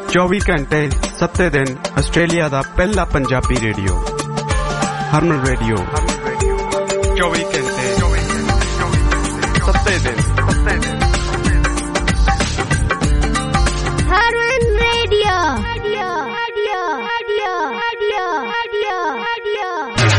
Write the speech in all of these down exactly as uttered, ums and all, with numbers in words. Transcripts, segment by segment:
चौबीस घंटे सत्ते दिन आस्ट्रेलिया दा पहला पंजाबी रेडियो हरमन रेडियो चौबीस घंटे सत्ते दिन Harman radio radio radio radio radio radio radio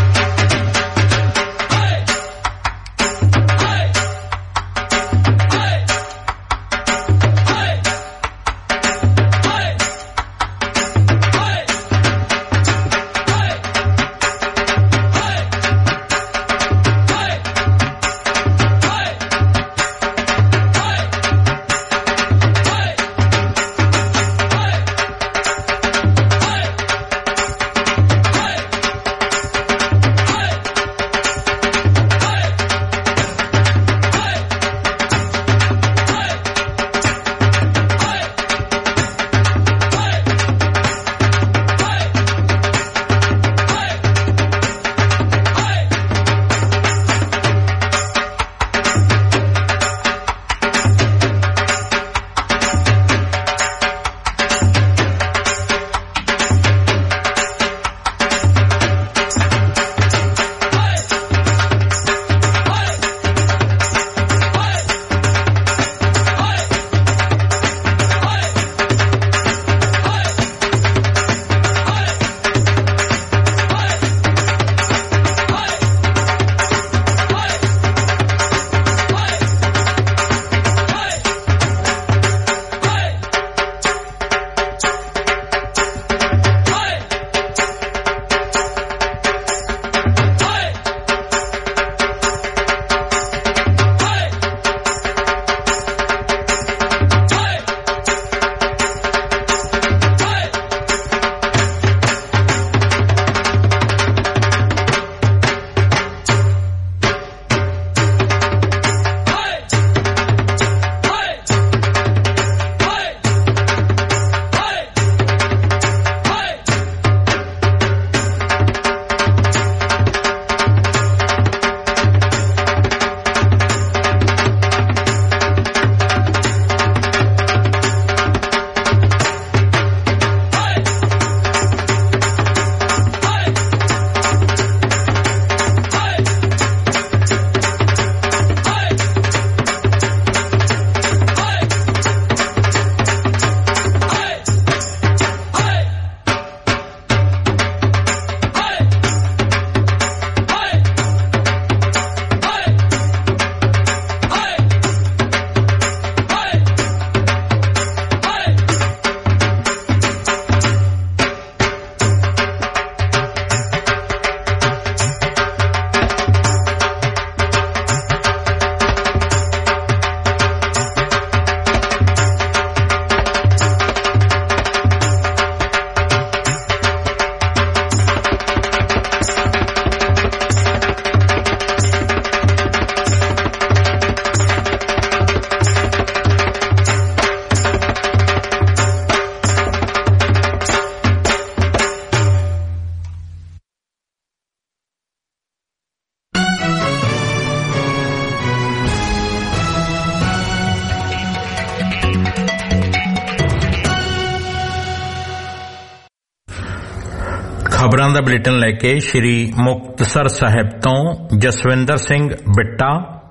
खबरां दा बुलेटिन लैके श्री मुक्तसर साहिब तो जसविंदर सिंह बिट्टा।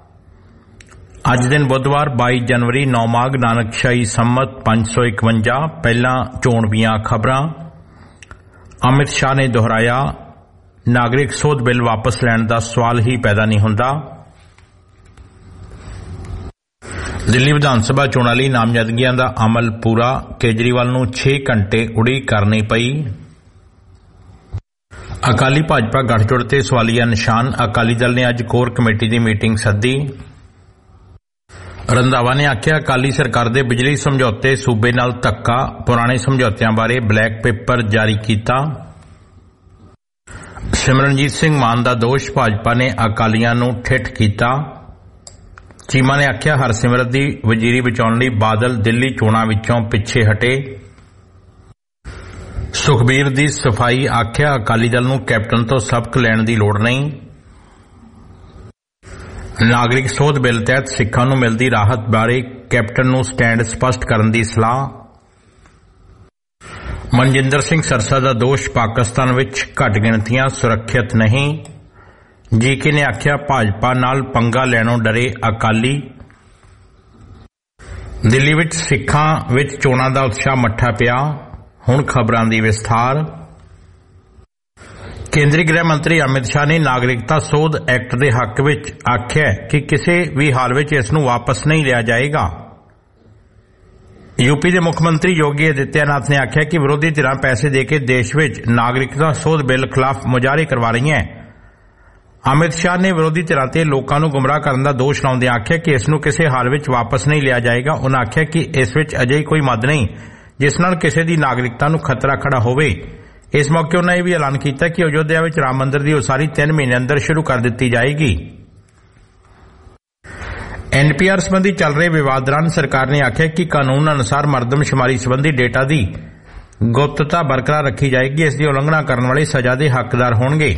अज दिन बुधवार बाईस जनवरी नौ माघ नानकशाही संमत पांच सौ इकवंजा। पहला चोणवीआं खबरां। अमित शाह ने दोहराया नागरिक सोध बिल वापस लैण दा सवाल ही पैदा नहीं हुंदा। दिल्ली विधान सभा चोणां लई नामजदगियां दा अमल पूरा। केजरीवाल नूं छे घंटे उड़ीक करनी पई। अकाली भाजपा गठजोड़ ते सवालिया निशान। अकाली दल ने अज कोर कमेटी की मीटिंग सद्दी। रंधावा ने आख्या अकाली सरकार दे बिजली समझौते सूबे नाल धक्का। पुराने समझौतियां बारे ब्लैक पेपर जारी किया। सिमरनजीत सिंह मान का दोष भाजपा ने अकालियां नूं ठिठ किया। चीमा ने आख्या हरसिमरत की वजीरी बचाउण लई बादल दिल्ली चोणां विचों पिछे हटे। सुखबीर दी सफाई। आख्या अकाली दल नूं कैप्टन तो सबक लैण दी लोड़ नहीं। नागरिक सोध बिल तहत सिखां नूं मिलदी राहत बारे कैप्टन नूं स्टैंड स्पष्ट करन दी सलाह। ਮਨਜਿੰਦਰ ਸਿੰਘ ਸਰਸਾ ਦਾ ਦੋਸ਼ ਪਾਕਿਸਤਾਨ ਵਿੱਚ ਘੱਟ ਗਿਣਤੀਆਂ ਸੁਰੱਖਿਅਤ ਨਹੀਂ। ਜੀਕੇ ਨੇ ਆਖਿਆ ਭਾਜਪਾ ਨਾਲ ਪੰਗਾ ਲੈਣੋਂ ਡਰੇ ਅਕਾਲੀ। ਦਿੱਲੀ ਵਿੱਚ ਸਿੱਖਾਂ ਵਿੱਚ ਚੋਣਾਂ ਦਾ ਉਤਸ਼ਾਹ ਮੱਠਾ ਪਿਆ। ਹੁਣ ਖਬਰਾਂ ਦੀ ਵਿਸਥਾਰ। ਕੇਂਦਰੀ ਗ੍ਰਹਿ ਮੰਤਰੀ ਅਮਿਤ ਸ਼ਾਹ ਨੇ ਨਾਗਰਿਕਤਾ ਸੋਧ ਐਕਟ ਦੇ ਹੱਕ ਵਿੱਚ ਆਖਿਆ ਕਿ ਕਿਸੇ ਵੀ ਹਾਲ ਵਿੱਚ ਇਸ ਨੂੰ ਵਾਪਸ ਨਹੀਂ ਲਿਆ ਜਾਏਗਾ। ਯੂਪੀ ਦੇ ਮੁੱਖ ਮੰਤਰੀ ਯੋਗੀ ਆਦਿੱਤਿਆਨਾਥ ਨੇ ਆਖਿਆ ਕਿ ਵਿਰੋਧੀ ਧਿਰਾਂ ਪੈਸੇ ਦੇ ਕੇ ਦੇਸ਼ ਵਿੱਚ ਨਾਗਰਿਕਤਾ ਸੋਧ ਬਿੱਲ ਖਿਲਾਫ ਮੁਜ਼ਾਹਰੇ ਕਰਵਾ ਰਹੀਆਂ। ਅਮਿਤ ਸ਼ਾਹ ਨੇ ਵਿਰੋਧੀ ਧਿਰਾਂ ਤੇ ਲੋਕਾਂ ਨੂੰ ਗੁੰਮਰਾਹ ਕਰਨ ਦਾ ਦੋਸ਼ ਲਾਉਂਦਿਆਂ ਆਖਿਆ ਕਿ ਇਸ ਨੂੰ ਕਿਸੇ ਹਾਲ ਵਿੱਚ ਵਾਪਸ ਨਹੀਂ ਲਿਆ ਜਾਏਗਾ। ਉਨ੍ਹਾਂ ਆਖਿਆ ਕਿ ਇਸ ਵਿੱਚ ਅਜਿਹੀ ਕੋਈ ਮੱਦ ਨਹੀਂ ਜਿਸ ਨਾਲ ਕਿਸੇ ਦੀ ਨਾਗਰਿਕਤਾ ਨੂੰ ਖਤਰਾ ਖੜਾ ਹੋਵੇ। ਇਸ ਮੌਕੇ ਉਨ੍ਹਾਂ ਇਹ ਵੀ ਐਲਾਨ ਕੀਤਾ ਕਿ ਅਯੋਧਿਆ ਵਿੱਚ ਰਾਮ ਮੰਦਿਰ ਦੀ ਉਸਾਰੀ ਤਿੰਨ ਮਹੀਨੇ ਅੰਦਰ ਸ਼ੁਰੂ ਕਰ ਦਿੱਤੀ ਜਾਏਗੀ। ਐਨ ਪੀ ਆਰ ਸੰਬੰਧੀ ਚੱਲ ਰਹੇ ਵਿਵਾਦ ਦੌਰਾਨ ਸਰਕਾਰ ਨੇ ਆਖਿਆ ਕਿ ਕਾਨੂੰਨ ਅਨੁਸਾਰ ਮਰਦਮਸ਼ੁਮਾਰੀ ਸੰਬੰਧੀ ਡੇਟਾ ਦੀ ਗੁਪਤਤਾ ਬਰਕਰਾਰ ਰੱਖੀ ਜਾਏਗੀ। ਇਸ ਦੀ ਉਲੰਘਣਾ ਕਰਨ ਵਾਲੇ ਸਜ਼ਾ ਦੇ ਹੱਕਦਾਰ ਹੋਣਗੇ।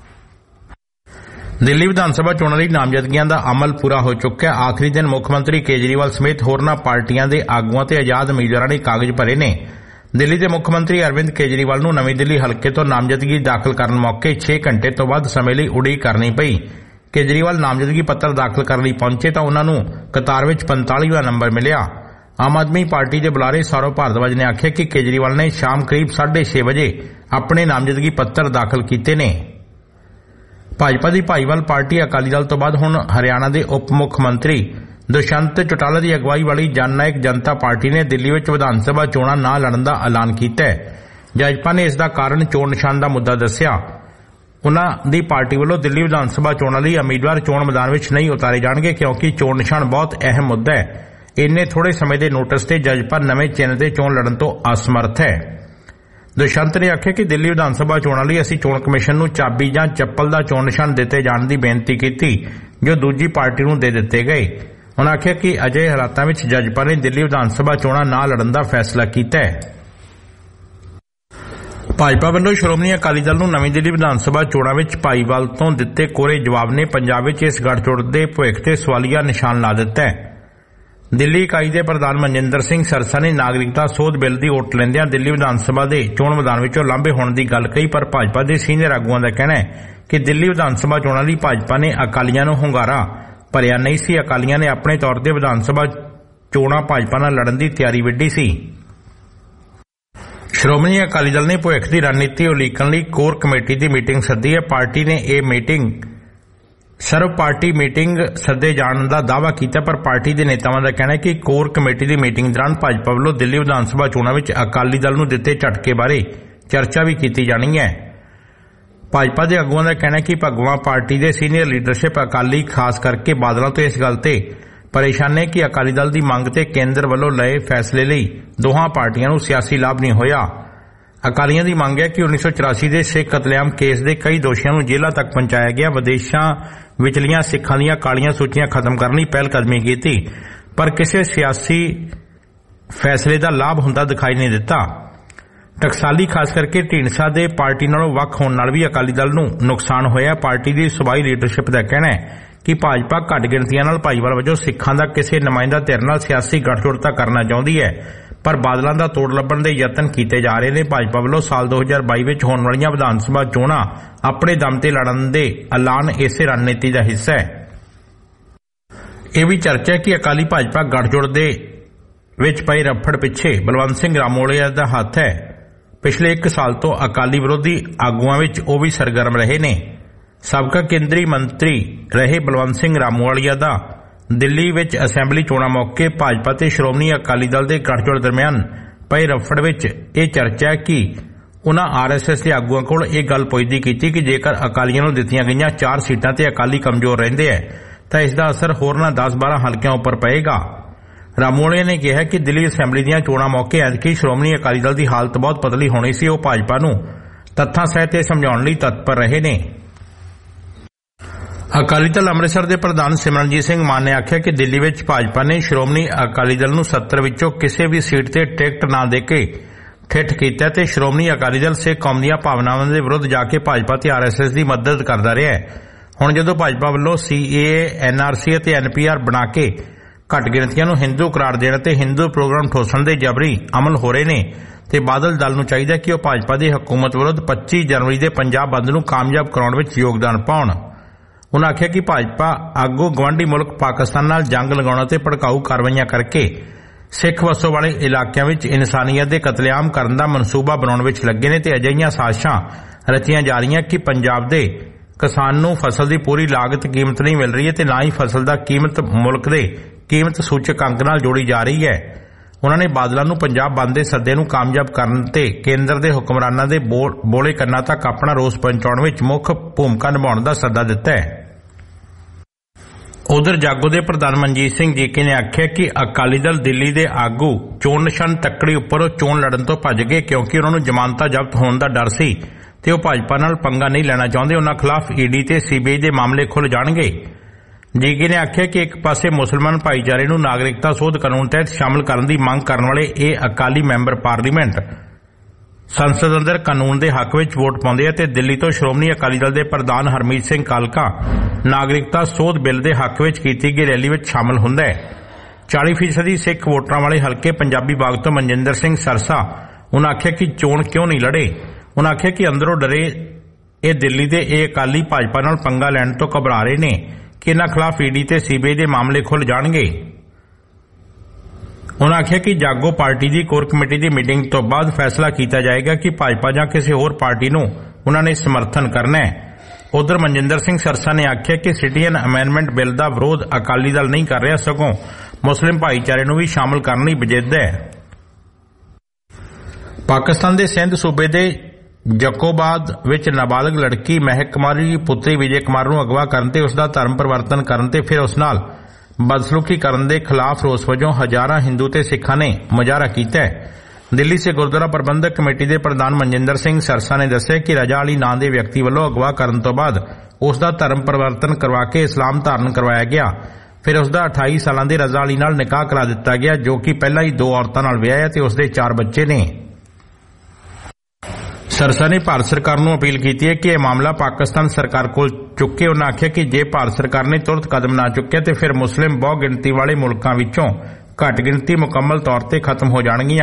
ਦਿੱਲੀ ਵਿਧਾਨ ਸਭਾ ਚੋਣਾਂ ਲਈ ਨਾਮਜ਼ਦਗੀਆਂ ਦਾ ਅਮਲ ਪੂਰਾ ਹੋ ਚੁੱਕਿਆ। ਆਖਰੀ ਦਿਨ ਮੁੱਖ ਮੰਤਰੀ ਕੇਜਰੀਵਾਲ ਸਮੇਤ ਹੋਰਨਾਂ ਪਾਰਟੀਆਂ ਦੇ ਆਗੂਆਂ ਤੇ ਆਜ਼ਾਦ ਉਮੀਦਵਾਰਾਂ ਨੇ ਕਾਗਜ਼ ਭਰੇ ਨੇ। ਦਿੱਲੀ ਦੇ ਮੁੱਖ ਮੰਤਰੀ ਅਰਵਿੰਦ ਕੇਜਰੀਵਾਲ ਨੂੰ ਨਵੀਂ ਦਿੱਲੀ ਹਲਕੇ ਤੋਂ ਨਾਮਜ਼ਦਗੀ ਦਾਖਲ ਕਰਨ ਮੌਕੇ ਛੇ ਘੰਟੇ ਤੋਂ ਵੱਧ ਸਮੇਂ ਲਈ ਉਡੀਕ ਕਰਨੀ ਪਈ। ਕੇਜਰੀਵਾਲ ਨਾਮਜ਼ਦਗੀ ਪੱਤਰ ਦਾਖਲ ਕਰਨ ਲਈ ਪਹੁੰਚੇ ਤਾਂ ਉਨ੍ਹਾਂ ਨੂੰ ਕਤਾਰ ਵਿੱਚ ਪੰਤਾਲੀਵਾਂ ਨੰਬਰ ਮਿਲਿਆ। ਆਮ ਆਦਮੀ ਪਾਰਟੀ ਦੇ ਬੁਲਾਰੇ ਸੌਰਵ ਭਾਰਦਵਾਜ ਨੇ ਆਖਿਆ ਕਿ ਕੇਜਰੀਵਾਲ ਨੇ ਸ਼ਾਮ ਕਰੀਬ ਸਾਢੇ ਛੇ ਵਜੇ ਆਪਣੇ ਨਾਮਜ਼ਦਗੀ ਪੱਤਰ ਦਾਖਲ ਕੀਤੇ ਨੇ। ਭਾਜਪਾ ਦੀ ਭਾਈਵਾਲ ਪਾਰਟੀ ਅਕਾਲੀ ਦਲ ਤੋਂ ਬਾਅਦ ਹੁਣ ਹਰਿਆਣਾ ਦੇ ਉਪ ਮੁੱਖ ਮੰਤਰੀ ਦੁਸ਼ਯੰਤ ਚੌਟਾਲਾ ਦੀ ਅਗਵਾਈ ਵਾਲੀ ਜਨ ਨਾਇਕ ਜਨਤਾ ਪਾਰਟੀ ਨੇ ਦਿੱਲੀ ਵਿੱਚ ਵਿਧਾਨ ਸਭਾ ਚੋਣਾਂ ਨਾ ਲੜਨ ਦਾ ਐਲਾਨ ਕੀਤਾ ਹੈ। ਭਾਜਪਾ ਨੇ ਇਸ ਦਾ ਕਾਰਨ ਚੋਣ ਨਿਸ਼ਾਨ ਦਾ ਮੁੱਦਾ ਦੱਸਿਆ। ਉਨ੍ਹਾਂ ਦੀ ਪਾਰਟੀ ਵੱਲੋਂ ਦਿੱਲੀ ਵਿਧਾਨ ਸਭਾ ਚੋਣਾਂ ਲਈ ਉਮੀਦਵਾਰ ਚੋਣ ਮੈਦਾਨ ਵਿੱਚ ਨਹੀਂ ਉਤਾਰੇ ਜਾਣਗੇ ਕਿਉਂਕਿ ਚੋਣ ਨਿਸ਼ਾਨ ਬਹੁਤ ਅਹਿਮ ਮੁੱਦਾ ਹੈ। ਇੰਨੇ ਥੋੜੇ ਸਮੇਂ ਦੇ ਨੋਟਿਸ ਤੇ ਭਾਜਪਾ ਨਵੇਂ ਚਿੰਨ੍ਹ ਤੇ ਚੋਣ ਲੜਨ ਤੋਂ ਅਸਮਰਥ ਹੈ। ਦੁਸ਼ਯੰਤ ਨੇ ਆਖਿਆ ਕਿ ਦਿੱਲੀ ਵਿਧਾਨ ਸਭਾ ਚੋਣਾਂ ਲਈ ਅਸੀਂ ਚੋਣ ਕਮਿਸ਼ਨ ਨੂੰ ਚਾਬੀ ਜਾਂ ਚੱਪਲ ਦਾ ਚੋਣ ਨਿਸ਼ਾਨ ਦਿੱਤੇ ਜਾਣ ਦੀ ਬੇਨਤੀ ਕੀਤੀ ਜੋ ਦੂਜੀ ਪਾਰਟੀ ਨੂੰ ਦੇ ਦਿੱਤੇ ਗਏ। ਉਨ੍ਹਾਂ ਆਖਿਆ ਕਿ ਅਜਿਹੇ ਹਾਲਾਤਾਂ ਵਿੱਚ ਭਾਜਪਾ ਨੇ ਦਿੱਲੀ ਵਿਧਾਨ ਸਭਾ ਚੋਣਾਂ ਨਾ ਲੜਨ ਦਾ ਫੈਸਲਾ ਕੀਤਾ ਹੈ। ਭਾਜਪਾ ਵੱਲੋਂ ਸ਼੍ਰੋਮਣੀ ਅਕਾਲੀ ਦਲ ਨੂੰ ਨਵੀਂ ਦਿੱਲੀ ਵਿਧਾਨ ਸਭਾ ਚੋਣਾਂ ਵਿੱਚ ਭਾਈਵਾਲ ਤੋਂ ਦਿੱਤੇ ਕੋਰੇ ਜਵਾਬ ਨੇ ਪੰਜਾਬ ਵਿੱਚ ਇਸ ਗੱਠਜੋੜ ਦੇ ਭਵਿੱਖ ਤੇ ਸਵਾਲੀਆ ਨਿਸ਼ਾਨ ਲਾ ਦਿੱਤਾ ਹੈ। ਦਿੱਲੀ ਇਕਾਈ ਦੇ ਪ੍ਰਧਾਨ ਮਨਜਿੰਦਰ ਸਿੰਘ ਸਰਸਾ ਨੇ ਨਾਗਰਿਕਤਾ ਸੋਧ ਬਿੱਲ ਦੀ ਓਟ ਲੈਂਦਿਆਂ ਦਿੱਲੀ ਵਿਧਾਨ ਸਭਾ ਦੇ ਚੋਣ ਮੈਦਾਨ ਵਿੱਚੋਂ ਲਾਂਭੇ ਹੋਣ ਦੀ ਗੱਲ ਕਹੀ, ਪਰ ਭਾਜਪਾ ਦੇ ਸੀਨੀਅਰ ਆਗੂਆਂ ਦਾ ਕਹਿਣਾ ਹੈ ਕਿ ਦਿੱਲੀ ਵਿਧਾਨ ਸਭਾ ਚੋਣਾਂ ਲਈ ਭਾਜਪਾ ਨੇ ਅਕਾਲੀਆਂ ਨੂੰ ਹੁੰਗਾਰਾ ਭਰਿਆ ਨਹੀਂ ਸੀ। ਅਕਾਲੀਆਂ ਨੇ ਆਪਣੇ ਤੌਰ ਤੇ ਵਿਧਾਨ ਸਭਾ ਚੋਣਾਂ ਭਾਜਪਾ ਨਾਲ ਲੜਨ ਦੀ ਤਿਆਰੀ ਵਿੱਢੀ ਸੀ। ਸ਼੍ਰੋਮਣੀ ਅਕਾਲੀ ਦਲ ਨੇ ਭਵਿੱਖ ਦੀ ਰਣਨੀਤੀ ਉਲੀਕਣ ਲਈ ਕੋਰ ਕਮੇਟੀ ਦੀ ਮੀਟਿੰਗ ਸੱਦੀ ਹੈ। ਪਾਰਟੀ ਨੇ ਇਹ ਮੀਟਿੰਗ ਸਰਵ ਪਾਰਟੀ ਮੀਟਿੰਗ ਸੱਦੇ ਜਾਣ ਦਾ ਦਾਅਵਾ ਕੀਤਾ, ਪਰ ਪਾਰਟੀ ਦੇ ਨੇਤਾਵਾਂ ਦਾ ਕਹਿਣਾ ਹੈ ਕਿ ਕੋਰ ਕਮੇਟੀ ਦੀ ਮੀਟਿੰਗ ਦੌਰਾਨ ਭਾਜਪਾ ਵੱਲੋਂ ਦਿੱਲੀ ਵਿਧਾਨ ਸਭਾ ਚੋਣਾਂ ਵਿੱਚ ਅਕਾਲੀ ਦਲ ਨੂੰ ਦਿੱਤੇ ਝਟਕੇ ਬਾਰੇ ਚਰਚਾ ਵੀ ਕੀਤੀ ਜਾਣੀ ਹੈ। ਭਾਜਪਾ ਦੇ ਆਗੂਆਂ ਦਾ ਕਹਿਣਾ ਹੈ ਕਿ ਭਗਵਾ ਪਾਰਟੀ ਦੇ ਸੀਨੀਅਰ ਲੀਡਰਸ਼ਿਪ ਅਕਾਲੀ ਖਾਸ ਕਰਕੇ ਬਾਦਲਾਂ ਤੋਂ ਇਸ ਗੱਲ ਤੇ ਪਰੇਸ਼ਾਨ ਹੈ ਕਿ ਅਕਾਲੀ ਦਲ ਦੀ ਮੰਗ ਤੇ ਕੇਂਦਰ ਵੱਲੋਂ ਲਏ ਫੈਸਲੇ ਲਈ ਦੋਹਾਂ ਪਾਰਟੀਆਂ ਨੂੰ ਸਿਆਸੀ ਲਾਭ ਨਹੀਂ ਹੋਇਆ। ਅਕਾਲੀਆਂ ਦੀ ਮੰਗ ਹੈ ਕਿ ਉੱਨੀ ਸੌ ਚੁਰਾਸੀ ਦੇ ਸਿੱਖ ਕਤਲੇਆਮ ਕੇਸ ਦੇ ਕਈ ਦੋਸ਼ੀਆਂ ਨੂੰ ਜੇਲ੍ਹਾਂ ਤੱਕ ਪਹੁੰਚਾਇਆ ਗਿਆ। ਵਿਦੇਸ਼ਾਂ ਵਿਚਲੀਆਂ ਸਿੱਖਾਂ ਦੀਆਂ ਕਾਲੀਆਂ ਸੂਚੀਆਂ ਖਤਮ ਕਰਨ ਲਈ ਪਹਿਲਕਦਮੀ ਕੀਤੀ, ਪਰ ਕਿਸੇ ਸਿਆਸੀ ਫੈਸਲੇ ਦਾ ਲਾਭ ਹੁੰਦਾ ਦਿਖਾਈ ਨਹੀਂ ਦਿੱਤਾ। ਟਕਸਾਲੀ ਖਾਸ ਕਰਕੇ ਢੀਂਡਸਾ ਦੇ ਪਾਰਟੀ ਨਾਲੋਂ ਵੱਖ ਹੋਣ ਨਾਲ ਵੀ ਅਕਾਲੀ ਦਲ ਨੂੰ ਨੁਕਸਾਨ ਹੋਇਆ। ਪਾਰਟੀ ਦੀ ਸੂਬਾਈ ਲੀਡਰਸ਼ਿਪ ਦਾ ਕਹਿਣਾ ਹੈ ਕਿ ਭਾਜਪਾ ਘੱਟ ਗਿਣਤੀਆਂ ਨਾਲ ਭਾਈਵਾਲ ਵਜੋਂ ਸਿੱਖਾਂ ਦਾ ਕਿਸੇ ਨੁਮਾਇੰਦਾ ਧਿਰ ਨਾਲ ਸਿਆਸੀ ਗੱਠਜੋੜ ਕਰਨਾ ਚਾਹੁੰਦੀ ਹੈ, ਪਰ ਬਾਦਲਾਂ ਦਾ ਤੋੜ ਲੱਭਣ ਦੇ ਯਤਨ ਕੀਤੇ ਜਾ ਰਹੇ ਨੇ। ਭਾਜਪਾ ਵੱਲੋਂ ਸਾਲ ਦੋ ਹਜ਼ਾਰ ਬਾਈ ਵਿੱਚ ਹੋਣ ਵਾਲੀਆਂ ਵਿਧਾਨ ਸਭਾ ਚੋਣਾਂ ਆਪਣੇ ਦਮ ਤੇ ਲੜਨ ਦੇ ਐਲਾਨ ਇਸੇ ਰਣਨੀਤੀ ਦਾ ਹਿੱਸਾ ਹੈ। ਇਹ ਵੀ ਚਰਚਾ ਹੈ ਕਿ ਅਕਾਲੀ ਭਾਜਪਾ ਗੱਠਜੋੜ ਦੇ ਵਿੱਚ ਪਏ ਰਫੜ ਪਿੱਛੇ ਬਲਵੰਤ ਸਿੰਘ ਰਾਮੋਲੀਆ ਦਾ ਹੱਥ ਹੈ। ਪਿਛਲੇ ਇੱਕ ਸਾਲ ਤੋਂ ਅਕਾਲੀ ਵਿਰੋਧੀ ਆਗੂਆਂ ਵਿੱਚ ਉਹ ਵੀ ਸਰਗਰਮ ਰਹੇ ਨੇ। ਸਾਬਕਾ ਕੇਂਦਰੀ ਮੰਤਰੀ ਰਹੇ ਬਲਵੰਤ ਸਿੰਘ ਰਾਮੋਲੀਆ ਦਾ ਦਿੱਲੀ ਵਿੱਚ ਅਸੈਂਬਲੀ ਚੋਣਾਂ ਮੌਕੇ ਭਾਜਪਾ ਤੇ ਸ਼੍ਰੋਮਣੀ ਅਕਾਲੀ ਦਲ ਦੇ ਗੱਠਜੋੜ ਦਰਮਿਆਨ ਪਏ ਰਫੜ ਵਿੱਚ ਇਹ ਚਰਚਾ ਹੈ ਕਿ ਉਨ੍ਹਾਂ ਆਰ ਐਸ ਐਸ ਦੇ ਆਗੂਆਂ ਕੋਲ ਇਹ ਗੱਲ ਪੁੱਛਦੀ ਕੀਤੀ ਕਿ ਜੇਕਰ ਅਕਾਲੀਆਂ ਨੂੰ ਦਿੱਤੀਆਂ ਗਈਆਂ ਚਾਰ ਸੀਟਾਂ ਤੇ ਅਕਾਲੀ ਕਮਜ਼ੋਰ ਰਹਿੰਦੇ ਹੈ ਤਾਂ ਇਸ ਦਾ ਅਸਰ ਹੋਰਨਾਂ ਦਸ ਬਾਰਾਂ ਹਲਕਿਆਂ ਉੱਪਰ ਪਏਗਾ। ਰਾਮੋਲੀਆ ਨੇ ਕਿਹਾ ਕਿ ਦਿੱਲੀ ਅਸੈਂਬਲੀ ਦੀਆਂ ਚੋਣਾਂ ਮੌਕੇ ਐਤਕੀ ਸ਼੍ਰੋਮਣੀ ਅਕਾਲੀ ਦਲ ਦੀ ਹਾਲਤ ਬਹੁਤ ਪਤਲੀ ਹੋਣੀ ਸੀ। ਉਹ ਭਾਜਪਾ ਨੂੰ ਤੱਥਾਂ ਸਹਿਤ ਇਹ ਸਮਝਾਉਣ ਲਈ ਤਤਪਰ ਰਹੇ ਨੇ। ਅਕਾਲੀ ਦਲ ਅੰਮ੍ਰਿਤਸਰ ਦੇ ਪ੍ਰਧਾਨ ਸਿਮਰਨਜੀਤ ਸਿੰਘ ਮਾਨ ਨੇ ਆਖਿਆ ਕਿ ਦਿੱਲੀ ਵਿੱਚ ਭਾਜਪਾ ਨੇ ਸ਼੍ਰੋਮਣੀ ਅਕਾਲੀ ਦਲ ਨੂੰ ਸੱਤਰ ਵਿੱਚੋਂ ਕਿਸੇ ਵੀ ਸੀਟ ਤੇ ਟਿਕਟ ਨਾ ਦੇ ਕੇ ਠਿੱਠ ਕੀਤਾ ਤੇ ਸ਼੍ਰੋਮਣੀ ਅਕਾਲੀ ਦਲ ਸਿੱਖ ਕੌਮ ਦੀਆਂ ਭਾਵਨਾਵਾਂ ਦੇ ਵਿਰੁੱਧ ਜਾ ਕੇ ਭਾਜਪਾ ਤੇ ਆਰ ਐਸ ਐਸ ਦੀ ਮਦਦ ਕਰਦਾ ਰਿਹਾ ਹੈ। ਹੁਣ ਜਦੋਂ ਭਾਜਪਾ ਵੱਲੋਂ ਸੀ ਏ ਏ, ਐਨ ਆਰ ਸੀ ਅਤੇ ਐਨ ਪੀ ਆਰ ਬਣਾ ਕੇ ਘੱਟ ਗਿਣਤੀਆਂ ਨੂੰ ਹਿੰਦੂ ਕਰਾਰ ਦੇਣ ਤੇ ਹਿੰਦੂ ਪ੍ਰੋਗਰਾਮ ਠੋਸਣ ਦੇ ਜਬਰੀ ਅਮਲ ਹੋ ਰਹੇ ਨੇ ਤੇ ਬਾਦਲ ਦਲ ਨੂੰ ਚਾਹੀਦਾ ਕਿ ਉਹ ਭਾਜਪਾ ਦੀ ਹਕੂਮਤ ਵਿਰੁੱਧ ਪੱਚੀ ਜਨਵਰੀ ਦੇ ਪੰਜਾਬ ਬੰਦ ਨੂੰ ਕਾਮਯਾਬ ਕਰਾਉਣ ਵਿੱਚ ਯੋਗਦਾਨ ਪਾਉਣ। ਉਨ੍ਹਾਂ ਆਖਿਆ ਕਿ ਭਾਜਪਾ ਆਗੂ ਗਵਾਂਢੀ ਮੁਲਕ ਪਾਕਿਸਤਾਨ ਨਾਲ ਜੰਗ ਲਗਾਉਣ ਅਤੇ ਭੜਕਾਊ ਕਾਰਵਾਈਆਂ ਕਰਕੇ ਸਿੱਖ ਵਸੋਂ ਵਾਲੇ ਇਲਾਕਿਆਂ ਵਿੱਚ ਇਨਸਾਨੀਅਤ ਦੇ ਕਤਲੇਆਮ ਕਰਨ ਦਾ ਮਨਸੂਬਾ ਬਣਾਉਣ ਵਿੱਚ ਲੱਗੇ ਨੇ ਤੇ ਅਜਿਹੀਆਂ ਸਾਜ਼ਿਸ਼ਾਂ ਰਚੀਆਂ ਜਾ ਰਹੀਆਂ ਕਿ ਪੰਜਾਬ ਦੇ ਕਿਸਾਨ ਨੂੰ ਫਸਲ ਦੀ ਪੂਰੀ ਲਾਗਤ ਕੀਮਤ ਨਹੀਂ ਮਿਲ ਰਹੀ ਹੈ ਤੇ ਨਾ ਹੀ ਫਸਲ ਦਾ ਕੀਮਤ ਮੁਲਕ ਦੇ ਕੀਮਤ ਸੂਚਕ ਅੰਕ ਨਾਲ ਜੋੜੀ ਜਾ ਰਹੀ ਹੈ। ਉਨ੍ਹਾਂ ਨੇ ਬਾਦਲਾਂ ਨੂੰ ਪੰਜਾਬ ਬੰਦ ਦੇ ਸੱਦੇ ਨੂੰ ਕਾਮਯਾਬ ਕਰਨ ਤੇ ਕੇਂਦਰ ਦੇ ਹੁਕਮਰਾਨਾਂ ਦੇ ਬੋਲੇ ਕੰਨਾਂ ਤੱਕ ਆਪਣਾ ਰੋਸ ਪਹੁੰਚਾਉਣ ਵਿੱਚ ਮੁੱਖ ਭੂਮਿਕਾ ਨਿਭਾਉਣ ਦਾ ਸੱਦਾ ਦਿੱਤਾ ਹੈ। ਉਧਰ ਜਾਗੋ ਦੇ ਪ੍ਰਧਾਨ ਮਨਜੀਤ ਸਿੰਘ ਜੀਕੇ ਨੇ ਆਖਿਆ ਕਿ ਅਕਾਲੀ ਦਲ ਦਿੱਲੀ ਦੇ ਆਗੂ ਚੋਣ ਨਿਸ਼ਾਨ ਤੱਕੜੀ ਉੱਪਰ ਉਹ ਚੋਣ ਲੜਨ ਤੋਂ ਭੱਜ ਗਏ ਕਿਉਂਕਿ ਉਨ੍ਹਾਂ ਨੂੰ ਜ਼ਮਾਨਤਾਂ ਜ਼ਬਤ ਹੋਣ ਦਾ ਡਰ ਸੀ ਤੇ ਉਹ ਭਾਜਪਾ ਨਾਲ ਪੰਗਾ ਨਹੀਂ ਲੈਣਾ ਚਾਹੁੰਦੇ। ਉਨ੍ਹਾਂ ਖਿਲਾਫ ਈਡੀ ਤੇ ਸੀਬੀਆਈ ਦੇ ਮਾਮਲੇ ਖੁੱਲ੍ਹ ਜਾਣਗੇ। ਜੀਕੇ ਨੇ ਆਖਿਆ ਕਿ ਇੱਕ ਪਾਸੇ ਮੁਸਲਮਾਨ ਭਾਈਚਾਰੇ ਨੂੰ ਨਾਗਰਿਕਤਾ ਸੋਧ ਕਾਨੂੰਨ ਤਹਿਤ ਸ਼ਾਮਲ ਕਰਨ ਦੀ ਮੰਗ ਕਰਨ ਵਾਲੇ ਇਹ ਅਕਾਲੀ ਮੈਂਬਰ ਪਾਰਲੀਮੈਂਟ ਸੰਸਦ ਅੰਦਰ ਕਾਨੂੰਨ ਦੇ ਹੱਕ ਵਿੱਚ ਵੋਟ ਪਾਉਂਦੇ ਆ ਤੇ ਦਿੱਲੀ ਤੋਂ ਸ਼੍ਰੋਮਣੀ ਅਕਾਲੀ ਦਲ ਦੇ ਪ੍ਰਧਾਨ ਹਰਮੀਤ ਸਿੰਘ ਕਾਲਕਾ ਨਾਗਰਿਕਤਾ ਸੋਧ ਬਿੱਲ ਦੇ ਹੱਕ ਵਿੱਚ ਕੀਤੀ ਗਈ ਰੈਲੀ ਵਿੱਚ ਸ਼ਾਮਲ ਹੁੰਦਾ ਹੈ। ਚਾਲੀ ਫੀਸਦੀ ਸਿੱਖ ਵੋਟਰਾਂ ਵਾਲੇ ਹਲਕੇ ਪੰਜਾਬੀ ਬਾਗ ਤੋਂ ਮਨਜਿੰਦਰ ਸਿੰਘ ਸਰਸਾ ਉਨ੍ਹਾਂ ਆਖਿਆ ਕਿ ਚੋਣ ਕਿਉਂ ਨਹੀਂ ਲੜੇ। ਉਨ੍ਹਾਂ ਆਖਿਆ ਕਿ ਅੰਦਰੋਂ ਡਰੇ ਇਹ ਦਿੱਲੀ ਦੇ ਇਹ ਅਕਾਲੀ ਭਾਜਪਾ ਨਾਲ ਪੰਗਾ ਲੈਣ ਤੋਂ ਘਬਰਾ ਰਹੇ ਨੇ ਕਿ ਇਨ੍ਹਾਂ ਖਿਲਾਫ ਈਡੀ ਤੇ ਸੀਬੀਆਈ ਦੇ ਮਾਮਲੇ ਖੁੱਲ੍ਹ ਜਾਣਗੇ। ਉਨ੍ਹਾਂ ਆਖਿਆ ਕਿ ਜਾਗੋ ਪਾਰਟੀ ਦੀ ਕੋਰ ਕਮੇਟੀ ਦੀ ਮੀਟਿੰਗ ਤੋਂ ਬਾਅਦ ਫੈਸਲਾ ਕੀਤਾ ਜਾਏਗਾ ਕਿ ਭਾਜਪਾ ਜਾਂ ਕਿਸੇ ਹੋਰ ਪਾਰਟੀ ਨੂੰ ਉਨ੍ਹਾਂ ਨੇ ਸਮਰਥਨ ਕਰਨਾ ਹੈ। ਉਧਰ ਮਨਜਿੰਦਰ ਸਿੰਘ ਸਰਸਾ ਨੇ ਆਖਿਆ ਕਿ ਸਿਟੀਜ਼ਨ ਅਮੈਂਡਮੈਂਟ ਬਿੱਲ ਦਾ ਵਿਰੋਧ ਅਕਾਲੀ ਦਲ ਨਹੀਂ ਕਰ ਰਿਹਾ ਸਗੋਂ ਮੁਸਲਿਮ ਭਾਈਚਾਰੇ ਨੂੰ ਵੀ ਸ਼ਾਮਲ ਕਰਨ ਲਈ ਵਜਿੱਦ ਹੈ। ਪਾਕਿਸਤਾਨ ਦੇ ਸਿੰਧ ਸੂਬੇ ਦੇ ਜਕੋਬਾਦ ਵਿੱਚ ਨਾਬਾਲਗ ਲੜਕੀ ਮਹਿਕ ਕੁਮਾਰੀ ਦੀ ਪੁੱਤਰੀ ਵਿਜੇ ਕੁਮਾਰ ਨੂੰ ਅਗਵਾ ਕਰਨ ਤੇ ਉਸ ਦਾ ਧਰਮ ਪਰਿਵਰਤਨ ਕਰਨ ਤੇ ਫਿਰ ਉਸ ਨਾਲ ਬਦਸਲੂਕੀ ਕਰਨ ਦੇ ਖਿਲਾਫ ਰੋਸ ਵਜੋਂ ਹਜ਼ਾਰਾਂ ਹਿੰਦੂ ਤੇ ਸਿੱਖਾਂ ਨੇ ਮੁਜ਼ਾਹਰਾ ਕੀਤਾ ਹੈ। ਦਿੱਲੀ ਸੇ ਗੁਰਦੁਆਰਾ ਪ੍ਰਬੰਧਕ ਕਮੇਟੀ ਦੇ ਪ੍ਰਧਾਨ ਮਨਜਿੰਦਰ ਸਿੰਘ ਸਰਸਾ ਨੇ ਦੱਸਿਆ ਕਿ ਰਜਾ ਅਲੀ ਨਾਂ ਦੇ ਵਿਅਕਤੀ ਵੱਲੋਂ ਅਗਵਾ ਕਰਨ ਤੋਂ ਬਾਅਦ ਉਸ ਦਾ ਧਰਮ ਪਰਿਵਰਤਨ ਕਰਵਾ ਕੇ ਇਸਲਾਮ ਧਾਰਨ ਕਰਵਾਇਆ ਗਿਆ। ਫਿਰ ਉਸ ਦਾ ਅਠਾਈ ਸਾਲਾਂ ਦੇ ਰਜ਼ਾ ਅਲੀ ਨਾਲ ਨਿਕਾਹ ਕਰਾ ਦਿੱਤਾ ਗਿਆ ਜੋ ਕਿ ਪਹਿਲਾਂ ਹੀ ਦੋ ਔਰਤਾਂ ਨਾਲ ਵਿਆਹਿਆ ਤੇ ਉਸ ਦੇ ਚਾਰ ਬੱਚੇ ਨੇ। ਸਰਸਾ ਨੇ ਭਾਰਤ ਸਰਕਾਰ ਨੂੰ ਅਪੀਲ ਕੀਤੀ ਹੈ ਕਿ ਇਹ ਮਾਮਲਾ ਪਾਕਿਸਤਾਨ ਸਰਕਾਰ ਕੋਲ ਚੁੱਕੇ। ਉਨ੍ਹਾਂ ਆਖਿਆ ਕਿ ਜੇ ਭਾਰਤ ਸਰਕਾਰ ਨੇ ਤੁਰੰਤ ਕਦਮ ਨਾ ਚੁੱਕਿਆ ਤੇ ਫਿਰ ਮੁਸਲਿਮ ਬਹੁ ਗਿਣਤੀ ਵਾਲੇ ਮੁਲਕਾਂ ਵਿੱਚੋਂ ਘੱਟ ਗਿਣਤੀ ਮੁਕੰਮਲ ਤੌਰ ਤੇ ਖਤਮ ਹੋ ਜਾਣਗੀਆਂ।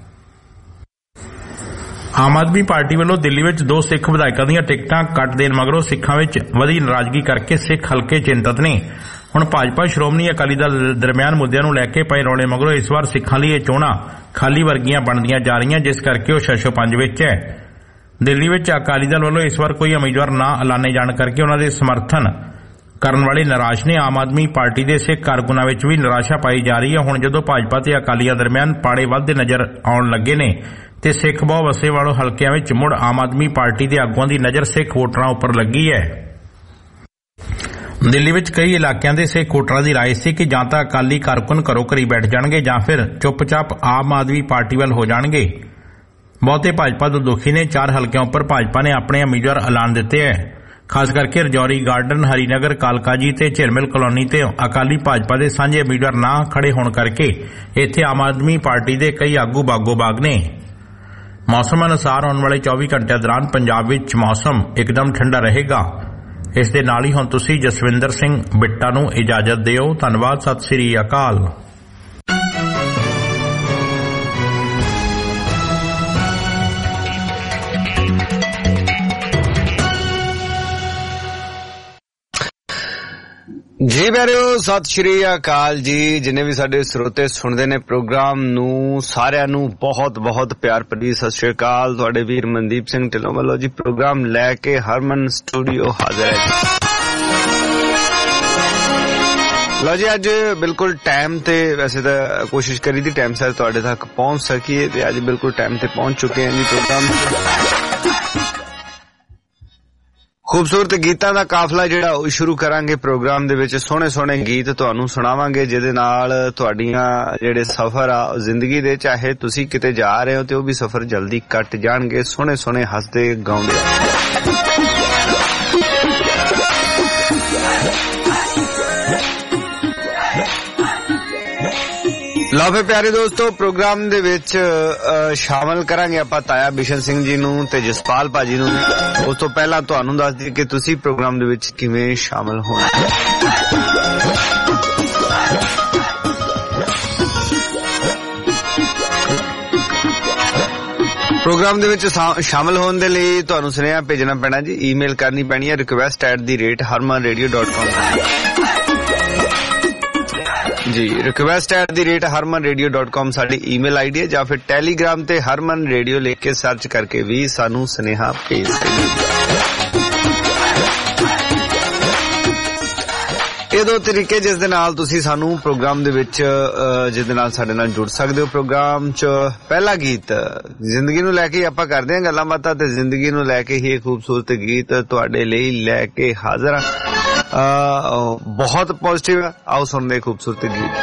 ਆਮ ਆਦਮੀ ਪਾਰਟੀ ਵੱਲੋਂ ਦਿੱਲੀ ਵਿੱਚ ਦੋ ਸਿੱਖ ਵਿਧਾਇਕਾਂ ਦੀਆਂ ਟਿਕਟਾਂ ਕੱਟ ਦੇਣ ਮਗਰੋਂ ਸਿੱਖਾਂ ਵਿੱਚ ਵਧੀ ਨਾਰਾਜ਼ਗੀ ਕਰਕੇ ਸਿੱਖ ਹਲਕੇ ਚਿੰਤਤ ਨੇ। ਹੁਣ ਭਾਜਪਾ ਸ਼੍ਰੋਮਣੀ ਅਕਾਲੀ ਦਲ ਦਰਮਿਆਨ ਮੁੱਦਿਆਂ ਨੂੰ ਲੈ ਕੇ ਪਏ ਰੌਲੇ ਮਗਰੋਂ ਇਸ ਵਾਰ ਸਿੱਖਾਂ ਲਈ ਇਹ ਚੋਣਾਂ ਖਾਲੀ ਵਰਗੀਆਂ ਬਣਦੀਆਂ ਜਾ ਰਹੀਆਂ ਜਿਸ ਕਰਕੇ ਉਹ ਛੇ ਸੌ ਪੰਜ ਵਿੱਚ ਹੈ। ਦਿੱਲੀ ਵਿੱਚ ਅਕਾਲੀ ਦਲ ਵੱਲੋਂ ਇਸ ਵਾਰ ਕੋਈ ਉਮੀਦਵਾਰ ਨਾ ਐਲਾਨੇ ਜਾਣ ਕਰਕੇ ਉਨ੍ਹਾਂ ਦੇ ਸਮਰਥਨ ਕਰਨ ਵਾਲੇ ਨਿਰਾਸ਼ ਨੇ। ਆਮ ਆਦਮੀ ਪਾਰਟੀ ਦੇ ਸਿੱਖ ਕਾਰਕੁਨਾਂ ਵਿੱਚ ਵੀ ਨਿਰਾਸ਼ਾ ਪਾਈ ਜਾ ਰਹੀ ਹੈ। ਹੁਣ ਜਦੋਂ ਭਾਜਪਾ ਤੇ ਅਕਾਲੀਆਂ ਦਰਮਿਆਨ ਪਾੜੇ ਵੱਧਦੇ ਨਜ਼ਰ ਆਉਣ ਲੱਗੇ ਨੇ ਤੇ ਸਿੱਖ ਬਹੁ ਵਸੇ ਵਾਲੇ ਹਲਕਿਆਂ ਵਿੱਚ ਮੁੜ ਆਮ ਆਦਮੀ ਪਾਰਟੀ ਦੇ ਆਗੂਆਂ ਦੀ ਨਜ਼ਰ ਸਿੱਖ ਵੋਟਰਾਂ ਉੱਪਰ ਲੱਗੀ ਹੈ। ਦਿੱਲੀ ਵਿੱਚ ਕਈ ਇਲਾਕਿਆਂ ਦੇ ਸਿੱਖ ਵੋਟਰਾਂ ਦੀ ਰਾਏ ਸੀ ਕਿ ਜਾਂ ਤਾਂ ਅਕਾਲੀ ਕਾਰਕੁਨ ਘਰੋਂ ਘਰੀ ਬੈਠ ਜਾਣਗੇ ਜਾਂ ਫਿਰ ਚੁੱਪਚਾਪ ਆਮ ਆਦਮੀ ਪਾਰਟੀ ਵੱਲ ਹੋ ਜਾਣਗੇ। ਬਹੁਤੇ ਭਾਜਪਾ ਤੋਂ ਦੁਖੀ ਨੇ। ਚਾਰ ਹਲਕਿਆਂ ਉੱਪਰ ਭਾਜਪਾ ਨੇ ਆਪਣੇ ਉਮੀਦਵਾਰ ਐਲਾਨ ਦਿੱਤੇ ਹੈ। ਖਾਸ ਕਰਕੇ ਰਜੌਰੀ ਗਾਰਡਨ, ਹਰੀਨਗਰ, ਕਾਲਕਾਜੀ ਤੇ ਝਿਲਮਿਲ ਕਲੋਨੀ ਤੇ ਅਕਾਲੀ ਭਾਜਪਾ ਦੇ ਸਾਂਝੇ ਉਮੀਦਵਾਰ ਨਾ ਖੜੇ ਹੋਣ ਕਰਕੇ ਇੱਥੇ ਆਮ ਆਦਮੀ ਪਾਰਟੀ ਦੇ ਕਈ ਆਗੂ ਬਾਗੋ ਬਾਗ ਨੇ। ਮੌਸਮ ਅਨੁਸਾਰ ਆਉਣ ਵਾਲੇ ਚੌਵੀ ਘੰਟਿਆਂ ਦੌਰਾਨ ਪੰਜਾਬ ਵਿੱਚ ਮੌਸਮ ਇੱਕਦਮ ਠੰਡਾ ਰਹੇਗਾ। ਇਸ ਦੇ ਨਾਲ ਹੀ ਹੁਣ ਤੁਸੀਂ ਜਸਵਿੰਦਰ ਸਿੰਘ ਬਿੱਟਾ ਨੂੰ ਇਜਾਜ਼ਤ ਦਿਓ। ਧੰਨਵਾਦ। ਸਤਿ ਸ੍ਰੀ ਅਕਾਲ। ਜੀ ਪਿਆਰਿਓ, ਸਤਿ ਸ਼੍ਰੀ ਅਕਾਲ ਜੀ। ਜਿੰਨੇ ਵੀ ਸਾਡੇ ਸਰੋਤੇ ਸੁਣਦੇ ਨੇ ਪ੍ਰੋਗਰਾਮ ਨੂੰ, ਸਾਰਿਆਂ ਨੂੰ ਬਹੁਤ ਬਹੁਤ ਪਿਆਰ ਭਰੀ ਸਤਿ ਸ਼੍ਰੀ ਅਕਾਲ। ਤੁਹਾਡੇ ਵੀਰ ਮਨਦੀਪ ਸਿੰਘ ਢਿੱਲੋਂ ਵੱਲੋਂ ਜੀ ਪ੍ਰੋਗਰਾਮ ਲੈ ਕੇ ਹਰਮਨ ਸਟੂਡੀਓ ਹਾਜ਼ਰ ਹੈ ਜੀ। ਲਓ ਜੀ, ਅੱਜ ਬਿਲਕੁਲ ਟਾਈਮ ਤੇ, ਵੈਸੇ ਤਾਂ ਕੋਸ਼ਿਸ਼ ਕਰੀ ਦੀ ਟਾਈਮ ਸਿਰ ਤੁਹਾਡੇ ਤੱਕ ਪਹੁੰਚ ਸਕੀਏ ਤੇ ਅੱਜ ਬਿਲਕੁਲ ਟਾਈਮ ਤੇ ਪਹੁੰਚ ਚੁੱਕੇ ਹਾਂ ਜੀ। ਪ੍ਰੋਗਰਾਮ ਖੂਬਸੂਰਤ ਗੀਤਾਂ ਦਾ ਕਾਫਲਾ ਜਿਹੜਾ ਉਹ ਸ਼ੁਰੂ ਕਰਾਂਗੇ। ਪ੍ਰੋਗਰਾਮ ਦੇ ਵਿੱਚ ਸੋਹਣੇ ਸੋਹਣੇ ਗੀਤ ਤੁਹਾਨੂੰ ਸੁਣਾਵਾਂਗੇ ਜਿਹਦੇ ਨਾਲ ਤੁਹਾਡੀਆਂ ਜਿਹੜੇ ਸਫ਼ਰ ਆ ਜ਼ਿੰਦਗੀ ਦੇ, ਚਾਹੇ ਤੁਸੀਂ ਕਿਤੇ ਜਾ ਰਹੇ ਹੋ ਤੇ ਉਹ ਵੀ ਸਫ਼ਰ ਜਲਦੀ ਕੱਟ ਜਾਣਗੇ ਸੋਹਣੇ ਸੋਹਣੇ ਹੱਸਦੇ ਗਾਉਂਦੇ। ਲਓ ਫਿਰ ਪਿਆਰੇ ਦੋਸਤੋ, ਪ੍ਰੋਗਰਾਮ ਦੇ ਵਿੱਚ ਸ਼ਾਮਲ ਕਰਾਂਗੇ ਆਪਾਂ ਤਾਇਆ ਬਿਸ਼ਨ ਸਿੰਘ ਜੀ ਨੂੰ ਤੇ ਜਸਪਾਲ ਭਾਜੀ ਨੂੰ। ਉਸ ਤੋਂ ਪਹਿਲਾਂ ਤੁਹਾਨੂੰ ਦੱਸ ਦਈਏ ਕਿ ਤੁਸੀਂ ਪ੍ਰੋਗਰਾਮ ਦੇ ਵਿੱਚ ਕਿਵੇਂ ਸ਼ਾਮਲ ਹੋਣਾ ਹੈ। ਪ੍ਰੋਗਰਾਮ ਦੇ ਵਿੱਚ ਸ਼ਾਮਲ ਹੋਣ ਦੇ ਲਈ ਤੁਹਾਨੂੰ ਸੁਨੇਹਾ ਭੇਜਣਾ ਪੈਣਾ ਜੀ। ਈਮੇਲ ਕਰਨੀ ਪੈਣੀ ਹੈ request at the rate Harman radio dot com ਜੀ। Request at the rate Harman radio dot com ਸਾਡੀ ਈਮੇਲ ਆਈਡੀ ਹੈ, ਜਾਂ ਫਿਰ ਟੈਲੀਗ੍ਰਾਮ ਤੇ ਹਰਮਨ ਰੇਡੀਓ ਲਿਖ ਕੇ ਸਰਚ ਕਰਕੇ ਵੀ ਸਾਨੂੰ ਸੁਨੇਹਾ ਭੇਜ ਸਕਦੇ। ਇਹ ਦੋ ਤਰੀਕੇ ਜਿਸ ਦੇ ਨਾਲ ਤੁਸੀਂ ਸਾਨੂੰ ਪ੍ਰੋਗਰਾਮ ਦੇ ਵਿੱਚ ਜਿਸ ਦੇ ਨਾਲ ਸਾਡੇ ਨਾਲ ਜੁੜ ਸਕਦੇ ਹੋ। ਪ੍ਰੋਗਰਾਮ 'ਚ ਪਹਿਲਾ ਗੀਤ ਜ਼ਿੰਦਗੀ ਨੂੰ ਲੈ ਕੇ ਆਪਾਂ ਕਰਦੇ ਹਾਂ ਗੱਲਾਂ ਬਾਤਾਂ, ਤੇ ਜ਼ਿੰਦਗੀ ਨੂੰ ਲੈ ਕੇ ਹੀ ਇਹ ਖੂਬਸੂਰਤ ਗੀਤ ਤੁਹਾਡੇ ਲਈ ਲੈ ਕੇ ਹਾਜ਼ਰ ਹਾਂ। बहुत पॉजिटिव है, आओ सुनने खूबसूरत गीत।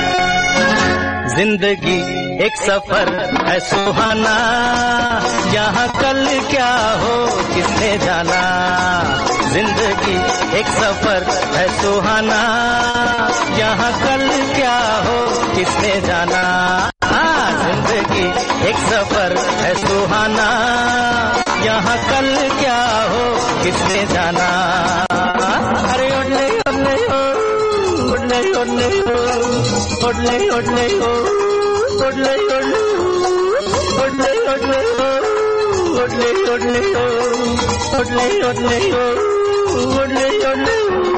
जिंदगी एक सफर है सुहाना, यहाँ कल क्या हो किसने जाना। जिंदगी एक सफर है सुहाना, यहाँ कल क्या हो किसने जाना। जिंदगी एक सफर है सुहाना, यहाँ कल क्या हो किसने जाना। अरे ओडले ओडले ओ ओडले ओडले ओ ओडले ओडले ओ ओडले ओडले ओडले ओडले ओ ओडले ओडले ओ ओडले ओडले ओ ओडले ओडले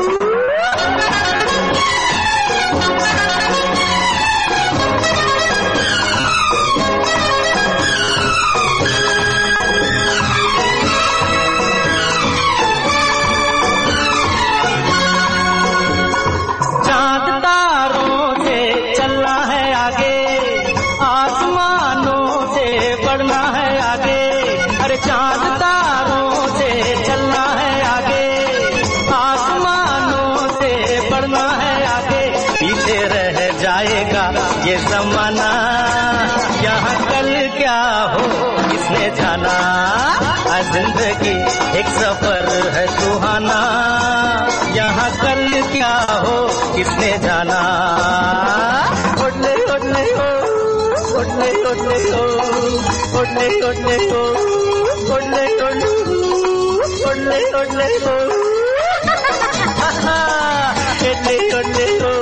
ये ज़माना, यहाँ कल क्या हो किसने जाना। जिंदगी एक सफर है सुहाना, यहाँ कल क्या हो किसने जाना। ओडले ओडले ओ ओडले ओडले ओ ओडले ओडले ओ ओडले ओडले ओडले ओडले ओ ओडले ओडले ओ।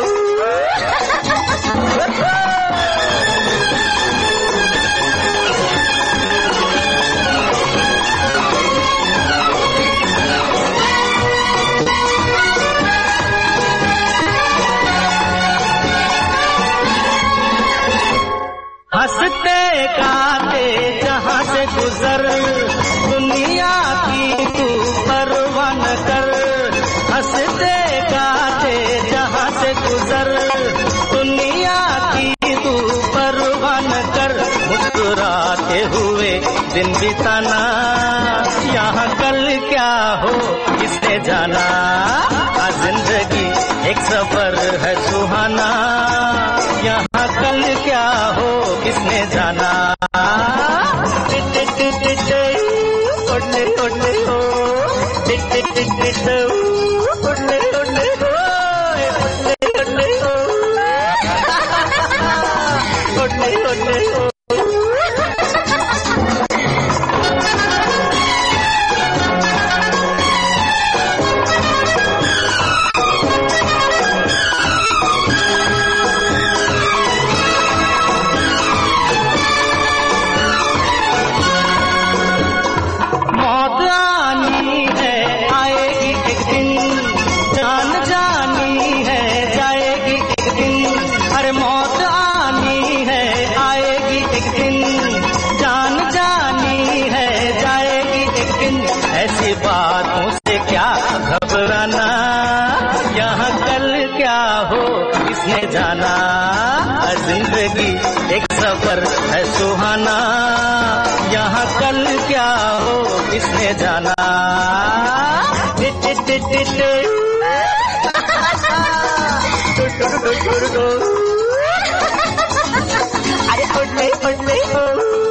हंसते गाते जहाँ से गुजर, दुनिया की तू परवाह न कर। हंसते गाते जहाँ से गुजर, दुनिया की तू परवाह न कर। मुस्कुराते हुए दिन बिताना, यहाँ कल क्या हो किसने जाना। जिंदगी एक सफर है सुहाना, यहाँ कल क्या हो किसने जाना। ओडले ओडले हो टिक टिक टिक टिक ओडले ओडले हो ओडले ओडले हो ओडले ओडले हो। बातों से क्या घबराना, यहाँ कल क्या हो किसने जाना। जिंदगी एक सफर है सुहाना, यहाँ कल क्या हो किसने जाना। टिट टिट टिट टिट अरे ओडले ओडले हो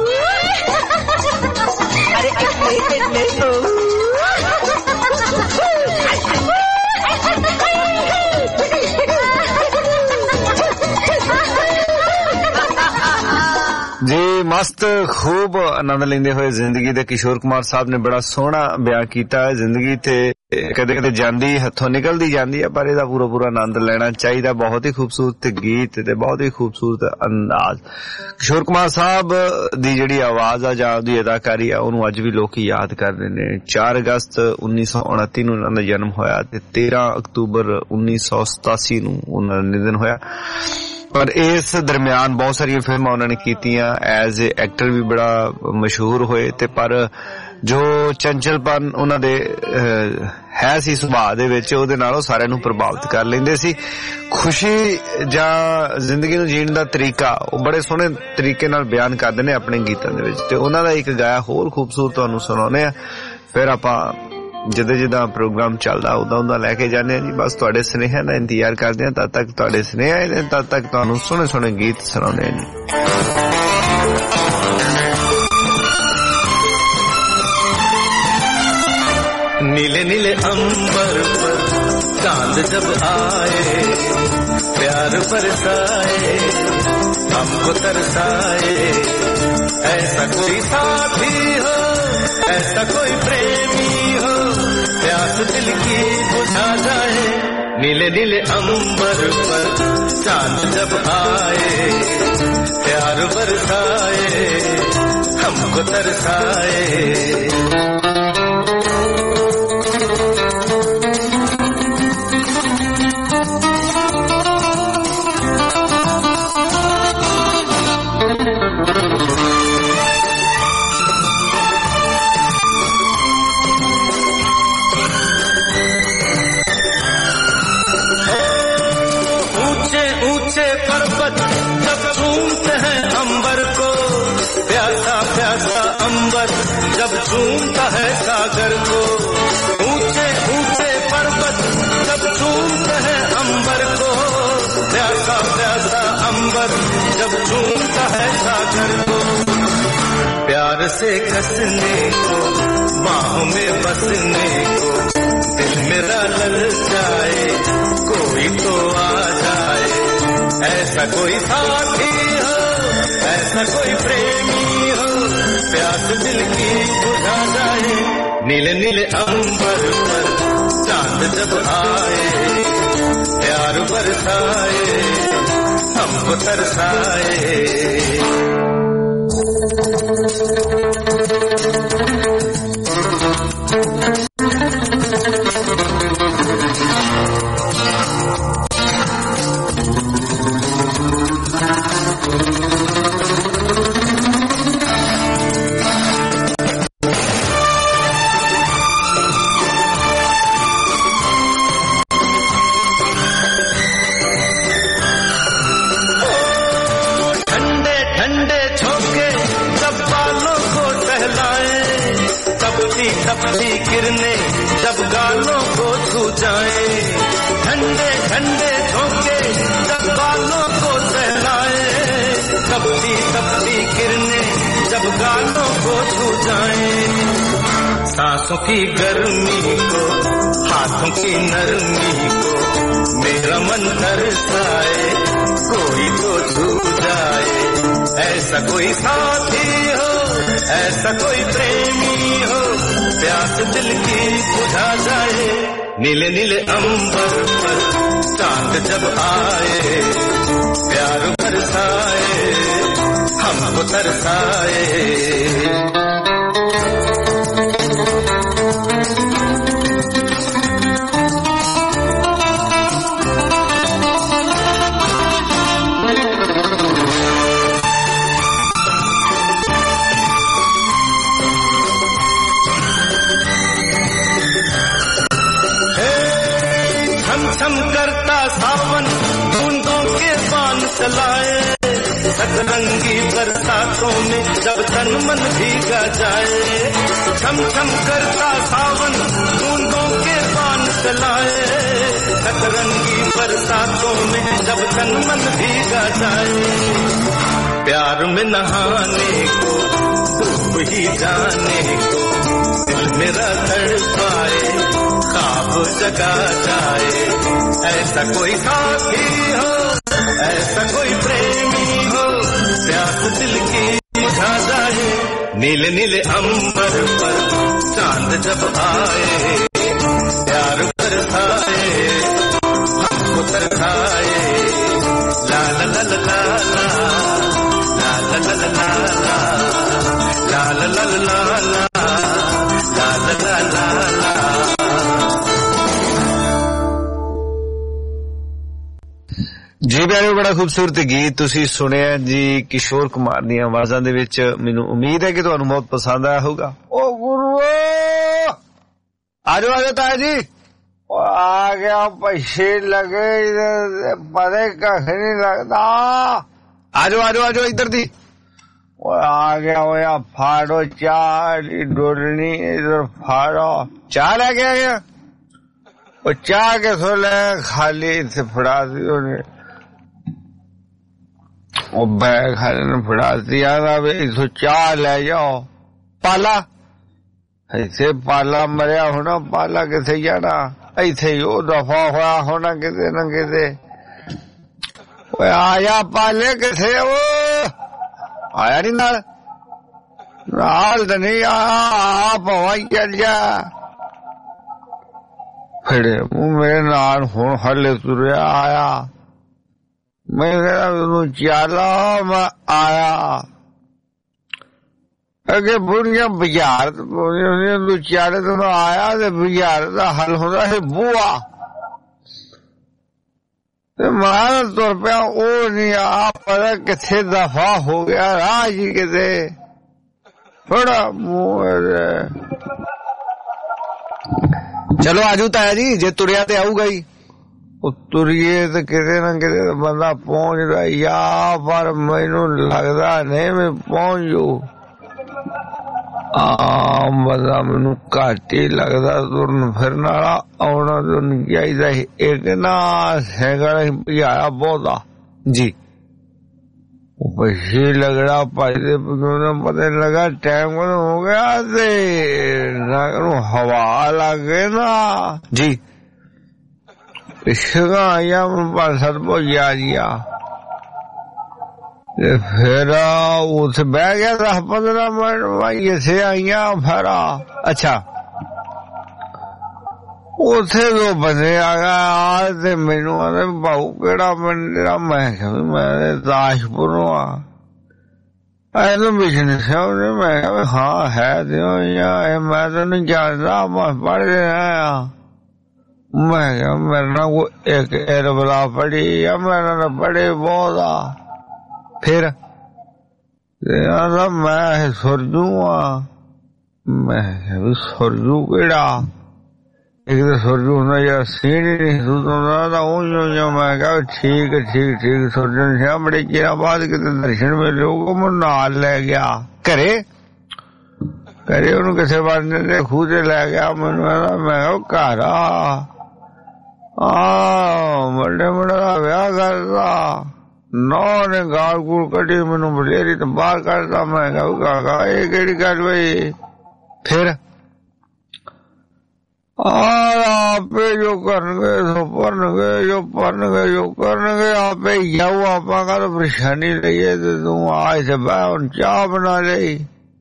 अरे इतने इतने हो। जी मस्त खूब आनंद लेंदे हुए जिंदगी दे किशोर कुमार साहब ने बड़ा सोहना बयान कीता है। जिंदगी ते ਕਦੇ ਕਦੇ ਜਾਂਦੀ ਹੱਥੋਂ ਨਿਕਲਦੀ ਜਾਂਦੀ ਹੈ, ਪਰ ਇਹਦਾ ਪੂਰਾ ਪੂਰਾ ਆਨੰਦ ਲੈਣਾ ਚਾਹੀਦਾ। ਬਹੁਤ ਹੀ ਖੂਬਸੂਰਤ ਗੀਤ ਤੇ ਬਹੁਤ ਹੀ ਖੂਬਸੂਰਤ ਅੰਦਾਜ਼। ਕਿਸ਼ੋਰ ਕੁਮਾਰ ਸਾਹਿਬ ਦੀ ਜਿਹੜੀ ਆਵਾਜ਼ ਆ ਜਾਂ ਉਹਦੀ ਅਦਾਕਾਰੀ ਆ ਉਹਨੂੰ ਅੱਜ ਵੀ ਲੋਕ ਯਾਦ ਕਰਦੇ ਨੇ। ਚਾਰ ਅਗਸਤ ਉੱਨੀ ਸੌ ਉਨੱਤੀ ਨੂੰ ਉਹਨਾਂ ਦਾ ਜਨਮ ਹੋਇਆ ਤੇ ਤੇਰਾਂ ਅਕਤੂਬਰ ਉੱਨੀ ਸੌ ਸਤਾਸੀ ਨੂੰ ਉਹਨਾਂ ਦਾ ਨਿਧਨ ਹੋਇਆ। ਪਰ ਇਸ ਦਰਮਿਆਨ ਬਹੁਤ ਸਾਰੀਆਂ ਫਿਲਮਾਂ ਉਹਨਾਂ ਨੇ ਕੀਤੀਆਂ, ਐਜ਼ ਏ ਐਕਟਰ ਵੀ ਬੜਾ ਮਸ਼ਹੂਰ ਹੋਏ। ਤੇ ਪਰ ਜੋ ਚੰਚਲਪਨ ਉਹਨਾਂ ਦੇ ਹੈ ਸੀ ਸੁਭਾਅ ਦੇ ਵਿੱਚ, ਉਹਦੇ ਨਾਲ ਉਹ ਸਾਰਿਆਂ ਨੂੰ ਪ੍ਰਭਾਵਿਤ ਕਰ ਲੈਂਦੇ ਸੀ। ਖੁਸ਼ੀ ਜਾਂ ਜ਼ਿੰਦਗੀ ਨੂੰ ਜੀਣ ਦਾ ਤਰੀਕਾ ਉਹ ਬੜੇ ਸੋਹਣੇ ਤਰੀਕੇ ਨਾਲ ਬਿਆਨ ਕਰਦੇ ਨੇ ਆਪਣੇ ਗੀਤਾਂ ਦੇ ਵਿੱਚ, ਤੇ ਉਹਨਾਂ ਦਾ ਇੱਕ ਗਾਇਆ ਹੋਰ ਖੂਬਸੂਰਤ ਤੁਹਾਨੂੰ ਸੁਣਾਉਂਦੇ ਆ। ਫਿਰ ਆਪਾਂ ਜਿੱਦਾਂ ਜਿੱਦਾਂ ਪ੍ਰੋਗਰਾਮ ਚੱਲਦਾ ਉਦਾਂ ਉਦਾਂ ਲੈ ਕੇ ਜਾਂਦੇ ਆ ਜੀ। ਬਸ ਤੁਹਾਡੇ ਸੁਨੇਹਿਆਂ ਦਾ ਇੰਤਜ਼ਾਰ ਕਰਦੇ ਆ, ਤਦ ਤੱਕ ਤੁਹਾਡੇ ਸੁਨੇਹੇ ਆਏ ਨੇ, ਤਦ ਤੱਕ ਤੁਹਾਨੂੰ ਸੋਹਣੇ ਸੋਹਣੇ ਗੀਤ ਸੁਣਾਉਂਦੇ ਆ ਜੀ। नीले नीले अंबर पर चांद जब आए, प्यार बरसाए, हमको तरसाए। ऐसा कोई साथी हो, ऐसा कोई प्रेमी हो, प्यास दिल की बुझा जाए। नीले नीले अंबर पर चांद जब आए, प्यार बरसाए, हमको तरसाए। जब झूमता है सागर को, ऊंचे ऊंचे पर्वत जब झूमते हैं अंबर को, प्यासा प्यासा अंबर जब झूमता है सागर को। प्यार से कसने को, बाहों में बसने को, दिल मेरा ललचाए, कोई तो आ जाए। ऐसा कोई साथी हो, ऐसा कोई प्रेमी हो, प्यास दिल की बुझा जाए। नीले नीले अंबर पर चांद जब आए, प्यार बरसाए, हमको तरसाए। तपती किरणें जब गालों को छू जाए, ठंडे ठंडे झोंके जब बालों को सहलाए। तपती तपती किरणें जब गालों को छू जाए, सांसों की गर्मी को, हाथों की नरमी को, मेरा मन तरसाए, कोई तो छू जाए। ऐसा कोई साथी हो, ऐसा कोई प्रेमी हो, प्यास दिल की बुझा जाए। नीले नीले अंबर पर चांद जब आए, प्यार बरसाए, हमको तरसाए। छम करता सावन बूंदों के बान चलाए, सतरंगी बरसातों में जब तन मन भीगा जाए। छम छम करता सावन बूंदों के बान चलाए, सतरंगी बरसातों में जब तन मन भीगा जाए। प्यार में नहाने को, डूब ही जाने को, दिल मेरा तड़पाए, ख्वाब जगा जाए। ऐसा कोई साथी हो, ऐसा कोई प्रेमी हो, प्यास दिल की बुझा जाए। नीले नीले अंबर पर चांद जब आए, प्यार बरसाए हमको तरसाए ला ला ला ला ला ला ला ला ला ला ला ला ला ला ला ला ला। ਜੀ ਪਿਆਰਿਓ, ਬੜਾ ਖੂਬਸੂਰਤ ਗੀਤ ਤੁਸੀਂ ਸੁਣਿਆ ਜੀ ਕਿਸ਼ੋਰ ਕੁਮਾਰ ਦੀਆਂ ਆਵਾਜ਼ਾਂ ਦੇ ਵਿੱਚ। ਮੈਨੂੰ ਉਮੀਦ ਹੈ ਕਿ ਤੁਹਾਨੂੰ ਬਹੁਤ ਪਸੰਦ ਆਇਆ ਹੋਊਗਾ। ਓ ਗੁਰੂ ਆਜੋ ਆਜੋ ਤਾਇਆ ਜੀ, ਆ ਗਿਆ ਪੈਸੇ ਲਗੇ ਪਤਾ ਕੱਖ ਨਹੀਂ ਲੱਗਦਾ। ਆਜੋ ਆਜੋ ਆਜੋ ਇੱਧਰ ਦੀ। ਆ ਗਿਆ ਹੋਇਆ ਫਾੜੋ ਚਾਹ ਦੀ ਡੋਲਣੀ, ਇੱਧਰ ਫਾੜੋ ਚਾਹ ਲੈ ਕੇ ਆ ਗਿਆ। ਉਹ ਚਾਹ ਕਿਥੋਂ ਲੈ, ਖਾਲੀ ਇੱਥੇ ਫੜਾ ਦੀ ਉਹਨੇ। ਉਹ ਬੈਗ ਖਾਲੇ ਨੂੰ ਫੜਾਤੀ, ਆਦਾ ਵੀ ਇੱਥੋਂ ਚਾਹ ਲੈ ਜਾਓ। ਪਾਲਾ ਇੱਥੇ ਪਾਲਾ ਮਰਿਆ ਹੋਣਾ, ਪਾਲਾ ਕਿੱਥੇ ਜਾਣਾ, ਇੱਥੇ ਹੀ ਉਹ ਦਫਾ ਹੋਇਆ ਹੋਣਾ ਕਿਤੇ ਨਾ ਕਿਤੇ। ਓਏ ਆਇਆ ਪਾਲੇ ਕਿੱਥੇ, ਉਹ ਆਇਆ ਨੀ ਨਾਲ, ਨਾਲ ਤਾਂ ਨਹੀਂ ਆਇਆ, ਭਵਾ ਚੱਲ ਜਾ। ਫੜੇ ਮੂੰਹ ਮੇਰੇ ਨਾਲ ਹੁਣ ਹਲੇ ਤੁਰਿਆ ਆਇਆ। ਮੈਂ ਕਿਹਾ ਉਹਨੂੰ ਚਾਲਾ, ਮੈਂ ਆਇਆ ਅੱਗੇ ਬੁੜੀਆਂ ਬਾਜ਼ਾਰ ਤੂੰ ਚਾਲੇ ਤੋਂ ਆਇਆ ਤੇ ਬਾਜ਼ਾਰ ਦਾ ਹੱਲ ਹੁੰਦਾ ਸੀ ਬੂਆ ਤੇ ਮਾਰ ਤੁਰ ਪਿਆ। ਉਹ ਨਹੀਂ ਆ ਪਤਾ ਕਿੱਥੇ ਦਫਾ ਹੋ ਗਿਆ ਰਾਹ ਜੀ ਕਿਤੇ। ਥੋੜਾ ਮੂੰਹ ਚਲੋ ਆਜੂ ਤਾਇਆ ਜੀ, ਜੇ ਤੁਰਿਆ ਤੇ ਆਊਗਾ ਹੀ। ਉਹ ਤੁਰੀਏ ਤੇ ਕਿਤੇ ਨਾ ਕਿਤੇ ਬੰਦਾ ਪਹੁੰਚਦਾ ਯਾ, ਪਰ ਮੈਨੂੰ ਲੱਗਦਾ ਨਹੀਂ ਮੈਂ ਪਹੁੰਚ ਜੂ। ਆ ਬੰਦਾ ਮੈਨੂੰ ਘੱਟ ਹੀ ਲੱਗਦਾ ਤੁਰਨ ਫਿਰਨ ਵਾਲਾ। ਆਉਣਾ ਤੁਰਨ ਚਾਹੀਦਾ ਸੀ। ਇੱਕ ਨਾ ਸਾਈਕਲ ਭਜਾਇਆ ਬਹੁਤਾ ਜੀ, ਉਹ ਪੈਸੇ ਲੱਗੜਾ ਭਜਦੇ ਪਤਾ ਨੀ ਲੱਗਾ ਟਾਈਮ ਹੋ ਗਿਆ ਤੇ ਨੂੰ ਹਵਾ ਲੱਗ ਗਈ ਨਾ ਜੀ। ਪਿਛਗਾ ਆਇਆ ਪੰਜ ਸੱਤ ਭੋਜਿਆ ਜੀਆ ਤੇ ਫਿਰ ਉੱਥੇ ਬਹਿ ਗਿਆ ਦਸ ਪੰਦਰਾਂ ਮਿੰਟ ਭਾਈ ਇੱਥੇ ਆਈਆਂ ਫਿਰ। ਅੱਛਾ ਉੱਥੇ ਦੋ ਬੰਦੇ ਆ ਗਏ ਤੇ ਮੈਨੂੰ ਆਂਦੇ ਭਾਊ ਕਿਹੜਾ ਪਿੰਡ ਤੇਰਾ? ਮੈਂ ਕਿਹਾ ਮੈਂ ਦਾਸ਼ਪੁਰੋਂ ਆ। ਇਹਨੂੰ ਬਿਜਨਸ ਹੈ ਉਹਨੇ? ਮੈਂ ਕਿਹਾ ਹਾਂ ਹੈ ਦਿਓ ਯਾਰ, ਮੈਂ ਤੈਨੂੰ ਜਾਣਦਾ, ਮੈਂ ਪੜ੍ਹ ਰਿਹਾ। ਮੈਂ ਕਿਹਾ ਮੇਰੇ ਨਾਲ ਕੋਈ ਇੱਕ ਐਰਬਲਾ ਪੜੀ ਆ, ਮੇਰੇ ਨਾਲ ਪੜੇ ਬਹੁਤ ਆ। ਫਿਰ ਮੈਂ ਸੁਰਜੂ ਆ। ਮੈਂ ਕਿਹਾ ਵੀ ਸੁਰਜੂ ਕਿਹੜਾ? ਇੱਕ ਤਾਂ ਸੁਰਜੂ ਹੁੰਦਾ ਯਾਰ ਸੀਨ ਹੀ ਨਹੀਂ ਹੁੰਦਾ ਉਹ। ਮੈਂ ਕਿਹਾ ਠੀਕ ਠੀਕ ਠੀਕ ਸੁਰਜਨ ਸਿਆ, ਬੜੇ ਚਿਰਾਂ ਬਾਅਦ ਕਿਤੇ ਦਰਸ਼ਨ ਮਿਲੇ ਉਹ ਮੈਨੂੰ ਨਾਲ ਲੈ ਗਿਆ ਘਰੇ। ਘਰੇ ਉਹਨੂੰ ਕਿਸੇ ਬੰਦੇ ਨੇ ਖੂਹ ਤੇ ਲੈ ਗਿਆ ਮੈਨੂੰ। ਮੈਂ ਕਿਹਾ ਘਰ ਆ ਆ ਵੱਡੇ ਮੁੰਡੇ ਦਾ ਵਿਆਹ ਕਰਦਾ ਨੌ ਨੇ ਗਾਲ ਗੂਲ ਕੱਢੀ ਮੈਨੂੰ ਬਲੇਰੀ ਤੋਂ ਬਾਹਰ ਕੱਢਦਾ। ਮੈਂ ਕਿਹਾ ਕਾਕਾ ਇਹ ਕਿਹੜੀ ਗੱਲ ਬਈ? ਫਿਰ ਆਪੇ ਜੋ ਕਰਨਗੇ ਸੋ ਭਰਨਗੇ, ਜੋ ਭਰਨਗੇ ਜੋ ਕਰਨਗੇ ਆਪੇ ਜਾਊ। ਆਪਾਂ ਕਾ ਪਰੇਸ਼ਾਨੀ ਲਈਏ ਤੇ ਤੂੰ ਆ ਇੱਥੇ ਬਹਿ ਹੁਣ ਚਾਹ ਬਣਾ ਲਈ।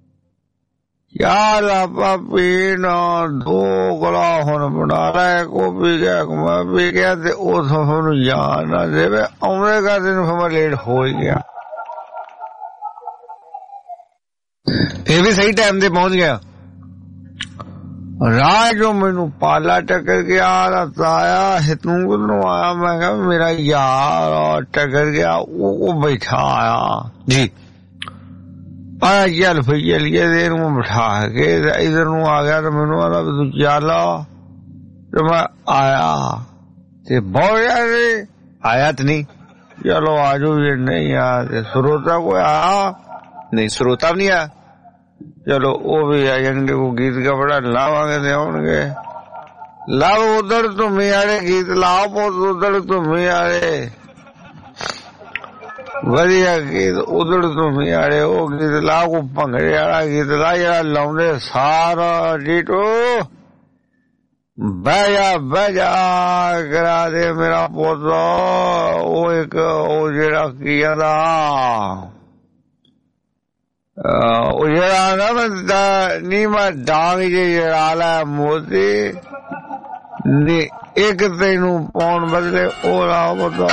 ਚਾਹ ਆਪਾਂ ਪੀਣਾ ਦੋ ਗਲਾ ਹੁਣ ਬਣਾ ਲੈ, ਕੋ ਪੀ ਗਿਆ ਮੈਂ ਪੀ ਗਿਆ ਤੇ ਉਥੋਂ ਮੈਨੂੰ ਯਾਦ ਨਾ ਦੇਵੇ ਆਉਂਦੇ ਕਰਦੇ ਨੂੰ ਫਿਰ ਮੈਂ ਲੇਟ ਹੋ ਹੀ ਗਿਆ। ਫਿਰ ਵੀ ਸਹੀ ਟਾਈਮ ਤੇ ਪਹੁੰਚ ਗਿਆ। ਰਾਹ ਜੋ ਮੈਨੂੰ ਪਾਲਾ ਟੱਕਰ ਗਿਆ ਤਾਇਆ ਹੈ ਤੂੰ ਕਿਧਰੋਂ ਆਇਆ? ਮੈਂ ਕਿਹਾ ਮੇਰਾ ਯਾਰ ਟੱਕਰ ਗਿਆ, ਉਹ ਬੈਠਾ ਆਇਆ ਜੀ। ਆਇਆ ਚੱਲ ਫਿਰ ਚਲੀਏ ਤੇ ਇਹਨੂੰ ਬਿਠਾ ਕੇ ਇਧਰ ਨੂੰ ਆ ਗਿਆ ਤੇ ਮੈਨੂੰ ਆਦਾ ਵੀ ਤੂੰ ਚੱਲ ਤੇ ਮੈਂ ਆਇਆ ਤੇ ਬਹੁਤ ਆਇਆ ਤੇ ਨਹੀਂ। ਚਲੋ ਆਜੋ ਜੇ ਨਹੀਂ ਆ ਤੇ ਸਰੋਤਾ ਕੋਈ ਆ ਨਹੀਂ, ਸਰੋਤਾ ਵੀ ਨਹੀਂ ਆ। ਚਲੋ ਉਹ ਵੀ ਆ ਜਾਣਗੇ, ਉਹ ਗੀਤ ਕਪੜਾ ਲਾਵਾਂਗੇ ਤੇ ਆਉਣਗੇ। ਲਾਓ ਉਧਰ ਧੁੰਮੀ ਵਾਲੇ ਗੀਤ ਲਾਓ, ਬਹੁਤ ਉਧਰ ਧੁੰਮੀ ਵਾਲੇ ਵਧੀਆ ਗੀਤ ਉਧੜ ਧੁੰਮੀ ਵਾਲੇ ਉਹ ਗੀਤ ਲਾ। ਕੋ ਭੰਗੜੇ ਵਾਲਾ ਗੀਤ ਲਾ ਜਿਹੜਾ ਲਾਉਂਦੇ ਸਾਰਾ ਡੀਟੋ ਬਹਿ ਜਾ ਬਹਿ ਜਾ ਕਰਾ ਦੇ ਮੇਰਾ ਪੁੱਤ। ਉਹ ਇੱਕ ਉਹ ਜਿਹੜਾ ਕੀ ਆਦਾ ਉਹ ਜਿਹੜਾ ਨਾ ਨੀ ਮੈਂ ਡਾਂਗ ਜੇ ਜਿਹੜਾ ਲਾ ਮੋਦੀ ਨੀ ਇੱਕ ਤੈਨੂੰ ਪਾਉਣ ਬਦਲੇ ਉਹ ਰਾਹ ਬਦਾ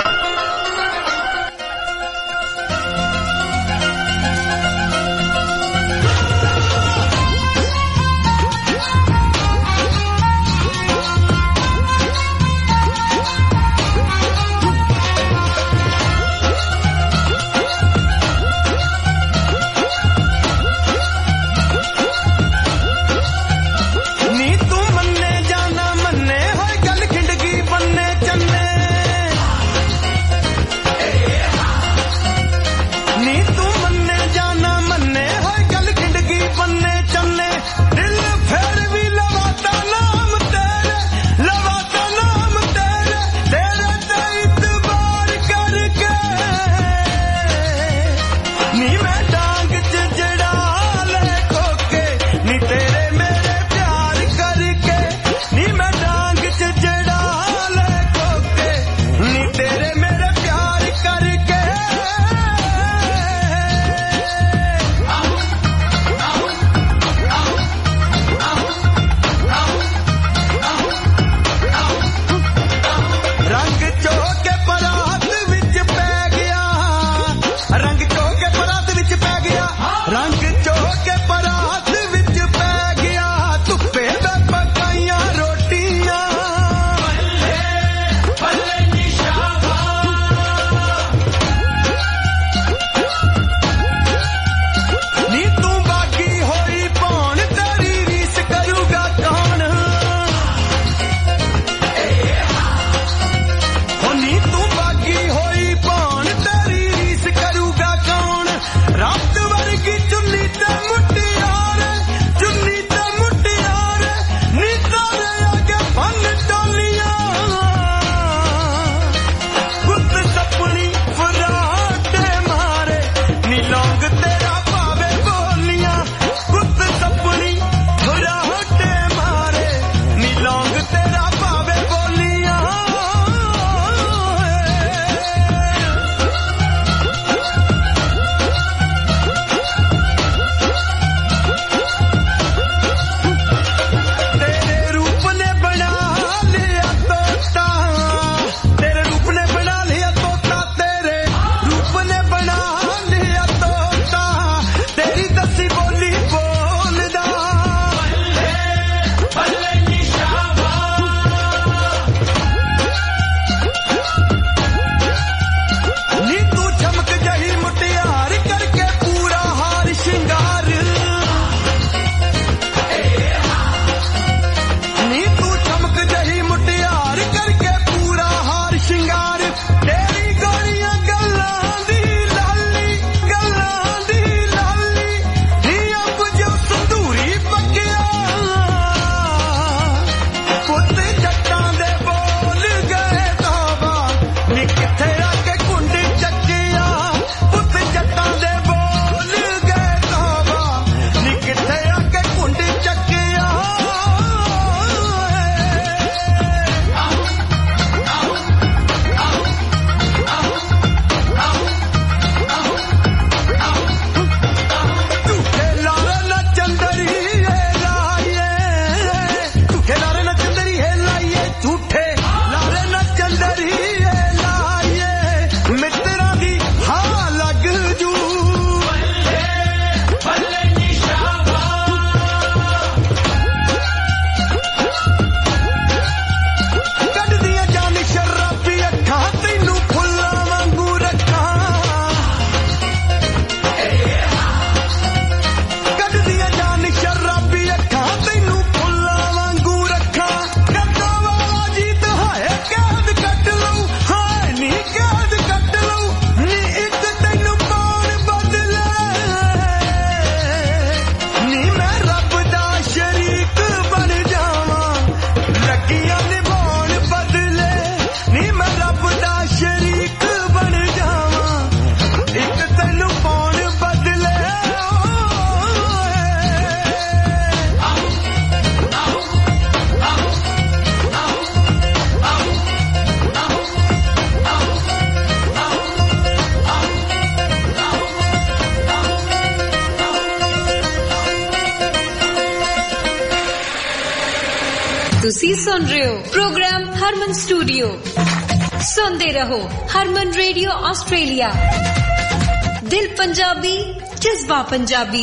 ਤੁਸੀਂ ਸੁਣ ਰਹੇ ਹੋ ਪ੍ਰੋਗਰਾਮ ਹਰਮਨ ਸਟੂਡੀਓ। ਸੁਣਦੇ ਰਹੋ ਹਰਮਨ ਰੇਡੀਓ ਆਸਟ੍ਰੇਲੀਆ। ਦਿਲ ਪੰਜਾਬੀ, ਜਜ਼ਬਾ ਪੰਜਾਬੀ।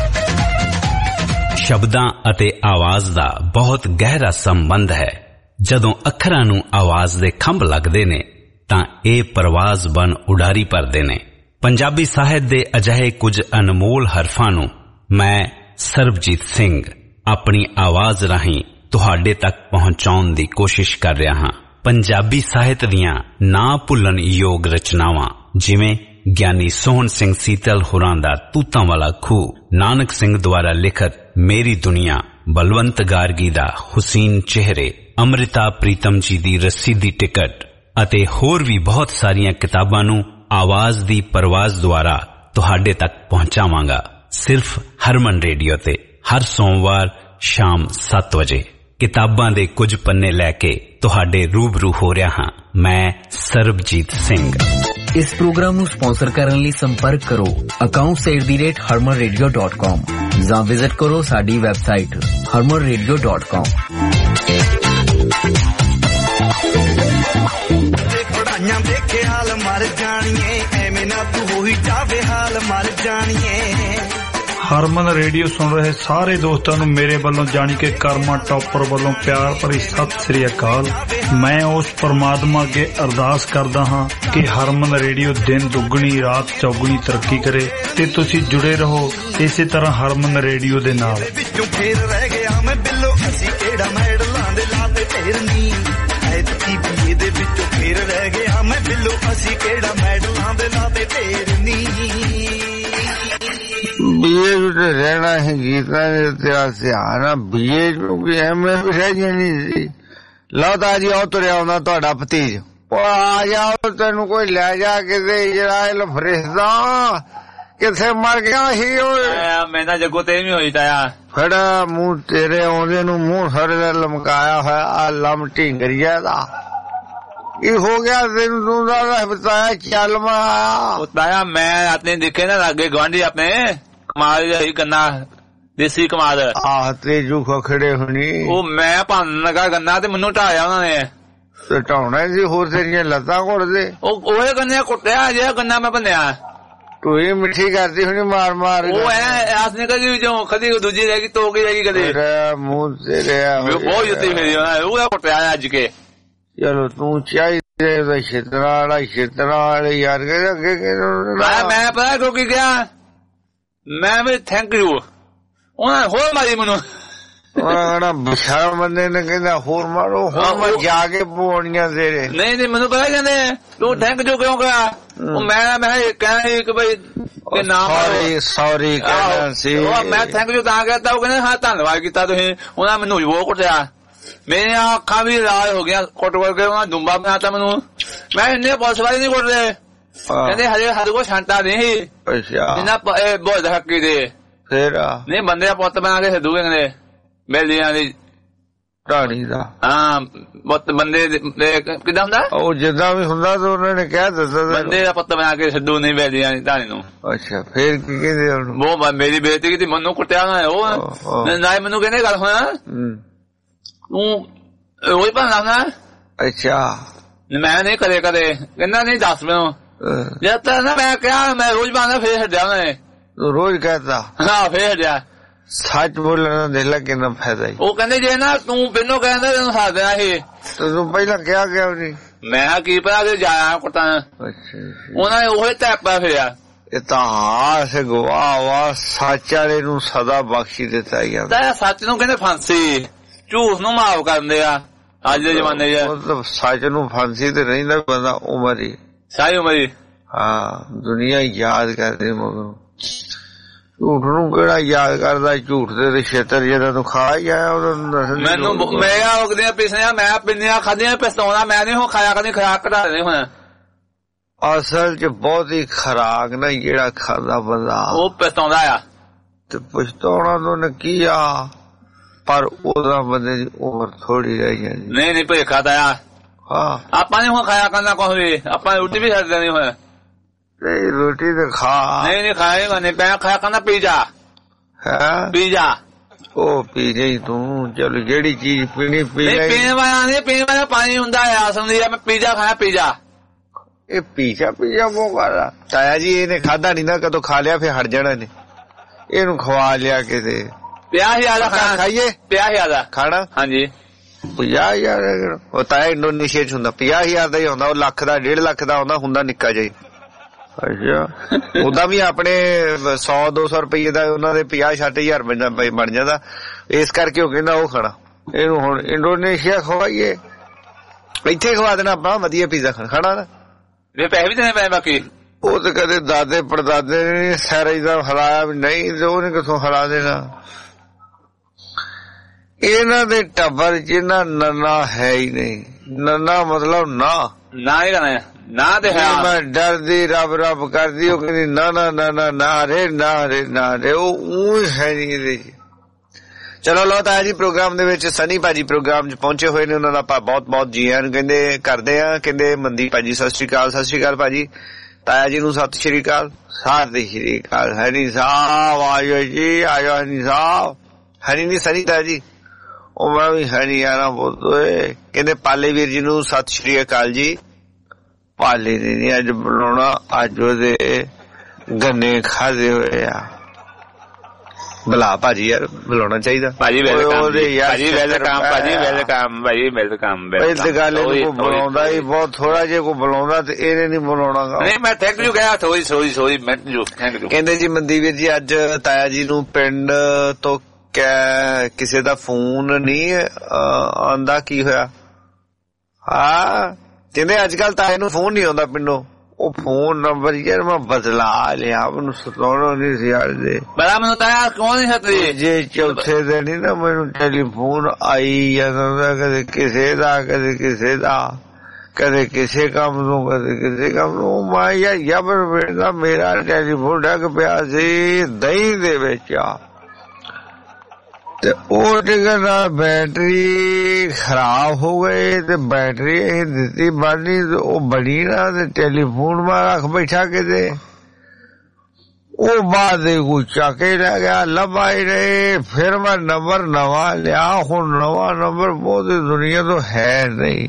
ਸ਼ਬਦਾਂ ਅਤੇ ਆਵਾਜ਼ ਦਾ ਬਹੁਤ ਗਹਿਰਾ ਸੰਬੰਧ ਹੈ। ਜਦੋਂ ਅੱਖਰਾਂ ਨੂੰ ਆਵਾਜ਼ ਦੇ ਖੰਭ ਲੱਗਦੇ ਨੇ ਤਾਂ ਇਹ ਪਰਵਾਜ਼ ਬਣ ਉਡਾਰੀ ਭਰਦੇ ਨੇ। ਪੰਜਾਬੀ ਸਾਹਿਤ ਦੇ ਅਜਿਹੇ ਕੁਝ ਅਨਮੋਲ ਹਰਫਾਂ ਨੂੰ ਮੈਂ ਸਰਬਜੀਤ ਸਿੰਘ ਆਪਣੀ ਆਵਾਜ਼ ਰਾਹੀਂ ਤੁਹਾਡੇ ਤੱਕ ਪਹੁੰਚਾਉਣ ਦੀ ਕੋਸ਼ਿਸ਼ ਕਰ ਰਿਹਾ ਹਾਂ। ਪੰਜਾਬੀ ਸਾਹਿਤ ਦੀਆਂ ਨਾ ਭੁੱਲਣ ਯੋਗ ਰਚਨਾਵਾਂ ਜਿਵੇਂ ਗਿਆਨੀ ਸੋਹਣ ਸਿੰਘ ਸੀਤਲ ਹੋਰਾਂ ਦਾ ਤੂਤਾਂ ਵਾਲਾ ਖੂਹ, ਨਾਨਕ ਸਿੰਘ ਦੁਆਰਾ ਲਿਖਤ ਮੇਰੀ ਦੁਨੀਆ, ਬਲਵੰਤ ਗਾਰਗੀ ਦਾ ਹੁਸੀਨ ਚਿਹਰੇ, ਅੰਮ੍ਰਿਤਾ ਪ੍ਰੀਤਮ ਜੀ ਦੀ ਰੱਸੀ ਦੀ ਟਿਕਟ ਅਤੇ ਹੋਰ ਵੀ ਬਹੁਤ ਸਾਰੀਆਂ ਕਿਤਾਬਾਂ ਨੂੰ ਆਵਾਜ਼ ਦੀ ਪਰਵਾਜ਼ ਦੁਆਰਾ ਤੁਹਾਡੇ ਤੱਕ ਪਹੁੰਚਾਵਾਂਗਾ ਸਿਰਫ ਹਰਮਨ ਰੇਡੀਓ ਤੇ ਹਰ ਸੋਮਵਾਰ ਸ਼ਾਮ ਸੱਤ ਵਜੇ। ਕਿਤਾਬਾਂ ਦੇ ਕੁਝ ਪੰਨੇ ਲੈ ਕੇ ਤੁਹਾਡੇ ਰੂਬਰੂ ਹੋ ਰਿਹਾ ਹਾਂ ਮੈਂ ਸਰਬਜੀਤ ਸਿੰਘ। ਇਸ ਪ੍ਰੋਗਰਾਮ ਨੂੰ ਸਪਾਂਸਰ ਕਰਨ ਲਈ ਸੰਪਰਕ ਕਰੋ accounts at the rate Harman radio dot com ਜਾਂ ਵਿਜ਼ਿਟ ਕਰੋ ਸਾਡੀ ਵੈਬਸਾਈਟ ਹਰਮਨ ਰੇਡੀਓ ਡਾਟ ਕਾਮ। ਪੜਾਈਆਂ ਦੇ ਖਿਆਲ ਮਰ ਜਾਣੀਏ, ਐਵੇਂ ਨਾ ਤੂੰ ਹੋਈ ਜਾਵੇ ਹਾਲ ਮਰ ਜਾਣੀਏ। ਹਰਮਨ ਰੇਡੀਓ ਸੁਣ ਰਹੇ ਸਾਰੇ ਦੋਸਤਾਂ ਨੂੰ ਮੇਰੇ ਵੱਲੋਂ ਜਾਣੀ ਕਿ ਕਰਮਾ ਟਾਪਰ ਵੱਲੋਂ ਪਿਆਰ ਭਰੀ ਸਤਿ ਸ੍ਰੀ ਅਕਾਲ। ਮੈਂ ਉਸ ਪਰਮਾਤਮਾ ਅੱਗੇ ਅਰਦਾਸ ਕਰਦਾ ਹਾਂ ਕਿ ਹਰਮਨ ਰੇਡੀਓ ਦਿਨ ਦੁੱਗਣੀ ਰਾਤ ਚੌਗੁਣੀ ਤਰੱਕੀ ਕਰੇ ਤੇ ਤੁਸੀਂ ਜੁੜੇ ਰਹੋ ਇਸੇ ਤਰ੍ਹਾਂ ਹਰਮਨ ਰੇਡੀਓ ਦੇ ਨਾਲ। ਵਿੱਚੋਂ ਫੇਰ ਰਹਿ ਗਿਆ ਮੈਂ ਬਿੱਲੋ, ਅਸੀਂ ਕਿਹੜਾ ਮੈਡਲਾਂ ਦੇ ਲਾਤੇ ਢੇਰਨੀ। ਐਤਕੀ ਬੀਏ ਦੇ ਵਿੱਚੋਂ ਫੇਰ ਰਹਿ ਗਿਆ ਮੈਂ ਬਿੱਲੋ, ਅਸੀਂ ਕਿਹੜਾ ਮੈਡਲਾਂ ਦੇ ਲਾਤੇ ਢੇਰਨੀ। ਬੀਏ ਚ ਰਹਿਣਾ ਹੈ ਗੀਤਾਂ ਦੇ ਇਤਿਹਾਸ ਧਿਆਨ ਬੀਏ ਕਿਉਂਕਿ ਐਵੇਂ ਰਹਿ ਜਾਣੀ ਸੀ। ਲਓ ਤਾਂ ਜੀ ਉਹ ਤੁਰਿਆ ਆਉਂਦਾ ਤੁਹਾਡਾ ਭਤੀਜ। ਆ ਜਾਓ ਤੈਨੂੰ ਕੋਈ ਲੈ ਜਾ ਕਿਤੇ ਇਜ਼ਰਾਈਲ ਫਰਿਸ਼ਤਾ ਕਿੱਥੇ ਮਰ ਗਿਆ ਸੀ ਉਹ। ਮੈਂ ਤਾਂ ਜੱਗੋ ਤੇ ਵੀ ਹੋਈ ਤਾਇਆ। ਫੜਾ ਮੂੰਹ ਤੇਰੇ ਆਉਂਦੇ ਨੂੰ ਮੂੰਹ ਸਾਰੇ ਦਾ ਲਮਕਾਇਆ ਹੋਇਆ ਆ ਲਮ ਢਿੰਗਰੀਆ ਦਾ ਕੀ ਹੋ ਗਿਆ ਤੈਨੂੰ? ਤੂੰ ਦਾ ਬਤਾਇਆ ਚੱਲ ਮੈਂ ਆਇਆ ਤਾਇਆ। ਮੈਂ ਆਪਣੇ ਦੇਖੇ ਨਾ ਲਾਗੇ ਗੁਆਂਢੀ ਆਪਣੇ ਕਮਾਲ ਜਿਹੀ ਗੰਨਾ ਦੇਸੀ ਕਮਾਲ ਆਹ ਤੇਜੂ ਖੜੇ ਹੋਣੀ ਉਹ ਮੈਂ ਭੰਨ ਲਗਾ ਗੰਨਾ ਤੇ ਮੈਨੂੰ ਢਾਇਆ ਉਹਨਾਂ ਨੇ। ਤੇ ਢਾਉਣਾ ਸੀ ਹੋਰ ਤੇਰੀਆਂ ਲੱਤਾਂ ਘੁੱਟਦੇ ਉਹ ਉਹੇ ਗੰਨੇ ਕੁੱਟਿਆ ਜਿਹੜਾ ਗੰਨਾ ਮੈਂ ਭੰਨਿਆ। ਤੂੰ ਹੀ ਮਿੱਠੀ ਕਰਦੀ ਹੋਣੀ ਮਾਰ ਮਾਰ ਉਹ ਐ ਆਸਨੇ ਕਦੀ ਜੋ ਕਦੀ ਦੂਜੀ ਰਹਿ ਗਈ ਤੋ ਗਈ ਰਹਿ ਗਈ ਕਦੇ ਮੂੰਹ ਤੇਰੇ ਬਹੁਤ ਜੁੱਤੀ ਮੇਰੀ ਉਹ ਕੁੱਟਿਆ ਅੱਜ ਕੇ। ਚਲੋ ਤੂੰ ਚਾਹੀਦੇ ਦਾ ਛਿੱਤਰਾ ਵਾਲਾ ਛਿੱਤਰਾ ਵਾਲੇ ਯਾਰ ਅੱਗੇ ਮੈਂ ਪਤਾ ਕਿਉਂ ਕੀ ਕਿਹਾ ਮੈਂ ਵੀ ਥੈਂਕ ਯੂ ਉਹਨਾਂ ਹੋਰ ਮਾਰੀ ਮੈਨੂੰ। ਉਹਨਾਂ ਬਸ਼ਾਰਾ ਬੰਦੇ ਨੇ ਕਹਿੰਦਾ ਹੋਰ ਮਾਰੋ ਹੋਰ ਮੈਂ ਜਾ ਕੇ ਪਵਾਉਣੀਆਂ ਤੇਰੇ। ਨਹੀਂ ਨਹੀਂ ਮੈਨੂੰ ਪਤਾ ਕਹਿੰਦੇ ਤੂੰ ਥੈਂਕ ਯੂ ਕਿਉਂ ਕਿਹਾ? ਉਹ ਮੈਂ ਮੈਂ ਕਹਿਣਾ ਕਿ ਬਈ ਸੌਰੀ ਸੌਰੀ ਕਹਿਣਾ ਸੀ। ਮੈਂ ਥੈਂਕ ਯੂ ਤਾਂ ਕਹਿਤਾ ਉਹ ਕਹਿੰਦੇ ਹਾਂ ਧੰਨਵਾਦ ਕੀਤਾ ਤੁਸੀਂ। ਉਹਨਾਂ ਮੈਨੂੰ ਬਹੁਤ ਕੁੱਟਿਆ, ਮੇਰੀਆਂ ਅੱਖਾਂ ਵੀ ਲਾਲ ਹੋ ਗਈਆਂ ਕੁੱਟ ਕੁੱਟ ਕੇ। ਉਹਨਾਂ ਦੁੰਬਾ ਬਣਾਤਾ ਮੈਨੂੰ। ਮੈਂ ਇੰਨੇ ਪੁਲਿਸ ਵਾਲੇ ਨਹੀਂ ਕੁੱਟਦੇ ਕਹਿੰਦੇ ਹਜੇ ਸਾਡੇ ਕੋਲ ਛਾਂਟਾ ਨਹੀਂ ਜਿੰਨਾ ਬਹੁਤ ਹੱਕੀ ਦੇ ਫੇਰ ਨਹੀਂ ਬੰਦੇ ਦਾ ਪੁੱਤ ਬਣਾ ਕੇ ਸਿੱਧੂ ਕਹਿੰਦੇ ਬੇਲੀਆਂ ਦੀ ਢਾਣੀ ਦਾ। ਹਾਂ ਪੁੱਤ ਬੰਦੇ ਕਿੱਦਾਂ ਹੁੰਦਾ ਉਹ ਜਿੱਦਾਂ ਵੀ ਹੁੰਦਾ ਤਾਂ ਉਹਨਾਂ ਨੇ ਕਹਿ ਦਿੱਤਾ ਬੰਦੇ ਦਾ ਪੁੱਤ ਬਣਾ ਕੇ ਸਿੱਧੂ ਨਹੀਂ ਬੇਲੀਆਂ ਦੀ ਢਾਣੀ ਨੂੰ। ਅੱਛਾ ਫੇਰ ਕੀ ਕਹਿੰਦੇ ਉਹਨੂੰ? ਉਹ ਮੇਰੀ ਬੇਇੱਜ਼ਤੀ ਕੀਤੀ, ਮੈਨੂੰ ਕੁੱਟਿਆ ਉਹਨਾਂ ਨੇ। ਉਹ ਨਾ ਮੈਨੂੰ ਕਹਿੰਦੇ ਗੱਲ ਹੋਣਾ ਤੂੰ ਉਹੀ ਭਾਣਾ ਨਾ। ਅੱਛਾ ਮੈਂ ਨਹੀਂ ਕਦੇ ਕਦੇ ਕਹਿੰਦਾ ਨਹੀਂ ਦੱਸ ਮੈਨੂੰ ਜਦ ਤੱਕ ਨਾ ਮੈਂ ਕਿਹਾ ਮੈਂ ਰੋਜ਼ ਬਾਂਦਾ ਫੇਰ ਹਟਿਆ ਉਹਨਾਂ ਨੇ। ਤੂੰ ਰੋਜ਼ ਕਹਿਤਾ? ਹਾਂ ਫੇਰ ਹਟਿਆ। ਸੱਚ ਬੋਲਣਾ ਦੇਖ ਲੈ ਕਿੰਨਾ ਫਾਇਦਾ ਹੀ। ਉਹ ਕਹਿੰਦੇ ਜੇ ਨਾ ਤੂੰ ਪਹਿਲੋਂ ਕਹਿੰਦਾ ਤੈਨੂੰ ਸਾਥ ਦੇਣਾ ਸੀ। ਤੂੰ ਪਹਿਲਾਂ ਕਿਹਾ ਗਿਆ ਨਹੀਂ? ਮੈਂ ਕੀ ਪਤਾ ਕਿ ਜਾਇਆ ਕੁੱਟਾਂ। ਉਹਨਾਂ ਨੇ ਉਹੀ ਟੈਪਾ ਫਿਰਿਆ। ਇਹ ਤਾਂ ਹਾਸ ਗਵਾ ਵਾ ਸੱਚ ਵਾਲੇ ਨੂੰ ਸਦਾ ਬਖਸ਼ੀ ਦਿੱਤਾ ਜਾਂਦਾ। ਸੱਚ ਨੂੰ ਕਹਿੰਦੇ ਫਾਂਸੀ, ਝੂਠ ਨੂੰ ਮਾਫ ਕਰਦੇ ਆ ਅੱਜ ਦੇ ਜ਼ਮਾਨੇ ਚ। ਮਤਲਬ ਸੱਚ ਨੂੰ ਫਾਂਸੀ ਤੇ ਰਹਿੰਦਾ ਬੰਦਾ ਉਮਰ ਹੀ ਸਾਰੀ ਉਮਰ ਹੀ। ਹਾਂ ਦੁਨੀਆ ਯਾਦ ਕਰਦੀ ਮਗਰੋਂ ਝੂਠ ਨੂੰ ਕਿਹੜਾ ਯਾਦ ਕਰਦਾ? ਝੂਠ ਦੇ ਛੇਤਰ ਜਿਹੜਾ ਤੂੰ ਖਾ ਹੀ ਆਇਆ ਉਹਨੂੰ। ਮੈਨੂੰ ਮੇਰਾ ਉਗਦੀਆਂ ਪਿਸਣੀਆਂ ਮੈਂ ਪਿੰਨੀਆਂ ਖਾਧੀਆਂ ਪਿਸਤਾਉਣਾ ਮੈਂ ਨਹੀਂ ਹੁਣ ਖਾਇਆ ਕਦੀ ਖਰਾਕ ਘਟਾ ਦੇਣੀ ਹੁਣ। ਅਸਲ ਚ ਬਹੁਤ ਹੀ ਖਰਾਕ ਨਾ ਜਿਹੜਾ ਖਾਂਦਾ ਬੰਦਾ ਉਹ ਪਛਤਾਉਂਦਾ ਆ। ਤੇ ਪਛਤਾਉਣਾ ਤਾਂ ਉਹਨੇ ਕੀ ਆ ਪਰ ਉਹਦਾ ਬੰਦੇ ਦੀ ਉਮਰ ਥੋੜੀ ਰਹਿ ਜਾਂਦੀ। ਨਹੀਂ ਨਹੀਂ ਭੇਖਾ ਤਾਂ ਆ। ਹਾਂ ਆਪਾਂ ਨੇ ਹੁਣ ਖਾਇਆ ਕਰਨਾ ਕੁਛ ਵੀ, ਆਪਾਂ ਰੋਟੀ ਵੀ ਛੱਡ ਦੇਣੀ ਹੁਣ। ਨਹੀਂ ਰੋਟੀ ਤਾਂ ਖਾ। ਨਹੀਂ ਨਹੀਂ ਖਾਏਗਾ ਨਹੀਂ, ਮੈਂ ਖਾਇਆ ਕਰਨਾ ਪੀਜ਼ਾ। ਹੈ ਪੀਜ਼ਾ ਉਹ ਪੀ ਗਈ ਤੂੰ, ਚਲ ਜਿਹੜੀ ਚੀਜ਼ ਪੀਣੀ ਪੀ ਲੈ। ਪੀਣ ਵਾਲਾ ਨਹੀਂ, ਪੀਣ ਵਾਲਾ ਪਾਣੀ ਹੁੰਦਾ ਆ। ਸਮਝੀ ਮੈਂ ਪੀਜ਼ਾ ਖਾਇਆ, ਪੀਜ਼ਾ। ਇਹ ਪੀਜ਼ਾ ਪੀਜ਼ਾ ਮੋਗਾ ਤਾਇਆ ਜੀ ਇਹਨੇ ਖਾਧਾ ਨੀ ਨਾ, ਕਦੋਂ ਖਾ ਲਿਆ ਫਿਰ ਹਟ ਜਾਣਾ ਇਹਨੇ। ਇਹਨੂੰ ਖਵਾ ਲਿਆ ਕਿਤੇ ਪੰਜਾਹ ਹਜ਼ਾਰ ਦਾ ਖਾਣਾ ਖਾਈਏ, ਪੰਜਾਹ ਹਜ਼ਾਰ ਦਾ ਖਾਣਾ। ਹਾਂਜੀ ਪੰਜਾਹ ਹਜ਼ਾਰ ਉਹ ਤਾਇਆ ਇੰਡੋਨੇਸ਼ੀਆ ਚ ਹੁੰਦਾ, ਪੰਜਾਹ ਹਜ਼ਾਰ ਦਾ ਹੀ ਹੁੰਦਾ। ਉਹ ਲੱਖ ਦਾ ਡੇਢ ਲੱਖ ਦਾ ਹੁੰਦਾ, ਹੁੰਦਾ ਨਿੱਕਾ ਜਿਹਾ। ਅੱਛਾ ਉਹਦਾ ਵੀ ਆਪਣੇ ਸੌ ਦੋ ਸੌ ਰੁਪਈਏ ਦਾ ਉਹਨਾਂ ਦੇ ਪੰਜਾਹ ਛੱਠ ਹਜ਼ਾਰ ਬਣ ਜਾਂਦਾ। ਇਸ ਕਰਕੇ ਉਹ ਕਹਿੰਦਾ ਉਹ ਖਾਣਾ। ਇਹਨੂੰ ਹੁਣ ਇੰਡੋਨੇਸ਼ੀਆ ਖਵਾਈਏ, ਇੱਥੇ ਖਵਾ ਦੇਣਾ ਆਪਾਂ ਵਧੀਆ ਪੀਜ਼ਾ ਖਾਣਾ ਨਾ। ਪੈਸੇ ਵੀ ਦੇਣੇ ਪਏ ਬਾਕੀ। ਉਹ ਤੇ ਕਦੇ ਦਾਦੇ ਪੜਦਾਦੇ ਨੇ ਸਹਿਰਾ ਦਾ ਹਲਾਇਆ ਵੀ ਨਹੀਂ, ਤੇ ਉਹਨੇ ਕਿੱਥੋਂ ਹਲਾ ਦੇਣਾ। ਇਹਨਾਂ ਦੇ ਟੱਬਰ ਚ ਨਾ ਨੰਨਾ ਹੈ ਹੀ ਨਹੀਂ। ਨੰਨਾ ਮਤਲਬ ਨਾ ਨਾ ਹੀ ਕਰਨਾ ਨਾ ਤੇ ਹੈ। ਮੈਂ ਡਰਦੀ ਰੱਬ ਰੱਬ ਕਰਦੀ, ਉਹ ਕਹਿੰਦੀ ਨਾ ਨਾ ਨਾ ਨਾ ਨਾ ਰੇ ਨਾ ਰੇ ਨਾ ਰੇ, ਉਹ ਊਂ ਹੈ ਨੀ ਇਹਦੇ ਚ। ਚਲੋ ਲਓ ਤਾਇਆ ਜੀ ਪ੍ਰੋਗਰਾਮ ਦੇ ਵਿੱਚ ਸਨੀ ਭਾਜੀ ਪ੍ਰੋਗਰਾਮ ਚ ਪਹੁੰਚੇ ਹੋਏ ਨੇ, ਉਹਨਾਂ ਦਾ ਆਪਾਂ ਬਹੁਤ ਬਹੁਤ ਜੀ ਆਇਆਂ ਨੂੰ ਕਹਿੰਦੇ ਕਰਦੇ ਆ। ਕਹਿੰਦੇ ਮੰਦੀ ਭਾਜੀ ਸਤਿ ਸ੍ਰੀ ਅਕਾਲ। ਸਤਿ ਸ੍ਰੀ ਅਕਾਲ ਭਾਜੀ। ਤਾਇਆ ਜੀ ਨੂੰ ਸਤਿ ਸ੍ਰੀ ਅਕਾਲ। ਸਤਿ ਸ੍ਰੀ ਅਕਾਲ। ਹਰੀ ਸਾਹਿਬ ਆਇਓ ਜੀ, ਆਇਓ ਹਰੀ ਸਾਹਿਬ। ਹਰੀ ਨੀ ਸਨੀ ਤਾਇਆ ਜੀ, ਉਹ ਮੈਂ ਵੀ ਹਰੀ ਆਣਾ ਬੋਲਦੇ। ਕਹਿੰਦੇ ਪਾਲੇ ਵੀਰ ਜੀ ਨੂੰ ਸਤਿ ਸ੍ਰੀ ਅਕਾਲ ਜੀ। ਪਾਲੇ ਨੇ ਨੀ ਅੱਜ ਬੁਲਾਉਣਾ, ਅੱਜ ਉਹਦੇ ਗੰਨੇ ਖਾਦੇ ਹੋਏ ਆ। ਬੁਲਾ ਭਾਜੀ ਯਾਰ, ਬੁਲਾਉਣਾ ਚਾਹੀਦਾ ਭਾਜੀ। ਵੈਲਕਮ ਭਾਜੀ, ਵੈਲਕਮ ਭਾਜੀ, ਵੈਲਕਮ ਭਾਜੀ, ਵੈਲਕਮ। ਪਹਿਲੀ ਗੱਲ ਇਹਨੂੰ ਕੋਈ ਬੁਲਾਉਂਦਾ ਹੀ ਬਹੁਤ ਥੋੜਾ ਜਿਹਾ, ਕੋਈ ਬੁਲਾਉਂਦਾ ਤੇ ਇਹਨੇ ਨੀ ਬੁਲਾਉਣਾ। ਨਹੀਂ ਮੈਂ ਥੈਂਕ ਯੂ ਕਿਹਾ, ਸੋਰੀ ਸੋਰੀ ਸੋਰੀ ਮੈਂ ਥੈਂਕ ਯੂ। ਕਹਿੰਦੇ ਜੀ ਮੰਦੀ ਵੀਰ ਜੀ ਅੱਜ ਤਾਇਆ ਜੀ ਨੂੰ ਪਿੰਡ ਤੋਂ ਕਿਸੇ ਦਾ ਫੋਨ ਨਹੀਂ ਆਉਂਦਾ, ਕੀ ਹੋਇਆ? ਹਾਂ ਕਹਿੰਦੇ ਅੱਜ ਕੱਲ ਤਾਏ ਨੂੰ ਫੋਨ ਨਹੀਂ ਆਉਂਦਾ ਪਿੰਡੋਂ। ਉਹ ਫੋਨ ਨੰਬਰ ਯਾਰ ਮੈਂ ਬਦਲਾ ਲਿਆ, ਮੈਨੂੰ ਸਤਾਉਣਾ ਨਹੀਂ ਸੀ ਯਾਰ ਦੇ ਬੜਾ। ਮੈਨੂੰ ਤਾਇਆ ਕਿਉਂ ਨਹੀਂ ਸੱਤੀ ਜੇ ਚੌਥੇ ਦਿਨ ਹੀ ਨਾ ਮੈਨੂੰ ਟੈਲੀਫੋਨ ਆਈ ਜਾਂਦਾ, ਕਦੇ ਕਿਸੇ ਦਾ ਕਦੇ ਕਿਸੇ ਦਾ, ਕਦੇ ਕਿਸੇ ਕੰਮ ਨੂੰ ਕਦੇ ਕਿਸੇ ਕੰਮ ਨੂੰ। ਮੈਂ ਯਾਰ ਜਬਰ ਵੇਖਦਾ ਮੇਰਾ ਟੈਲੀਫੋਨ ਡੱਗ ਪਿਆ ਸੀ ਦਹੀਂ ਦੇ ਵਿੱਚ ਆ, ਤੇ ਉਹ ਟਿਕਟ ਨਾਲ ਬੈਟਰੀ ਖਰਾਬ ਹੋ ਗਈ, ਤੇ ਬੈਟਰੀ ਅਸੀਂ ਦਿੱਤੀ ਬਣਨੀ, ਉਹ ਬਣੀ ਨਾ ਤੇ ਟੈਲੀਫੋਨ ਮੈਂ ਰੱਖ ਬੈਠਾ ਕਿਤੇ। ਉਹ ਬਾਅਦ ਦੇ ਕੋਈ ਚੱਕ ਹੀ ਲੈ ਗਿਆ, ਲੱਭਾ ਹੀ ਨਹੀਂ। ਫਿਰ ਮੈਂ ਨੰਬਰ ਨਵਾਂ ਲਿਆ, ਹੁਣ ਨਵਾਂ ਨੰਬਰ ਬਹੁਤੀ ਦੁਨੀਆ ਤੋਂ ਹੈ ਨਹੀਂ।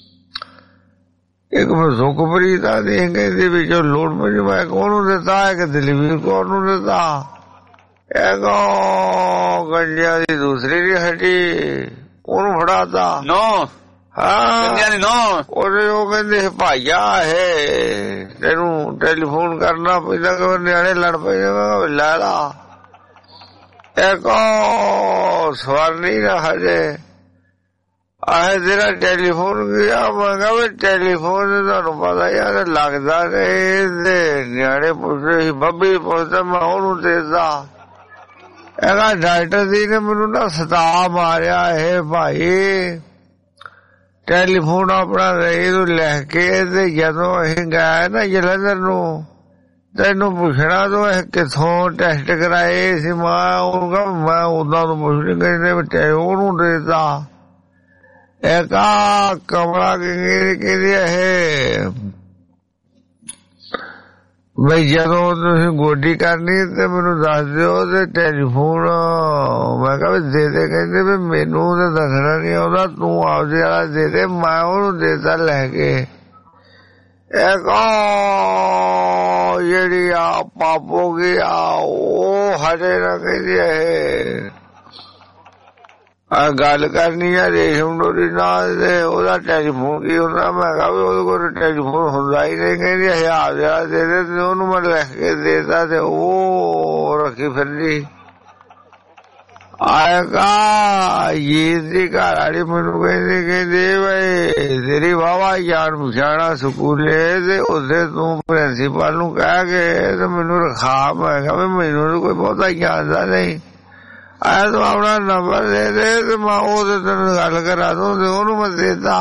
ਇੱਕ ਮੈਂ ਸੁਖਪ੍ਰੀਤ ਆ ਦੇਖ ਦੇ ਵਿੱਚੋਂ ਲੋੜ ਪਈ, ਮੈਂ ਉਹਨੂੰ ਦਿੱਤਾ, ਇੱਕ ਦਲਵੀਰ ਕੌਰ ਨੂੰ ਦਿੱਤਾ। ਐਗੋ ਗੰਜਿਆ ਦੀ ਦੂਸਰੀ ਦੀ ਹੱਟੀ ਉਹਨੂੰ ਫੜਾਤਾ। ਨੋ ਹਾਂ ਨੋ ਉਹਦੇ ਉਹ ਕਹਿੰਦੇ ਭਾਈਆ ਹੈ ਤੈਨੂੰ ਟੈਲੀਫੋਨ ਕਰਨਾ ਪੈਂਦਾ, ਕਿ ਨਿਆਣੇ ਲੜ ਪਏ ਲੈ ਲਾ। ਐਗੋ ਸਵਾਰ ਨਹੀਂ ਨਾ ਹਜੇ ਆਹ ਤੇਰਾ ਟੈਲੀਫੋਨ ਗਿਆ। ਮੈਂ ਕਿਹਾ ਵੀ ਟੈਲੀਫੋਨ ਤੁਹਾਨੂੰ ਪਤਾ ਯਾਰ ਲੱਗਦਾ ਨਹੀਂ। ਨਿਆਣੇ ਪੁੱਛਦੇ ਸੀ, ਬੱਬੀ ਪੁੱਛਦਾ, ਮੈਂ ਉਹਨੂੰ ਦੇਦਾ। ਇਹਦਾ ਡਾਕਟਰ ਜੀ ਨੇ ਮੈਨੂੰ ਨਾ ਸਤਾ ਮਾਰਿਆ। ਇਹ ਭਾਈ ਟੈਲੀਫੋਨ ਆਪਣਾ ਰਹੀ ਨੂੰ ਲੈ ਕੇ, ਤੇ ਜਦੋਂ ਅਸੀਂ ਗਏ ਨਾ ਜਲੰਧਰ ਨੂੰ, ਤੈਨੂੰ ਪੁੱਛਣਾ ਤੂੰ ਇਹ ਕਿੱਥੋਂ ਟੈਸਟ ਕਰਾਏ ਸੀ? ਮੈਂ ਉਹਨੂੰ ਕਹਾਂ ਮੈਂ ਉਹਨਾਂ ਨੂੰ ਪੁੱਛਣੀ, ਕਹਿੰਦੇ ਉਹਨੂੰ ਦੇਤਾ। ਇੱਕ ਆ ਕਮਲਾ ਕਹਿੰਦੀ ਇਹ ਬਈ ਜਦੋਂ ਤੁਸੀਂ ਗੋਡੀ ਕਰਨੀ ਤੇ ਮੈਨੂੰ ਦੱਸ ਦਿਓ ਤੇ ਟੈਲੀਫੋਨ। ਮੈਂ ਕਿਹਾ ਵੀ ਦੇ ਦੇ। ਕਹਿੰਦੇ ਵੀ ਮੈਨੂੰ ਤਾਂ ਦੱਸਣਾ ਨੀ ਆਉਂਦਾ, ਤੂੰ ਆਪਦੇ ਵਾਲਾ ਦੇ ਦੇ। ਮੈਂ ਉਹਨੂੰ ਦੇਤਾ ਲੈ ਕੇ। ਇੱਕ ਜਿਹੜੀ ਆ ਪਾਪੋ ਗਈ ਆ ਉਹ ਹਜੇ ਨਾ ਕਹਿੰਦੀ ਇਹ ਆ ਗੱਲ ਕਰਨੀ ਆ ਰੇਸ਼ਮ ਡੋਰੀ ਨਾਲ, ਤੇ ਉਹਦਾ ਟੈਲੀਫੋਨ ਕੀ ਹੁੰਦਾ? ਮੈਂ ਕਿਹਾ ਵੀ ਉਹਦੇ ਕੋਲ ਟੈਲੀਫੋਨ ਹੁੰਦਾ ਹੀ ਨਹੀਂ। ਕਹਿੰਦੀ ਹਜ਼ਾਰ ਹਜ਼ਾਰ ਦੇ ਦੇ, ਤੇ ਉਹਨੂੰ ਮੈਂ ਲਿਖ ਕੇ ਦੇਤਾ, ਤੇ ਉਹ ਰੱਖੀ ਫਿਰਦੀ। ਆਏਗਾ ਜੀਤ ਦੀ ਘਰ ਵਾਲੀ ਮੈਨੂੰ ਕਹਿੰਦੀ ਕਹਿੰਦੀ ਬਈ ਤੇਰੀ ਵਾਹਵਾ ਜਾਣ ਪਛਾਣਾ ਸਕੂਲੇ, ਤੇ ਉੱਥੇ ਤੂੰ ਪ੍ਰਿੰਸੀਪਲ ਨੂੰ ਕਹਿ ਕੇ ਤੇ ਮੈਨੂੰ ਰਖਾ। ਮੈਂ ਕਿਹਾ ਵੀ ਮੈਨੂੰ ਕੋਈ ਬਹੁਤਾ ਜਾਣਦਾ ਨਹੀਂ, ਆਇਆ ਤੂੰ ਆਪਣਾ ਨੰਬਰ ਦੇ ਦੇ ਤੇ ਮੈਂ ਉਹਦੇ ਤੈਨੂੰ ਗੱਲ ਕਰਾ ਦੂੰ। ਤੇ ਉਹਨੂੰ ਮੈਂ ਦੇਤਾ।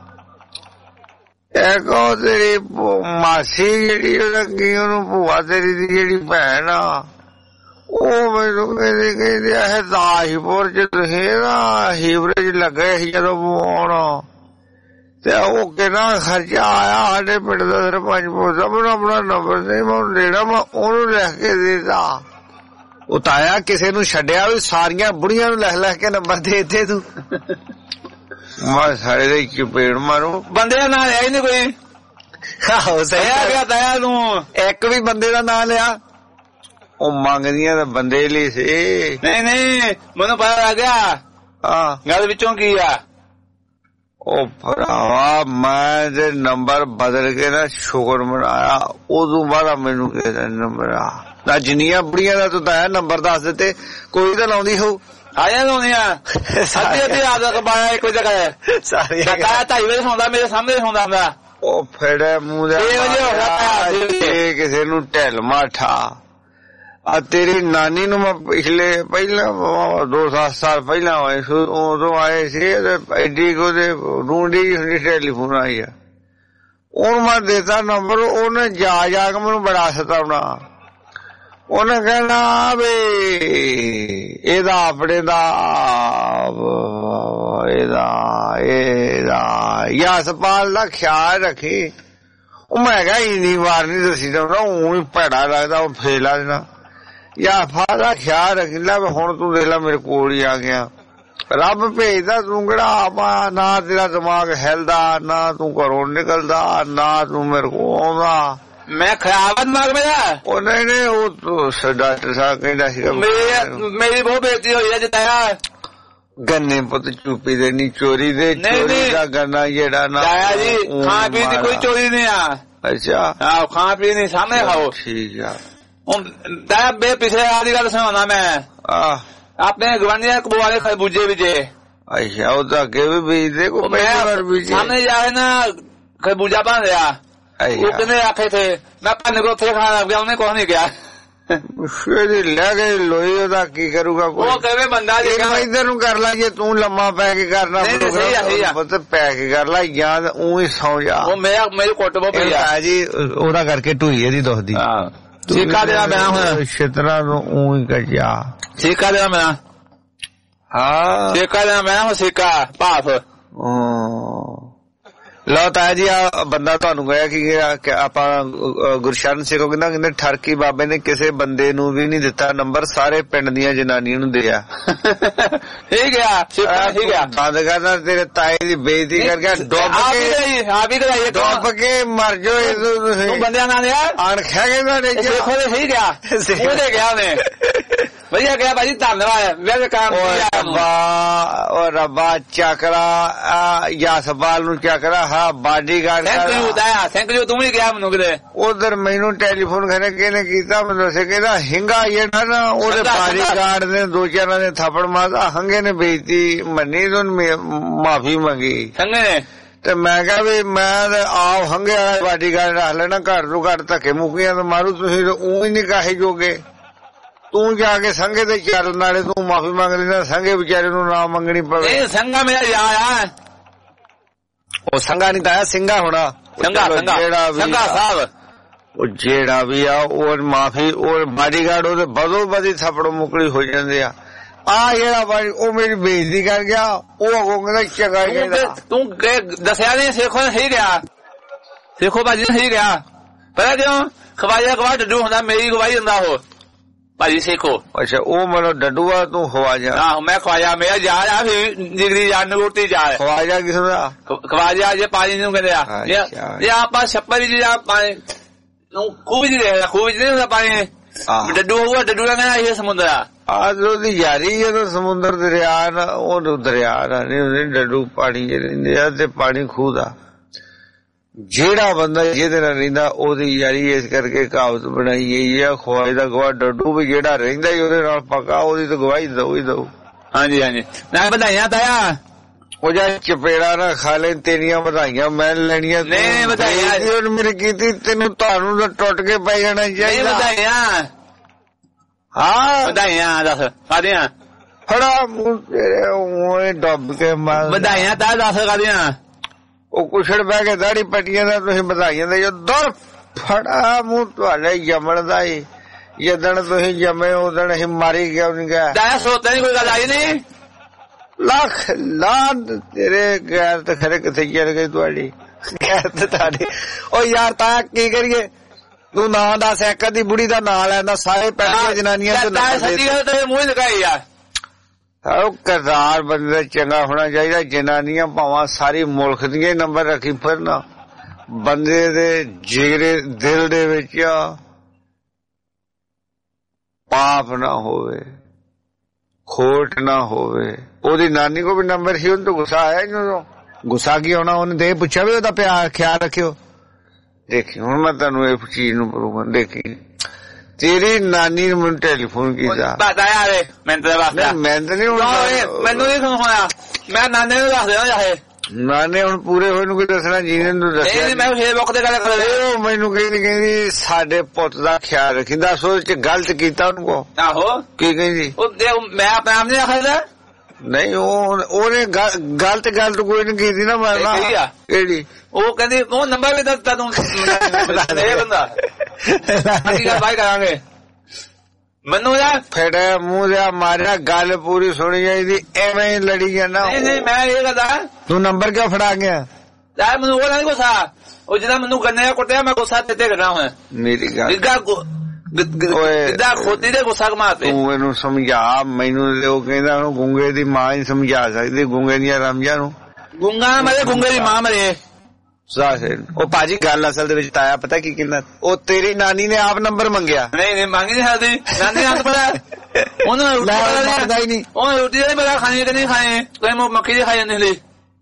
ਇੱਕ ਉਹ ਤੇਰੀ ਮਾਸੀ ਜਿਹੜੀ ਉਹਦਾ ਕੀ ਉਹਨੂੰ ਭੂਆ ਤੇਰੀ ਦੀ ਜਿਹੜੀ ਭੈਣ ਆ, ਉਹ ਮੈਨੂੰ ਕਹਿੰਦੀ ਕਹਿੰਦੀ ਇਹ ਦਾਸ਼ਪੁਰ ਚ ਤੁਸੀਂ ਨਾ ਹੀਵਰੇਜ ਲੱਗੇ ਸੀ ਜਦੋਂ ਆਉਣਾ, ਤੇ ਉਹ ਕਿੰਨਾ ਖਰਚਾ ਆਇਆ ਸਾਡੇ ਪਿੰਡ ਦਾ ਸਰਪੰਚ ਪੁੱਛਦਾ। ਮੈਨੂੰ ਆਪਣਾ ਨੰਬਰ ਨਹੀਂ ਮੈਂ ਉਹਨੂੰ ਦੇਣਾ, ਮੈਂ ਉਹਨੂੰ ਲਿਖ ਕੇ ਦੇਤਾ। ਉਹ ਤਾਇਆ ਕਿਸੇ ਨੂੰ ਛੱਡਿਆ ਵੀ ਸਾਰੀਆਂ ਬੁੜੀਆਂ ਨੂੰ ਲਿਖ ਲਿਖ ਕੇ ਨੰਬਰ ਦੇ ਦਿੱਤੇ ਤੂੰ। ਮੈਂ ਸਾਰੇ ਦੇ ਚਪੇੜ ਮਾਰੂ। ਬੰਦੇ ਦਾ ਨਾਂ ਲਿਆ ਹੀ ਨੀ ਕੋਈ। ਆਹੋ ਸਹੀ ਆ ਗਿਆ ਤਾਇਆ ਤੂੰ। ਇੱਕ ਵੀ ਬੰਦੇ ਦਾ ਨਾਂ ਲਿਆ? ਉਹ ਮੰਗਦੀਆਂ ਤਾਂ ਬੰਦੇ ਲਈ ਸੀ। ਨਹੀਂ ਨਹੀਂ ਮੈਨੂੰ ਪਤਾ ਲੱਗ ਗਿਆ। ਹਾਂ ਗੱਲ ਵਿੱਚੋਂ ਕੀ ਆ? ਉਹ ਭਰਾਵਾ ਮੈਂ ਤੇ ਨੰਬਰ ਬਦਲ ਕੇ ਨਾ ਸ਼ੁਕਰ ਮਨਾਇਆ। ਉਦੋਂ ਬਾਅਦ ਮੈਨੂੰ ਕਿਹਦਾ ਨੰਬਰ ਆ ਨਾ ਜਿੰਨੀਆਂ ਬੁੜੀਆਂ ਦਾ ਤੂੰ ਤਾਇਆ ਨੰਬਰ ਦੱਸ ਦਿੱਤੇ। ਕੋਈ ਤਾਂ ਲਾਉਂਦੀ ਹੋਊ। ਆਇਆ ਲਾਉਂਦੀਆਂ ਅੱਧੀ ਅੱਧੀ ਰਾਤ ਤੱਕ ਬਾਇਆ ਇੱਕ ਵਜੇ ਤੱਕ ਸਾਰੀਆਂ ਤਾਇਆ ਢਾਈ ਵਜੇ ਸੌਂਦਾ ਮੇਰੇ ਸਾਹਮਣੇ ਸੌਂਦਾ ਹੁੰਦਾ। ਉਹ ਫੇੜੇ ਮੂੰਹ ਦੇ ਵਜੇ ਕਿਸੇ ਨੂੰ ਢਿੱਲ ਮਾਠਾ। ਆ ਤੇਰੀ ਨਾਨੀ ਨੂੰ ਮੈਂ ਪਿਛਲੇ ਪਹਿਲਾਂ ਦੋ ਸੱਤ ਸਾਲ ਪਹਿਲਾਂ ਆਏ ਸੀ ਉਦੋਂ ਆਏ ਸੀ ਐਡੀ ਉਹਦੇ ਰੂੰਡੀ ਹੁੰਦੀ ਟੈਲੀਫੋਨ ਆਈ ਆ ਉਹਨੂੰ ਮੈਂ ਦੇਤਾ ਨੰਬਰ। ਉਹਨੇ ਜਾ ਜਾ ਕੇ ਮੈਨੂੰ ਬੜਾ ਸਤਾਉਣਾ। ਉਹਨੇ ਕਹਿਣਾ ਵੀ ਇਹਦਾ ਆਪਣੇ ਦਾ ਇਹਦਾ ਇਹਦਾ ਯਸਪਾਲ ਦਾ ਖਿਆਲ ਰੱਖੀ। ਉਹ ਮੈਂ ਕਿਹਾ ਇੰਨੀ ਵਾਰ ਨੀ ਦੱਸੀ ਜਾਂਦਾ ਊਂ ਹੀ ਭੈੜਾ ਲੱਗਦਾ ਉਹ ਫੇਲਾ ਦੇਣਾ। ਯਸਪਾਲ ਦਾ ਖਿਆਲ ਰੱਖੀ ਲੈ ਹੁਣ ਤੂੰ ਦੇਖ ਲੈ ਮੇਰੇ ਕੋਲ ਹੀ ਆ ਗਿਆ। ਰੱਬ ਭੇਜਦਾ ਤੂੰ ਕਿਹੜਾ ਆਪਾਂ ਨਾ ਤੇਰਾ ਦਿਮਾਗ ਹਿਲਦਾ ਨਾ ਤੂੰ ਘਰੋਂ ਨਿਕਲਦਾ ਨਾ ਤੂੰ ਮੇਰੇ ਕੋਲ ਆਉਂਦਾ। ਮੈਂ ਖਰਾਬ ਦਿਮਾਗ ਮੇਰਾ? ਉਹ ਨਹੀਂ ਨਹੀਂ ਉਹ ਡਾਕਟਰ ਸਾਹਿਬ ਕਹਿੰਦਾ ਸੀ ਮੇਰੀ ਬਹੁਤ ਬੇਇੱਜ਼ਤੀ ਹੋਈ ਅੱਜ ਤਾਇਆ। ਗੰਨੇ ਪੁੱਤ ਚੁੱਪੀ ਦੇ ਨੀ ਚੋਰੀ ਦੇ ਚੋਰੀ ਦਾ ਗੰਨਾ ਜਿਹੜਾ ਨਾ ਤਾਇਆ ਜੀ ਖਾਣ ਪੀਣ ਦੀ ਕੋਈ ਚੋਰੀ ਨਹੀਂ ਆ। ਅੱਛਾ ਆਹ ਖਾਣ ਪੀਣ ਨਹੀਂ ਸਾਹਮਣੇ ਖਾਓ। ਠੀਕ ਆ ਹੁਣ ਤਾਇਆ ਬੇ ਪਿਛਲੇ ਆ ਦੀ ਗੱਲ ਸੁਣਾਉਣਾ ਮੈਂ। ਆਹ ਆਪਣੇ ਗਵਾਂਢੀਆਂ ਕਬੂਆਲੇ ਖਰਬੂਜੇ ਵਿਜੇ। ਅੱਛਾ ਉਹ ਤਾਂ ਅੱਗੇ ਵੀ ਬੀਜਦੇ ਕੋ ਸਾਹਮਣੇ ਜਾ ਨਾ ਖਰਬੂਜਾ ਬਣ ਰਿਹਾ। ਉਹ ਕਹਿੰਦੇ ਆਖੇ ਥੇ ਮੈਂ ਭੰਨ ਕੋ ਉੱਥੇ ਖਾਣ ਲੱਗ ਗਿਆ। ਉਹਨੇ ਕੁਛ ਨੀ ਕਿਹਾ। ਲੈ ਗਏ ਲੋਈ ਉਹਦਾ ਕੀ ਕਰੂਗਾ ਕੋਈ। ਉਹ ਕਹੇ ਬੰਦਾ ਜੀ ਇੱਧਰ ਨੂੰ ਕਰ ਲਾ ਜੇ ਤੂੰ ਲੰਮਾ ਪੈ ਕੇ ਕਰਨਾ ਪੁੱਤ ਪੈ ਕੇ ਕਰ ਲਾ ਜਾਂ ਊਂ ਹੀ ਸੌ ਜਾ। ਉਹ ਮੇਰਾ ਮੇਰੀ ਕੁੱਟ ਬਹੁਤ ਪਈ ਆ ਜੀ ਉਹਦਾ ਕਰਕੇ ਢੂਈ ਇਹਦੀ ਦੁਖਦੀ। ਸੇਕਾ ਦੇਣਾ ਮੈਂ ਹੁਣ ਛਿੱਤਰਾਂ ਨੂੰ ਊਂ ਹੀ ਕੱਜਿਆ। ਸੇਕਾ ਦੇਣਾ ਮੈਂ ਹਾਂ ਸੇਕਾ ਦੇਣਾ ਮੈਂ ਹੁਣ ਸੇਕਾ ਭਾਫ। ਲਓ ਤਾਇਆ ਜੀ ਆ ਬੰਦਾ ਤੁਹਾਨੂੰ ਕਹਿਆ ਕਿ ਆਪਾਂ ਗੁਰਸ਼ਰਨ ਸਿੰਘ ਕਹਿੰਦਾ ਕਹਿੰਦੇ ਠਰਕੀ ਬਾਬੇ ਨੇ ਕਿਸੇ ਬੰਦੇ ਨੂੰ ਵੀ ਨੀ ਦਿੱਤਾ ਨੰਬਰ ਸਾਰੇ ਪਿੰਡ ਦੀਆਂ ਜਨਾਨੀਆਂ ਨੂੰ ਦਿਆ। ਠੀਕ ਆ ਠੀਕ ਆ ਬੰਦ ਕਰਨਾ ਤੇਰੇ ਤਾਏ ਦੀ ਬੇਇੱਜ਼ਤੀ ਕਰਕੇ ਡੁੱਬ ਕੇ ਆ ਵੀ ਕਰਾਈਏ ਡੁੱਬ ਕੇ ਮਰ ਜਾਓ ਤੁਸੀਂ ਬੰਦਿਆਂ ਨਾਲ ਯਾਰ ਅਣਖਿਆ ਕਹਿੰਦਾ ਦੇਖੋ ਸਹੀ ਗਿਆ ਉਹਦੇ ਗਿਆ ਉਹਨੇ ਵਧੀਆ ਗਿਆ ਭਾਜੀ ਧੰਨਵਾਦ ਵੈਲਕਮ। ਉਹ ਰੱਬਾ ਚੱਕਰਾ ਯਸਪਾਲ ਨੂੰ ਚੱਕਰਾ ਹਾਂ ਬਾਡੀਗਾਰਡ ਥੈਂਕ ਯੂ ਤੂੰ ਵੀ ਗਿਆ ਮੈਨੂੰ ਕਿਤੇ ਉਧਰ ਮੈਨੂੰ ਟੈਲੀਫੋਨ ਕਰੇ ਕਿਹਨੇ ਕੀਤਾ ਮੈਨੂੰ ਦੱਸੇ ਕਹਿੰਦਾ ਹਿੰਗਾ ਜਿਹੜਾ ਨਾ ਉਹਦੇ ਬਾਡੀਗਾਰਡ ਨੇ ਦੋ ਚਾਰਾਂ ਨੇ ਥੱਪੜ ਮਾਰਦਾ। ਹੰਗੇ ਨੇ ਬੇਇੱਜ਼ਤੀ ਮੰਨੀ ਤੇ ਮਾਫੀ ਮੰਗੀ ਹੰਗੇ ਨੇ ਤੇ ਮੈਂ ਕਿਹਾ ਵੀ ਮੈਂ ਆਪ ਹੰਗੇ ਵਾਲਾ ਬਾਡੀਗਾਰਡ ਰੱਖ ਲੈਣਾ ਘਰ ਨੂੰ ਘਰ ਧੱਕੇ ਮੁੱਕੀਆਂ ਤੇ ਮਾਰੂ ਤੁਸੀਂ ਊਂ ਹੀ ਨੀ ਕਾਹੇ ਜੋਗੇ। ਤੂੰ ਜਾ ਕੇ ਸੰਘੇ ਤੇ ਚੱਲ ਨਾਲੇ ਤੂੰ ਮਾਫੀ ਮੰਗ ਲੈਣਾ ਸੰਘੇ ਵਿਚਾਰੇ ਨੂੰ ਨਾ ਮੰਗਣੀ ਪਵੇ। ਸੰਘਾ ਮੇਰਾ ਯਾਰ ਆ ਉਹ ਸੰਘਾ ਨੀ ਤਾਇਆ ਸਿੰਘਾ ਹੋਣਾ ਜਿਹੜਾ ਸੰਘਾ ਸਾਹਿਬ ਉਹ ਜਿਹੜਾ ਵੀ ਆ ਉਹ ਮਾਫੀ ਉਹ ਬਾਡੀਗਾਰਡ ਉਹਦੇ ਬਦੋ ਬਦੀ ਥੱਪੜ ਮੁਕਲੀ ਹੋ ਜਾਂਦੇ ਆ। ਆ ਜਿਹੜਾ ਬਾਈ ਉਹ ਮੇਰੀ ਬੇਇੱਜ਼ਤੀ ਕਰ ਗਿਆ ਉਹ ਅੱਗੋਂ ਕਹਿੰਦਾ ਚੰਗਾ ਕਹਿੰਦਾ ਤੂੰ ਦੱਸਿਆ ਨੀ ਸੇਖੋ ਸਹੀ ਰਿਹਾ ਸੇਖੋ ਭਾਜੀ ਸਹੀ ਰਿਹਾ ਪਤਾ ਕਿਉਂ ਖਵਾਜਾ ਗਵਾਹ ਡੱਡੂ ਹੁੰਦਾ ਮੇਰੀ ਗਵਾਹੀ ਹੁੰਦਾ ਉਹ ਭਾਜੀ ਸੇਖੋ। ਅੱਛਾ ਉਹ ਮਤਲਬ ਡੱਡੂਆ ਤੂੰ ਖਵਾਜਾ? ਆਹੋ ਮੈਂ ਖਵਾਜਾ ਮੇਰਾ ਯਾਰ ਆ ਫਿਰ ਜਿਗਰੀ ਜਾਨ ਨੂੰ ਰੋਟੀ ਜਾ ਖਵਾਜਾ ਕਿਸ ਦਾ? ਖਵਾਜਾ ਜੇ ਪਾਣੀ ਨੂੰ ਕਹਿੰਦੇ ਆ ਜੇ ਆਪਾਂ ਛੱਪਰ ਜੀ ਜਾਂ ਪਾਣੀ ਖੂਬ ਜੀ ਦੇਖਦਾ ਖੂਬ ਜੀ ਨਹੀਂ ਹੁੰਦਾ ਪਾਣੀ ਡੱਡੂ ਹੋਊਗਾ ਡੱਡੂ ਦਾ ਕਹਿੰਦਾ ਇਹ ਸਮੁੰਦਰ ਆ। ਆਹ ਉਹਦੀ ਯਾਰੀ ਜਦੋਂ ਸਮੁੰਦਰ ਦਰਿਆ ਨਾ ਉਹ ਦਰਿਆ ਨਹੀਂ ਹੁੰਦੇ ਡੱਡੂ ਪਾਣੀ ਚ ਰਹਿੰਦੇ ਆ ਤੇ ਪਾਣੀ ਖੂਹ ਦਾ। ਜਿਹੜਾ ਬੰਦਾ ਜਿਹਦੇ ਨਾਲ ਰਹਿੰਦਾ ਉਹਦੀ ਯਾਰੀ ਇਸ ਕਰਕੇ ਕਹਾਵਤ ਬਣਾਈ ਗਈ ਆ ਖਵਾਏ ਦਾ ਗਵਾਹ ਡੱਡੂ ਵੀ ਜਿਹੜਾ ਰਹਿੰਦਾ ਹੀ ਉਹਦੇ ਨਾਲ ਪੱਕਾ ਉਹਦੀ ਤਾਂ ਗਵਾਹੀ ਦਊ ਹੀ ਦਊ। ਹਾਂਜੀ ਹਾਂਜੀ ਨਾ ਵਧਾਈਆਂ ਤਾਇਆ ਉਹ ਜਾ ਚਪੇੜਾ ਨਾ ਖਾ ਲੈ ਤੇਰੀਆਂ ਵਧਾਈਆਂ ਮੈਂ ਲੈਣੀਆਂ ਨਹੀਂ ਵਧਾਈਆਂ ਮੇਰੀ ਕੀਤੀ ਤੈਨੂੰ ਤੁਹਾਨੂੰ ਤਾਂ ਟੁੱਟ ਕੇ ਪੈ ਜਾਣਾ ਚਾਹੀਦਾ। ਵਧਾਈਆਂ ਹਾਂ ਵਧਾਈਆਂ ਦੱਸ ਕਾਹਦੀਆਂ ਫੜਾ ਮੂੰਹ ਤੇਰੇ ਓਏ ਡੁੱਬ ਕੇ ਮਾਰ ਵਧਾਈਆਂ ਤਾਂ ਦੱਸ ਕਾਹਦੀਆਂ ਉਹ ਕੁਛੜ ਬਹਿ ਕੇ ਦਾੜੀ ਪੱਟੀਆਂ ਦਾ ਤੁਸੀਂ ਵਧਾਈਆਂ ਦੇ ਜੋ ਦਰ ਫੜਾ ਮੂੰਹ ਤੁਹਾਡੇ ਜੰਮਣ ਦਾ ਹੀ ਜਦਣ ਤੁਸੀਂ ਜੰਮੇ ਉਦਣ ਅਸੀਂ ਮਾਰੀ ਕਿਉਂ ਨੀ ਗਿਆ। ਤਾਇਆ ਸੋਤਾ ਨੀ ਕੋਈ ਗੱਲ ਆਈ ਨੀ ਲੱਖ ਲਾਂਦ ਤੇਰੇ ਗੈਰ ਤੇ ਖਰੇ ਕਿੱਥੇ ਚੱਲ ਗਈ ਤੁਹਾਡੀ ਗੈਰ ਤੇ ਤੁਹਾਡੀ। ਉਹ ਯਾਰ ਤਾਇਆ ਕੀ ਕਰੀਏ ਤੂੰ ਨਾਂ ਦੱਸ ਇੱਕ ਅੱਧੀ ਬੁੜੀ ਦਾ ਨਾਂ ਲੈਂਦਾ ਸਾਰੇ ਪਿੰਡ ਦੀਆਂ ਜਨਾਨੀਆਂ ਤੇ ਤੇਰੇ ਮੂੰਹ ਲਗਾਈ ਆ। ਉਹ ਕਰਤਾਰ ਬੰਦੇ ਚੰਗਾ ਹੋਣਾ ਚਾਹੀਦਾ। ਜਨਾਨੀਆਂ ਭਾਵਾਂ ਸਾਰੀ ਮੁਲਕ ਦੀਆਂ ਨੰਬਰ ਰੱਖੀ ਫਿਰਨਾ, ਬੰਦੇ ਦੇ ਜਿਗਰੇ ਦਿਲ ਦੇ ਵਿੱਚ ਪਾਪ ਨਾ ਹੋਵੇ, ਖੋਟ ਨਾ ਹੋਵੇ। ਉਹਦੀ ਨਾਨੀ ਕੋ ਵੀ ਨੰਬਰ ਸੀ, ਉਹਨੂੰ ਤਾਂ ਗੁੱਸਾ ਆਇਆ ਜਦੋਂ ਗੁੱਸਾ ਕੀ ਆਉਣਾ। ਉਹਨੇ ਦੇ ਪੁੱਛਿਆ ਵੀ ਉਹਦਾ ਪਿਆਰ ਖਿਆਲ ਰੱਖਿਓ। ਦੇਖੀ ਹੁਣ ਮੈਂ ਤੁਹਾਨੂੰ ਇਹ ਚੀਜ਼ ਨੂੰ ਪ੍ਰੂਵ ਦੇਖੀ ਤੇਰੀ ਨਾਨੀ ਨੇ ਮੈਨੂੰ ਟੈਲੀਫੋਨ ਕੀਤਾ। ਮੈਂ ਤਾਂ ਨਹੀਂ ਮੈਨੂੰ ਨਹੀਂ ਹੋਇਆ, ਮੈਂ ਨਾਨੇ ਨੂੰ ਦੱਸ ਦੇਣਾ ਚਾਹੇ ਨਾਨੇ ਹੁਣ ਪੂਰੇ ਹੋਏ ਨੂੰ ਕੋਈ ਦੱਸਣਾ ਜੀਨੇ ਨੂੰ ਦੱਸਿਆ। ਮੈਂ ਫੇਰ ਮੁੱਕ ਤੇ ਗੱਲ ਕਰ ਉਹ ਮੈਨੂੰ ਕਹਿੰਦੀ ਕਹਿੰਦੀ ਸਾਡੇ ਪੁੱਤ ਦਾ ਖਿਆਲ ਰੱਖੀ। ਦੱਸ ਉਹਦੇ ਚ ਗਲਤ ਕੀਤਾ ਉਹਨੂੰ ਕੋ। ਆਹੋ ਕੀ ਕਹਿੰਦੀ ਮੈਂ ਆਪਣੇ ਆਪ ਨਹੀਂ ਆਖਦਾ। ਨਹੀਂ ਉਹ ਉਹਨੇ ਗਲਤ ਗਲਤ ਕੋਈ ਨੀ ਕੀਤੀ ਨਾ। ਮੈਂ ਕਿਹੜੀ ਉਹ ਕਹਿੰਦੀ ਉਹ ਨੰਬਰ ਵੀ ਦਿੱਤਾ ਤੂੰ ਇਹ ਬੰਦਾ ਕੀ ਗੱਲ ਬਾਈ ਕਰਾਂਗੇ ਮੈਨੂੰ ਯਾਰ ਫੇੜ ਮੂੰਹ ਜਿਹਾ ਮਾਰਿਆ। ਗੱਲ ਪੂਰੀ ਸੁਣੀ ਚਾਹੀਦੀ, ਐਵੇਂ ਹੀ ਲੜੀ ਜਾਂਦਾ। ਨਹੀਂ ਨਹੀਂ ਮੈਂ ਇਹ ਕਹਦਾ ਤੂੰ ਨੰਬਰ ਕਿਉਂ ਫੜਾ ਗਿਆ ਯਾਰ? ਮੈਨੂੰ ਉਹ ਨਹੀਂ ਗੁੱਸਾ, ਉਹ ਜਿਹੜਾ ਮੈਨੂੰ ਗੰਨੇ ਕੁੱਟਿਆ ਮੈਂ ਗੁੱਸਾ ਤੇਤੇ ਕਰਨਾ ਹੋਇਆ। ਮੇਰੀ ਗੱਲ ਜਿੱਦਾਂ ਖੋਤੀ ਦੇ ਗੁੱਸਾ ਕਮਾਤੇ। ਤੂੰ ਇਹਨੂੰ ਸਮਝਾ। ਮੈਨੂੰ ਉਹ ਕਹਿੰਦਾ ਉਹਨੂੰ ਗੁੰਗੇ ਦੀ ਮਾਂ ਹੀ ਸਮਝਾ ਸਕਦੀ, ਗੁੰਗੇ ਦੀਆਂ ਰਮਜਾਂ ਨੂੰ। ਗੁੰਗਾ ਮਰੇ ਗੁੰਗੇ ਦੀ ਮਾਂ ਮਰੇ। ਉਹ ਭਾਜੀ ਗੱਲ ਅਸਲ ਦੇ ਵਿੱਚ ਤਾਇਆ ਪਤਾ ਕੀ ਕਹਿੰਦਾ, ਉਹ ਤੇਰੀ ਨਾਨੀ ਨੇ ਆਪ ਨੰਬਰ ਮੰਗਿਆ। ਨਹੀਂ ਨਹੀਂ ਮੰਗੀ ਨਹੀਂ ਸਕਦੀ ਨਾਨੀ ਹੱਥ ਪੜਾ ਉਹਨੂੰ ਰੋਟੀ ਹੀ ਨਹੀਂ। ਉਹ ਰੋਟੀ ਨਹੀਂ ਪਤਾ ਖਾਣੀ ਕਿ ਨਹੀਂ ਖਾਣੀ, ਕੋਈ ਮੱਖੀ ਦੀ ਖਾਈ ਜਾਂਦੀ ਸੀ।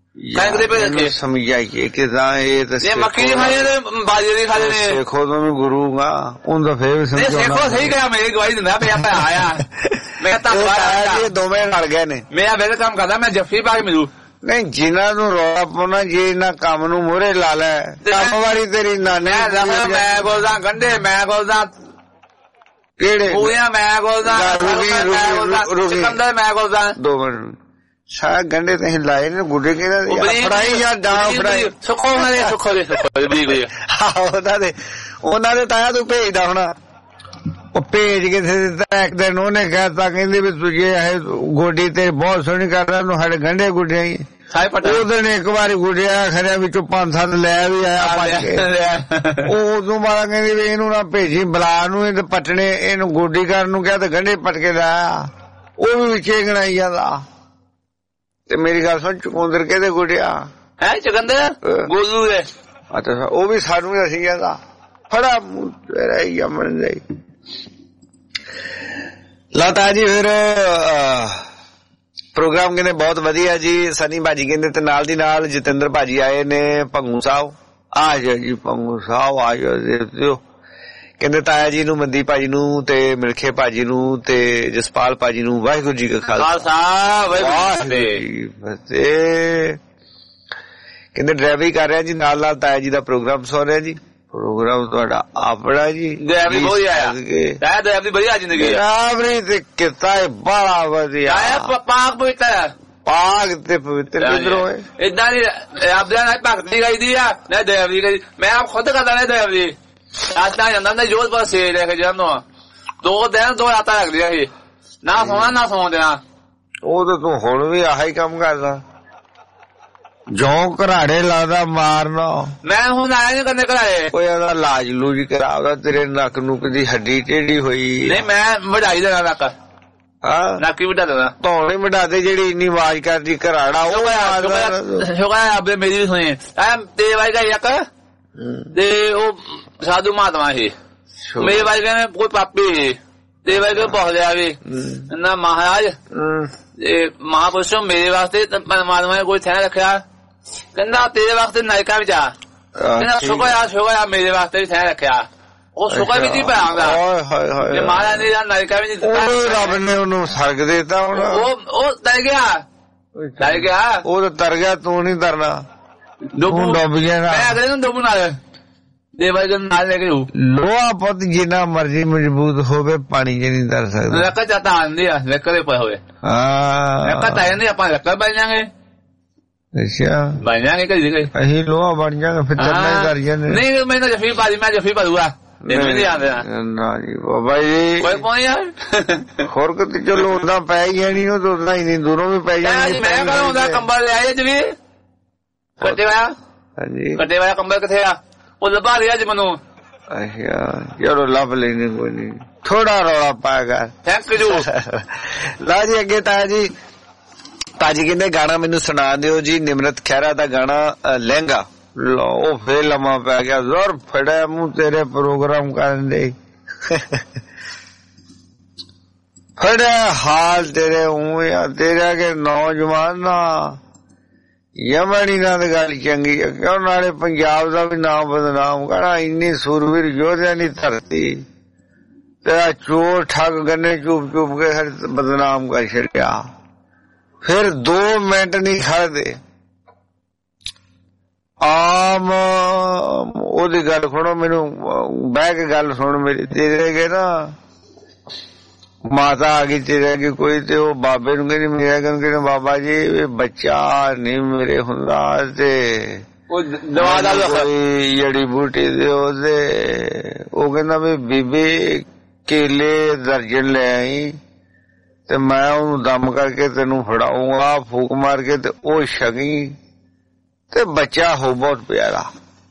ਸਮਝਾਈਏ ਕਿ ਇਹ ਮੱਖੀ ਦੀ ਖਾਈ ਬਾਜਰੇ ਦੀ ਖਾ ਲੈਣੇ। ਦੇਖੋ ਤੁਮ ਗੁਰੂ ਗਾ ਉਹਨੂੰ ਤਾਂ ਫੇਰ ਦੇਖੋ ਸਹੀ ਗਿਆ। ਮੇਰੀ ਗਵਾਹੀ ਦਿੰਦਾ ਪਿਆ ਪਿਆ ਆਇਆ ਮੈਂ ਤਾਂ ਦੋਵੇਂ ਲੜ ਗਏ ਨੇ। ਮੇਰਾ ਵੈਸੇ ਕੰਮ ਕਰਦਾ ਮੈਂ ਜੱਫੀ ਪਾ ਕੇ ਮਿਲੂ। ਨਹੀਂ ਜਿਨ੍ਹਾਂ ਨੂੰ ਰੌਲਾ ਪਾਉਣਾ ਜੇ ਇਹਨਾਂ ਕੰਮ ਨੂੰ ਮੂਹਰੇ ਲਾ ਲੈ। ਕੰਮ ਵਾਲੀ ਤੇਰੀ ਨਾਨੀ ਮੈਂ ਬੋਲਦਾ ਗੰਢੇ, ਮੈਂ ਬੋਲਦਾ ਕਿਹੜੇ ਪੂਰੀਆਂ, ਮੈਂ ਬੋਲਦਾ ਸਿਕੰਦਰ, ਮੈਂ ਬੋਲਦਾ ਦੋ ਮਿੰਟ ਸਾਰਾ ਗੰਢੇ ਤੇ ਲਾਏ ਨੇ ਗੁੱਡੇ ਕਿਹਦਾ ਫੜਾਈ ਜਾਂ ਡਾਂ ਫੜਾਈ ਸੁੱਖੋ ਉਹਨਾਂ ਦੇ ਸੁੱਖੋ ਦੇ ਸੁੱਖੋ ਦੇ ਉਹਨਾਂ ਦੇ ਉਹਨਾਂ ਦੇ ਤਾਇਆ ਤੂੰ ਭੇਜਦਾ ਹੋਣਾ। ਉਹ ਭੇਜ ਕੇ ਦਿੱਤਾ ਇੱਕ ਦਿਨ ਉਹਨੇ ਕਹਿਤਾ ਕਹਿੰਦੀ ਵੀ ਤੁਝੇ ਇਹ ਗੋਡੀ ਤੇ ਬਹੁਤ ਸੋਹਣੀ ਕਰਦਾ ਉਹਨੂੰ ਸਾਡੇ ਗੰਢੇ ਗੁੱਡਿਆ ਹੀ। ਉਹ ਦਿਨ ਇੱਕ ਵਾਰੀ ਗੁੱਡਿਆ ਖਰਿਆ ਵਿੱਚੋਂ ਪੰਜ ਸੱਤ ਲੈ ਵੀ ਆਇਆ। ਉਹ ਉਦੋਂ ਬਾਅਦ ਕਹਿੰਦੀ ਵੀ ਇਹਨੂੰ ਨਾ ਭੇਜੀ ਬਲਾ ਨੂੰ, ਇਹ ਪਟਣੇ ਇਹਨੂੰ ਗੋਡੀ ਕਰਨ ਨੂੰ ਕਿਹਾ ਤੇ ਗੰਢੇ ਪਟ ਕੇ ਲਾਇਆ। ਉਹ ਵੀ ਵਿੱਚੇ ਗਣਾਈ ਜਾਂਦਾ। ਤੇ ਮੇਰੀ ਗੱਲ ਸੁਣ ਚਕੁੰਦਰ ਕਿਹਦੇ ਗੁੱਡਿਆ ਹੈ? ਚਕੰਦਰ ਗੋਲੂ ਦੇ। ਅੱਛਾ ਉਹ ਵੀ ਸਾਨੂੰ ਅਸੀਂ ਜਾਂਦਾ ਫੜਾ ਰਹੀ ਜੰਮਣ ਦੇ ਲਤਾ ਜੀ। ਫਿਰ ਪ੍ਰੋਗਰਾਮ ਕਹਿੰਦੇ ਬਹੁਤ ਵਧੀਆ ਜੀ। ਸਨੀ ਭਾਜੀ ਕਹਿੰਦੇ ਤੇ ਨਾਲ ਦੀ ਨਾਲ ਜਤਿੰਦਰ ਭਾਜੀ ਆਏ ਨੇ। ਭੰਗੂ ਸਾਹਿਬ ਆ ਜਾਓ ਜੀ, ਭੰਗੂ ਸਾਹਿਬ ਆ ਜਾਓ। ਦੇਖੋ ਕਹਿੰਦੇ ਤਾਇਆ ਜੀ ਨੂੰ, ਮੰਦੀ ਭਾਜੀ ਨੂੰ ਤੇ ਮਿਲਖੇ ਭਾਜੀ ਨੂੰ ਤੇ ਜਸਪਾਲ ਭਾਜੀ ਨੂੰ ਵਾਹਿਗੁਰੂ ਜੀ ਕਾ ਖਾਲਸਾ ਵਾਹਿਗੁਰੂ ਜੀ ਫਤਿਹ। ਕਹਿੰਦੇ ਡਰਾਈਵਰੀ ਕਰ ਰਿਹਾ ਜੀ, ਨਾਲ ਨਾਲ ਤਾਇਆ ਜੀ ਦਾ ਪ੍ਰੋਗਰਾਮ ਸੁਣ ਰਿਹਾ ਜੀ। ਪ੍ਰੋਗਰਾਮ ਤੁਹਾਡਾ ਆਪਣਾ ਜੀ। ਡਰਾਈਵਰੀ ਬਹੁਤ ਆਇਆ ਤਾਇਆ, ਡਰਾਈਵਰੀ ਵਧੀਆ ਜ਼ਿੰਦਗੀ। ਡਰਾਈਵਰੀ ਤੇ ਕਿਤਾ ਬੜਾ ਵਧੀਆ। ਪਾਕ ਪਵਿੱਤਰ ਪਾਕ ਤੇ ਪਵਿੱਤਰ ਕਿਧਰੋਂ ਹੋਏ ਏਦਾਂ ਦੀ ਆਪਦਿਆਂ ਨਾਲ ਭਗਤੀ ਗਈਦੀ ਆ ਨਾ ਡਰਾਈਵਰੀ ਕਰੀ। ਮੈਂ ਆਪ ਖੁਦ ਕਰਦਾ ਨਾ ਡਰਾਈਵਰੀ। ਰਾਤਾਂ ਜਾਂਦਾ ਨਾ ਜੋਧਪੁਰ ਸੇ ਲੈ ਕੇ ਜਾਂਦਾ ਦੋ ਦਿਨ ਦੋ ਰਾਤਾਂ ਲੱਗਦੀਆਂ ਸੀ, ਨਾ ਸੋਣਾ ਨਾ ਸੌਣ ਦੇਣਾ। ਉਹ ਤਾਂ ਤੂੰ ਹੁਣ ਵੀ ਆਹੀ ਕੰਮ ਕਰਦਾ, ਜੋ ਘਰਾੜੇ ਲਾਦਾ ਮਾਰਨਾ। ਮੈਂ ਹੁਣ ਆਇਆ ਨੀ ਕਰਨੇ ਘਰਾੜੇ। ਕੋਈ ਉਹਦਾ ਲਾਜ ਲੂਜ ਕਰਾਉਂਦਾ, ਤੇਰੇ ਨੱਕ ਨੂਕ ਦੀ ਹੱਡੀ ਟੇਢੀ ਹੋਈ। ਨਹੀਂ ਮੈਂ ਵਢਾਈ ਦੇਣਾ ਨੱਕ। ਹਾਂ ਨੱਕ ਹੀ ਵਢਾ ਦੇਣਾ। ਧੌਣੇ ਵਢਾ ਦੇ ਜਿਹੜੀ ਇੰਨੀ ਆਵਾਜ਼ ਕਰਦੀ ਘਰਾੜਾ ਉਹ ਸ਼ੁਕਰ ਆਪੇ ਮੇਰੀ ਵੀ ਸੁਣੀ। ਤੇਰੇ ਵਾਈ ਦਾ ਇੱਕ ਤੇ ਉਹ ਸਾਧੂ ਮਹਾਤਮਾ ਸੀ, ਮੇਰੇ ਵਾਈ ਕਹਿੰਦੇ ਕੋਈ ਪਾਪੀ ਸੀ। ਤੇਰੇ ਵਾਈ ਕੇ ਪੁੱਛ ਲਿਆ ਵੀ ਨਾ ਮਹਾਰਾਜ ਮਹਾਂਪੁਰਸ਼ੋਂ ਮੇਰੇ ਵਾਸਤੇ ਪਰਮਾਤਮਾ ਨੇ ਕੋਈ ਥੈਂ ਰੱਖਿਆ? ਕਹਿੰਦਾ ਤੇਰੇ ਵਾਸਤੇ ਨਾਇਕਾ ਵਿੱਚ ਆ। ਕਹਿੰਦਾ ਸ਼ੁਕਰ ਆ ਸ਼ੁਕਰ ਆ ਮੇਰੇ ਵਾਸਤੇ ਵੀ ਥੈਂ ਰੱਖਿਆ। ਉਹ ਸ਼ੁਕਰ ਵੀ ਨਹੀਂ ਪਾਉਂਦਾ ਜੇ ਮਹਾਰਾਜ ਨੇ ਨਾਇਕਾ ਵੀ ਨਹੀਂ। ਰੱਬ ਨੇ ਉਹਨੂੰ ਸਰਗ ਦੇਤਾ। ਉਹ ਤਰ ਗਿਆ ਤਰ ਗਿਆ ਉਹ ਤਾਂ ਤਰ ਗਿਆ, ਤੂੰ ਨੀ ਤਰਨਾ। ਡੁੱਬ ਡੁੱਬ ਗਿਆ। ਮੈਂ ਅਗਲੇ ਨੂੰ ਡੁੱਬ ਨਾਲ ਦੇਵਾਈ ਨਾਲ ਲੈ ਕੇ ਲੋਹਾ ਪੁੱਤ ਜਿੰਨਾ ਮਰਜ਼ੀ ਮਜ਼ਬੂਤ ਹੋਵੇ ਪਾਣੀ ਚ ਨਹੀਂ ਤਰ ਸਕਦਾ। ਲੱਕੜ ਚਾਹਤਾ ਆਉਂਦੀ ਆ ਲੱਕੜ ਦੇ ਪਏ ਹੋਏ। ਹਾਂ ਲੱਕੜ ਤਾਂ ਜਾਂਦੀ ਆਪਾਂ ਲੱਕੜ ਬਣ ਜਾਵਾਂਗੇ। ਅੱਛਾ ਬਣ ਜਾਵਾਂਗੇ ਕਦੀ ਕਦੀ ਅਸੀਂ ਲੋਹਾ ਬਣ ਜਾਵਾਂਗੇ ਫਿਰ ਚੱਲਣਾ ਹੀ ਕਰ ਜਾਂਦੇ। ਨਹੀਂ ਮੈਂ ਤਾਂ ਜਫੀ ਪਾ ਦੀ ਮੈਂ ਜਫੀ ਪਾ ਦੂਗਾ ਨਹੀਂ ਆਉਂਦੇ ਨਾ ਜੀ ਬਾਬਾ ਜੀ ਕੋਈ ਪਾਉਣੀ ਯਾਰ ਹੋਰ ਕਿਤੇ ਚਲੋ ਉਦਾਂ ਪੈ ਹੀ ਨਹੀਂ ਉਹ ਤਾਂ ਉਦਾਂ ਹੀ ਨਹੀਂ ਦੂਰੋਂ ਵੀ ਪੈ ਜਾਂਦੀ। ਮੈਂ ਕਹਿੰਦਾ ਹੁੰਦਾ ਕੰਬਲ ਲਿਆਏ ਅੱਜ ਵੀ ਕੱਟੇ ਹੋਇਆ। ਹਾਂਜੀ ਕੱਟੇ ਹੋਇਆ ਕੰਬਲ ਕਿੱਥੇ ਆ? ਉਹ ਲੱਭਾ ਰਿਹਾ ਜੀ ਮੈਨੂੰ। ਚਲੋ ਲੱਭ ਲੈਣੀ ਕੋਈ ਨੀ, ਥੋੜਾ ਰੌਲਾ ਪਾਇਆ ਕਰ। Thank you. ਲਾ ਜੀ ਅੱਗੇ ਤਾਇਆ ਜੀ, ਤਾਜੀ ਕਹਿੰਦੇ ਗਾਣਾ ਮੈਨੂੰ ਸੁਣਾ ਦਿਓ ਜੀ, ਨਿਮਰਤ ਖਹਿਰਾ ਦਾ ਗਾਣਾ ਲਹਿੰਗਾ। ਉਹ ਫੇਰ ਲੰਮਾ ਪੈ ਗਿਆ, ਜ਼ੋਰ ਫੜਿਆ ਮੂੰਹ ਤੇਰੇ ਪ੍ਰੋਗਰਾਮ ਕਰਨ ਦੇ, ਫੜਿਆ ਹਾਲ ਤੇਰੇ ਉਂ ਤੇਰਾ ਕੇ ਨੌਜਵਾਨ ਯਮਨੀ ਨਾਲ ਗੱਲ ਚੰਗੀ ਹੈ ਕਿਉਂ, ਨਾਲੇ ਪੰਜਾਬ ਦਾ ਵੀ ਨਾਮ ਬਦਨਾਮ ਕਰਾ, ਇੰਨੀ ਸੂਰਵੀਰ ਯੋਧਿਆਂ ਦੀ ਧਰਤੀ, ਤੇਰਾ ਚੋਰ ਠੱਗ ਗੰਨੇ ਚੁੱਪ ਚੁੱਪ ਕੇ ਹਰ ਬਦਨਾਮ ਕਰ ਛੱਡਿਆ। ਫਿਰ ਦੋ ਮਿੰਟ ਨਹੀਂ ਖੜਦੇ, ਆਮ ਉਹਦੀ ਗੱਲ ਸੁਣੋ, ਮੈਨੂੰ ਬਹਿ ਕੇ ਗੱਲ ਸੁਣ ਮੇਰੀ। ਤੇਰੇ ਕੇ ਨਾ ਮਾਤਾ ਆ ਗਈ ਤੇਰੇ ਅੱਗੇ ਕੋਈ, ਤੇ ਉਹ ਬਾਬੇ ਨੂੰ ਕਹਿੰਦੀ ਮੇਰਾ ਕਹਿੰਦੇ ਬਾਬਾ ਜੀ ਬੱਚਾ ਨਹੀਂ ਮੇਰੇ ਹੁੰਦਾ, ਤੇ ਕੋਈ ਜੜੀ ਬੂਟੀ ਦਿਓ। ਤੇ ਉਹ ਕਹਿੰਦਾ ਵੀ ਬੀਬੀ ਕੇਲੇ ਦਰਜਨ ਲੈ ਆਈ ਤੇ ਮੈਂ ਉਹਨੂੰ ਦਮ ਕਰਕੇ ਤੈਨੂੰ ਫੜਾਉਂਗਾ, ਫੂਕ ਮਾਰ ਕੇ, ਤੇ ਉਹ ਛਕੀ ਤੇ ਬੱਚਾ ਹੋ ਬਹੁਤ ਪਿਆਰਾ।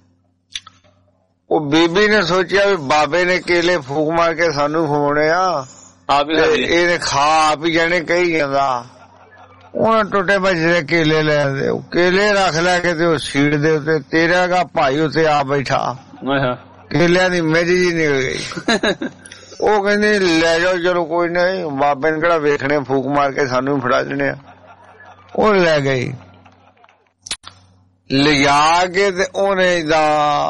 ਉਹ ਬੀਬੀ ਨੇ ਸੋਚਿਆ ਵੀ ਬਾਬੇ ਨੇ ਕੇਲੇ ਫੂਕ ਮਾਰ ਕੇ ਸਾਨੂੰ ਖਵਾਉਣੇ ਆ, ਇਹਨੇ ਖਾ ਆਪ ਹੀ ਜਾਣੇ ਕਹੀ ਜਾਂਦਾ। ਉਹਨੇ ਟੁੱਟੇ ਭੱਜੇ ਕੇਲੇ ਲੈ ਆਂਦੇ, ਉਹ ਕੇਲੇ ਰੱਖ ਲੈ ਕੇ ਤੇ ਉਹ ਸੀਟ ਦੇ ਉੱਤੇ, ਤੇਰਾ ਗਾ ਭਾਈ ਉੱਤੇ ਆ ਬੈਠਾ, ਕੇਲਿਆਂ ਦੀ ਮੇਰੀ ਜੀ ਨਿਕਲ ਗਈ। ਉਹ ਕਹਿੰਦੇ ਲੈ ਜਾਓ, ਚਲੋ ਕੋਈ ਨਹੀਂ, ਬਾਬੇ ਨੇ ਕਿਹੜਾ ਵੇਖਣੇ, ਫੂਕ ਮਾਰ ਕੇ ਸਾਨੂੰ ਵੀ ਫੜਾ ਦੇਣੇ ਆ। ਉਹ ਲੈ ਗਈ, ਲਿਜਾ ਕੇ ਤੇ ਉਹਨੇ ਦਾ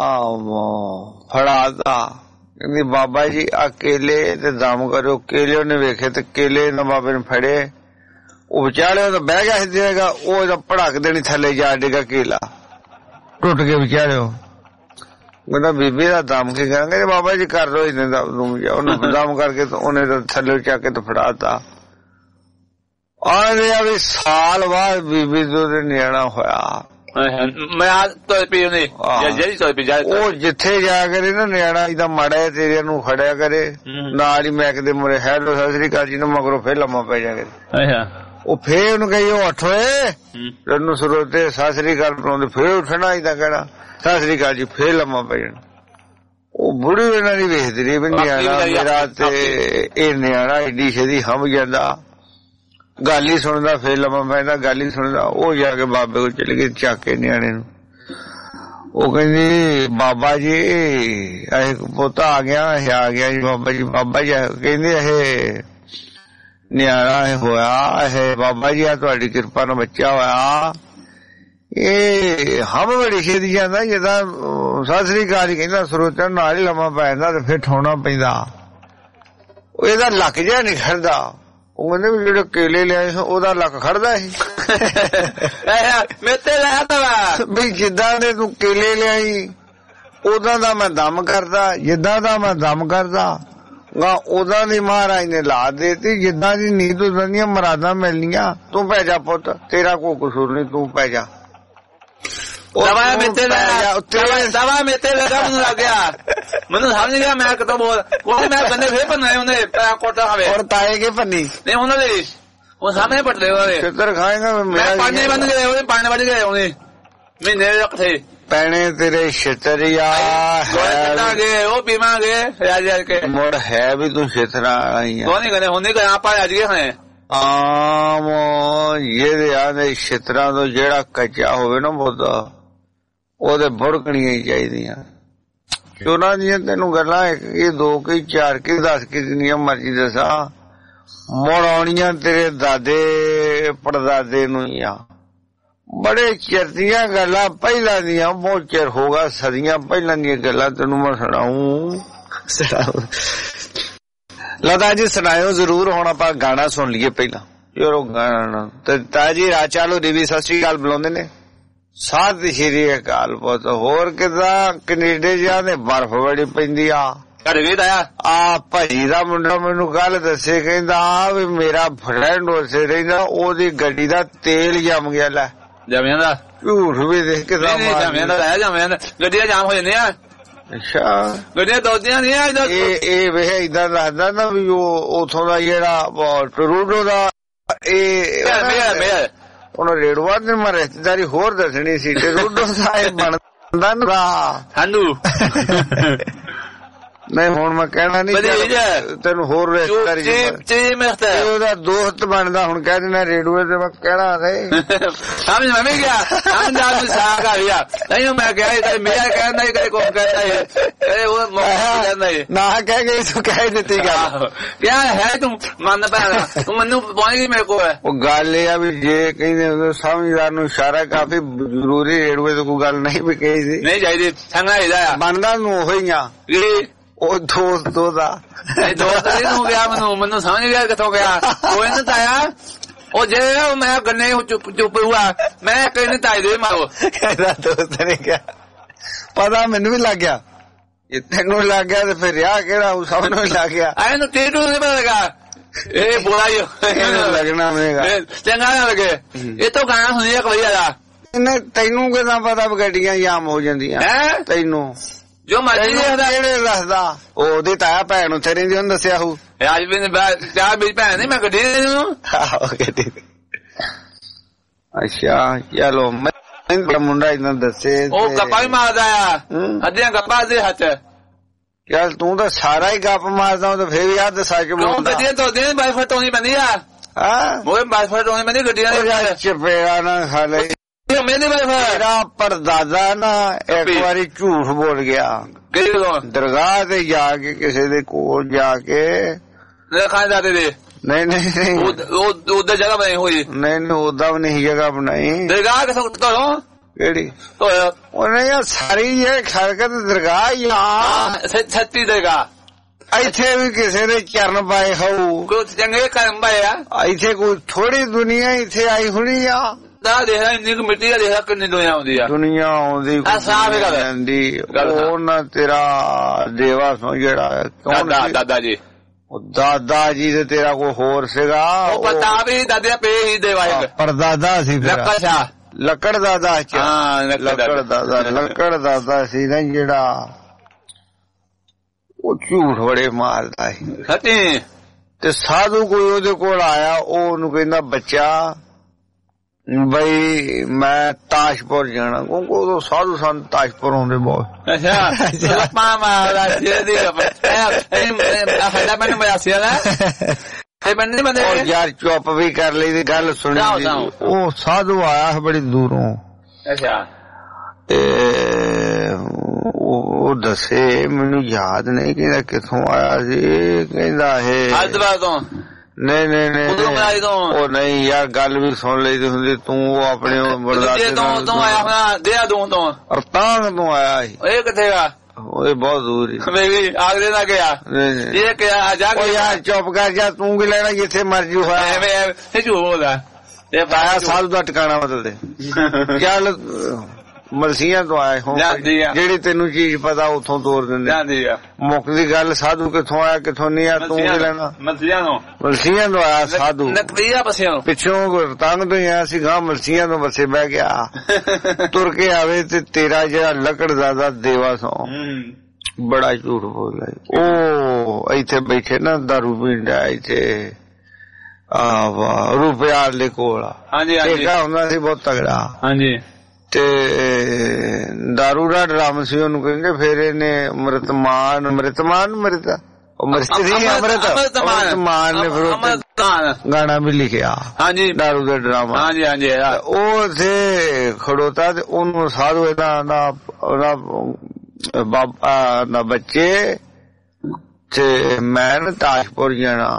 ਫੜਾਤਾ, ਕਹਿੰਦੀ ਬਾਬਾ ਜੀ ਆ ਕੇਲੇ ਤੇ ਦਮ ਕਰੋ। ਕੇਲੇ ਉਹਨੇ ਵੇਖੇ ਤੇ ਕੇਲੇ ਨਾ ਬਾਬੇ ਨੇ ਫੜੇ, ਉਹ ਵਿਚਾਲੇ ਉਹ ਬਹਿ ਗਿਆ ਦੇਗਾ, ਉਹ ਭੜਕ ਦੇਣੀ ਥੱਲੇ ਜਾ ਡੇਗਾ, ਕੇਲਾ ਟੁੱਟ ਕੇ ਵਿਚਾਲਿਓ। ਕਹਿੰਦਾ ਬੀਬੀ ਦਾ ਦਮ ਕੀ ਕਰਾਂਗੇ, ਬਾਬਾ ਜੀ ਕਰ ਲੋ ਇਹਨੇ ਦਾ ਉਹਨੇ ਦਮ ਕਰਕੇ ਉਹਨੇ ਥੱਲੇ ਚੱਕ ਕੇ ਤੇ ਫੜਾਤਾ। ਆਂਦੇ ਆ ਵੀ ਸਾਲ ਬਾਅਦ ਬੀਬੀ ਤੋਂ ਨਿਆਣਾ ਹੋਇਆ। ਉਹ ਜਿੱਥੇ ਜਾ ਕਰੇ ਨਾ ਨਿਆਣਾ ਇਹਦਾ ਮਾੜਾ ਤੇਰੇ ਨੂੰ ਖੜਿਆ ਕਰੇ, ਨਾਲ ਹੀ ਮੈਂ ਕਿਤੇ ਮੁਰੇ ਹੈਲੋ ਸਤਿ ਸ੍ਰੀ ਅਕਾਲ ਜੀ ਨੂੰ ਮਗਰੋਂ ਫੇਰ ਲੰਮਾ ਪੈ ਜਾ ਕਰੇ। ਉਹ ਫੇਰ ਉਹਨੂੰ ਕਹੀ ਉਹ ਅੱਠ ਹੋਏ, ਉਹਨੂੰ ਸਰੋਤੇ ਸਤਿ ਸ੍ਰੀ ਅਕਾਲ ਬੁਲਾਉਂਦੇ, ਫੇਰ ਉੱਠਣਾ ਇਹਦਾ ਕਹਿਣਾ ਸਤਿ ਸ੍ਰੀ ਅਕਾਲ ਜੀ, ਫੇਰ ਲੰਮਾ ਪੈ ਜਾਣਾ। ਉਹ ਬੁੜੀ ਇਹਨਾਂ ਦੀ ਵੇਖਦੀ ਰਹੀ ਵੀ ਨਿਆਣਾ ਮੇਰਾ, ਤੇ ਇਹ ਨਿਆਣਾ ਏਡੀ ਛੇਤੀ ਹਮ ਜਾਂਦਾ, ਗੱਲ ਹੀ ਸੁਣਦਾ, ਫੇਰ ਲੰਮਾ ਪੈਂਦਾ, ਗੱਲ ਹੀ ਸੁਣਦਾ। ਉਹ ਜਾ ਕੇ ਬਾਬੇ ਕੋਲ ਚਲੇ ਗਏ ਚੱਕ ਕੇ ਨਿਆਣੇ ਨੂੰ। ਉਹ ਕਹਿੰਦੀ ਬਾਬਾ ਜੀ ਇਹ ਪੋਤਾ ਆ ਗਿਆ, ਇਹ ਆ ਗਿਆ ਜੀ ਬਾਬਾ ਜੀ। ਬਾਬਾ ਜੀ ਕਹਿੰਦੇ ਇਹ ਨਿਆਣਾ ਇਹ ਹੋਇਆ, ਇਹ ਬਾਬਾ ਜੀ ਆ ਤੁਹਾਡੀ ਕਿਰਪਾ ਨਾਲ ਬੱਚਾ ਹੋਇਆ, ਇਹ ਹਮ ਬੜੀ ਛੇਤੀ ਜਾਂਦਾ, ਜਿੱਦਾਂ ਸਤਿ ਸ੍ਰੀ ਅਕਾਲ ਹੀ ਕਹਿੰਦਾ ਸਰੋਤਿਆਂ ਨਾਲ ਹੀ ਲੰਮਾ ਪੈ ਜਾਂਦਾ, ਤੇ ਫਿਰ ਠਾਉਣਾ ਪੈਂਦਾ। ਉਹ ਇਹਦਾ ਲੱਕ ਜਿਹਾ ਨਹੀਂ ਖੜਦਾ। ਉਹ ਕਹਿੰਦੇ ਵੀ ਜਿਹੜੇ ਕੇਲੇ ਲਿਆਏ ਉਹਦਾ ਲੱਕ ਖੜਦਾ ਸੀ ਵੀ ਜਿੱਦਾਂ ਦੇ ਤੂੰ ਕੇਲੇ ਲਿਆਈ ਉਦਾਂ ਦਾ ਮੈਂ ਦਮ ਕਰਦਾ, ਜਿੱਦਾਂ ਦਾ ਮੈਂ ਦਮ ਕਰਦਾ ਉਦਾਂ ਦੀ ਮਹਾਰਾਜ ਨੇ ਲਾ ਦੇਤੀ, ਜਿੱਦਾਂ ਦੀ ਨੀਂਦ ਉਦਾਂ ਦੀਆਂ ਮਰਾਦਾਂ ਮਿਲਣੀਆਂ। ਤੂੰ ਪੈ ਜਾ ਪੁੱਤ, ਤੇਰਾ ਕੋਈ ਕਸੂਰ ਨਹੀਂ, ਤੂੰ ਪੈ ਜਾ। ਦਵਾ ਮੇਤੇ ਦਵਾ ਮੇਤੇ ਲਗਾ ਮੈਨੂੰ ਲੱਗ ਗਿਆ, ਮੈਨੂੰ ਸਮਝ ਗਿਆ ਮੈਂ ਕਿਤੋਂ ਬੋਲ ਕੋਈ ਮੈਂ ਬੰਦੇ ਫੇਰ ਬਣਾਏ ਉਹਨੇ ਕੋਟਾ ਖਾਵੇ ਹੁਣ ਤਾਏ ਕੇ ਪੰਨੀ ਨਹੀਂ ਉਹਨਾਂ ਦੇ ਉਹ ਸਾਹਮਣੇ ਪਟਲੇ ਉਹਦੇ ਛਿੱਤਰ ਖਾਏਗਾ। ਮੈਂ ਪਾਣੇ ਬੰਦ ਗਏ ਉਹਦੇ ਪਾਣੇ ਵੱਜ ਗਏ ਉਹਨੇ ਮਹੀਨੇ ਰੱਖੇ ਪੈਣੇ ਤੇਰੇ ਛਿੱਤਰੀਆ ਗਏ ਉਹ ਪੀਵਾਂਗੇ ਰਾਜ ਰਾਜ ਕੇ ਮੁੜ ਹੈ ਵੀ ਤੂੰ ਛਿੱਤਰਾ ਆਈ ਉਹ ਨਹੀਂ ਕਰੇ ਹੁੰਦੇ ਕਿ ਆਪਾਂ ਅੱਜ ਗਏ ਹਾਂ ਆਮ ਇਹਦੇ ਆਦੇ ਛਿੱਤਰਾਂ ਤੋਂ ਜਿਹੜਾ ਕੱਚਾ ਹੋਵੇ ਨਾ ਬਹੁਤਾ ਉਹਦੇ ਬੁੜਕਣੀਆਂ ਹੀ ਚਾਹੀਦੀਆਂ। ਚੋਰਾਂ ਦੀਆਂ ਤੈਨੂੰ ਗੱਲਾਂ ਇੱਕ ਕੀ ਦੋ ਕੀ ਚਾਰ ਕੀ ਦਸ ਕੀ ਜਿੰਨੀਆਂ ਮਰਜ਼ੀ ਦੱਸਾਂ, ਮੁੜ ਆਉਣੀਆਂ ਤੇਰੇ ਦਾਦੇ ਪੜਦਾਦੇ ਨੂੰ ਹੀ ਆ। ਬੜੇ ਚਿਰ ਦੀਆਂ ਗੱਲਾਂ ਪਹਿਲਾਂ ਦੀਆਂ, ਬਹੁਤ ਚਿਰ ਹੋਗਾ, ਸਦੀਆਂ ਪਹਿਲਾਂ ਦੀਆਂ ਗੱਲਾਂ ਤੈਨੂੰ ਮੈਂ ਸੁਣਾਊ। ਲਤਾ ਜੀ ਸੁਣਾਇਓ ਜ਼ਰੂਰ। ਹੁਣ ਆਪਾਂ ਗਾਣਾ ਸੁਣ ਲਈਏ ਪਹਿਲਾਂ। ਚਲੋ ਗਾਣਾ ਤੇ ਤਾਜੀ ਰਾਜ ਚਾਲੂ ਦੇਵੀ ਸਤਿ ਸ੍ਰੀ ਅਕਾਲ ਬੁਲਾਉਂਦੇ ਨੇ। ਸਤਿ ਸ੍ਰੀ ਅਕਾਲ ਪੁੱਤ। ਹੋਰ ਕਿੱਦਾਂ? ਕੈਨੇਡਾ ਜਾਂਦੇ ਬਰਫ ਬੜੀ ਪੈਂਦੀ ਆ। ਆ ਭਾਜੀ ਦਾ ਮੁੰਡਾ ਮੈਨੂੰ ਕੱਲ ਦੱਸੇ, ਕਹਿੰਦਾ ਆ ਵੀ ਮੇਰਾ ਫਰੈਂਡ ਉਸੇ ਰਹਿੰਦਾ, ਉਹਦੀ ਗੱਡੀ ਦਾ ਤੇਲ ਜੰਮ ਗਿਆ। ਲੈ ਜਮਿਆਂ ਦਾ ਝੂਠ ਵੀ ਦੇਖ ਕੇ ਜਮਿਆਂ ਦਾ ਹੈ, ਜਮਿਆਂ ਦਾ ਗੱਡੀਆਂ ਜਾਮ ਹੋ ਜਾਂਦੀਆਂ। ਅੱਛਾ ਗੱਡੀਆਂ ਦੋਦੀਆਂ ਨਹੀਂ ਇਹ ਇਹ ਵੇ ਏਦਾਂ ਦੱਸਦਾ ਨਾ ਵੀ ਉਹ ਉਥੋਂ ਦਾ ਜਿਹੜਾ ਟਰੂਡੋ ਦਾ ਇਹ ਉਹਨੂੰ ਰੇੜਵਾ ਨੇ ਮੈਂ ਰਿਸ਼ਤੇਦਾਰੀ ਹੋਰ ਦੱਸਣੀ ਸੀ। ਟਰੂਡੋ ਦਾ ਇਹ ਬਣਦਾ ਨਾ ਠੰਡੂ ਨਹੀਂ ਹੁਣ ਮੈਂ ਕਹਿਣਾ ਨਹੀਂ ਤੈਨੂੰ ਹੋਰ ਰਿਸ਼ਤੇਦਾਰੀ ਉਹਦਾ ਦੋਸਤ ਬਣਦਾ ਹੁਣ ਕਹਿ ਦੇਣਾ ਰੇਡੂਏ ਤੇ ਮੈਂ ਕਹਿਣਾ ਨਹੀਂ ਸਮਝ ਮੈਂ ਵੀ ਗਿਆ ਸਮਝ ਨਾਲ ਸਾਗ ਆ ਗਿਆ ਨਹੀਂ ਮੈਂ ਕਿਹਾ ਮੇਰਾ ਕਹਿੰਦਾ ਹੀ ਕਦੇ ਕੋਈ ਕਹਿੰਦਾ ਹੈ ਉਹ ਕਹਿੰਦਾ ਹੈ ਨਾ ਕਹਿ ਗਈ ਤੂੰ ਕਹਿ ਦਿੱਤੀ ਗੱਲ ਕਿਆ ਹੈ ਤੂੰ ਮੰਨ ਪੈਣਾ ਤੂੰ ਮੈਨੂੰ ਪਾਏਗੀ ਮੇਰੇ ਕੋਲ ਉਹ ਗੱਲ ਇਹ ਆ ਵੀ ਜੇ ਕਹਿੰਦੇ ਸਮਝਦਾਰ ਨੂੰ ਇਸ਼ਾਰਾ ਕਾਫੀ ਜ਼ਰੂਰੀ ਰੇਡੂਏ ਤੇ ਕੋਈ ਗੱਲ ਨਹੀਂ ਵੀ ਕਹੀ ਸੀ ਨਹੀਂ ਚਾਹੀਦੀ ਸੰਗਾ ਇਹਦਾ ਬਣਦਾ ਨੂੰ ਉਹੀ ਆ ਉਹ ਦੋਸਤ ਉਹਦਾ ਦੋਸਤ ਨਹੀਂ ਤੂੰ ਗਿਆ ਮੈਨੂੰ ਮੈਨੂੰ ਸਮਝ ਗਿਆ ਕਿੱਥੋਂ ਗਿਆ ਕੋਈ ਨਾ ਤਾਇਆ ਉਹ ਜੇ ਮੈਂ ਗੰਨੇ ਚੁੱਪ ਚੁੱਪ ਹੁਆ ਮੈਂ ਕਹਿੰਦੇ ਤਾਏ ਦੇ ਮਾਰੋ ਕਹਿੰਦਾ ਦੋਸਤ ਨੇ ਕਿਹਾ ਪਤਾ ਮੈਨੂੰ ਵੀ ਲੱਗ ਗਿਆ ਇਹ ਤੈਨੂੰ ਲੱਗ ਗਿਆ ਤੇ ਫਿਰ ਰਿਹਾ ਕਿਹੜਾ ਉਹ ਸਭ ਨੂੰ ਲੱਗ ਗਿਆ ਐ ਨੂੰ ਤੈਨੂੰ ਨਹੀਂ ਪਤਾ ਲੱਗਾ ਇਹ ਬੋਲਾ ਹੀ ਲੱਗਣਾ ਮੇਗਾ ਚੰਗਾ ਨਾ ਲੱਗੇ ਇਹ ਤੋਂ ਗਾਣਾ ਸੁਣਿਆ ਕੋਈ ਆ ਤੈਨੂੰ ਕਿਦਾਂ ਪਤਾ ਗੱਡੀਆਂ ਜਾਮ ਹੋ ਜਾਂਦੀਆਂ ਤੈਨੂੰ ਜੋ ਮਰਜ਼ੀ ਕਿਹੜੇ ਦੱਸਦਾ ਉਹਦੀ ਤਾਇਆ ਭੈਣ ਨੂੰ ਤੇਰੀ ਦੀ ਉਹਨੂੰ ਦੱਸਿਆ ਹੂ ਅੱਜ ਵੀ ਚਾਹ ਮੇਰੀ ਭੈਣ ਨਹੀਂ ਮੈਂ ਗੱਡੀ ਨੂੰ ਅੱਛਾ ਚਲੋ ਮੈਂ ਮੁੰਡਾ ਇਹਨਾਂ ਦੱਸੇ ਉਹ ਗੱਪਾਂ ਵੀ ਮਾਰਦਾ ਆ ਅੱਧੀਆਂ ਗੱਪਾਂ ਦੇ ਹੱਥ ਚੱਲ ਤੂੰ ਤਾਂ ਸਾਰਾ ਹੀ ਗੱਪ ਮਾਰਦਾ ਤਾਂ ਫੇਰ ਯਾਰ ਦੱਸਾ ਕੇ ਬੋਲਦਾ ਗੱਡੀਆਂ ਤੋਂ ਦਿਨ ਬਾਈ ਫਟੋਣੀ ਬੰਦੀ ਆ ਹਾਂ ਉਹ ਬਾਈ ਫਟੋਣੀ ਬੰਦੀ ਗੱਡੀਆਂ ਦੇ ਚਪੇੜਾ ਨਾ ਖਾ ਲੈ ਮੇਰਾ ਪਰਦਾਦਾ ਨਾ ਇੱਕ ਵਾਰੀ ਝੂਠ ਬੋਲ ਗਿਆ ਦਰਗਾਹ ਤੇ ਜਾ ਕੇ ਕਿਸੇ ਦੇ ਕੋਲ ਜਾ ਕੇ ਖਾਨਦਾਦੇ ਦੇ ਨਹੀਂ ਨਹੀਂ ਉਧਰ ਜਗ੍ਹਾ ਬਣਾਈ ਹੋਈ ਨਹੀਂ ਨਹੀਂ ਉਦਾਂ ਵੀ ਨਹੀਂ ਜਗ੍ਹਾ ਬਣਾਈ ਦਰਗਾਹ ਕਿਥੋਂ ਤੋਂ ਕਿਹੜੀ ਉਹਨੇ ਯਾਰ ਸਾਰੀ ਇਹ ਖਰਕਤ ਦਰਗਾਹ ਹੀ ਆ ਸੱਤੀ ਦਰਗਾਹ ਇੱਥੇ ਵੀ ਕਿਸੇ ਦੇ ਚਰਨ ਪਾਏ ਹੋਊ ਕੋਈ ਚੰਗੇ ਕਰਮ ਪਾਏ ਆ ਇੱਥੇ ਕੋਈ ਥੋੜੀ ਦੁਨੀਆ ਇੱਥੇ ਆਈ ਹੋਣੀ ਆ ਦਾ ਦੇਖਦਾ ਇੰਨੀ ਕੁ ਮਿੱਟੀ ਦਾ ਦੇਖਦਾ ਕਿੰਨੀ ਦੁਨੀਆ ਆਉਂਦੀ ਆ ਦੁਨੀਆ ਆਉਂਦੀ ਜਾਂਦੀ ਉਹ ਨਾ ਤੇਰਾ ਦੇਵਾ ਸੋ ਜਿਹੜਾ ਦਾਦਾ ਜੀ ਦਾਦਾ ਜੀ ਤੇ ਤੇਰਾ ਕੋਈ ਹੋਰ ਸੀਗਾ ਉਹ ਪਤਾ ਵੀ ਦਾਦੇ ਪੇ ਹੀ ਦੇਵਾ ਪਰਦਾਦਾ ਸੀ ਲੱਕੜ ਸ਼ਾਹ ਲੱਕੜ ਦਾਦਾ ਹਾਂ ਲੱਕੜ ਦਾਦਾ ਲੱਕੜ ਦਾਦਾ ਸੀ ਨਾ ਜਿਹੜਾ ਉਹ ਝੂਠ ਬੜੇ ਮਾਰਦਾ ਸੀ ਸੱਚੀ ਤੇ ਸਾਧੂ ਕੋਈ ਉਹਦੇ ਕੋਲ ਆਇਆ ਉਹ ਉਹਨੂੰ ਕਹਿੰਦਾ ਬੱਚਾ ਬਈ ਮੈਂ ਤਾਸ਼ਪੁਰ ਜਾਣਾ ਕਿਉਂਕਿ ਉਦੋਂ ਸਾਧੂ ਸੰਤ ਤਾਸ਼ਪੁਰ ਆਉਂਦੇ ਬਹੁਤ ਅੱਛਾ ਲੱਪਾਂ ਮਾਰਦਾ ਜਿਹਦੀ ਸਾਡਾ ਮੈਨੂੰ ਮਿਆਸਿਆ ਨਾ ਇਹ ਬੰਦੇ ਬੰਦੇ ਯਾਰ ਚੁੱਪ ਵੀ ਕਰ ਲਈ ਦੀ ਗੱਲ ਸੁਣੀ ਉਹ ਸਾਧੂ ਆਇਆ ਬੜੀ ਦੂਰੋਂ ਅੱਛਾ ਤੇ ਉਹ ਦੱਸੇ ਮੈਨੂੰ ਯਾਦ ਨਹੀਂ ਕਹਿੰਦਾ ਕਿੱਥੋਂ ਆਇਆ ਸੀ ਕਹਿੰਦਾ ਇਹ ਹਰਿਦੁਆਰ ਤੋਂ ਨਹੀਂ ਨਹੀਂ ਨਹੀਂ ਉਹ ਨਹੀਂ ਯਾਰ ਗੱਲ ਵੀ ਸੁਣ ਲਈ ਹੁੰਦੀ ਤੂੰ ਉਹ ਆਪਣੇ ਬਰਦਾਸ਼ਤ ਤੋਂ ਤੋਂ ਆਇਆ ਹੋਣਾ ਦੇਹਰਾਦੂਨ ਤੋਂ ਰਤਾਂਗ ਤੋਂ ਆਇਆ ਸੀ ਇਹ ਕਿੱਥੇ ਗਾ ਉਹ ਬਹੁਤ ਦੂਰ ਹੀ ਮੈਂ ਵੀ ਆਗਰੇ ਨਾ ਗਿਆ ਇਹ ਕਿਹਾ ਜਾ ਕੇ ਯਾਰ ਚੁੱਪ ਕਰ ਜਾ ਤੂੰ ਕੀ ਲੈਣਾ ਜਿੱਥੇ ਮਰਜੀ ਹੋਇਆ ਐਵੇਂ ਇਹ ਝੂਠ ਬੋਲਦਾ ਇਹ ਪਾਇਆ ਸਾਧੂ ਦਾ ਟਿਕਾਣਾ ਬਦਲ ਦੇ ਚੱਲ ਮਲਸੀਆਂ ਤੋਂ ਆਏ ਹੋ ਜਿਹੜੀ ਤੈਨੂੰ ਚੀਜ਼ ਪਤਾ ਉੱਥੋਂ ਤੋਰ ਦਿੰਦੇ ਮੁੱਕਦੀ ਗੱਲ ਸਾਧੂ ਕਿੱਥੋਂ ਆਇਆ ਕਿੱਥੋਂ ਨਹੀਂ ਆ ਤੂੰ ਕੀ ਲੈਣਾ ਮਲਸੀਆਂ ਤੋਂ ਮਲਸੀਆਂ ਤੋਂ ਆਇਆ ਸਾਧੂ ਨਕਲੀਆ ਪਸਿਓ ਪਿੱਛੋਂ ਰਤੰਗ ਤੋਂ ਆਇਆ ਸੀ ਗਾਂ ਮਲਸੀਆਂ ਤੋਂ ਬੱਸੇ ਬਹਿ ਗਿਆ ਤੁਰ ਕੇ ਆਵੇ ਤੇ ਤੇਰਾ ਜਿਹੜਾ ਲੱਕੜ ਦਾਦਾ ਦੇਵਾ ਸੋ ਬੜਾ ਝੂਠ ਬੋਲਦਾ ਉਹ ਇੱਥੇ ਬੈਠੇ ਨਾ ਦਾਰੂ ਪੀਂਦਾ ਇੱਥੇ ਆ ਵਾਹ ਰੁਪਿਆਰ ਦੇ ਕੋਲ ਹਾਂਜੀ ਹਾਂਜੀ ਹੁੰਦਾ ਸੀ ਬਹੁਤ ਤਗੜਾ ਹਾਂਜੀ ਤੇ ਦਾਰੂ ਦਾ ਡਰਾਮ ਸੀ ਉਹਨੂੰ ਕਹਿੰਦੇ ਫੇਰ ਇਹਨੇ ਮ੍ਰਿਤਮਾਨ ਮ੍ਰਿਤਮਾਨ ਮ੍ਰਿਤ ਮ੍ਰਿਤ ਸੀ ਅਮ੍ਰਿਤ ਅਮ੍ਰਿਤਮਾਨ ਨੇ ਫਿਰ ਗਾਣਾ ਵੀ ਲਿਖਿਆ ਹਾਂਜੀ ਦਾਰੂ ਦਾ ਡਰਾਮਾ ਹਾਂਜੀ ਹਾਂਜੀ ਉਹ ਉੱਥੇ ਖੜੋਤਾ ਤੇ ਉਹਨੂੰ ਸਾਧੂ ਇਹਦਾ ਨਾ ਉਹਦਾ ਬਾਬਾ ਨਾ ਬੱਚੇ ਤੇ ਮੈਂ ਤਾਸ਼ਪੁਰ ਜਾਣਾ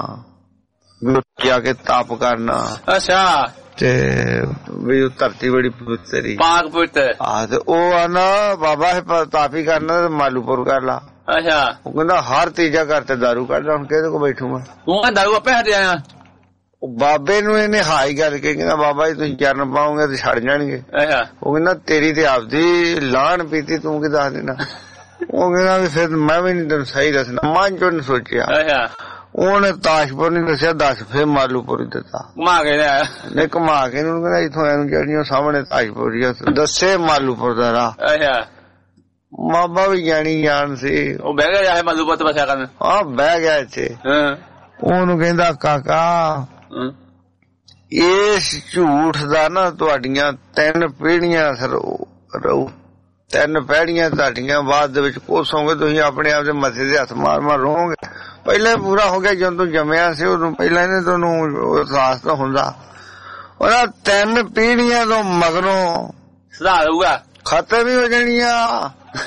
ਜਾ ਕੇ ਤਾਪ ਕਰਨਾ ਅੱਛਾ ਤੇ ਵੀ ਉਹ ਧਰਤੀ ਬੜੀ ਪਵਿੱਤਰੀ ਪਾਕ ਪਵਿੱਤਰ ਆ ਤੇ ਉਹ ਆਨਾ ਬਾਬਾ ਤਾਪੀ ਕਰਨਾ ਤੇ ਮਾਲੂਪੁਰ ਕਰ ਲਾ ਅੱਛਾ ਉਹ ਕਹਿੰਦਾ ਹਰ ਤੀਜਾ ਘਰ ਤੇ ਦਾਰੂ ਕੱਢ ਲਾ ਹੁਣ ਕਿਹਦੇ ਕੋਲ ਬੈਠੂਗਾ ਤੂੰ ਦਾਰੂ ਆਪੇ ਹਟ ਆਇਆ ਉਹ ਬਾਬੇ ਨੂੰ ਇਹਨੇ ਹਾਈ ਕਰਕੇ ਕਹਿੰਦਾ ਬਾਬਾ ਜੀ ਤੁਸੀਂ ਚਰਨ ਪਾਓਗੇ ਤੇ ਛੱਡ ਜਾਣਗੇ ਅੱਛਾ ਉਹ ਕਹਿੰਦਾ ਤੇਰੀ ਤੇ ਆਪਦੀ ਲਾਹਣ ਪੀਤੀ ਤੂੰ ਕੀ ਦੱਸ ਦੇਣਾ ਉਹ ਕਹਿੰਦਾ ਵੀ ਫਿਰ ਮੈਂ ਵੀ ਨਹੀਂ ਤੈਨੂੰ ਸਹੀ ਦੱਸਣਾ ਮਨ ਚੋਂ ਨੀ ਸੋਚਿਆ ਅੱਛਾ ਉਹਨੇ ਤਾਸ਼ਪੁਰ ਨਹੀਂ ਦੱਸਿਆ ਦੱਸ ਫੇਰ ਮਾਲੂਪੁਰ ਦਿੱਤਾ ਘੁਮਾ ਕੇ ਲਿਆ ਨਹੀਂ ਘੁਮਾ ਕੇ ਇਹਨੂੰ ਕਹਿੰਦਾ ਇੱਥੋਂ ਐਨੂੰ ਜਿਹੜੀਆਂ ਸਾਹਮਣੇ ਤਾਸ਼ਪੁਰ ਦੱਸੇ ਮਾਲੂਪੁਰ ਦਾ ਰਾਹ ਅੱਛਾ ਬਾਬਾ ਵੀ ਜਾਣੀ ਜਾਣ ਸੀ ਉਹ ਬਹਿ ਗਿਆ ਜਾਏ ਮਾਲੂਪੁਰ ਤੇ ਬਸਿਆ ਕਰਨ ਹਾਂ ਬਹਿ ਗਿਆ ਇੱਥੇ ਉਹਨੂੰ ਕਹਿੰਦਾ ਕਾਕਾ ਇਸ ਝੂਠ ਦਾ ਨਾ ਤੁਹਾਡੀਆਂ ਤਿੰਨ ਪੀੜ੍ਹੀਆਂ ਅਸਰ ਰਹੂ ਤਿੰਨ ਪੈੜੀਆਂ ਤੁਹਾਡੀਆਂ ਬਾਅਦ ਦੇ ਵਿੱਚ ਕੋਸੋਗੇ ਤੁਸੀਂ ਆਪਣੇ ਆਪ ਦੇ ਮੱਥੇ ਦੇ ਹੱਥ ਮਾਰ ਮਾਰ ਰੋਗੇ। ਪਹਿਲਾਂ ਪੂਰਾ ਹੋ ਗਿਆ ਜਦੋਂ ਤੂੰ ਜੰਮਿਆ ਸੀ ਉਦੋਂ ਪਹਿਲਾਂ ਇਹਨੇ ਤੁਹਾਨੂੰ ਅਹਿਸਾਸ ਤਾਂ ਹੁੰਦਾ। ਉਹਨਾਂ ਤਿੰਨ ਪੀੜ੍ਹੀਆਂ ਤੋਂ ਮਗਰੋਂ ਸੁਧਾਰ ਹੋਊਗਾ, ਖਤਮ ਹੀ ਹੋ ਜਾਣੀਆਂ।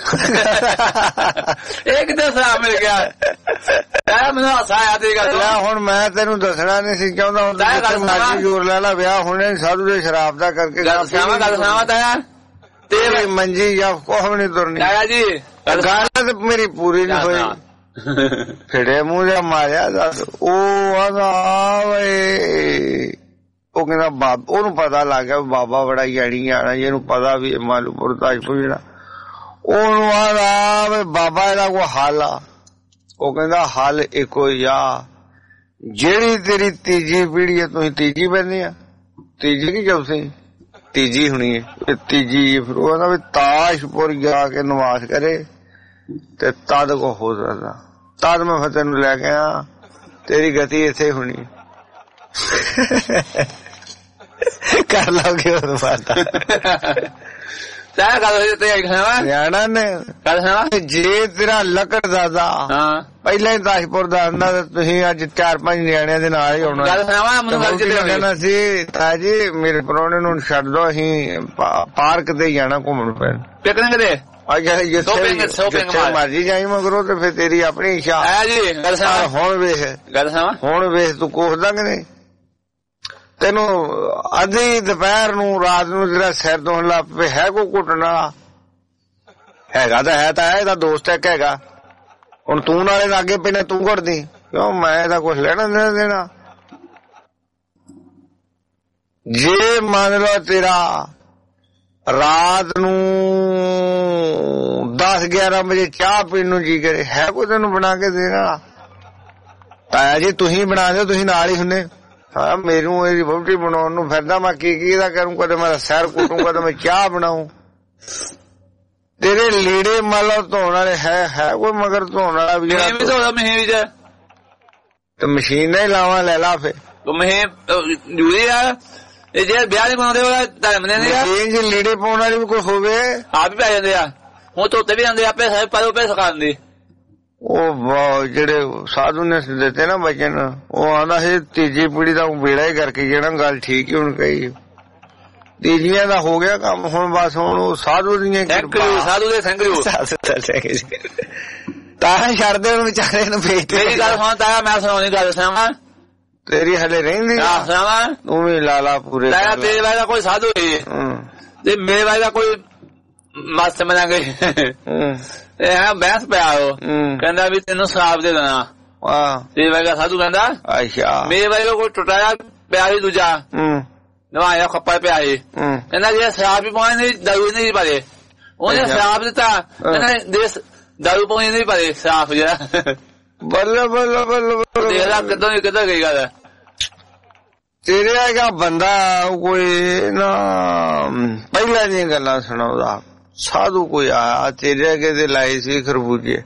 ਇਹ ਕਿਤੇ ਸੁਧਾਰ ਮਿਲ ਗਿਆ। ਮੈਨੂੰ ਹਾਸਾ ਆਇਆ ਤੇਰੀ ਗੱਲ। ਹੁਣ ਮੈਂ ਤੈਨੂੰ ਦੱਸਣਾ ਨਹੀਂ ਸੀ ਚਾਹੁੰਦਾ, ਹੁਣ ਮਰਜ਼ੀ ਜ਼ੋਰ ਲੈ ਲਾ, ਵਿਆਹ ਹੁਣੇ ਸਾਧੂ ਦੇ ਸ਼ਰਾਬ ਦਾ ਕਰਕੇ ਗੱਲ ਸੁਣਾਵਾਂ ਗੱਲ ਸੁਣਾਵਾਂ ਤਾਇਆ ਤੇਰੀ ਮੰਜੀ ਜਾਂ ਕੁਛ ਵੀ ਨੀ ਤੁਰਨੀ। ਤਾਇਆ ਜੀ ਗੱਲ ਤੇ ਮੇਰੀ ਪੂਰੀ ਨੀ ਹੋਈ। ਫਿੜੇ ਮੂੰਹ ਜਿਹਾ ਮਾਰਿਆ ਦੱਸ। ਉਹ ਆਦਾ ਉਹ ਕਹਿੰਦਾ ਬਾਬ ਉਹਨੂੰ ਪਤਾ ਲੱਗ ਗਿਆ ਬਾਬਾ ਬੜਾ ਗਿਆਨੀ ਆਣਾ, ਜਿਹਨੂੰ ਪਤਾ ਵੀ ਮਾਲੂਪੁਰ ਤਾਜਪੁਰ ਜਿਹੜਾ ਉਹਨੂੰ ਆਦਾ ਬਾਬਾ ਇਹਦਾ ਕੋਈ ਹੱਲ ਆ। ਉਹ ਕਹਿੰਦਾ ਹੱਲ ਇੱਕੋ ਹੀ ਆ, ਜਿਹੜੀ ਤੇਰੀ ਤੀਜੀ ਪੀੜ੍ਹੀ ਹੈ ਤੁਸੀਂ ਤੀਜੀ ਪੈਂਦੇ ਆ, ਤੀਜੀ ਕੀ ਚੌਥੀ ਤੀਜੀ ਹੋਣੀ ਹੈ ਤੀਜੀ। ਫਿਰ ਉਹ ਕਹਿੰਦਾ ਵੀ ਤਾਜਪੁਰ ਜਾ ਕੇ ਨਿਵਾਸ ਕਰੇ ਤੇ ਤਦ ਕੋ ਹੋ ਸਕਦਾ, ਤਦ ਮੈਂ ਫਿਰ ਤੈਨੂੰ ਲੈ ਕੇ ਆ, ਤੇਰੀ ਗਤੀ ਇੱਥੇ ਹੋਣੀ ਕਰ ਲਓਗੇ ਉਹ ਪਤਾ ਨਿਆਣਾ ਨੇ। ਜੇ ਤੇਰਾ ਲੱਕੜ ਦਾਦਾ ਪਹਿਲਾਂ ਹੀ ਤਾਜਪੁਰ ਦਾ ਆਂਦਾ ਤੁਸੀਂ ਅੱਜ ਚਾਰ ਪੰਜ ਨਿਆਣਿਆਂ ਦੇ ਨਾਲ ਹੀ ਆਉਣਾ ਕਹਿਣਾ ਸੀ ਤਾਜੀ ਮੇਰੇ ਪ੍ਰਾਹੁਣੇ ਨੂੰ ਛੱਡ ਦੋ, ਅਸੀਂ ਪਾਰਕ ਤੇ ਜਾਣਾ ਘੁੰਮਣ ਪੈਣ ਪਿਕਨਿਕ ਦੇ। ਜਿੱਥੇ ਮਰਜੀ ਜਾਈ ਮਗਰੋਂ ਤੇ ਫਿਰ ਤੇਰੀ ਆਪਣੀ ਇੱਛਾ। ਹੁਣ ਵੇਖ ਗੱਲ ਹੁਣ ਵੇਖ ਤੂੰ ਕੋਸਦਾ ਕਿ ਨਹੀਂ, ਤੈਨੂੰ ਅੱਧੀ ਦੁਪਹਿਰ ਨੂੰ ਰਾਤ ਨੂੰ ਜਿਹੜਾ ਸਿਰ ਦੁਖਣ ਲੱਗ ਪਏ ਹੈ ਕੋਈ ਘੁੱਟਣ ਵਾਲਾ ਹੈਗਾ ਤਾਂ ਹੈ ਤਾਂ ਇਹਦਾ ਦੋਸਤ ਇੱਕ ਹੈਗਾ। ਹੁਣ ਤੂੰ ਨਾਲੇ ਲਾਗੇ ਪੈਣਾ ਤੂੰ ਘੁੱਟਦੀ ਕਿਉਂ, ਮੈਂ ਇਹਦਾ ਕੁਛ ਲੈਣਾ ਦੇਣਾ ਦੇਣਾ। ਜੇ ਮੰਨ ਲਓ ਤੇਰਾ ਰਾਤ ਨੂੰ ਦਸ ਗਿਆਰਾਂ ਵਜੇ ਚਾਹ ਪੀਣ ਨੂੰ ਜੀ ਕਰੇ, ਹੈ ਕੋਈ ਤੈਨੂੰ ਬਣਾ ਕੇ ਦੇਣਾ? ਤਾਇਆ ਜੀ ਤੁਸੀਂ ਬਣਾ ਦਿਓ, ਤੁਸੀਂ ਨਾਲ ਹੀ ਹੁੰਦੇ। ਹਾਂ ਮੈਨੂੰ ਇਹਦੀ ਵਹੁਟੀ ਬਣਾਉਣ ਨੂੰ ਫਿਰਦਾ, ਮੈਂ ਕੀ ਕੀ ਇਹਦਾ ਕਰੂੰ, ਕਦੇ ਮੈਂ ਸਿਰ ਕੁੱਟੂ, ਕਦੇ ਮੈਂ ਚਾਹ ਬਣਾਉ। ਤੇਰੇ ਲੀੜੇ ਮੰਨ ਲਓ ਧੋਣ ਵਾਲੇ ਹੈ ਹੈ ਕੋਈ ਮਗਰ ਧੋਣ ਵਾਲਾ ਵੀ ਤੇ ਮਸ਼ੀਨ ਨਹੀਂ ਲਾਵਾਂ ਲੈ ਲਾ ਫੇਰ ਜੂਰੀ ਆ ਇਹ ਜੇ ਵਿਆਹ ਨਹੀਂ ਬਣਾਉਂਦੇ ਉਹਦਾ ਲੀੜੇ ਪਾਉਣ ਵਾਲੀ ਵੀ ਕੋਈ ਹੋਵੇ ਆਪ ਵੀ ਪੈ ਜਾਂਦੇ ਆ। ਹੁਣ ਧੋਤੇ ਵੀ ਜਾਂਦੇ ਆਪੇ ਸਾਰੇ ਪਾਓ ਪੈ ਸਿਖਾ ਦਿੰਦੇ। ਉਹ ਜਿਹੜੇ ਸਾਧੂ ਨੇ ਦਿੱਤੇ ਨਾ ਬਚਨ, ਉਹ ਆਂਦਾ ਸੀ ਤੀਜੀ ਪੀੜੀ ਦਾ ਬੇੜਾ ਹੀ ਕਰਕੇ ਜਿਹੜਾ ਗੱਲ ਠੀਕ ਹੀ ਹੁਣ ਕਹੀ ਤੀਜੀਆਂ ਦਾ ਹੋ ਗਿਆ ਕੰਮ। ਹੁਣ ਬਸ ਹੁਣ ਉਹ ਸਾਧੂ ਦੀਆਂ ਸਾਧੂ ਦੇ ਸੰਗਰੂ ਤਾਂ ਛੱਡਦੇ ਉਹਨੂੰ ਵਿਚਾਰੇ ਨੂੰ ਵੇਚਦੇ। ਮੇਰੀ ਗੱਲ ਸੁਣ ਤਾਇਆ ਮੈਂ ਸੁਣਾਉਣੀ ਗੱਲ ਸੁਣਾਵਾਂ ਤੇਰੀ ਹਲੇ ਰਹਿੰਦੀ ਸੁਣਾਵਾਂ ਤੂੰ ਵੀ ਲਾਲਾ ਪੂਰੇ ਤਾਇਆ ਤੇਰੇ ਵਾਲਾ ਕੋਈ ਸਾਧੂ ਤੇ ਮੇਰੇ ਵਾਲਾ ਕੋਈ ਮਸਤ ਮਨਾਂਗੇ ਇਹ ਬਹਿਸ ਪਿਆ ਉਹ ਕਹਿੰਦਾ ਵੀ ਤੈਨੂੰ ਸ਼ਰਾਬ ਦੇ ਦੇਣਾ। ਤੇਰੇ ਵਰਗਾ ਸਾਧੂ ਕਹਿੰਦਾ ਅੱਛਾ ਮੇਰੇ ਵਰਗਾ ਕੋਈ ਟੁੱਟਾ ਪਿਆ ਸੀ ਦੂਜਾ ਨਵਾਇਆ ਖੱਪਾ ਪਿਆ ਸੀ ਕਹਿੰਦਾ ਜੇ ਸ਼ਰਾਬ ਵੀ ਪਾਉਣੀ ਨਹੀਂ ਦਾਰੂ ਨਹੀਂ ਪਾਦੇ ਉਹਨੇ ਸ਼ਰਾਬ ਦਿੱਤਾ ਕਹਿੰਦਾ ਦੇਸ ਦਾਰੂ ਪਾਉਣੀ ਨਹੀਂ ਪਾਦੇ ਸ਼ਰਾਬ ਜਿਹੜਾ ਬੱਲੇ ਬੱਲੇ ਬੱਲੇ ਦੇਖਦਾ ਕਿੱਦਾਂ ਕਿੱਦਾਂ ਗਈ ਗੱਲ। ਤੇਰੇ ਹੈਗਾ ਬੰਦਾ ਕੋਈ ਨਾ ਪਹਿਲਾਂ ਦੀਆਂ ਗੱਲਾਂ ਸੁਣਾਉਂਦਾ ਸਾਧੂ ਕੋਈ ਆਇਆ ਤੇਰੇ ਅੱਗੇ ਤੇ ਲਾਏ ਸੀ ਖਰਬੂਜੇ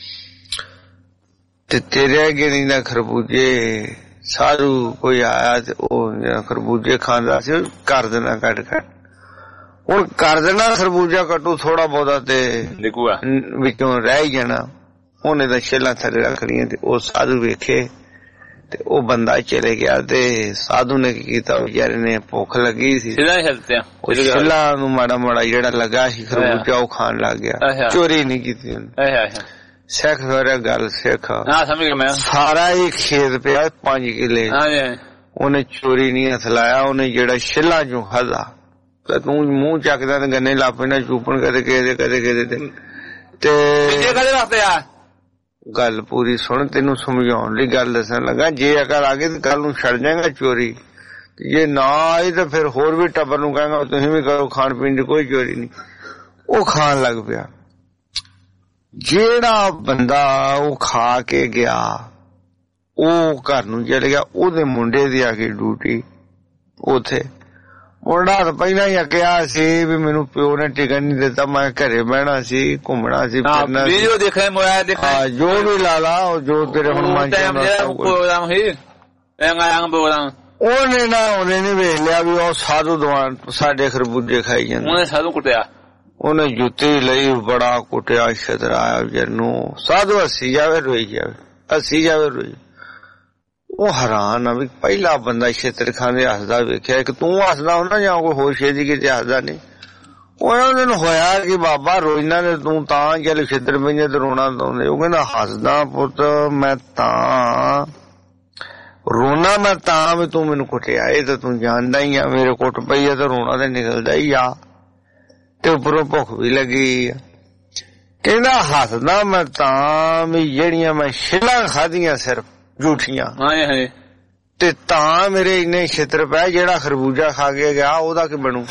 ਤੇ ਤੇਰੇ ਅੱਗੇ ਨਹੀਂ ਨਾ ਖਰਬੂਜੇ ਸਾਧੂ ਕੋਈ ਆਇਆ ਤੇ ਉਹ ਖਰਬੂਜੇ ਖਾਂਦਾ ਸੀ ਕਰ ਦੇਣਾ ਕੱਟ ਕੱਟ। ਹੁਣ ਕਰ ਦੇਣਾ ਖਰਬੂਜਾ ਕੱਟੂ ਥੋੜਾ ਬਹੁਤਾ ਤੇ ਵਿੱਚੋਂ ਰਹਿ ਜਾਣਾ। ਉਹਨੇ ਤਾਂ ਛੇਲਾਂ ਥੱਲੇ ਰੱਖ ਲਈਆਂ ਤੇ ਉਹ ਸਾਧੂ ਵੇਖੇ ਤੇ ਉਹ ਬੰਦਾ ਚਲੇ ਗਿਆ ਤੇ ਸਾਧੂ ਨੇ ਕੀ ਕੀਤਾ ਵਿਚਾਰੇ ਨੇ ਭੁੱਖ ਲੱਗੀ ਸੀ ਛਿੱਲਾਂ ਨੂੰ ਮਾੜਾ ਮਾੜਾ ਜਿਹੜਾ ਲੱਗਾ ਸੀ ਖਰਬੂਜਾ ਉਹ ਖਾਣ ਲੱਗ ਗਿਆ। ਚੋਰੀ ਨਹੀਂ ਕੀਤੀ ਉਹਨੇ। ਸਿੱਖ ਹੋਇਆ ਗੱਲ ਸਿੱਖ ਸਾਰਾ ਹੀ ਖੇਤ ਪਿਆ ਪੰਜ ਕਿੱਲੇ ਉਹਨੇ ਚੋਰੀ ਨਹੀਂ ਹੱਥ ਲਾਇਆ। ਉਹਨੇ ਜਿਹੜਾ ਛਿੱਲਾਂ ਚੋਂ ਖਾਧਾ ਤੇ ਤੂੰ ਮੂੰਹ ਚੱਕਦਾ ਤੇ ਗੰਨੇ ਲਾ ਪੈਣਾ ਚੂਪਣ ਕਦੇ ਕਿਸੇ ਕਦੇ ਕਿਸੇ ਤੇ ਤੇ ਗੱਲ ਪੂਰੀ ਸੁਣ ਤੈਨੂੰ ਸਮਝਾਉਣ ਲਈ ਗੱਲ ਦੱਸਣ ਲੱਗਾ। ਜੇ ਅਕਲ ਆ ਗਈ ਤੇ ਕੱਲ ਨੂੰ ਛੱਡ ਜਾਏਗਾ ਚੋਰੀ, ਜੇ ਨਾ ਆਈ ਤਾਂ ਫਿਰ ਹੋਰ ਵੀ ਟੱਬਰ ਨੂੰ ਕਹਾਂਗਾ ਤੁਸੀਂ ਵੀ ਕਰੋ ਖਾਣ ਪੀਣ ਦੀ ਕੋਈ ਚੋਰੀ ਨਹੀਂ। ਉਹ ਖਾਣ ਲੱਗ ਪਿਆ। ਜਿਹੜਾ ਬੰਦਾ ਉਹ ਖਾ ਕੇ ਗਿਆ ਉਹ ਘਰ ਨੂੰ ਚਲੇ ਗਿਆ। ਉਹਦੇ ਮੁੰਡੇ ਦੀ ਆ ਗਈ ਡਿਊਟੀ ਉੱਥੇ। ਮੁੰਡਾ ਤਾਂ ਪਹਿਲਾਂ ਹੀ ਕਿਹਾ ਸੀ ਵੀ ਮੈਨੂੰ ਪਿਓ ਨੇ ਟਿਕਣ ਨਹੀਂ ਦਿੱਤਾ, ਮੈਂ ਘਰੇ ਬਹਿਣਾ ਸੀ ਘੁੰਮਣਾ ਸੀ ਫਿਰਨਾ ਸੀ ਜੋ ਵੀ ਲਾ ਲਾ ਜੋ ਤੇਰੇ ਹੁਣ ਉਹਨੇ ਨਾ ਉਹਨੇ ਨੀ ਵੇਖ ਲਿਆ ਵੀ ਉਹ ਸਾਧੂ ਦਵਾਨ ਸਾਡੇ ਖਰਬੂਜੇ ਖਾਈ ਜਾਂਦੇ। ਉਹਨੇ ਸਾਧੂ ਕੁੱਟਿਆ ਉਹਨੇ ਜੁੱਤੀ ਲਈ, ਬੜਾ ਕੁੱਟਿਆ, ਛਤਰਾਇਆ ਜਨੂੰ। ਸਾਧੂ ਹੱਸੀ ਜਾਵੇ ਰੋਈ ਜਾਵੇ, ਹੱਸੀ ਜਾਵੇ ਰੋਈ। ਉਹ ਹੈਰਾਨ ਆ ਵੀ ਪਹਿਲਾ ਬੰਦਾ ਛੇਤਰ ਖਾਂਦੇ ਹੱਸਦਾ ਵੇਖਿਆ। ਇੱਕ ਤੂੰ ਹੱਸਦਾ ਹੁੰਦਾ ਜਾਂ ਕੋਈ ਹੋਰ ਛੇਦੀ ਕਿਤੇ ਹੱਸਦਾ ਨਹੀਂ। ਉਹਨਾਂ ਨੂੰ ਹੋਇਆ ਕਿ ਬਾਬਾ ਰੋਈਨਾ ਨੇ ਤੂੰ ਤਾਂ ਚੱਲ ਛੇਤਰ ਪਈਏ ਤੇ ਰੋਣਾ ਤਾਉਂਦੇ। ਉਹ ਕਹਿੰਦਾ ਹੱਸਦਾ ਪੁੱਤ ਮੈਂ ਤਾਂ, ਰੋਣਾ ਮੈਂ ਤਾਂ ਵੀ ਤੂੰ ਮੈਨੂੰ ਕੁੱਟਿਆ। ਇਹ ਤਾਂ ਤੂੰ ਜਾਣਦਾ ਹੀ ਆ, ਮੇਰੇ ਕੁੱਟ ਪਈ ਆ ਤੇ ਰੋਣਾ ਤੇ ਨਿਕਲਦਾ ਹੀ ਆ, ਤੇ ਉੱਪਰੋਂ ਭੁੱਖ ਵੀ ਲੱਗੀ ਆ। ਕਹਿੰਦਾ ਹੱਸਦਾ ਮੈਂ ਤਾਂ ਵੀ ਜਿਹੜੀਆਂ ਮੈਂ ਛਿੱਲਾਂ ਖਾਧੀਆਂ ਸਿਰਫ ਝੂਠੀਆਂ, ਤੇ ਤਾਂ ਮੇਰੇ ਇੰਨੇ ਛਿੱਤਰ ਪੈ। ਜਿਹੜਾ ਖਰਬੂਜਾ ਖਾ ਕੇ ਗਿਆ ਉਹਦਾ ਕੀ ਬਣੂ?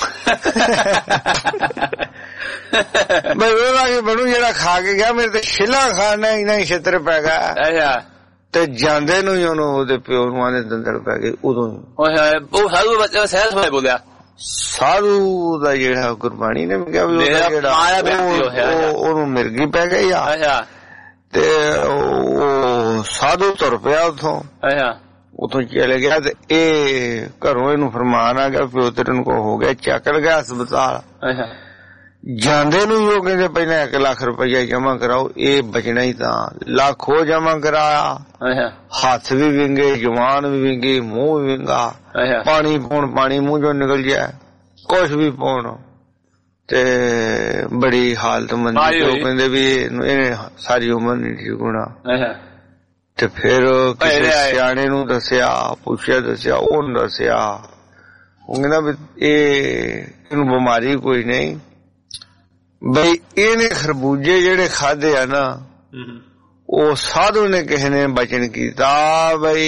ਬਈ ਉਹਦਾ ਕੀ ਬਣੂ ਜਿਹੜਾ ਖਾ ਕੇ ਗਿਆ? ਮੇਰੇ ਤੇ ਛਿੱਲਾਂ ਖਾਣਾ ਇੰਨਾ ਹੀ ਛਿੱਤਰ ਪੈ ਗਿਆ। ਤੇ ਜਾਂਦੇ ਨੂੰ ਹੀ ਉਹਨੂੰ ਉਹਦੇ ਪਿਓ ਨੂੰ ਆਨੇ ਦੰਦੜ ਪੈ ਗਏ। ਉਦੋਂ ਉਹ ਸਾਧੂ ਬੱਚਾ ਸਹਿਜ ਹੋਇਆ ਬੋਲਿਆ। ਸਾਧੂ ਦਾ ਜਿਹੜਾ ਗੁਰਬਾਣੀ ਨੇ ਕਿਹਾ ਵੀ ਉਹਨੂੰ ਮਿਰਗੀ ਪੈ ਗਈ ਆ, ਤੇ ਉਹ ਸਾਧੂ ਤੁਰ ਪਿਆ ਉੱਥੋਂ। ਉੱਥੋਂ ਚਲੇ ਗਿਆ ਤੇ ਇਹ ਘਰੋਂ ਇਹਨੂੰ ਫਰਮਾਨ ਆ ਗਿਆ ਪਿਓ ਤੇਰੇ ਨੂੰ ਕੋ ਹੋ ਗਿਆ, ਚੱਕ ਲਗਾ ਹਸਪਤਾਲ। ਜਾਂਦੇ ਨੂੰ ਹੀ ਉਹ ਕਹਿੰਦੇ ਪਹਿਲਾਂ ਇੱਕ ਲੱਖ ਰੁਪਇਆ ਜਮਾ ਕਰਾਓ, ਇਹ ਬਚਣਾ ਹੀ ਤਾਂ। ਲੱਖ ਉਹ ਜਮਾ ਕਰਾਇਆ, ਹੱਥ ਵੀ ਵਿੰਗੇ, ਜਵਾਨ ਵੀ ਵਿੰਗੀ, ਮੂੰਹ ਵੀ ਵਿੰਗਾ, ਪਾਣੀ ਪਾਉਣ ਪਾਣੀ ਮੂੰਹ ਚੋਂ ਨਿਕਲ ਜਾਏ, ਕੁਛ ਵੀ ਪਾਉਣ। ਤੇ ਬੜੀ ਹਾਲਤ ਮੰਦੀ। ਉਹ ਕਹਿੰਦੇ ਵੀ ਇਹਨੇ ਸਾਰੀ ਉਮਰ ਨਹੀਂ ਠੀਕ ਹੋਣਾ। ਤੇ ਫਿਰ ਕਿਸੇ ਸਿਆਣੇ ਨੂੰ ਦੱਸਿਆ, ਪੁੱਛਿਆ, ਦੱਸਿਆ, ਉਹਨੂੰ ਦੱਸਿਆ। ਉਹ ਕਹਿੰਦਾ ਵੀ ਇਹ ਇਹਨੂੰ ਬਿਮਾਰੀ ਕੋਈ ਨਹੀਂ, ਬਈ ਇਹਨੇ ਖਰਬੂਜੇ ਜਿਹੜੇ ਖਾਦੇ ਆ ਨਾ, ਉਹ ਸਾਧੂ ਨੇ ਕਿਸੇ ਨੇ ਬਚਨ ਕੀਤਾ ਬਈ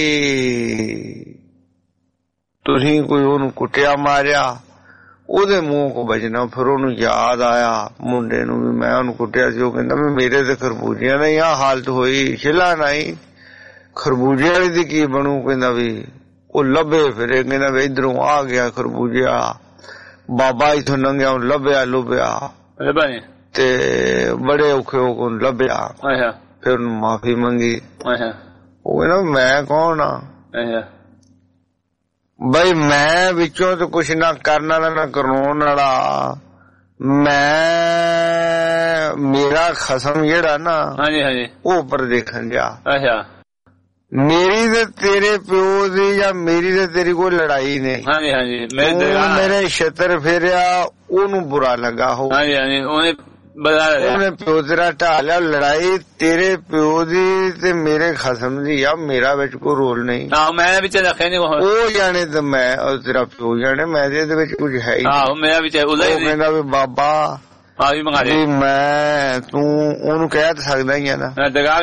ਤੁਸੀਂ ਕੋਈ ਉਹਨੂੰ ਕੁੱਟਿਆ ਮਾਰਿਆ, ਉਹਦੇ ਮੂੰਹ ਕੋ ਬਚਣਾ। ਫਿਰ ਉਹਨੂੰ ਯਾਦ ਆਇਆ ਮੁੰਡੇ ਨੂੰ ਵੀ ਮੈਂ ਉਹਨੂੰ ਕੁੱਟਿਆ ਸੀ। ਉਹ ਕਹਿੰਦਾ ਵੀ ਮੇਰੇ ਤੇ ਖਰਬੂਜਿਆਂ ਦੀ ਆਹ ਹਾਲਤ ਹੋਈ, ਛਿੱਲਾ ਨਹੀਂ, ਖਰਬੂਜੇ ਵਾਲੀ ਦੀ ਕੀ ਬਣੂ? ਕਹਿੰਦਾ ਵੀ ਉਹ ਲੱਭੇ ਫਿਰੇ, ਕਹਿੰਦਾ ਵੀ ਇੱਧਰੋਂ ਆ ਗਿਆ ਖਰਬੂਜਾ, ਬਾਬਾ ਇੱਥੋਂ ਲੰਘਿਆ, ਉਹ ਲੱਭਿਆ ਲੁਭਿਆ ਤੇ ਬੜੇ ਔਖੇ ਹੋ ਕੇ ਲੱਭਿਆ। ਫਿਰ ਉਹਨੂੰ ਮਾਫੀ ਮੰਗੀ। ਉਹ ਕਹਿੰਦਾ ਮੈਂ ਕੌਣ ਆ ਬਈ? ਮੈਂ ਵਿੱਚੋਂ ਤੇ ਕੁਛ ਨਾ ਕਰਨ ਵਾਲਾ ਨਾ ਕਰਾਉਣ ਵਾਲਾ, ਮੈਂ ਮੇਰਾ ਖਸਮ ਜਿਹੜਾ ਨਾ ਉਹ ਉੱਪਰ ਦੇਖਣ ਗਿਆ। ਮੇਰੀ ਤੇ ਤੇਰੇ ਪਿਓ ਦੀ ਜਾਂ ਮੇਰੀ ਤੇ ਤੇਰੀ ਕੋਈ ਲੜਾਈ ਨਹੀਂ। ਮੇਰੇ ਛੇਤਰ ਫੇਰਿਆ, ਉਹਨੂੰ ਬੁਰਾ ਲੱਗਾ ਹੋ, ਉਹਨੇ ਪਿਓ ਤੇਰਾ ਢਾ ਲਿਆ। ਲੜਾਈ ਤੇਰੇ ਪਿਓ ਦੀ ਤੇ ਮੇਰੇ ਖਸਮ ਦੀ ਆ, ਮੇਰਾ ਵਿੱਚ ਕੋਈ ਰੋਲ ਨਹੀਂ। ਮੈਂ ਵਿੱਚ ਰੱਖਿਆ ਨੀ, ਉਹ ਜਾਣੇ ਤੇ ਮੈਂ ਔਰ ਤੇਰਾ ਪਿਓ ਜਾਣੇ, ਮੈਂ ਇਹਦੇ ਵਿੱਚ ਕੁਝ ਹੈ ਹੀ। ਉਹ ਕਹਿੰਦਾ ਵੀ ਬਾਬਾ ਵੀ ਮੈਂ ਤੂੰ ਉਹਨੂੰ ਕਹਿ ਤਾਂ ਸਕਦਾ ਹੀ ਆ ਨਾ,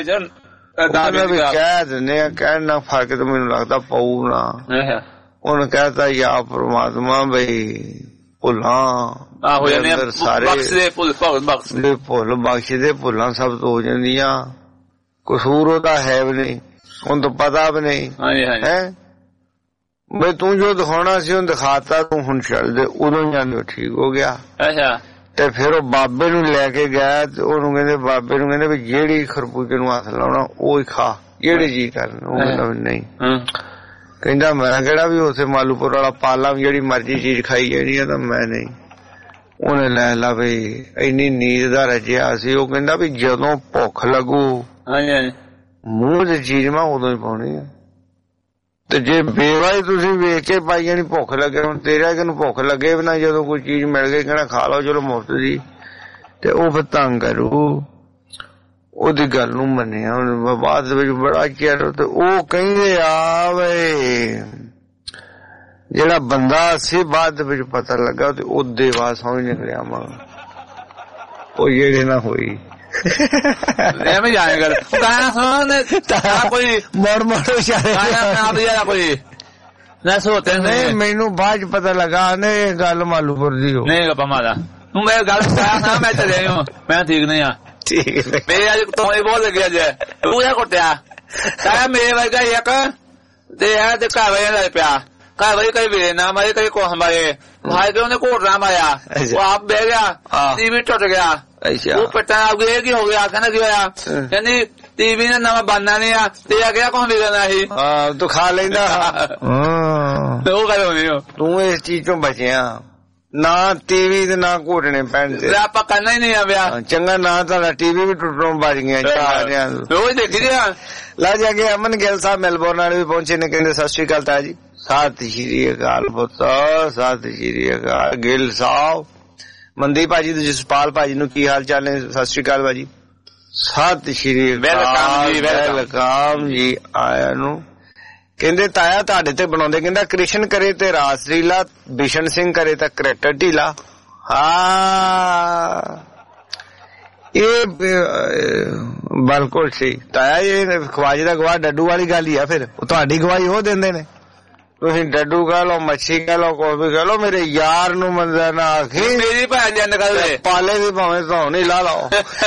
ਵੀ ਕਹਿ ਦਿੰਦੇ ਆ, ਕਹਿਣ ਨਾਲ ਫਰਕ ਤਾਂ ਮੈਨੂੰ ਲੱਗਦਾ ਪਊ ਨਾ। ਉਹਨੇ ਕਹਿਤਾ ਯਾ ਪ੍ਰਮਾਤਮਾ ਬਈ ਭੁੱਲਾਂ ਸਾਰੇ ਭੁੱਲ ਬਖਸ਼ਦੇ, ਭੁੱਲਾਂ ਸਭ ਤੋਂ ਹੋ ਜਾਂਦੀਆਂ, ਕਸੂਰ ਉਹਦਾ ਹੈ ਵੀ ਨਹੀਂ, ਉਹਨੂੰ ਤਾਂ ਪਤਾ ਵੀ ਨਹੀਂ ਹੈ। ਬਈ ਤੂੰ ਜੋ ਦਿਖਾਉਣਾ ਸੀ ਉਹਨੂੰ ਦਿਖਾਤਾ, ਤੂੰ ਹੁਣ ਚੱਲ ਦੇ। ਉਦੋਂ ਜਾਂਦੇ ਠੀਕ ਹੋ ਗਿਆ। ਤੇ ਫਿਰ ਉਹ ਬਾਬੇ ਨੂੰ ਲੈ ਕੇ ਗਿਆ ਤੇ ਉਹਨੂੰ ਕਹਿੰਦੇ, ਬਾਬੇ ਨੂੰ ਕਹਿੰਦੇ ਵੀ ਜਿਹੜੀ ਖਰਬੂਜੇ ਨੂੰ ਹੱਥ ਲਾਉਣਾ ਉਹ ਹੀ ਖਾ, ਜਿਹੜੇ ਜੀ ਕਰਨ। ਉਹ ਕਹਿੰਦਾ ਨਹੀਂ, ਕਹਿੰਦਾ ਮੈਂ ਕਿਹੜਾ ਵੀ ਉੱਥੇ ਮਾਲੂਪੁਰ ਵਾਲਾ ਪਾਲਾ ਜਿਹੜੀ ਮਰਜ਼ੀ ਚੀਜ਼ ਖਾਈ ਜਾਣੀ ਆ, ਤਾਂ ਮੈਂ ਨਹੀਂ। ਉਹਨੇ ਲੈ ਲਾ ਬਈ ਇੰਨੀ ਨੀਂਦ ਦਾ ਰੱਜਿਆ ਸੀ। ਉਹ ਕਹਿੰਦਾ ਵੀ ਜਦੋਂ ਭੁੱਖ ਲੱਗੂ ਮੂੰਹ ਦੀ ਚੀਜ਼ ਮੈਂ ਉਦੋਂ ਹੀ ਪਾਉਣੀ ਆ, ਤੇ ਜੇ ਬੇਵਾਈ ਤੁਸੀਂ ਵੇਖ ਕੇ ਪਾਈ ਜਾਣੀ ਭੁੱਖ ਲੱਗੇ। ਹੁਣ ਤੇਰਾ ਕਿ ਨੂੰ ਭੁੱਖ ਲੱਗੇ ਵੀ ਨਾ, ਜਦੋਂ ਕੋਈ ਚੀਜ਼ ਮਿਲ ਗਈ ਕਹਿਣਾ ਖਾ ਲਓ ਚਲੋ ਮੁਫ਼ਤ ਦੀ, ਤੇ ਉਹ ਫਿਰ ਤੰਗ ਕਰੂ। ਉਹਦੀ ਗੱਲ ਨੂੰ ਮੰਨਿਆ ਹੁਣ ਬਾਅਦ ਵਿੱਚ ਬੜਾ ਚਿਰ। ਤੇ ਉਹ ਕਹਿੰਦੇ ਆ ਵੇ ਜਿਹੜਾ ਬੰਦਾ ਸੀ ਬਾਅਦ ਵਿੱਚ ਪਤਾ ਲੱਗਾ ਤੇ ਉਹਦੇ ਬਾਅਦ ਸਮਝ ਨਿਕਲਿਆ ਮਾਂ ਉਹ ਜਿਹੜੇ ਨਾ ਹੋਈ ਐਵੇਂ ਜਾਣੇ ਗੱਲ ਕੋਈ ਮੋੜ ਮੋੜ ਕੋਈ ਨਾ ਸੋਤੇ ਨਹੀਂ। ਮੈਨੂੰ ਬਾਅਦ ਚ ਪਤਾ ਲੱਗਾ ਨੇ ਇਹ ਗੱਲ ਮਾਲੂਪੁਰ ਦੀ ਹੋ ਨਹੀਂ ਗੱਪਾ ਮਾਰਾ ਤੂੰ ਮੈਂ ਗੱਲ ਕਰਾਂ ਮੈਂ ਤੇ ਰਹੇ ਹੋ ਮੈਂ ਠੀਕ ਨਹੀਂ ਆ ਠੀਕ ਮੇਰੇ ਅੱਜ ਤੋਂ ਇਹ ਬਹੁਤ ਲੱਗਿਆ ਜੇ ਤੂੰ ਇਹ ਕੁੱਟਿਆ ਸਾਰਾ ਮੇਰੇ ਵਰਗਾ ਇੱਕ ਤੇ ਇਹ ਤੇ ਘਰ ਵਾਲਿਆਂ ਦਾ ਪਿਆ ਘਰ ਵਾਲੀ ਕਈ ਵੇ ਨਾ ਮਾਰੇ ਕਈ ਕੋ ਹਮਾਰੇ ਭਾਈ ਦੇ ਉਹਨੇ ਘੋਟਣਾ ਮਾਰਿਆ ਉਹ ਆਪ ਬਹਿ ਗਿਆ ਟੀਵੀ ਟੁੱਟ ਗਿਆ ਉਹ ਪਟਾ ਆ ਗਿਆ ਕੀ ਹੋ ਗਿਆ ਕਹਿੰਦਾ ਕੀ ਹੋਇਆ ਕਹਿੰਦੀ ਟੀਵੀ ਨੇ ਨਵਾਂ ਬਣਨਾ ਨਹੀਂ ਆ ਤੇ ਆ ਗਿਆ ਕੌਣ ਵਿਗੜਨਾ ਸੀ ਹਾਂ ਤੂੰ ਖਾ ਲੈਂਦਾ ਹਾਂ ਉਹ ਗੱਲ ਹੋਣੀ ਤੂੰ ਇਸ ਚੀਜ਼ ਤੋਂ ਬਚਿਆ ਨਾ ਟੀਵੀ ਤੇ ਨਾ ਘੋਟਣੇ ਪੈਣ ਤੇ ਆਪਾਂ ਕਰਨਾ ਹੀ ਨਹੀਂ ਆ ਵਿਆਹ। ਚੰਗਾ ਨਾ ਤੁਹਾਡਾ ਟੀਵੀ ਵੀ ਟੁੱਟਣੋਂ ਬਚ ਗਿਆ ਚਾਰਿਆਂ ਰੋਜ਼ ਦੇਖ ਰਿਹਾ। ਲਾ ਜਾ ਕੇ ਅਮਨ ਗਿੱਲ ਸਾਹਿਬ ਮੈਲਬੌਰਨ ਵਾਲੇ ਵੀ ਪਹੁੰਚੇ ਨੇ, ਕਹਿੰਦੇ ਸਤਿ ਸ਼੍ਰੀ ਅਕਾਲ ਤਾਇਆ ਜੀ। ਸਤਿ ਸ਼੍ਰੀ ਅਕਾਲ ਪੁੱਤ, ਸਤਿ ਸ਼੍ਰੀ ਅਕਾਲ ਗਿੱਲ ਸਾਹਿਬ। ਮਨਦੀਪ ਭਾਜੀ ਤੇ ਜਸਪਾਲ ਭਾਜੀ ਨੂੰ ਕੀ ਹਾਲ ਚਾਲ ਨੇ? ਸਤਿ ਸ਼੍ਰੀ ਅਕਾਲ ਭਾਜੀ। ਸਤਿ ਸ਼੍ਰੀ ਅਕਾਲ, ਵੈਲਕਮ ਜੀ ਆਇਆਂ ਨੂੰ। ਕਹਿੰਦੇ ਤਾਇਆ ਤੁਹਾਡੇ ਤੇ ਬਣਾਉਂਦੇ, ਕਹਿੰਦਾ ਕ੍ਰਿਸ਼ਨ ਕਰੇ ਤੇ ਰਾਸ ਲੀਲਾ, ਬਿਸ਼ਨ ਸਿੰਘ ਕਰੇ ਤਾਂ ਕਰੈਕਟਰ ਢੀਲਾ। ਹਾਂ ਇਹ ਬਿਲਕੁਲ ਸਹੀ ਤਾਇਆ, ਇਹ ਖਵਾਜੇ ਦਾ ਗਵਾਹ ਡੱਡੂ ਵਾਲੀ ਗੱਲ ਹੀ ਆ। ਫਿਰ ਤੁਹਾਡੀ ਗਵਾਹੀ ਉਹ ਦਿੰਦੇ ਨੇ। ਤੁਸੀਂ ਡੱਡੂ ਕਹਿ ਲਓ, ਮੱਛੀ ਕਹਿ ਲਓ, ਕੋਈ ਵੀ ਕਹਿ ਲਓ, ਮੇਰੇ ਯਾਰ ਨੂੰ ਮੰਨਦਾ ਨਾ ਆਖੀ ਮੇਰੀ ਭੈਣ ਜਨ ਗੱਲ ਪਾਲੇ ਦੀ ਭਾਵੇਂ ਧੌਣ ਹੀ ਲਾ ਲਓ।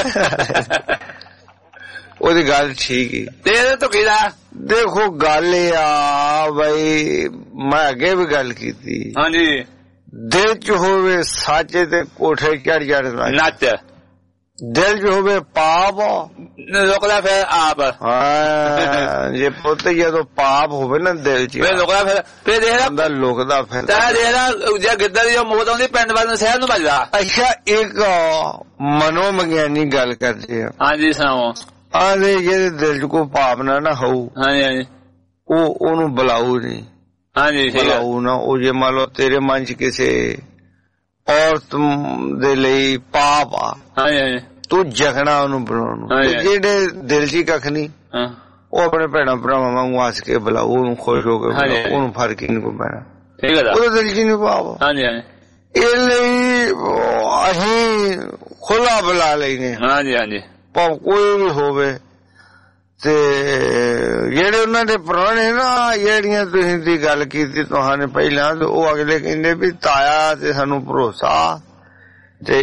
ਉਹਦੀ ਗੱਲ ਠੀਕ ਹੀ ਤੇ ਤੂੰ ਕਿਹਦਾ ਦੇਖੋ ਗੱਲ ਆ ਬਈ, ਮੈਂ ਅੱਗੇ ਵੀ ਗੱਲ ਕੀਤੀ। ਹਾਂਜੀ ਦਿਲ ਚ ਹੋਵੇ ਸੱਚ ਤੇ ਕੋਠੇ ਚੜ ਚੜਨਾ ਨੱਚ, ਦਿਲ ਚ ਹੋਵੇ ਪਾਪ ਰੁਕਦਾ ਫਿਰ ਆਪ। ਹਾਂ ਜੇ ਪੁੱਤ ਜਦੋਂ ਪਾਪ ਹੋਵੇ ਨਾ ਦਿਲ ਚ ਫਿਰ ਰੁਕਦਾ ਫਿਰ ਫਿਰ ਦੇਖ ਬੰਦਾ ਲੁਕਦਾ ਫਿਰ ਤਾਂ ਦੇਖ ਜੇ ਗਿੱਦੜ ਦੀ ਮੌਤ ਆਉਂਦੀ ਪਿੰਡ ਵੱਲ ਨੂੰ ਸ਼ਹਿਰ ਨੂੰ ਭੱਜਦਾ। ਅੱਛਾ ਇੱਕ ਮਨੋਵਿਗਿਆਨੀ ਗੱਲ ਕਰਦੇ ਆ। ਹਾਂਜੀ ਸੁਣਾਓ। ਆਦੇ ਜਿਹਦੇ ਦਿਲ ਚ ਕੋਈ ਭਾਵਨਾ ਨਾ ਹੋਊ, ਹਾਂਜੀ ਹਾਂਜੀ, ਉਹ ਉਹਨੂੰ ਬੁਲਾਊ ਨਹੀਂ। ਹਾਂਜੀ ਬੁਲਾਊ ਨਾ। ਉਹ ਜੇ ਮੰਨ ਲਓ ਤੇਰੇ ਮਨ ਚ ਕਿਸੇ ਔਰਤ ਦੇ ਲਈ ਪਾਪ ਆ, ਹਾਂਜੀ ਹਾਂਜੀ, ਤੂੰ ਜਗਣਾ ਉਹਨੂੰ ਬਣਾਉਣ ਨੂੰ। ਜਿਹੜੇ ਦਿਲ ਚ ਕੱਖ ਨਹੀਂ, ਉਹ ਆਪਣੇ ਭੈਣਾਂ ਭਰਾਵਾਂ ਵਾਂਗੂ ਹੱਸ ਕੇ ਬੁਲਾਊ, ਉਹਨੂੰ ਖੁਸ਼ ਹੋ ਕੇ ਬੁਲਾਊ, ਉਹਨੂੰ ਫਰਕ ਹੀ ਨਹੀਂ ਕੋਈ ਪੈਣਾ। ਠੀਕ ਹੈ, ਉਹਦੇ ਦਿਲ ਚ ਨਹੀਂ ਪਾਪ। ਹਾਂਜੀ ਹਾਂਜੀ, ਇਹ ਲਈ ਅਸੀਂ ਖੁੱਲਾ ਬੁਲਾ ਲੈਨੇ। ਹਾਂਜੀ ਹਾਂਜੀ, ਭਾਵੇਂ ਕੋਈ ਵੀ ਹੋਵੇ। ਤੇ ਜਿਹੜੇ ਉਹਨਾਂ ਦੇ ਪੁਰਾਣੇ ਨਾ, ਜਿਹੜੀਆਂ ਤੁਸੀਂ ਦੀ ਗੱਲ ਕੀਤੀ ਤੁਹਾਨੂੰ ਪਹਿਲਾਂ, ਤੇ ਉਹ ਅਗਲੇ ਕਹਿੰਦੇ ਵੀ ਤਾਇਆ ਤੇ ਸਾਨੂੰ ਭਰੋਸਾ, ਤੇ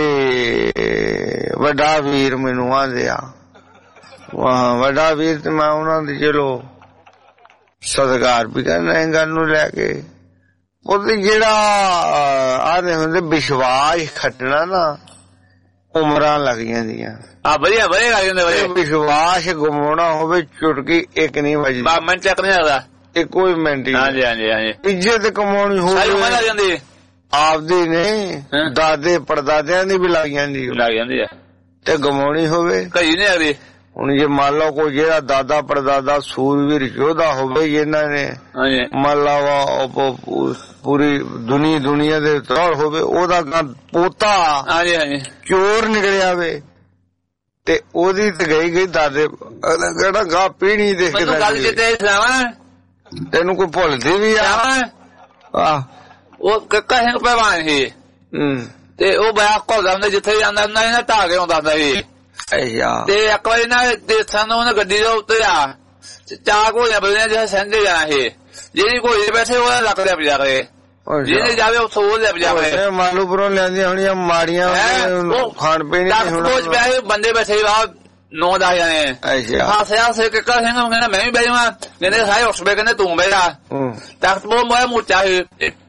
ਇਹ ਵੱਡਾ ਵੀਰ ਮੈਨੂੰ ਆਂਦੇ ਆ। ਵਾਹ ਵੱਡਾ ਵੀਰ, ਤੇ ਮੈਂ ਉਹਨਾਂ ਦੀ ਚਲੋ ਸਤਿਕਾਰ ਵੀ ਕਰਨਾ ਇਹ ਗੱਲ ਨੂੰ ਲੈ ਕੇ। ਉਹ ਜਿਹੜਾ ਆਦੇ ਹੁੰਦੇ ਵਿਸ਼ਵਾਸ ਖੱਟਣਾ ਨਾ, ਉਮਰਾਂ ਲੱਗ ਜਾਂਦੀਆਂ। ਆ ਵਧੀਆ ਵਧੀਆ ਲੱਗ ਜਾਂਦੇ ਵਧੀਆ। ਵਿਸ਼ਵਾਸ ਗੁਮਾਉਣਾ ਹੋਵੇ ਚੁਟਕੀ ਇੱਕ ਨਹੀਂ ਵੱਜਦੀ, ਮਿੰਟ ਚੱਕ ਨਹੀਂ ਸਕਦਾ, ਇੱਕੋ ਹੀ ਮਿੰਟ ਹੀ। ਹਾਂਜੀ ਹਾਂਜੀ ਹਾਂਜੀ, ਇੱਜ਼ਤ ਕਮਾਉਣੀ ਹੋਵੇ ਲੱਗ ਜਾਂਦੀ, ਆਪਦੀ ਨਹੀਂ ਦਾਦੇ ਪੜਦਾਦਿਆਂ ਦੀ ਵੀ ਲੱਗ ਜਾਂਦੀ ਲੱਗ ਜਾਂਦੀ ਆ। ਤੇ ਗਮਾਉਣੀ ਹੋਵੇ ਕਈ ਨਹੀਂ ਲੱਗਦੀ। ਹੁਣ ਜੇ ਮੰਨ ਲਓ ਕੋਈ ਜਿਹੜਾ ਦਾਦਾ ਪੜਦਾਦਾ ਸੂਰਵੀਰ ਯੋਧਾ ਹੋਵੇ, ਜਿਹਨਾਂ ਨੇ ਮੰਨ ਲਓ ਪੂਰੀ ਦੁਨੀ ਦੁਨੀਆ ਦੇ ਤੌਰ ਹੋਵੇ, ਉਹਦਾ ਪੋਤਾ ਚੋਰ ਨਿਕਲਿਆ ਵੇ, ਤੇ ਉਹਦੀ ਤੇ ਗਈ ਗਈ ਦਾਦੇ ਕਿਹੜਾ ਗਾ ਪੀਣੀ ਦੇਖਦਾ। ਤੈਨੂੰ ਕੋਈ ਭੁੱਲਦੀ ਵੀ ਆ। ਉਹ ਕੱਕਾ ਸਿੰਘ ਪਹਿਵਾਨ ਸੀ, ਤੇ ਉਹ ਬਿਆ ਘੁਲਦਾ ਹੁੰਦਾ, ਜਿੱਥੇ ਜਾਂਦਾ ਹੁੰਦਾ ਸੀ ਨਾ ਢਾਹ ਕੇ ਆਉਂਦਾ ਹੁੰਦਾ ਸੀ। ਤੇ ਇੱਕ ਵਾਰੀ ਨਾ ਦੇਸਾਂ ਨੂੰ ਉਹਨੇ ਗੱਡੀ ਦੇ ਉੱਤੇ ਆ ਚਾਕ ਹੋ ਜਾਂ ਬਦਲਿਆ, ਜਿਹਾ ਸਹਿੰਦੇ ਜਾਣਾ ਸੀ। ਜਿਹੜੀ ਘੋੜੀ ਤੇ ਬੈਠੇ ਉਹਨੇ ਲੱਕ ਲਿਆ ਪਜਾ ਕੇ, ਜਿਹਨੇ ਜਾਵੇ ਉੱਥੋਂ ਉਹ ਲਿਆ ਪਜਾ ਕੇ। ਮਾਲੂਪੁਰੋਂ ਲਿਆਂਦੀਆਂ ਹੋਣੀਆਂ ਮਾੜੀਆਂ ਖਾਣ ਪੀਣ ਬੰਦੇ ਬੈਠੇ ਬਾਹਰ ਨੌ ਦਸ ਜਾਣੇ। ਹਾਸਿਆ ਹਾਸੇ ਕੱਕਾ ਸਿੰਘ ਕਹਿੰਦਾ ਮੈਂ ਵੀ ਬਹਿ ਜਾਵਾਂ, ਕਹਿੰਦੇ ਸਾਰੇ ਉੱਠ ਪਏ, ਕਹਿੰਦੇ ਤੂੰ ਬਹਿ ਜਾ। ਤਖਤ ਬਹੁਤ ਮੋਇਆ ਮੋਟਾ ਸੀ।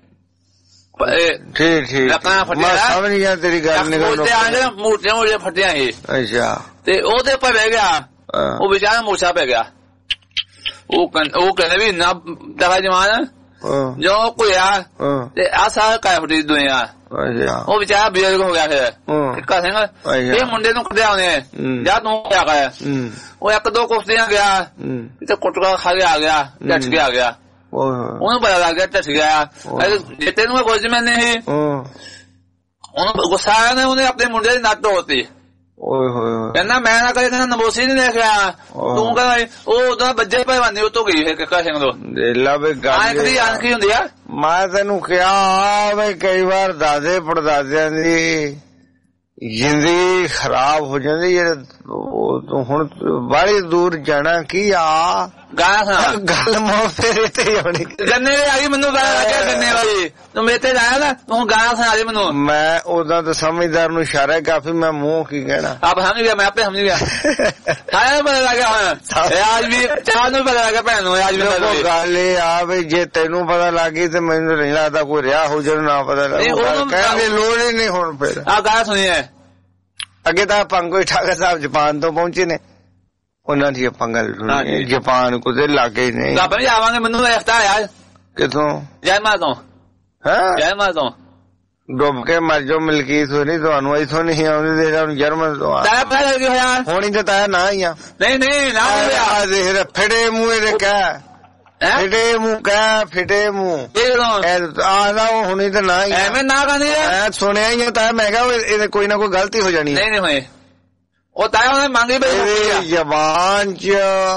ਠੀਕ ਠੀਕ ਸਮਝ ਗਿਆ ਤੇਰੀ ਗੱਲ। ਮੂਰਤੀਆਂ ਮੂਰਤੀਆਂ ਫਟੀਆਂ ਸੀ। ਅੱਛਾ, ਤੇ ਉਹਦੇ ਉੱਪਰ ਬਹਿ ਗਿਆ, ਉਹ ਵਿਚਾਰਾ ਮੂਰਛਾ ਪੈ ਗਿਆ। ਉਹ ਉਹ ਕਹਿੰਦੇ ਵੀ ਇੰਨਾ ਦਫਾ ਜਵਾਨ ਜੋ ਕੋਈ ਆ, ਤੇ ਆ ਸਾਰਾ ਕਾਇ ਫਟੀ ਦੁਨੀਆ। ਉਹ ਵਿਚਾਰਾ ਬਜ਼ੁਰਗ ਹੋ ਗਿਆ। ਫਿਰ ਕੱਕਾ ਸਿੰਘ ਇਹ ਮੁੰਡੇ ਨੂੰ ਕੱਢਿਆ ਉਹਨੇ, ਜਾ ਤੂੰ ਕਿਆ ਕਰ। ਉਹ ਇੱਕ ਦੋ ਕੁਸ਼ਤੀਆਂ ਗਿਆ, ਤੇ ਕੁੱਟਕਾ ਖਾ ਕੇ ਆ ਗਿਆ, ਢੱਟ ਕੇ ਆ ਗਿਆ। ਉਹਨੂੰ ਪਤਾ ਲੱਗ ਗਿਆ ਢੱਟ ਗਿਆ। ਜੇ ਤੈਨੂੰ ਕੁਝ ਮੈਂ ਨਹੀਂ, ਉਹਨੂੰ ਗੁੱਸਾ ਆਇਆ ਨੇ, ਉਹਨੇ ਆਪਣੇ ਮੁੰਡੇ ਦੀ ਨੱਟ ਧੋਤੀ। ਕਹਿੰਦਾ ਮੈਂ ਨਾ ਕਦੇ ਕਹਿੰਦਾ ਨਮੋਸੀ ਨੀ ਦੇਖਿਆ ਤੂੰ, ਕਹਿੰਦਾ ਉਹ ਉਦੋਂ ਬੱਜੇ ਭਾਈਵਾਨੀ ਉਤੋਂ ਗਈ ਫਿਰ ਕੱਕਾ ਸਿੰਘ ਤੋਂ। ਆਖਰੀ ਆਖਰੀ ਹੁੰਦੀ ਆ। ਮੈਂ ਤੈਨੂੰ ਕਿਹਾ ਵੀ ਕਈ ਵਾਰ ਦਾਦੇ ਪੜਦਾਦਿਆਂ ਦੀ ਜ਼ਿੰਦਗੀ ਖਰਾਬ ਹੋ ਜਾਂਦੀ। ਜਿਹੜੇ ਤੂੰ ਹੁਣ ਬਾਹਲੀ ਦੂਰ ਜਾਣਾ ਕੀ ਆ ਗਾਣਾ ਗੱਲ ਮੋ ਫੇਰੇ ਤੇ ਆਉਣੀ। ਗੰਨੇ ਆ ਗਈ ਮੈਨੂੰ ਪਤਾ ਲੱਗਿਆ ਗੰਨੇ ਵਾਲੀ, ਤੂੰ ਮੇਰੇ ਤੇ ਆਇਆ ਨਾ, ਤੂੰ ਗਾਣਾ ਸੁਣਾ ਦੇ ਮੈਨੂੰ। ਮੈਂ ਉਦਾਂ ਤਾਂ ਸਮਝਦਾਰ ਨੂੰ ਇਸ਼ਾਰਾ ਕਾਫੀ, ਮੈਂ ਮੂੰਹ ਕੀ ਕਹਿਣਾ। ਆਪ ਸਮਝ ਗਿਆ, ਮੈਂ ਆਪੇ ਸਮਝ ਗਿਆ। ਸਾਰਿਆਂ ਨੂੰ ਪਤਾ ਲੱਗਿਆ ਹੁਣ, ਅੱਜ ਵੀ ਚਾਹ ਨੂੰ ਪਤਾ ਲੱਗਿਆ ਭੈਣ ਨੂੰ। ਅੱਜ ਵੀ ਗੱਲ ਇਹ ਆ ਵੀ ਜੇ ਤੈਨੂੰ ਪਤਾ ਲੱਗ ਗਈ ਤੇ ਮੈਨੂੰ ਨਹੀਂ ਲੱਗਦਾ ਕੋਈ ਰਿਹਾ ਹੋ ਜਦੋਂ ਨਾ ਪਤਾ ਲੱਗਾ, ਕਹਿਣ ਦੀ ਲੋੜ ਹੀ ਨਹੀਂ। ਹੁਣ ਫਿਰ ਆਹ ਗਾਣਾ ਸੁਣੀਏ। ਅੱਗੇ ਤਾਂ ਪੰਗੋ ਠਾਕਰ ਸਾਹਿਬ ਜਾਪਾਨ ਤੋਂ ਪਹੁੰਚੇ ਨੇ, ਉਹਨਾਂ ਦੀ ਆਪਾਂ ਗੱਲ ਸੁਣੀ। ਜਾਪਾਨ ਕੁਦੇ ਲਾਗੇ ਹੀ ਨਹੀਂ। ਆਪਾਂ ਵੀ ਆਵਾਂਗੇ, ਮੈਨੂੰ ਰਸਤਾ ਆਇਆ। ਕਿੱਥੋਂ? ਜੈ ਮਾਂ ਤੋਂ। ਹੈਂ? ਜੈ ਮਾਂ ਤੋਂ। ਡੁੱਬ ਕੇ ਮਰ ਜਾਓ ਮਲਕੀਤ ਹੋਣੀ, ਤੁਹਾਨੂੰ ਇੱਥੋਂ ਨਹੀਂ ਆਉਂਦੀ ਤੇ ਜਰਮਨ ਤੋਂ ਹੋਣੀ ਤੇ ਤਾਇਆ ਨਾ ਹੀ ਆ। ਨਹੀਂ ਨਹੀਂ ਨਾ ਫਿਟੇ ਮੂੰਹ ਇਹਦੇ ਕਹਿ, ਫਿਟੇ ਮੂੰਹ ਕਹਿ, ਫਿਟੇ ਮੂੰਹ ਆਦਾ ਉਹ ਹੁਣੀ ਤੇ ਨਾ ਹੀ ਐਵੇਂ ਨਾ ਕਹਿੰਦੇ ਐ ਸੁਣਿਆ ਹੀ ਆ ਤਾਇਆ। ਮੈਂ ਕਿਹਾ ਇਹਦੇ ਕੋਈ ਨਾ ਕੋਈ ਗਲਤੀ ਹੋ ਜਾਣੀ। ਨਹੀਂ ਨਹੀਂ ਹੋਏ ਉਹ ਤਾਇਆ ਉਹਨੇ ਮੰਗੀ ਬਈ ਜ਼ਬਾਨ ਚ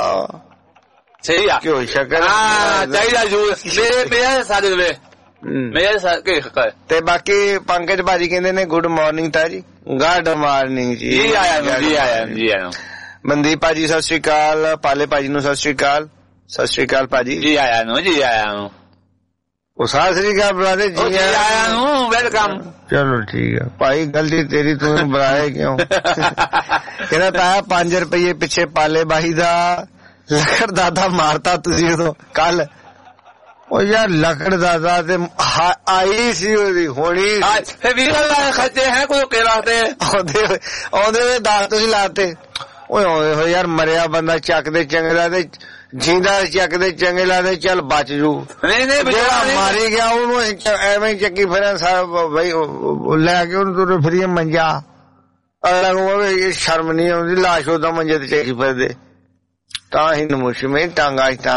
ਸਹੀ ਆ ਕਿਉਂ ਸ਼ਕਲ ਚਾਹੀਦਾ ਜੂਸ ਮੇਰੇ ਪਿਆ ਸਾਡੇ ਵੇ ਮੇਰੇ ਤੇ ਬਾਕੀ ਪੰਕਜ ਭਾਜੀ ਕਹਿੰਦੇ ਨੇ ਗੁੱਡ ਮਾਰਨਿੰਗ ਤਾਇਆ ਜੀ। ਗੁੱਡ ਮਾਰਨਿੰਗ ਜੀ। ਜੀ ਆਇਆ ਜੀ ਆਇਆ ਜੀ ਆਇਆ। ਮਨਦੀਪ ਭਾਜੀ ਸਤਿ ਸ੍ਰੀ ਅਕਾਲ, ਪਾਲੇ ਭਾਜੀ ਨੂੰ ਸਤਿ ਸ੍ਰੀ ਅਕਾਲ। ਸਤਿ ਸ੍ਰੀ ਅਕਾਲ ਭਾਜੀ। ਜੀ ਆਇਆ ਨੂੰ ਜੀ ਆਇਆ ਨੂੰ ਉਹ ਸਤਿ ਸ੍ਰੀ ਅਕਾਲ ਬੁਲਾਦੇ ਜੀ ਆਇਆ ਨੂੰ ਵੈਲਕਮ। ਚਲੋ ਠੀਕ ਆ ਭਾਈ, ਗਲਤੀ ਤੇਰੀ, ਤੂੰ ਇਹਨੂੰ ਬੁਲਾਏ ਕਿਉਂ? ਕਹਿੰਦਾ ਤਾਇਆ ਪੰਜ ਰੁਪਈਏ ਪਿੱਛੇ ਪਾਲੇ ਬਾਈ ਦਾ ਲੱਕੜ ਦਾਦਾ ਮਾਰਤਾ ਤੁਸੀਂ ਉਦੋਂ ਕੱਲ। ਉਹ ਯਾਰ ਲੱਕੜ ਦਾਦਾ ਤੇ ਆਈ ਸੀ ਉਹਦੀ ਹੋਣੀ ਖਰਚੇ ਹੈ ਕੋਈ ਲਾਤੇ ਆਉਂਦੇ ਆਉਂਦੇ ਦਸ ਤੁਸੀਂ ਲਾਤੇ। ਓਏ ਆਉਂਦੇ ਹੋਏ ਯਾਰ ਮਰਿਆ ਬੰਦਾ ਚੱਕਦੇ ਚੰਗੇ ਲਾਦੇ, ਜੀਂਦਾ ਚੱਕਦੇ ਚੰਗੇ ਲਾਦੇ, ਚੱਲ ਬਚ ਜੂ। ਜਿਹੜਾ ਮਾਰੀ ਗਿਆ ਉਹਨੂੰ ਐਵੇਂ ਚੱਕੀ ਫਿਰਿਆ ਸਾਹਿਬ ਬਈ ਲੈ ਕੇ ਉਹਨੂੰ ਤੁਰੇ ਫਿਰੀਏ ਮੰਜਾ। ਅਗਲਾ ਕਹੇ ਸ਼ਰਮ ਨਹੀਂ ਆਉਂਦੀ, ਲਾਸ਼ ਉਹਦਾ ਮੰਜੇ ਤੇ ਚੱਕੀ ਫਿਰਦੇ ਤਾਂ ਹੀ ਨਮੋਸ਼ੀ ਮੈਂ ਟਾਂਗਾ ਟਾਂਗ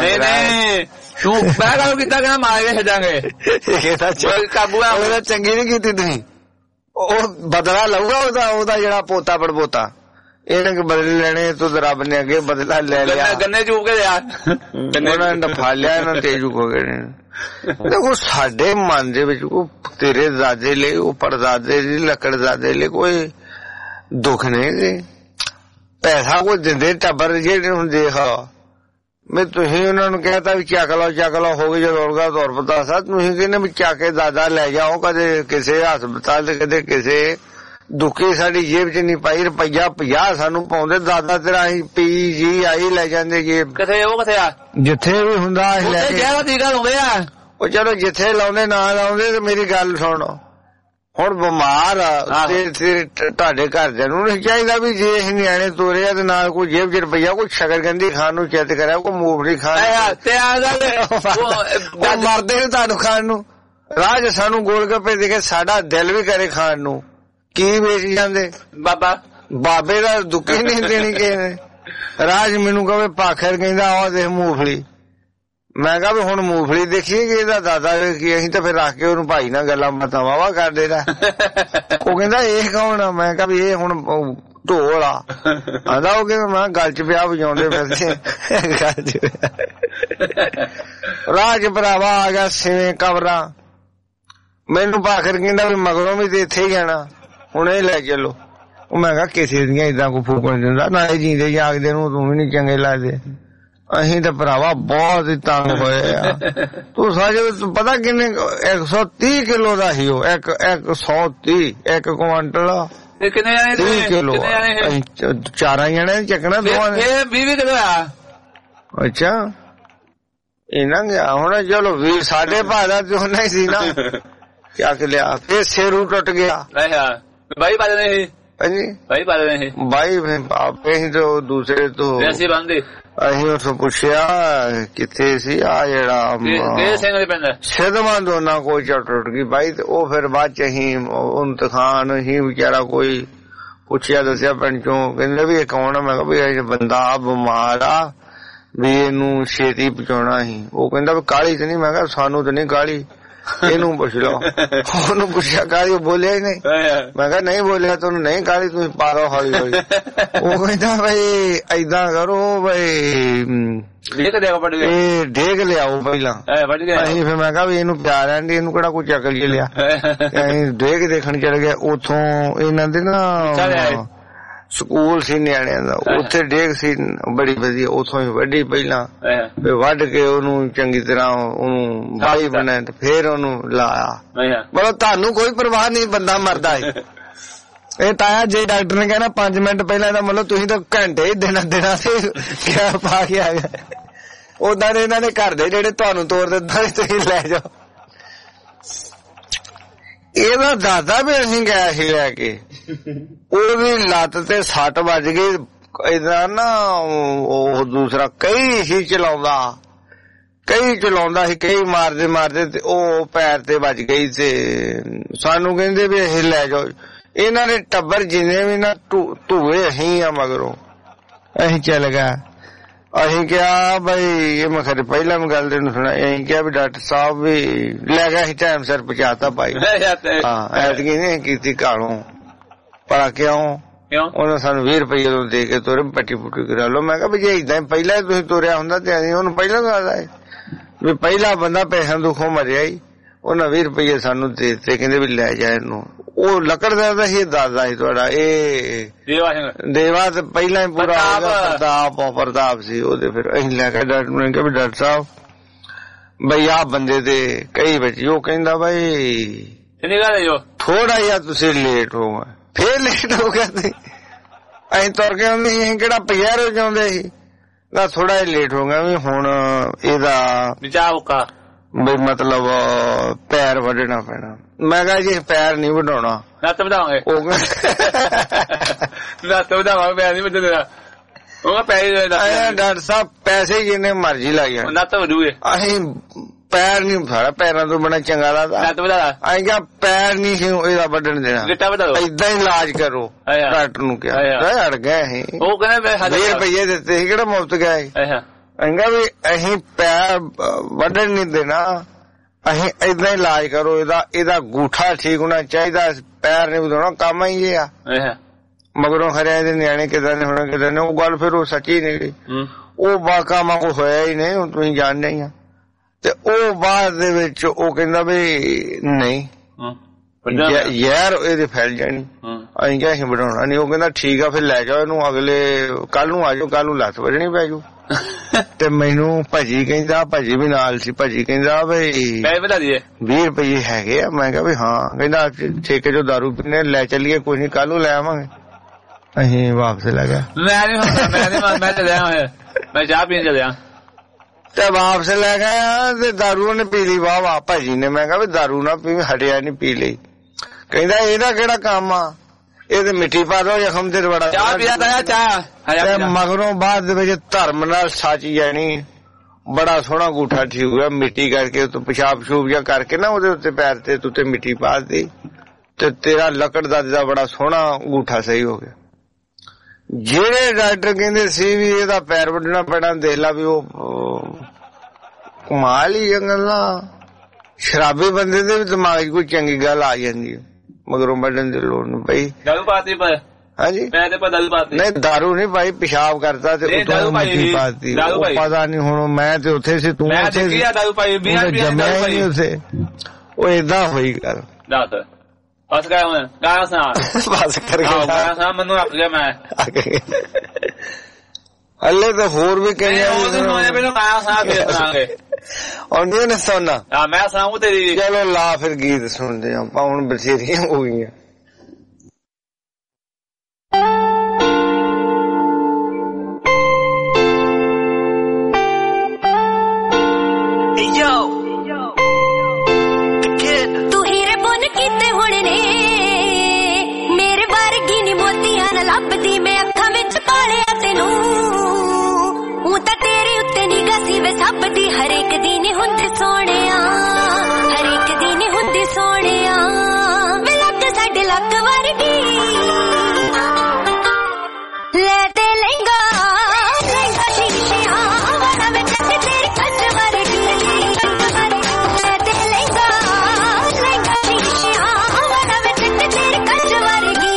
ਮੈਂ ਗੱਲ ਕੀਤਾ ਕਿ ਮਾਰ ਕੇ ਛੱਡਾਂਗੇ ਕਾਬੂ ਆ। ਚੰਗੀ ਨੀ ਕੀਤੀ ਤੁਸੀਂ, ਉਹ ਬਦਲਾ ਲਊਗਾ ਉਹਦਾ, ਉਹਦਾ ਜਿਹੜਾ ਪੋਤਾ ਪੜਪੋਤਾ ਇਹਨੇ ਬਦਲੇ ਲੈਣੇ ਤੂੰ ਰੱਬ ਨੇ ਅੱਗੇ ਬਦਲਾ ਲੈ ਲਿਆ। ਗੰਨੇ ਚੂਕ ਕੇ ਲਿਆ ਉਹਨਾਂ ਨੇ ਫੜ ਲਿਆ, ਇਹਨਾਂ ਤੇਜ ਹੋ ਗਏ ਨੇ। ਦੇਖੋ ਸਾਡੇ ਮਨ ਦੇ ਵਿੱਚ ਕੋਈ ਤੇਰੇ ਦਾਦੇ ਲਈ, ਉਹ ਪੜਦਾਦੇ ਲਈ, ਲੱਕੜ ਦਾਦੇ ਲਈ ਕੋਈ ਦੁੱਖ ਨਹੀਂ ਸੀ। ਪੈਸਾ ਕੋਈ ਦਿੰਦੇ ਟੱਬਰ ਜਿਹੜੇ ਹੁਣ ਦੇਖ ਮੈਂ ਤੁਸੀਂ ਉਹਨਾਂ ਨੂੰ ਕਹਿਤਾ ਵੀ ਚੱਕ ਲਓ ਚੱਕ ਲਓ ਹੋ ਗਈ ਜਦੋਂ ਔਰਗਾ ਤੌਰ ਪਤਾ ਸਾ ਤੁਸੀਂ ਕਹਿੰਦੇ ਵੀ ਚੱਕ ਕੇ ਦਾਦਾ ਲੈ ਜਾਓ, ਕਦੇ ਕਿਸੇ ਹਸਪਤਾਲ ਤੇ ਕਦੇ ਕਿਸੇ ਦੁੱਖੀ ਸਾਡੀ ਜੇਬ ਚ ਨਹੀਂ ਪਾਈ। ਰੁਪਈਆ ਪੰਜਾਹ ਸਾਨੂੰ ਪਾਉਂਦੇ ਦਾਦਾ ਤੇਰਾ ਅਸੀਂ ਪੀ ਜੀ ਆਈ ਲੈ ਜਾਂਦੇ ਜੇਬ। ਕਿਥੇ ਉਹ ਕਿਥੇ ਆ? ਜਿੱਥੇ ਵੀ ਹੁੰਦਾ ਲੈ ਕੇ ਟੀਕਾ ਲਾਉਂਦੇ ਆ। ਉਹ ਚਲੋ ਜਿੱਥੇ ਲਾਉਂਦੇ ਨਾ ਲਾਉਂਦੇ ਤੇ ਮੇਰੀ ਗੱਲ ਸੁਣੋ, ਹੁਣ ਬਿਮਾਰ ਆ ਤੇ ਤੁਹਾਡੇ ਘਰਦਿਆਂ ਨੂੰ ਨਹੀਂ ਚਾਹੀਦਾ ਵੀ ਜੇ ਅਸੀਂ ਨਿਆਣੇ ਤੋਰੇ ਆ ਤੇ ਨਾਲ ਕੋਈ ਜੇਬ ਚ ਰੁਪਈਆ ਕੋਈ ਸ਼ਕਰਕੰਦੀ ਖਾਣ ਨੂੰ ਚਿੱਤ ਕਰਿਆ, ਕੋਈ ਮੂੰਗਫਲੀ ਖਾਣ ਮਰਦੇ ਨੇ ਤੁਹਾਨੂੰ ਖਾਣ ਨੂੰ। ਰਾਹ ਚ ਸਾਨੂੰ ਗੋਲ ਗੱਪੇ ਦੇ ਕੇ ਸਾਡਾ ਦਿਲ ਵੀ ਕਰੇ ਖਾਣ ਨੂੰ, ਕੀ ਵੇਚ ਜਾਂਦੇ ਬਾਬਾ ਬਾਬੇ ਦਾ ਦੁੱਕੀ ਨਹੀਂ ਦੇਣੀ ਕਿਸੇ ਨੇ। ਰਾਜ ਮੈਨੂੰ ਕਹੇ ਪਾਖਰ ਕਹਿੰਦਾ ਆਹ ਦੇਖ ਮੂੰਗਫਲੀ। ਮੈਂ ਕਿਹਾ ਵੀ ਹੁਣ ਮੂੰਗਫਲੀ ਦੇਖੀਏ ਕਿ ਇਹਦਾ ਦਾਦਾ ਕੀ, ਅਸੀਂ ਤਾਂ ਫਿਰ ਰੱਖ ਕੇ ਉਹਨੂੰ ਭਾਈ ਨਾਲ ਗੱਲਾਂ ਬਾਤਾਂ ਵਾਵਾ ਕਰਦੇ ਦਾ। ਉਹ ਕਹਿੰਦਾ ਇਹ ਕੌਣ ਆ? ਮੈਂ ਕਿਹਾ ਵੀ ਇਹ ਹੁਣ ਢੋਲ ਆ। ਆਂਦਾ ਉਹ ਕਹਿੰਦਾ ਮੈਂ ਗੱਲ ਚ ਵਿਆਹ ਵਜਾਉਂਦੇ ਫਿਰਦੇ ਗੱਲ ਚ। ਰਾਜ ਭਰਾਵਾ ਆ ਗਿਆ ਸਿਵੇਂ ਕਬਰਾਂ। ਮੈਨੂੰ ਪਾਖਰ ਕਹਿੰਦਾ ਵੀ ਮਗਰੋਂ ਵੀ ਤੇ ਇੱਥੇ ਹੀ ਜਾਣਾ, ਹੁਣ ਇਹ ਲੈ ਚਲੋ। ਉਹ ਮੈਂ ਕਿਹਾ ਕਿਸੇ ਦੀਆਂ ਏਦਾਂ ਕੋਈ ਫੂਕਣ ਦਿੰਦਾ, ਨਾਲੇ ਜੀਂਦੇ ਜਾਗਦੇ ਨੂੰ ਤੂੰ ਵੀ ਨੀ ਚੰਗੇ ਲੱਗਦੇ। ਅਸੀਂ ਤਾਂ ਭਰਾਵਾ ਬਹੁਤ ਹੀ ਤੰਗ ਹੋਏ ਆ। ਤੂੰ ਸਾਜੇ ਪਤਾ ਕਿੰਨੇ ਇੱਕ ਸੌ ਤੀਹ ਕਿਲੋ ਦਾ ਸੀ ਉਹ, ਇੱਕ ਇੱਕ ਸੌ ਤੀਹ ਇੱਕ ਕੁਆਂਟਲ ਤੀਹ ਕਿਲੋ। ਚਾਰਾਂ ਜਣੇ ਚੱਕਣਾ ਦੋਵਾਂ ਨੇ ਵੀਹ ਕਿਲੋ ਆ। ਅੱਛਾ ਇਹਨਾਂ ਗਿਆ ਹੁਣ ਚਲੋ ਵੀਰ ਸਾਡੇ ਭਾਅ ਦਾ ਤੇ ਉਹਨਾਂ ਹੀ ਸੀ ਨਾ ਚੱਕ ਲਿਆ। ਫਿਰ ਸਿਰੂ ਟੁੱਟ ਗਿਆ। ਬਾਈ ਪਾ ਦੇਣੇ ਸੀ ਹਾਂਜੀ ਬਾਈ ਪਾ ਦੇਣੇ ਸੀ ਬਾਈ ਆਪੇ ਹੀ ਤੋਂ ਦੂਸਰੇ ਤੋਂ ਅਸੀਂ ਬੰਦੇ ਅਸੀਂ ਉੱਥੋਂ ਪੁੱਛਿਆ ਕਿੱਥੇ ਸੀ ਆ ਜਿਹੜਾ ਸਿੱਧਵਾਂ ਦੋਨਾਂ ਕੋਈ ਚੱਟ ਟੁੱਟ ਗਈ ਬਾਈ। ਤੇ ਉਹ ਫਿਰ ਬਾਅਦ ਚ ਅਸੀਂ ਇਮਤਿਹਾਨ ਹੀ ਵਿਚਾਰਾ ਕੋਈ ਪੁੱਛਿਆ ਦੱਸਿਆ ਪਿੰਡ ਚੋਂ, ਕਹਿੰਦੇ ਵੀ ਇਹ ਕੌਣ ਆ? ਮੈਂ ਕਿਹਾ ਵੀ ਇਹ ਬੰਦਾ ਬਿਮਾਰ ਆ ਵੀ ਇਹਨੂੰ ਛੇਤੀ ਪਹੁੰਚਾਉਣਾ ਸੀ। ਉਹ ਕਹਿੰਦਾ ਵੀ ਕਾਹਲੀ ਤੇ ਨਹੀਂ। ਮੈਂ ਕਿਹਾ ਸਾਨੂੰ ਤੇ ਨਹੀਂ ਕਾਹਲੀ, ਇਹਨੂੰ ਪੁੱਛ ਲਓ। ਉਹਨੂੰ ਪੁੱਛਿਆ ਕਾਹਲੀ, ਉਹ ਬੋਲਿਆ ਹੀ ਨਹੀਂ। ਮੈਂ ਕਿਹਾ ਨਹੀਂ ਬੋਲਿਆ ਤੁਹਾਨੂੰ ਨਹੀਂ ਕਾਹਲੀ, ਤੁਸੀਂ ਪਾ ਲਓ ਹੌਲੀ ਹੌਲੀ। ਉਹ ਕਹਿੰਦਾ ਬਈ ਏਦਾਂ ਕਰੋ ਬਈ ਇਹ ਡੇਗ ਲਿਆਓ ਪਹਿਲਾਂ। ਅਸੀਂ ਫਿਰ ਮੈਂ ਕਿਹਾ ਵੀ ਇਹਨੂੰ ਪਿਆਰ ਆਂਦੀ, ਇਹਨੂੰ ਕਿਹੜਾ ਕੋਈ ਚੱਕ ਲਈ ਲਿਆ। ਅਸੀਂ ਡੇਗ ਦੇਖਣ ਚਲੇ ਗਏ। ਉੱਥੋਂ ਇਹਨਾਂ ਦੇ ਨਾ ਸਕੂਲ ਸੀ ਨਿਆਣਿਆਂ ਦਾ, ਉੱਥੇ ਡੇਗ ਸੀ ਬੜੀ ਵਧੀਆ। ਉੱਥੋਂ ਹੀ ਵੱਢੀ ਪਹਿਲਾਂ, ਵੱਢ ਕੇ ਉਹਨੂੰ ਚੰਗੀ ਤਰ੍ਹਾਂ ਉਹਨੂੰ ਬਾਈ ਬਣਿਆ ਤੇ ਫੇਰ ਉਹਨੂੰ ਲਾਇਆ। ਮਤਲਬ ਤੁਹਾਨੂੰ ਕੋਈ ਪਰਵਾਹ ਨਹੀਂ, ਬੰਦਾ ਮਰਦਾ ਹੈ। ਇਹ ਤਾਇਆ ਜੇ ਡਾਕਟਰ ਨੇ ਕਹਿਣਾ ਪੰਜ ਮਿੰਟ ਪਹਿਲਾਂ ਦਾ ਮਤਲਬ ਤੁਸੀਂ ਤਾਂ ਘੰਟੇ ਹੀ ਦੇਣਾ ਦੇਣਾ ਸੀ ਕਿਆ ਪਾ ਕੇ ਆ ਗਿਆ। ਓਦਾਂ ਦੇ ਇਹਨਾਂ ਦੇ ਘਰ ਦੇ ਜਿਹੜੇ ਤੁਹਾਨੂੰ ਤੋੜ ਦਿੰਦਾ ਤੁਸੀਂ ਲੈ ਜਾਓ। ਇਹਦਾ ਦਾਦਾ ਵੀ ਅਸੀਂ ਗਿਆ ਸੀ ਲੈ ਕੇ, ਉਹਦੀ ਲੱਤ ਤੇ ਸੱਟ ਵੱਜ ਗਈ। ਏਦਾਂ ਨਾ ਉਹ ਦੂਸਰਾ ਕਈ ਹੀ ਚਲਾਉਂਦਾ ਕਈ ਚਲਾਉਂਦਾ ਸੀ, ਕਈ ਮਾਰਦੇ ਮਾਰਦੇ ਤੇ ਉਹ ਪੈਰ ਤੇ ਵੱਜ ਗਈ ਤੇ ਸਾਨੂੰ ਕਹਿੰਦੇ ਵੀ ਇਹ ਲੈ ਜਾਓ। ਇਹਨਾਂ ਦੇ ਟੱਬਰ ਜਿੰਨੇ ਵੀ ਨਾ ਧੂਏ ਅਸੀਂ ਆ ਮਗਰੋਂ ਅਸੀਂ ਚੱਲ ਗਿਆ। ਅਸੀਂ ਕਿਹਾ ਬਈ ਇਹ ਮੈਂ ਖਰੇ ਪਹਿਲਾਂ ਵੀ ਗੱਲ ਤੈਨੂੰ ਸੁਣਾ। ਅਸੀਂ ਕਿਹਾ ਵੀ ਡਾਕਟਰ ਸਾਹਿਬ ਵੀ ਲੈ ਗਿਆ ਸੀ ਟਾਈਮ ਸਿਰ ਪਹੁੰਚਾਤਾ ਭਾਈ। ਹਾਂ ਐਤਕੀ ਨਹੀਂ ਕੀਤੀ ਕਾਲੋਂ ਭਲਾ ਕਿਉਂ ਉਹਨੇ ਸਾਨੂੰ ਵੀਹ ਰੁਪਏ ਦੇ ਕੇ ਤੋਰੇ ਪੱਟੀ ਪੁੱਟੀ ਕਰਾ ਲਓ। ਮੈਂ ਕਿਹਾ ਵੀ ਜੇ ਏਦਾਂ ਪਹਿਲਾਂ ਤੁਸੀਂ ਤੋਰਿਆ ਹੁੰਦਾ ਤੇ ਅਸੀਂ ਉਹਨੂੰ ਪਹਿਲਾਂ ਗੱਲ ਆਏ ਵੀ ਪਹਿਲਾ ਬੰਦਾ ਪੈਸਿਆਂ ਦੁੱਖੋਂ ਮਰਿਆ ਹੀ ਉਹਨਾਂ ਵੀਹ ਰੁਪਏ ਸਾਨੂੰ ਦੇ ਦਿੱਤੇ ਕਹਿੰਦੇ ਵੀ ਲੈ ਜਾ ਇਹਨੂੰ। ਉਹ ਲੱਕੜ ਦਾ ਸੀ ਦਾਦਾ ਸੀ ਤੁਹਾਡਾ ਇਹ ਦੇਵਾ ਤੇ ਪਹਿਲਾਂ ਹੀ ਪੂਰਾ ਪ੍ਰਤਾਪ ਪ੍ਰਤਾਪ ਸੀ ਉਹਦੇ। ਫਿਰ ਅਸੀਂ ਲੈ ਕੇ ਡਾਕਟਰ ਨੇ ਕਿਹਾ ਵੀ ਡਾਕਟਰ ਸਾਹਿਬ ਬਈ ਆਹ ਬੰਦੇ ਤੇ ਕਈ ਬੱਚੇ ਉਹ ਕਹਿੰਦਾ ਬਾਈ ਥੋੜਾ ਜਿਹਾ ਤੁਸੀਂ ਲੇਟ ਹੋ ਗਏ। ਫੇਰ ਲੇਟ ਹੋ ਗਿਆ ਤੇ ਅਸੀਂ ਤੁਰ ਕੇ ਆਉਂਦੇ ਸੀ। ਅਸੀਂ ਕਿਹੜਾ ਪਜਾਰੋ ਚਾਹੁੰਦੇ ਸੀ ਨਾ ਥੋੜਾ ਜਿਹਾ ਲੇਟ ਹੋ ਗਿਆ ਵੀ ਹੁਣ ਇਹਦਾ ਬਈ ਮਤਲਬ ਪੈਰ ਵੱਢਣਾ ਪੈਣਾ। ਮੈਂ ਕਿਹਾ ਜੀ ਪੈਰ ਨਹੀਂ ਵਢਾਉਣਾ ਲੱਤ ਵਧਾਵਾਂਗੇ। ਉਹ ਲੱਤ ਵਧਾਵਾਂਗੇ ਪੈਰ ਨਹੀਂ ਵੱਢਣਾ। ਉਹ ਪੈਸੇ ਡਾਕਟਰ ਸਾਹਿਬ ਪੈਸੇ ਜਿੰਨੇ ਮਰਜ਼ੀ ਲੱਗ ਜਾਣ ਲੱਤ ਵਧੂਗੇ। ਅਸੀਂ ਪੈਰ ਨੀ ਸਾਰਾ ਪੈਰਾਂ ਤੋਂ ਬੜਾ ਚੰਗਾ ਲੱਗਦਾ। ਅਸੀਂ ਕਿਹਾ ਪੈਰ ਨੀ ਸੀ ਇਹਦਾ ਵੱਢਣ ਦੇਣਾ ਏਦਾਂ ਹੀ ਇਲਾਜ ਕਰੋ। ਡਾਕਟਰ ਨੂੰ ਕਿਹਾ ਅੜ ਗਏ ਅਸੀਂ। ਉਹ ਕਹਿੰਦੇ ਵੀਹ ਰੁਪਈਏ ਦਿੱਤੇ ਸੀ ਕਿਹੜਾ ਮੁਫ਼ਤ ਗਏ। ਅਸੀਂ ਕਿਹਾ ਵੀ ਅਸੀਂ ਪੈਰ ਵੱਢਣ ਨੀ ਦੇਣਾ ਅਸੀਂ ਏਦਾਂ ਹੀ ਇਲਾਜ ਕਰੋ ਇਹਦਾ ਇਹਦਾ ਗੂਠਾ ਠੀਕ ਹੋਣਾ ਚਾਹੀਦਾ ਪੈਰ ਨੀ ਵਧਾਉਣਾ ਕੰਮ ਹੀ ਇਹ ਆ। ਮਗਰੋਂ ਖਰਿਆ ਇਹਦੇ ਨਿਆਣੇ ਕਿਦਾਂ ਨੇ ਹੋਣਾ ਕਿਦਾਂ ਨੇ ਉਹ ਗੱਲ ਫਿਰ ਉਹ ਸੱਚੀ ਨਿਕਲੀ। ਉਹ ਬਾਕਾ ਵਾਂਗੂ ਹੋਇਆ ਹੀ ਨਹੀਂ ਹੁਣ ਤੁਸੀਂ ਜਾਣਦੇ ਹੀ ਆ। ਤੇ ਉਹ ਬਾਅਦ ਦੇ ਵਿੱਚ ਉਹ ਕਹਿੰਦਾ ਵੀ ਨਹੀਂ ਯਾਰ ਇਹਦੇ ਫੈਲ ਜਾਣੀ। ਅਸੀਂ ਕਿਹਾ ਅਸੀਂ ਵਧਾਉਣਾ ਨੀ। ਉਹ ਕਹਿੰਦਾ ਠੀਕ ਆ ਫਿਰ ਲੈ ਜਾਓ ਇਹਨੂੰ ਅਗਲੇ ਕੱਲ ਨੂੰ ਆ ਜਾਓ ਕੱਲ ਨੂੰ ਲੱਤ ਵੱਢਣੀ ਪੈ ਜਾਊ। ਤੇ ਮੈਨੂੰ ਭਾਜੀ ਕਹਿੰਦਾ ਭਾਜੀ ਵੀ ਨਾਲ ਸੀ ਭਾਜੀ ਕਹਿੰਦਾ ਵੀ ਵੀਹ ਰੁਪਈਏ ਹੈਗੇ ਆ। ਮੈਂ ਕਿਹਾ ਵੀ ਹਾਂ। ਕਹਿੰਦਾ ਠੇਕੇ ਚੋਂ ਦਾਰੂ ਪੀਣੇ ਲੈ ਚੱਲੀਏ ਕੋਈ ਨੀ ਕੱਲ ਨੂੰ ਲੈ ਆਵਾਂਗੇ। ਅਸੀਂ ਵਾਪਸ ਲੈ ਗਏ। ਮੈਂ ਚਾਹ ਪੀਣ ਚੱਲਿਆ ਤੇ ਵਾਪਸ ਲੈ ਗਏ ਤੇ ਦਾਰੂ ਉਹਨੇ ਪੀ ਲਈ ਵਾਹ ਵਾਹ ਭਾਜੀ ਨੇ। ਮੈਂ ਕਿਹਾ ਵੀ ਦਾਰੂ ਨਾ ਪੀ ਹਟਿਆ ਨੀ ਪੀ ਲਈ। ਕਹਿੰਦਾ ਇਹਦਾ ਕਿਹੜਾ ਕੰਮ ਆ ਇਹ ਤੇ ਮਿੱਟੀ ਪਾ ਦੋ ਜ਼ਖਮ ਤੇ ਬੜਾ ਮਗਰੋਂ ਬਾਅਦ ਦੇ ਵਿੱਚ ਧਰਮ ਨਾਲ ਸੱਚ ਜਾਣੀ ਬੜਾ ਸੋਹਣਾ ਗੂਠਾ ਠੀਕ ਹੋਇਆ ਮਿੱਟੀ ਕਰਕੇ ਉੱਤੇ ਪਿਸ਼ਾਬ ਸ਼ੂਬ ਜਿਹਾ ਕਰਕੇ ਨਾ ਉਹਦੇ ਉੱਤੇ ਪੈਰ ਤੇ ਉੱਤੇ ਮਿੱਟੀ ਪਾ ਦਿੱਤੀ ਤੇ ਤੇਰਾ ਲੱਕੜ ਦਾ ਬੜਾ ਸੋਹਣਾ ਗੂਠਾ ਸਹੀ ਹੋ ਗਿਆ। ਜਿਹੜੇ ਡਾਕਟਰ ਕਹਿੰਦੇ ਸੀ ਵੀ ਇਹਦਾ ਪੈਰ ਵੱਢਣਾ ਪੈਣਾ ਦੇਖ ਲਾ ਵੀ ਉਹ ਕਮਾਲ ਹੀ ਗੱਲਾਂ। ਸ਼ਰਾਬੀ ਬੰਦੇ ਦੇ ਵੀ ਦਿਮਾਗ 'ਚ ਕੋਈ ਚੰਗੀ ਗੱਲ ਆ ਜਾਂਦੀ ਹੈ ਮਗਰੋਂ ਵੱਢਣ ਦੀ ਲੋੜ ਨਹੀਂ ਪਈ। ਦਾਰੂ ਪਾਤੀ ਹਾਂਜੀ ਨਹੀਂ ਦਾਰੂ ਨਹੀਂ ਭਾਈ ਪਿਸ਼ਾਬ ਕਰਤਾ ਤੇ ਮਿੱਟੀ ਪਾਤੀ ਪਤਾ ਨੀ ਹੁਣ ਮੈਂ ਤੇ ਉੱਥੇ ਸੀ ਤੂੰ ਉੱਥੇ ਜੰਮਿਆ ਹੀ ਨੀ ਉੱਥੇ। ਉਹ ਏਦਾਂ ਹੋਈ ਗੱਲ ਬਸ ਗਿਆ ਹੁਣ ਗਾਇਆ ਸੁਣਾ ਬਸ ਕਰ ਗਾਇਆ ਸੁਣਾ ਮੈਨੂੰ ਰੱਖ ਲਿਆ ਮੈਂ ਹਲੇ ਤਾਂ ਹੋਰ ਵੀ ਕਈਆਂ ਆਉਂਦੀਆਂ ਨੇ ਸੁਣਨਾ ਮੈਂ ਸੁਣਾਊ ਤੇਰੀ। ਚਲੋ ਲਾ ਫਿਰ ਗੀਤ ਸੁਣਦੇ ਆਪਾਂ ਹੁਣ ਬਥੇਰੀਆਂ ਹੋ ਗਈਆਂ। ਤੂੰ ਹੀਰੇ ਬੁਣ ਕੀਤੇ ਹੁਣ ਨੇ ਮੇਰੇ ਵਰਗੀ ਨੀ ਮੋਤੀਆਂ ਨਾਲ ਲੱਭਦੀ ਮੈਂ ਅੱਖਾਂ ਵਿੱਚ ਪਾਲਿਆ ਤੈਨੂੰ। ਉਹ ਤਾਂ ਤੇਰੇ ਉੱਤੇ ਨਿਗਾਹ ਸੀ ਵੇ ਸਭ ਦੀ ਹਰੇਕ ਦੀ ਨੀ ਹੁੰਦੀ ਸੋਹਣਿਆ ਹਰੇਕ ਦੀ ਨੀ ਹੁੰਦੀ ਸੋਹਣਿਆ ਵੇ ਲੱਕ ਸਾਡੇ ਲੱਕ ਵਰਗੀ ਲੈ ਤੇ ਲਹਿੰਗਾ ਲਹਿੰਗਾ ਸ਼ੀਸ਼ਿਆਂ ਵਾਲਾ ਵੇ ਚੱਕ ਤੇਰੀ ਕੱਚ ਵਰਗੀ ਲੈ ਤੇ ਲਹਿੰਗਾ ਲਹਿੰਗਾ ਸ਼ੀਸ਼ਿਆਂ ਵਾਲਾ ਵੇ ਚੱਕ ਤੇਰੀ ਕੱਚ ਵਰਗੀ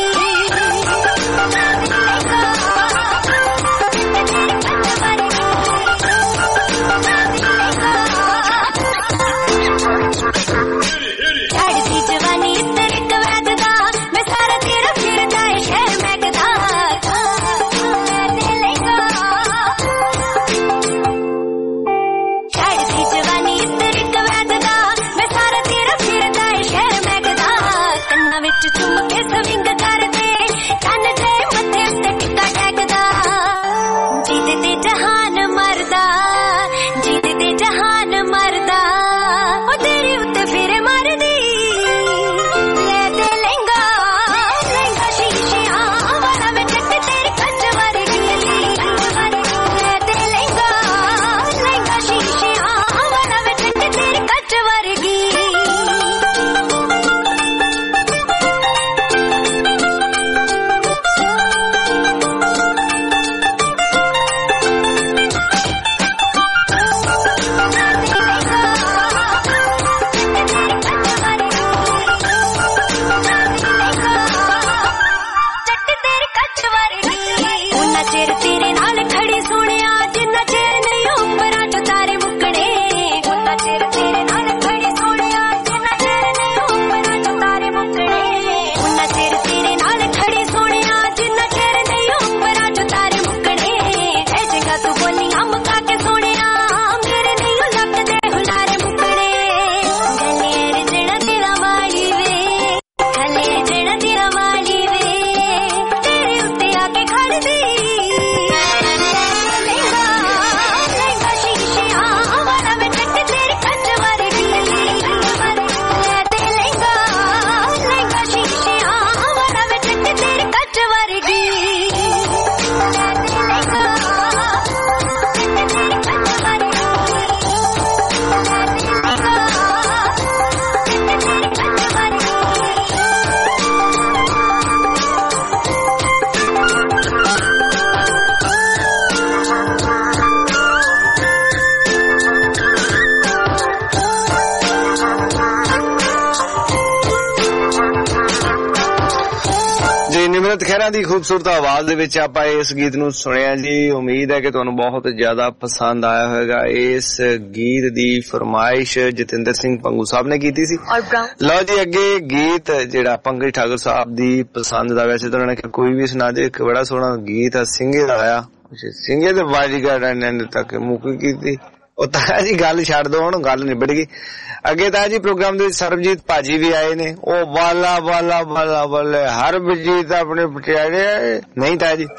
ਸਿਮਰਤ ਖਹਿਰਾ ਦੀ ਖੂਬਸੂਰਤ ਆਵਾਜ਼ ਦੇ ਵਿੱਚ ਆਪਾਂ ਇਸ ਗੀਤ ਨੂੰ ਸੁਣਿਆ ਜੀ। ਉਮੀਦ ਹੈ ਕਿ ਤੁਹਾਨੂੰ ਬਹੁਤ ਜ਼ਿਆਦਾ ਪਸੰਦ ਆਇਆ ਹੋਵੇਗਾ। ਇਸ ਗੀਤ ਦੀ ਫਰਮਾਇਸ਼ ਜਤਿੰਦਰ ਸਿੰਘ ਪੰਗੂ ਸਾਹਿਬ ਨੇ ਕੀਤੀ ਸੀ। ਲਓ ਜੀ ਅੱਗੇ ਗੀਤ ਜਿਹੜਾ ਪੰਕਜ ਠਾਕੁਰ ਸਾਹਿਬ ਦੀ ਪਸੰਦ ਦਾ, ਵੈਸੇ ਤਾਂ ਉਹਨਾਂ ਨੇ ਕੋਈ ਵੀ ਸੁਣਾ ਦੇ, ਇੱਕ ਬੜਾ ਸੋਹਣਾ ਗੀਤ ਆ ਸਿੰਘੇ ਦਾ ਆਇਆ। ਸਿੰਘੇ ਦੇ ਬਾਜੀਗਰ ਨੇ ਤੱਕ ਮੁੱਕੀ ਕੀਤੀ। ਉਹ ਤਾਂ ਜੀ ਗੱਲ ਛੱਡ ਦੋ, ਹੁਣ ਗੱਲ ਨਿਬੜ ਗਈ। ਅੱਗੇ ਤਾਂ ਜੀ ਪ੍ਰੋਗਰਾਮ ਦੇ ਵਿੱਚ ਸਰਬਜੀਤ ਭਾਜੀ ਵੀ ਆਏ ਨੇ। ਉਹ ਬਾਲਾ ਬਾਲਾ ਬਾਲਾ ਬੱਲੇ ਹਰਬਜੀਤ ਆਪਣੇ ਪਟਿਆਲੇ ਨਹੀਂ ਤਾਂ ਜੀ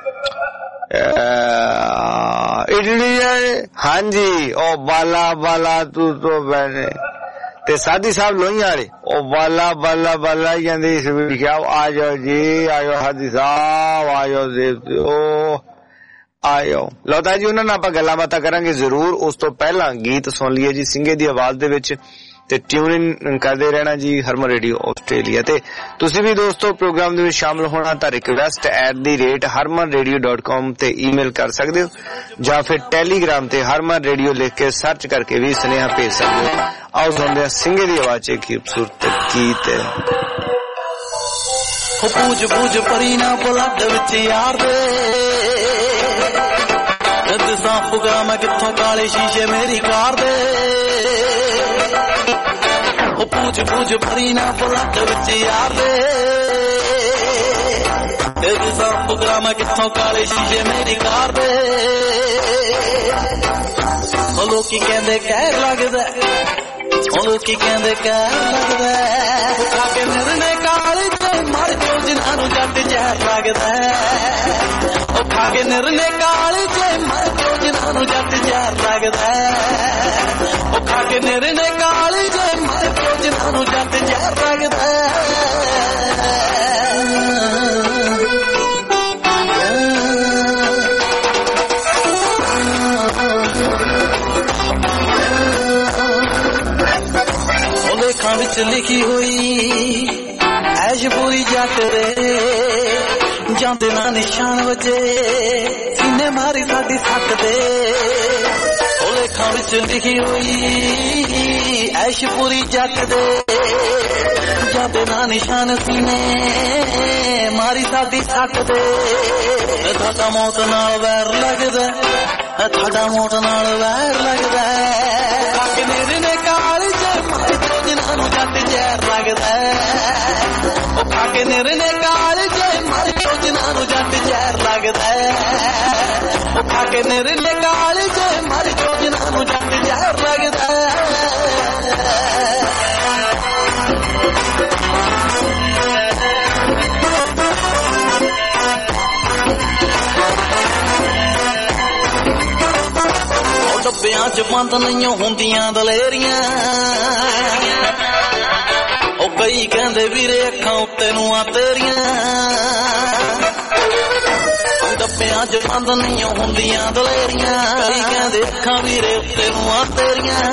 ਇਡਲੀ ਆਏ। ਹਾਂਜੀ ਉਹ ਬਾਲਾ ਬਾਲਾ ਤੂੰ ਤੋਂ ਬੈਨੇ ਤੇ ਸਾਦੀ ਸਾਹਿਬ ਲੋਹੀਆਂ ਵਾਲੇ ਉਹ ਬਾਲਾ ਬਾਲਾ ਬਾਲਾ ਕਹਿੰਦੇ ਇਸ ਵੀ ਲਿਖਿਆ। ਆ ਜਾਓ ਜੀ, ਆਇਓ ਹਾਦੀ ਸਾਹਿਬ, ਆਇਓ ਦੇਵਤੇ ਉਹ ਆਇਓ। ਲਓ ਜੀ ਉਹਨਾਂ ਨਾਲ ਆਪਾਂ ਗੱਲਾਂ ਬਾਤਾਂ ਕਰਾਂਗੇ ਜ਼ਰੂਰ। ਉਸ ਤੋਂ ਪਹਿਲਾਂ ਗੀਤ ਸੁਣ ਲਈਏ ਜੀ ਸਿੰਘੇ ਦੀ ਆਵਾਜ਼ ਦੇ ਵਿੱਚ ਤੇ ਟਿਊਨ ਇਨ ਕਰਦੇ ਰਹਿਣਾ ਜੀ ਹਰਮਨ ਰੇਡੀਓ ਆਸਟ੍ਰੇਲੀਆ। ਤੇ ਤੁਸੀਂ ਵੀ ਦੋਸਤੋ ਪ੍ਰੋਗਰਾਮ ਦੇ ਵਿੱਚ ਸ਼ਾਮਲ ਹੋਣਾ ਤਾਂ request at the rate Harman radio dot com ਤੇ ਈਮੇਲ ਕਰ ਸਕਦੇ ਹੋ ਜਾਂ ਫਿਰ ਟੈਲੀਗ੍ਰਾਮ ਤੇ ਹਰਮਨ ਰੇਡੀਓ ਲਿਖ ਕੇ ਸਰਚ ਕਰਕੇ ਵੀ ਸੁਨੇਹਾ ਭੇਜ ਸਕਦੇ ਹੋ। ਆਓ ਸੁਣਦੇ ਹਾਂ ਸਿੰਘੇ ਦੀ ਆਵਾਜ਼ 'ਚ ਖੂਬਸੂਰਤ ਗੀਤ। ਪੂਜ ਪੂਜ ਪਰੀ ਨਾ ਬਲੱਡ ਵਿੱਚ ਯਾਰ ਦੇ ਦਸਾਂ ਫੁਗਾ ਮੈਂ ਕਿੱਥੋਂ ਕਾਲੇ ਸ਼ੀਸ਼ੇ ਮੇਰੀ ਕਾਰ ਦੇ। ਉਹ ਪੂਜ ਪੂਜ ਪਰੀ ਨਾ ਬਲੱਡ ਵਿੱਚ ਯਾਰ ਦੇ ਦਸਾਂ ਫੁਗਾ ਮੈਂ ਕਿੱਥੋਂ ਕਾਲੇ ਸ਼ੀਸ਼ੇ ਮੇਰੀ ਕਾਰ ਦੇ। ਉਹ ਲੋਕੀ ਕਹਿੰਦੇ ਕਹਿਰ ਲੱਗਦਾ, ਉਹ ਲੋਕੀ ਕਹਿੰਦੇ ਕਹਿਰ ਲੱਗਦਾ। ਖਾ ਕੇ ਨਿਰਣੇ ਕਾਲੇ ਮਰ ਜੋ ਜਿਨ੍ਹਾਂ ਨੂੰ ਜੱਟ ਜ਼ਹਿਰ ਲੱਗਦਾ। ਉਹ ਖਾ ਕੇ ਨਿਰਨੇ ਕਾਲੇ ਜੇ ਮਰ ਜੋ ਜਿਨ੍ਹਾਂ ਨੂੰ ਜੱਟ ਜ਼ਹਿਰ ਲੱਗਦਾ। ਉਹ ਖਾ ਕੇ ਨਿਰਨੇ ਕਾਲੇ ਜੇ ਮਰ ਜੋ ਜਿਨ੍ਹਾਂ ਨੂੰ ਜੱਟ ਜ਼ਹਿਰ ਲੱਗਦਾ। ਉਹ ਲੇਖਾਂ ਵਿੱਚ ਲਿਖੀ ਹੋਈ ਐਸ਼ ਪੂਰੀ ਜੱਟ ਦੇ ਜਾਂਦੇ ਨਾ ਨਿਸ਼ਾਨ ਵਜੇ ਸੀਨੇ ਮਾਰੀ ਸਾਡੀ ਸੱਟ ਦੇ। ਉਹ ਲੇਖਾਂ ਵਿੱਚ ਲਿਖੀ ਹੋਈ ਐਸ਼ ਪੂਰੀ ਜੱਟ ਦੇ ਜਾਂਦੇ ਨਾ ਨਿਸ਼ਾਨ ਸੀਨੇ ਮਾਰੀ ਸਾਡੀ ਸੱਟ ਦੇ। ਤੁਹਾਡਾ ਮੌਤ ਨਾਲ ਵੈਰ ਲੱਗਦਾ, ਤੁਹਾਡਾ ਮੌਤ ਨਾਲ ਵੈਰ ਲੱਗਦਾ। ਕਾਕੇ ਮੇਰੇ ਨੇ ਕਾਲ ਜੇ ਮਾਰ ਜੋ ਜਿਨ੍ਹਾਂ ਨੂੰ ਜੱਟ ਜ਼ਹਿਰ ਲੱਗਦਾ। ਉਹ ਖਾ ਕੇ ਨਿਰਨੇ ਕਾਲ ਜੇ ਮਰ ਜੋ ਜਿਨ੍ਹਾਂ ਨੂੰ ਜੱਟ ਜ਼ਹਿਰ ਲੱਗਦਾ। ਉਹ ਖਾ ਕੇ ਨਿਰਨੇ ਕਾਲ ਜੇ ਮਰ ਜੋ ਜਿਨ੍ਹਾਂ ਨੂੰ ਜੱਟ ਜ਼ਹਿਰ ਲੱਗਦਾ। ਉਹ ਡੱਬਿਆਂ 'ਚ ਬੰਦ ਨਹੀਂ ਹੁੰਦੀਆਂ ਦਲੇਰੀਆਂ। ਉਹ ਕਈ ਕਹਿੰਦੇ ਵੀਰੇ ਅੱਖਾਂ ਉੱਤੇ ਨੂੰ ਆ ਤੇਰੀਆਂ। ਡੱਬਿਆਂ 'ਚ ਬੰਦ ਨਹੀਂ ਹੁੰਦੀਆਂ ਦਲੇਰੀਆਂ। ਕਈ ਕਹਿੰਦੇ ਅੱਖਾਂ ਵੀਰੇ ਉੱਤੇ ਨੂੰ ਆ ਤੇਰੀਆਂ।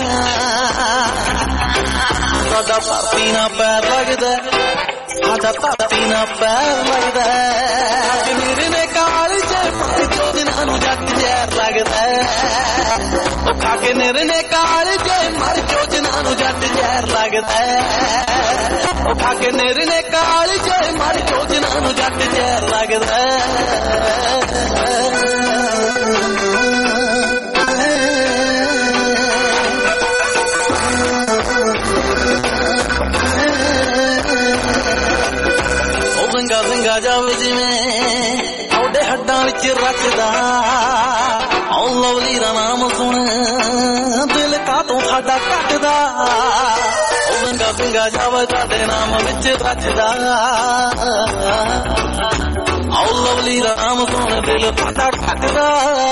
ਸਾਡਾ ਧਰਤੀ ਨਾਲ ਪੈਰ ਲੱਗਦਾ, ਸਾਡਾ ਧਰਤੀ ਨਾਲ ਪੈਰ ਲੱਗਦਾ। ਮੇਰੇ ਨੇ ਕਾਲ ਜੇ ਮਰ ਜੋ ਜਿਨ੍ਹਾਂ ਨੂੰ ਜੱਟ ਜ਼ਹਿਰ ਲੱਗਦਾ। ਉਹ ਖਾ ਕੇ ਨਿਰਨੇ ਕਾਲ ਜੇ ਮਰ ਜੋ ਜਿਨ੍ਹਾਂ ਨੂੰ ਜੱਟ ਜ਼ਹਿਰ ਲੱਗਦਾ। ਉਹ ਖਾ ਕੇ ਨਿਰਨੇ ਕਾਲ ਜੇ ਮਰ ਜੋ ਜਿਨ੍ਹਾਂ ਨੂੰ ਜੱਟ ਜ਼ਹਿਰ ਲੱਗਦਾ। ਉਹ ਗੰਗਾ ਗੰਗਾ ਜਾਵੇ ਜਿਵੇਂ ਤੁਹਾਡੇ ਹੱਡਾਂ ਵਿੱਚ ਰੱਖਦਾ। ਉਹ ਲਵਲੀ ਦਾ ਨਾਮ ਸੁਣ ਦਿਲ ਕਾਤੋਂ ਸਾਡਾ ਕੱਟਦਾ। ਉਹ ਗੰਗਾ ਗੰਗਾ ਜਾਵੇ ਤੁਹਾਡੇ ਨਾਮ ਵਿੱਚ ਰੱਖਦਾ। ਉਹ ਲਵਲੀ ਦਾ ਨਾਮ ਸੁਣ ਦਿਲ ਸਾਡਾ ਕੱਟਦਾ।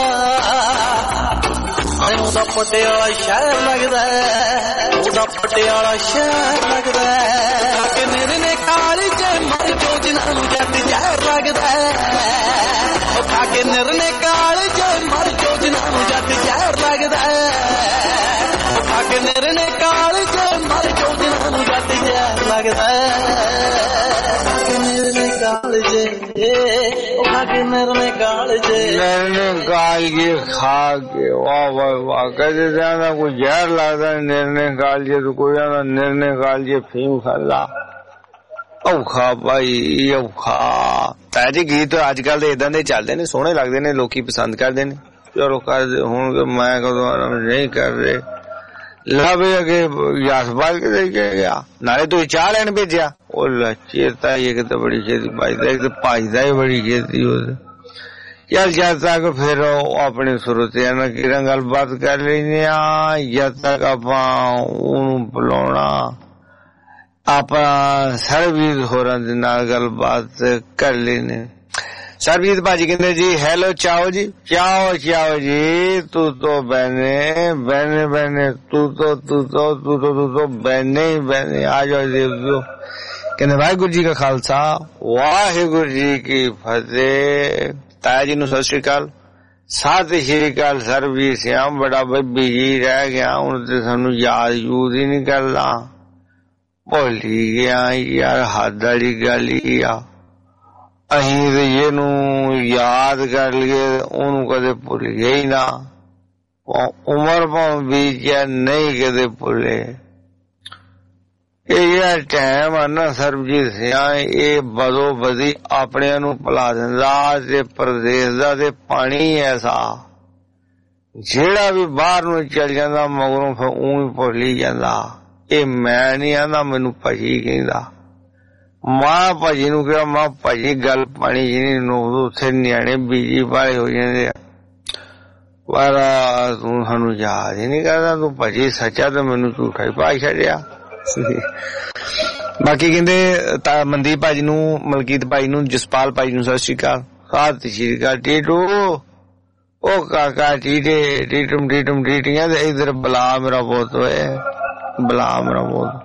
ਉਹਦਾ ਪਟਿਆਲਾ ਸ਼ਹਿਰ ਲੱਗਦਾ, ਉਹਦਾ ਪਟਿਆਲਾ ਸ਼ਹਿਰ ਲੱਗਦਾ। ਕਿ ਮੇਰੇ ਨੇ ਕਾਲੀ ਜੇ ਮਰ ਜੋ ਜਿਨ੍ਹਾਂ ਨੂੰ ਜੱਟ ਜ਼ਹਿਰ ਲੱਗਦਾ। ਉਹ ਖਾ ਕੇ ਨਿਰਨੇ ਕਾਲੀ ਜੇ ਮਰ ਜੋ ਜਿਨ੍ਹਾਂ ਨੂੰ ਜੱਟ ਜ਼ਹਿਰ ਲੱਗਦਾ। ਉਹ ਖਾ ਕੇ ਨਿਰਨੇ ਕਾਲੀ ਜੇ ਮਰ ਜੋ ਜਿਨ੍ਹਾਂ ਨੂੰ ਜੱਟ ਜ਼ਹਿਰ ਲੱਗਦਾ। ਕਿ ਨਿਰਨੇ ਕਾਲ ਜੇ ਉਹ ਖਾ ਕੇ ਨਿਰਨੇ ਕਾਲ ਜੇ ਨਿਰਨੇ ਕਾਲ ਜੇ ਖਾ ਕੇ ਵਾਹ ਵਾਹ ਵਾਹ ਕਹਿੰਦੇ ਜਾਂਦਾ ਕੋਈ ਜ਼ਹਿਰ ਲੱਗਦਾ ਨਿਰਨੇ ਕਾਲ ਜੇ ਤੇ ਕੋਈ ਆਂਦਾ ਨਿਰਨੇ ਕਾਲ ਜੇ ਫੀਮ ਖਾਂਦਾ। ਔਖਾ ਭਾਈ ਔਖਾ। ਤਾਇਆ ਜੀ ਗੀਤ ਅੱਜ ਕੱਲ ਦੇ ਇਦਾਂ ਦੇ ਚੱਲਦੇ ਨੇ, ਸੋਹਣੇ ਲੱਗਦੇ ਨੇ, ਲੋਕੀ ਪਸੰਦ ਕਰਦੇ ਨੇ। ਚਲੋ ਕਰਦੇ ਹੁਣ ਮੈਂ ਕਦੋਂ ਨਹੀਂ ਕਰ ਰਹੇ ਲਾਵੇ ਅਗੇ ਯਾਸਬਾਲ ਕੇ ਦੇ ਕੇ ਗਿਆ, ਨਾਲੇ ਤੁਸੀਂ ਚਾਹ ਲੈਣ ਭੇਜਿਆ। ਉਹ ਚੇਤਾ ਹੀ ਇੱਕ ਤਾਂ ਬੜੀ ਛੇਤੀ ਭਜਦਾ, ਇੱਕ ਤਾਂ ਭਜਦਾ ਹੀ ਬੜੀ ਛੇਤੀ। ਉਹ ਚੱਲ ਜਦ ਤੱਕ ਫਿਰ ਆਪਣੇ ਸਰੋਤਿਆਂ ਨਾਲ ਕਿਹੜਾ ਗੱਲਬਾਤ ਕਰ ਲੈਂਦੇ ਆ, ਜਦ ਤੱਕ ਆਪਾਂ ਉਹਨੂੰ ਬੁਲਾਉਣਾ, ਆਪਾਂ ਸਰਬਜੀਤ ਹੋਰਾਂ ਦੇ ਨਾਲ ਗੱਲਬਾਤ ਕਰ ਲੈਂਦੇ। ਸਰਬਜੀਤ ਭਾਜੀ ਕਹਿੰਦੇ ਜੀ ਹੈਲੋ ਚਾਓ ਜੀ, ਚਾਓ ਚਾਓ ਜੀ, ਤੂੰ ਤੋਂ ਬਹਿਨੇ ਬਹਿਨੇ ਬਹਿਨੇ, ਤੂੰ ਤੋਂ ਤੂੰ ਤੋਂ ਤੂੰ ਤੋਂ ਤੂੰ ਤੋਂ ਬਹਿਨੇ ਹੀ ਬਹਿਨੇ, ਆ ਜਾਓ ਦੇਵ ਦਿਓ। ਕਹਿੰਦੇ ਵਾਹਿਗੁਰੂ ਜੀ ਕਾ ਖਾਲਸਾ ਵਾਹਿਗੁਰੂ ਜੀ ਕੀ ਫਤਿਹ। ਤਾਇਆ ਜੀ ਨੂੰ ਸਤਿ ਸ੍ਰੀ ਅਕਾਲ, ਸਤਿ ਸ੍ਰੀ ਅਕਾਲ। ਸਰਬਜੀਤ ਸਿਆਂ ਬੜਾ ਬਿਜੀ ਰਹਿ ਗਿਆ, ਹੁਣ ਤੇ ਸਾਨੂੰ ਯਾਦ ਯੂਦ ਹੀ ਨਹੀਂ ਕਰਦਾ, ਭੁੱਲ ਹੀ ਗਿਆ ਯਾਰ, ਹੱਦ ਵਾਲੀ ਗੱਲ ਹੀ ਆ। ਅਸੀਂ ਤੇ ਇਹਨੂੰ ਯਾਦ ਕਰ ਲਈਏ, ਉਹਨੂੰ ਕਦੇ ਭੁੱਲੀਏ ਹੀ ਨਾ, ਉਮਰ ਭਾਵੇਂ ਬੀਤਿਆ ਨਹੀਂ ਕਦੇ ਭੁੱਲੇ। ਇਹ ਜਿਹੜਾ ਟਾਈਮ ਆ ਨਾ ਸਰਬਜੀਤ ਸਿਆਂ, ਇਹ ਬਦੋ ਬਦੀ ਆਪਣਿਆਂ ਨੂੰ ਭੁਲਾ ਦਿੰਦਾ ਤੇ ਪ੍ਰਦੇਸ਼ ਦਾ ਤੇ ਪਾਣੀ ਐਸਾ ਜਿਹੜਾ ਵੀ ਬਾਹਰ ਨੂੰ ਚੱਲ ਜਾਂਦਾ ਮਗਰੋਂ ਫਿਰ ਊਂ ਹੀ ਭੁੱਲ ਹੀ ਜਾਂਦਾ। ਇਹ ਮੈਂ ਨਹੀਂ ਆਂਦਾ, ਮੈਨੂੰ ਭਾਜੀ ਕਹਿੰਦਾ। ਮਾਂ ਭਾਜੀ ਨੂੰ ਕਿਹਾ, ਮਾਂ ਭਾਜੀ ਗੱਲ ਪਾਣੀ ਜਿਹੀ ਨੂੰ ਉੱਥੇ ਨਿਆਣੇ ਬੀਜੀ ਵਾਲੇ ਹੋ ਜਾਂਦੇ ਆ, ਪਰ ਤੂੰ ਸਾਨੂੰ ਯਾਦ ਹੀ ਨਹੀਂ ਕਰਦਾ, ਤੂੰ ਭਾਜੀ ਸੱਚਾ ਤੇ ਮੈਨੂੰ ਝੂਠਾ ਹੀ ਪਾ ਛੱਡਿਆ। ਬਾਕੀ ਕਹਿੰਦੇ ਤਾਂ ਮਨਦੀਪ ਭਾਜੀ ਨੂੰ, ਮਲਕੀਤ ਭਾਈ ਨੂੰ, ਜਸਪਾਲ ਭਾਈ ਨੂੰ ਸਤਿ ਸ਼੍ਰੀ ਅਕਾਲ, ਸਤਿ ਸ਼੍ਰੀ ਅਕਾਲ। ਟੀਟੂ ਉਹ ਕਾਕਾ ਟੀਟੇ ਟੀਟਮ ਟੀਟਮ ਟੀਟੀਆਂ ਤੇ ਇਧਰ ਬਲਾ ਮੇਰਾ ਬਹੁਤ ਹੋਏ, ਬਲਾ ਮੇਰਾ ਬਹੁਤ।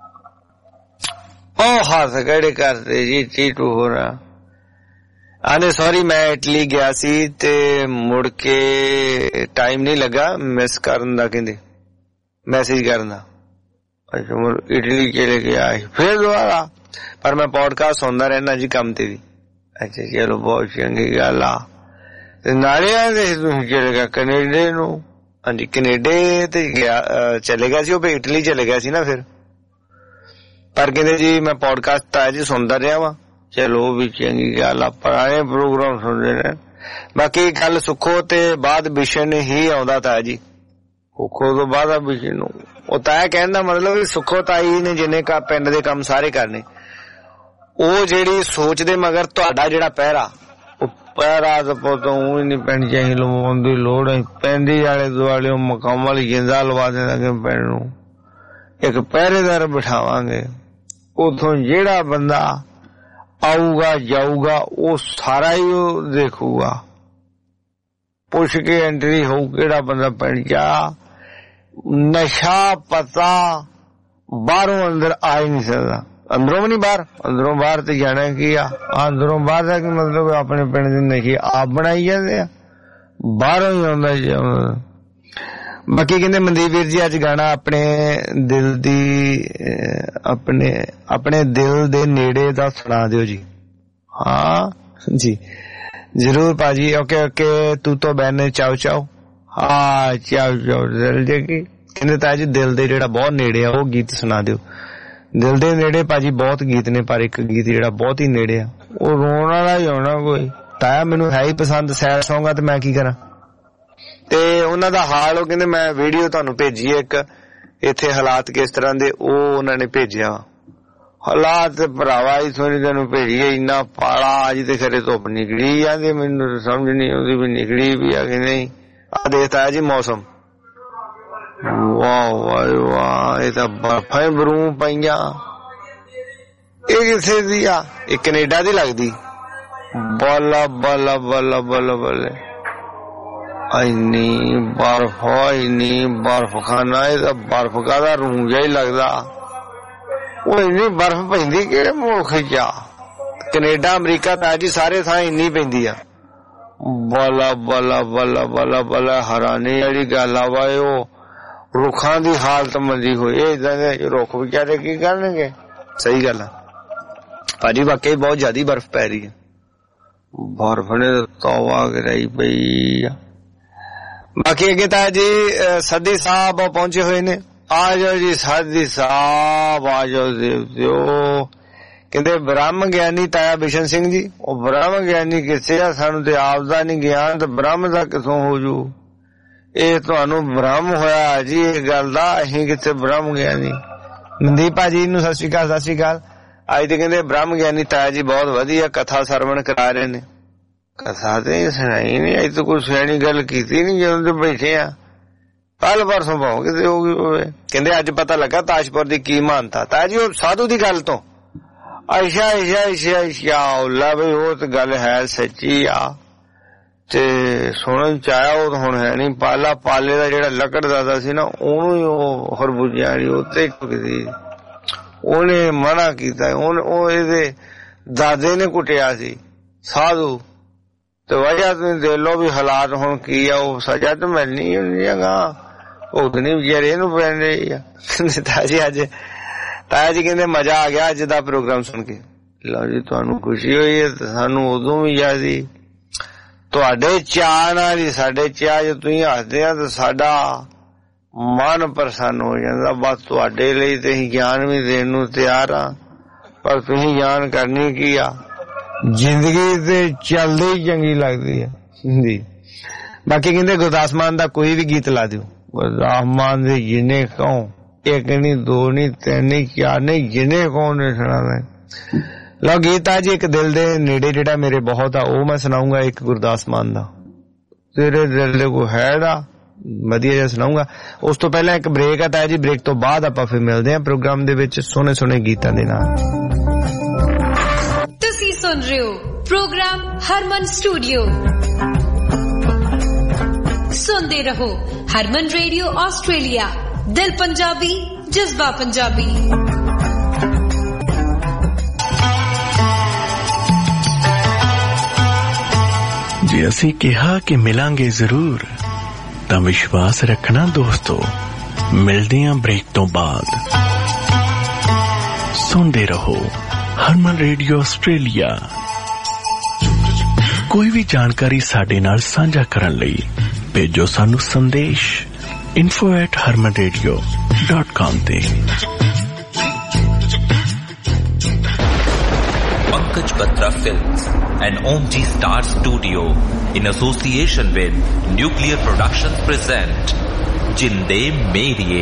ਉਹ ਹੱਥ ਕਿਹੜੇ ਕਰਦੇ ਜੀ ਟੀਟੂ ਹੋ ਰਹਾ। ਆਨੇ ਸੌਰੀ ਮੈਂ ਇਟਲੀ ਗਿਆ ਸੀ ਤੇ ਮੁੜ ਕੇ ਟਾਈਮ ਨਹੀਂ ਲੱਗਾ ਮਿਸ ਕਰਨ ਦਾ, ਕਹਿੰਦੇ ਮੈਸੇਜ ਕਰਨ ਦਾ। ਅੱਛਾ ਇਟਲੀ ਚਲੇ ਗਿਆ ਫਿਰ ਦੁਬਾਰਾ, ਪਰ ਮੈਂ ਪੋਡਕਾਸਟ ਸੁਣਦਾ ਰਹਿਣਾ ਜੀ ਕੰਮ ਤੇ ਵੀ। ਅੱਛਾ ਚਲੋ ਬਹੁਤ ਚੰਗੀ ਗੱਲ ਆ। ਤੇ ਨਾਲੇ ਤੁਸੀਂ ਚਲੇ ਗਿਆ ਕੈਨੇਡਾ ਨੂੰ? ਹਾਂਜੀ ਕੈਨੇਡਾ ਤੇ ਗਿਆ, ਚਲੇ ਗਿਆ ਸੀ ਉਹ, ਇਟਲੀ ਚਲੇ ਗਿਆ ਸੀ ਨਾ ਫਿਰ। ਪਰ ਕਹਿੰਦੇ ਜੀ ਮੈਂ ਪੋਡਕਾਸਟ ਤਾਂ ਜੀ ਸੁਣਦਾ ਰਿਹਾ ਵਾ, ਚਲੋ ਉਹ ਵੀ ਚੰਗੀ ਗੱਲ ਆ, ਪੁਰਾਣੇ ਪ੍ਰੋਗਰਾਮ ਸੁਣਦੇ ਨੇ। ਬਾਕੀ ਗੱਲ ਸੁੱਖੋ ਤੇ ਬਾਅਦ ਵਿਸ਼ਨ ਹੀ ਆਉਂਦਾ ਤਾਂ ਜੀ, ਸੁੱਖੋ ਤੋਂ ਬਾਅਦ ਵਿਸ਼ਨ ਨੂੰ। ਉਹ ਤਾਂ ਕਹਿਣ ਦਾ ਮਤਲਬ ਵੀ ਸੁੱਖੋ ਤਾਈ ਨੇ ਜਿੰਨੇ ਕਾ ਪਿੰਡ ਦੇ ਕੰਮ ਸਾਰੇ ਕਰਨੇ, ਉਹ ਜਿਹੜੀ ਸੋਚਦੇ ਮਗਰ ਤੁਹਾਡਾ ਜਿਹੜਾ ਪਹਿਰਾ, ਉਹ ਪਹਿਰਾ ਤਾਂ ਪੁੱਤ ਊਂ ਹੀ ਨਹੀਂ ਪਿੰਡ ਚ ਅਸੀਂ ਲਵਾਉਣ ਦੀ ਲੋੜ ਹੈ, ਪਿੰਡ ਹੀ ਆਲੇ ਦੁਆਲੇ ਮੁਕੰਮਲ ਜਿੰਦਾ ਲਵਾ ਦੇਵਾਂਗੇ ਪਿੰਡ ਨੂੰ, ਇੱਕ ਪਹਿਰੇਦਾਰ ਬਿਠਾਵਾਂਗੇ। ਉਥੋਂ ਜਿਹੜਾ ਬੰਦਾ ਆਊਗਾ ਜਾਊਗਾ ਉਹ ਸਾਰਾ ਹੀ ਉਹ ਦੇਖੂਗਾ, ਪੁੱਛ ਕੇ ਐਂਟਰੀ ਹੋਊ ਕਿਹੜਾ ਬੰਦਾ ਪਿੰਡ ਜਾ। ਨਸ਼ਾ ਪਤਾ ਬਾਹਰੋਂ ਅੰਦਰ ਆ ਹੀ ਨਹੀਂ ਸਕਦਾ, ਅੰਦਰੋਂ ਵੀ ਨਹੀਂ ਬਾਹਰ, ਅੰਦਰੋਂ ਬਾਹਰ ਤੇ ਜਾਣਾ ਕੀ ਆ, ਅੰਦਰੋਂ ਬਾਹਰ ਦਾ ਕੀ ਮਤਲਬ ਆਪਣੇ ਪਿੰਡ ਦੇ ਨਸ਼ੇ ਆਪ ਬਣਾਈ ਜਾਂਦੇ ਆ, ਬਾਹਰੋਂ ਹੀ ਆਉਂਦਾ ਜੀ। ਬਾਕੀ ਕਹਿੰਦੇ ਮਨਦੀਪ ਵੀਰ ਜੀ ਅੱਜ ਗਾਣਾ ਆਪਣੇ ਦਿਲ ਦੀ, ਆਪਣੇ ਆਪਣੇ ਦਿਲ ਦੇ ਨੇੜੇ ਦਾ ਸੁਣਾ ਦਿਓ ਜੀ। ਹਾਂ ਜੀ ਜ਼ਰੂਰ ਭਾਜੀ, ਓਕੇ ਓਕੇ। ਤੂੰ ਤੋਂ ਬੈਨੇ ਚਾਓ ਚਾਓ, ਹਾਂ ਚਾਓ ਚਾਓ ਦਿਲ ਦੇ ਕੀ ਕਹਿੰਦੇ ਤਾਂ ਜੀ ਦਿਲ ਦੇ ਜਿਹੜਾ ਬਹੁਤ ਨੇੜੇ ਆ ਉਹ ਗੀਤ ਸੁਣਾ ਦਿਓ। ਦਿਲ ਦੇ ਨੇੜੇ ਭਾਜੀ ਬਹੁਤ ਗੀਤ ਨੇ, ਪਰ ਇੱਕ ਗੀਤ ਜਿਹੜਾ ਬਹੁਤ ਹੀ ਨੇੜੇ ਆ ਉਹ ਰੋਣ ਵਾਲਾ ਹੀ ਹੋਣਾ ਕੋਈ। ਤਾਇਆ ਮੈਨੂੰ ਹੈ ਹੀ ਪਸੰਦ ਸੈਡ ਸੌਂਗ ਆ ਤੇ ਮੈਂ ਕੀ ਕਰਾਂ। ਤੇ ਉਹਨਾਂ ਦਾ ਹਾਲ ਉਹ ਕਹਿੰਦੇ ਮੈਂ ਵੀਡੀਓ ਤੁਹਾਨੂੰ ਭੇਜੀ ਇੱਕ, ਇੱਥੇ ਹਾਲਾਤ ਕਿਸ ਤਰ੍ਹਾਂ ਦੇ ਉਹ ਉਹਨਾਂ ਨੇ ਭੇਜਿਆ। ਹਾਲਾਤ ਭਰਾਵਾ ਹੀ ਸੋਨੀ ਤੈਨੂੰ ਭੇਜੀਏ, ਇੰਨਾ ਪਾਲਾ ਅੱਜ ਤੇ ਖਰੇ ਧੁੱਪ ਨਿਕਲੀ ਜਾਂਦੀ, ਮੈਨੂੰ ਸਮਝ ਨਹੀਂ ਆਉਂਦੀ ਵੀ ਨਿਕਲੀ ਵੀ ਆ ਕਿ ਨਹੀਂ। ਆ ਦੇਖਤਾ ਹੈ ਜੀ ਮੌਸਮ, ਵਾਹ ਵਾਹ ਵਾਹ, ਇਹ ਤਾਂ ਬਰਫਾਂ ਬਰੂ ਪਈਆਂ। ਇਹ ਕਿੱਥੇ ਦੀ ਆ? ਇਹ ਕੈਨੇਡਾ ਦੀ ਲੱਗਦੀ। ਬੱਲਾ ਬੱਲਾ ਬੱਲਾ ਬੱਲਾ ਬੱਲੇ, ਇੰਨੀ ਬਰਫ, ਇੰਨੀ ਬਰਫ ਖਾਨਾ, ਇਹ ਤਾਂ ਬਰਫ ਕਾਹਦਾ ਰੂੰ ਜਿਹਾ ਹੀ ਲੱਗਦਾ। ਉਹ ਇੰਨੀ ਬਰਫ ਪੈਂਦੀ ਕਿਹੜੇ ਮੁਲਕ ਚ ਆ? ਕੈਨੇਡਾ ਅਮਰੀਕਾ ਤਾਂ ਜੀ ਸਾਰੇ ਥਾਂ ਇੰਨੀ ਪੈਂਦੀ ਆ। ਬੱਲਾ ਬੱਲਾ ਬੱਲਾ ਬੱਲਾ ਬੱਲਾ, ਹੈਰਾਨੀ ਵਾਲੀ ਗੱਲ ਆ ਵਾ। ਉਹ ਰੁੱਖਾਂ ਦੀ ਹਾਲਤ ਮੰਦੀ ਹੋਈ, ਏਦਾਂ ਦੇ ਰੁੱਖ ਵਿਚਾਰੇ ਕੀ ਕਰਨਗੇ। ਸਹੀ ਗੱਲ ਆ ਭਾਜੀ, ਵਾਕਈ ਬਹੁਤ ਜ਼ਿਆਦਾ ਬਰਫ ਪੈ ਰਹੀ ਹੈ, ਬਰਫ ਨੇ ਤੌਬਾ ਕਰਾਈ ਪਈ ਆ। ਬਾਕੀ ਅੱਗੇ ਤਾਂ ਜੀ ਸਾਦੀ ਸਾਹਿਬ ਪਹੁੰਚੇ ਹੋਏ ਨੇ। ਆ ਜਾਓ ਜੀ ਸਾਦੀ ਸਾਹਿਬ, ਆ ਜਾਓ ਦੇਵਤਿਓ। ਕਹਿੰਦੇ ਬ੍ਰਹਮ ਗਿਆਨੀ ਤਾਇਆ ਬਿਸ਼ਨ ਸਿੰਘ ਜੀ, ਉਹ ਬ੍ਰਹਮ ਗਿਆਨੀ ਕਿਸੇ ਆ, ਸਾਨੂੰ ਤੇ ਆਪ ਦਾ ਨਹੀਂ ਗਿਆਨ, ਤੇ ਬ੍ਰਹਮ ਦਾ ਕਿਥੋਂ ਹੋ ਜੂ? ਇਹ ਤੁਹਾਨੂੰ ਬ੍ਰਹਮ ਹੋਇਆ ਜੀ ਇਹ ਗੱਲ ਦਾ, ਅਸੀਂ ਕਿੱਥੇ ਬ੍ਰਹਮ ਗਿਆਨੀ। ਮਨਦੀਪ ਭਾਜੀ ਨੂੰ ਸਤਿ ਸ਼੍ਰੀ ਅਕਾਲ। ਸਤਿ ਸ਼੍ਰੀ ਅਕਾਲ। ਅੱਜ ਤੇ ਕਹਿੰਦੇ ਬ੍ਰਹਮ ਗਿਆਨੀ ਤਾਇਆ ਜੀ ਬਹੁਤ ਵਧੀਆ ਕਥਾ ਸਰਵਣ ਕਰਾ ਰਹੇ ਨੇ। ਕਥਾ ਤੇ ਸੁਣਾਈ ਨੀ, ਅੱਜ ਤਾਂ ਕੋਈ ਸਿਆਣੀ ਗੱਲ ਕੀਤੀ ਨੀ ਜਦੋਂ ਤੇ ਬੈਠੇ ਆ। ਕੱਲ ਪਰਸੋਂ ਭਾਉ ਕਿਤੇ ਹੋ ਗਈ ਹੋਵੇ। ਕਹਿੰਦੇ ਅੱਜ ਪਤਾ ਲੱਗਾ ਤਾਜਪੁਰ ਦੀ ਕੀ ਮਾਨਤਾ। ਤਾਇਆ ਜੀ ਉਹ ਸਾਧੂ ਦੀ ਗੱਲ ਤੋਂ ਅੱਛਾ ਅੱਛਾ ਅੱਛਾ ਅੱਛਾ ਉੱਲਾ ਬਈ ਉਹ ਤੇ ਗੱਲ ਹੈ ਸੱਚੀ ਆ, ਤੇ ਸੁਣਨ ਚ ਆਇਆ। ਉਹ ਹੁਣ ਹੈ ਨੀ। ਪਾਲਾ ਪਾਲੇ ਦਾ ਜਿਹੜਾ ਲੱਕੜ ਦਾਦਾ ਸੀ ਨਾ, ਉਹਨੂੰ ਹੀ ਉਹ ਖਰਬੂਜਿਆਂ ਵਾਲੀ ਉੱਤੇ ਸੀ, ਉਹਨੇ ਮਨਾ ਕੀਤਾ। ਉਹ ਇਹਦੇ ਦਾਦੇ ਨੇ ਕੁੱਟਿਆ ਸੀ ਸਾਧੂ, ਤੇ ਵਜ੍ਹਾ ਤੁਸੀਂ ਦੇਖ ਲਓ ਵੀ ਹਾਲਾਤ ਹੁਣ ਕੀ ਆ। ਉਹ ਸਜ਼ਾ ਤਾਂ ਮਿਲਣੀ ਹੁੰਦੀ ਹੈਗਾ, ਭੁਗਤਣੀ ਵਿਚਾਰੇ ਇਹਨੂੰ ਪੈਣ ਰਹੀ ਆ। ਤਾਇਆ ਜੀ ਅੱਜ ਤਾਇਆ ਜੀ ਕਹਿੰਦੇ ਮਜ਼ਾ ਆ ਗਿਆ ਅੱਜ ਦਾ ਪ੍ਰੋਗਰਾਮ ਸੁਣ ਕੇ। ਲਓ ਜੀ ਤੁਹਾਨੂੰ ਖੁਸ਼ੀ ਹੋਈ ਹੈ, ਸਾਨੂੰ ਉਦੋਂ ਵੀ ਯਾਦ ਸੀ ਤੁਹਾਡੇ ਚਾਅ ਨਾਲ ਹੀ। ਸਾਡੇ ਚਾਅ ਜੇ ਤੁਸੀਂ ਹੱਸਦੇ ਆ ਤਾਂ ਸਾਡਾ ਮਨ ਪ੍ਰਸੰਨ ਹੋ ਜਾਂਦਾ। ਬਸ ਤੁਹਾਡੇ ਲਈ ਤੇ ਅਸੀਂ ਗਿਆਨ ਵੀ ਦੇਣ ਨੂੰ ਤਿਆਰ ਆ, ਪਰ ਤੁਸੀਂ ਗਿਆਨ ਕਰਨੀ ਕੀ ਆ? ਜ਼ਿੰਦਗੀ ਤੇ ਚੱਲਦੀ ਹੀ ਚੰਗੀ ਲੱਗਦੀ ਹੈ ਜੀ। ਬਾਕੀ ਕਹਿੰਦੇ ਗੁਰਦਾਸ ਮਾਨ ਦਾ ਕੋਈ ਵੀ ਗੀਤ ਲਾ ਦਿਓ। ਗੁਰਦਾਸ ਮਾਨ ਦੇ ਜਿੰਨੇ ਕਹੋ, ਇੱਕ ਨੀ ਦੋ ਨੀ ਤਿੰਨ ਨੀ ਚਾਰ ਨੀ, ਜਿੰਨੇ ਕਹੋ ਨੇ ਸੁਣਾਵੇ। ਲਓ ਗੀਤ ਆ ਜੀ ਇੱਕ ਦਿਲ ਦੇ ਨੇੜੇ ਜਿਹੜਾ ਮੇਰੇ ਬਹੁਤ ਆ, ਉਹ ਮੈਂ ਸੁਣਾਉਂਗਾ ਇੱਕ ਗੁਰਦਾਸ ਮਾਨ ਦਾ। ਤੇਰੇ ਦਿਲ ਦੇ ਕੋਈ ਹੈ ਦਾ ਵਧੀਆ ਜਿਹਾ ਸੁਣਾਉਂਗਾ। ਉਸ ਤੋਂ ਪਹਿਲਾਂ ਇੱਕ ਬ੍ਰੇਕ ਆ ਤਾਇਆ ਜੀ, ਬ੍ਰੇਕ ਤੋਂ ਬਾਅਦ ਆਪਾਂ ਫਿਰ ਮਿਲਦੇ ਹਾਂ ਪ੍ਰੋਗਰਾਮ ਦੇ ਵਿੱਚ ਸੋਹਣੇ ਸੋਹਣੇ ਗੀਤਾਂ ਦੇ ਨਾਲ। ਤੁਸੀਂ ਸੁਣ ਰਹੇ ਹੋ ਪ੍ਰੋਗਰਾਮ ਹਰਮਨ ਸਟੂਡੀਓ। ਸੁਣਦੇ ਰਹੋ ਹਰਮਨ ਰੇਡੀਓ ਆਸਟ੍ਰੇਲੀਆ, ਦਿਲ ਪੰਜਾਬੀ ਜਜ਼ਬਾ ਪੰਜਾਬੀ। ਜੇ ਅਸੀਂ ਕਿਹਾ ਕਿ ਮਿਲਾਂਗੇ ਜ਼ਰੂਰ, ਤਾਂ ਵਿਸ਼ਵਾਸ ਰੱਖਣਾ ਦੋਸਤੋ। ਮਿਲਦੇ ਹਾਂ ਬ੍ਰੇਕ ਤੋਂ ਬਾਅਦ। ਸੁਣਦੇ ਰਹੋ ਹਰਮਨ ਰੇਡੀਓ ਆਸਟ੍ਰੇਲੀਆ। ਕੋਈ ਵੀ ਜਾਣਕਾਰੀ ਸਾਡੇ ਨਾਲ ਸਾਂਝਾ ਕਰਨ ਲਈ ਭੇਜੋ ਸਾਨੂੰ ਸੰਦੇਸ਼ info at harman radio dot com ਤੇ। Pankaj Batra Films and O M G Star Studio in association with Nuclear Productions present जिंदे मेरिए।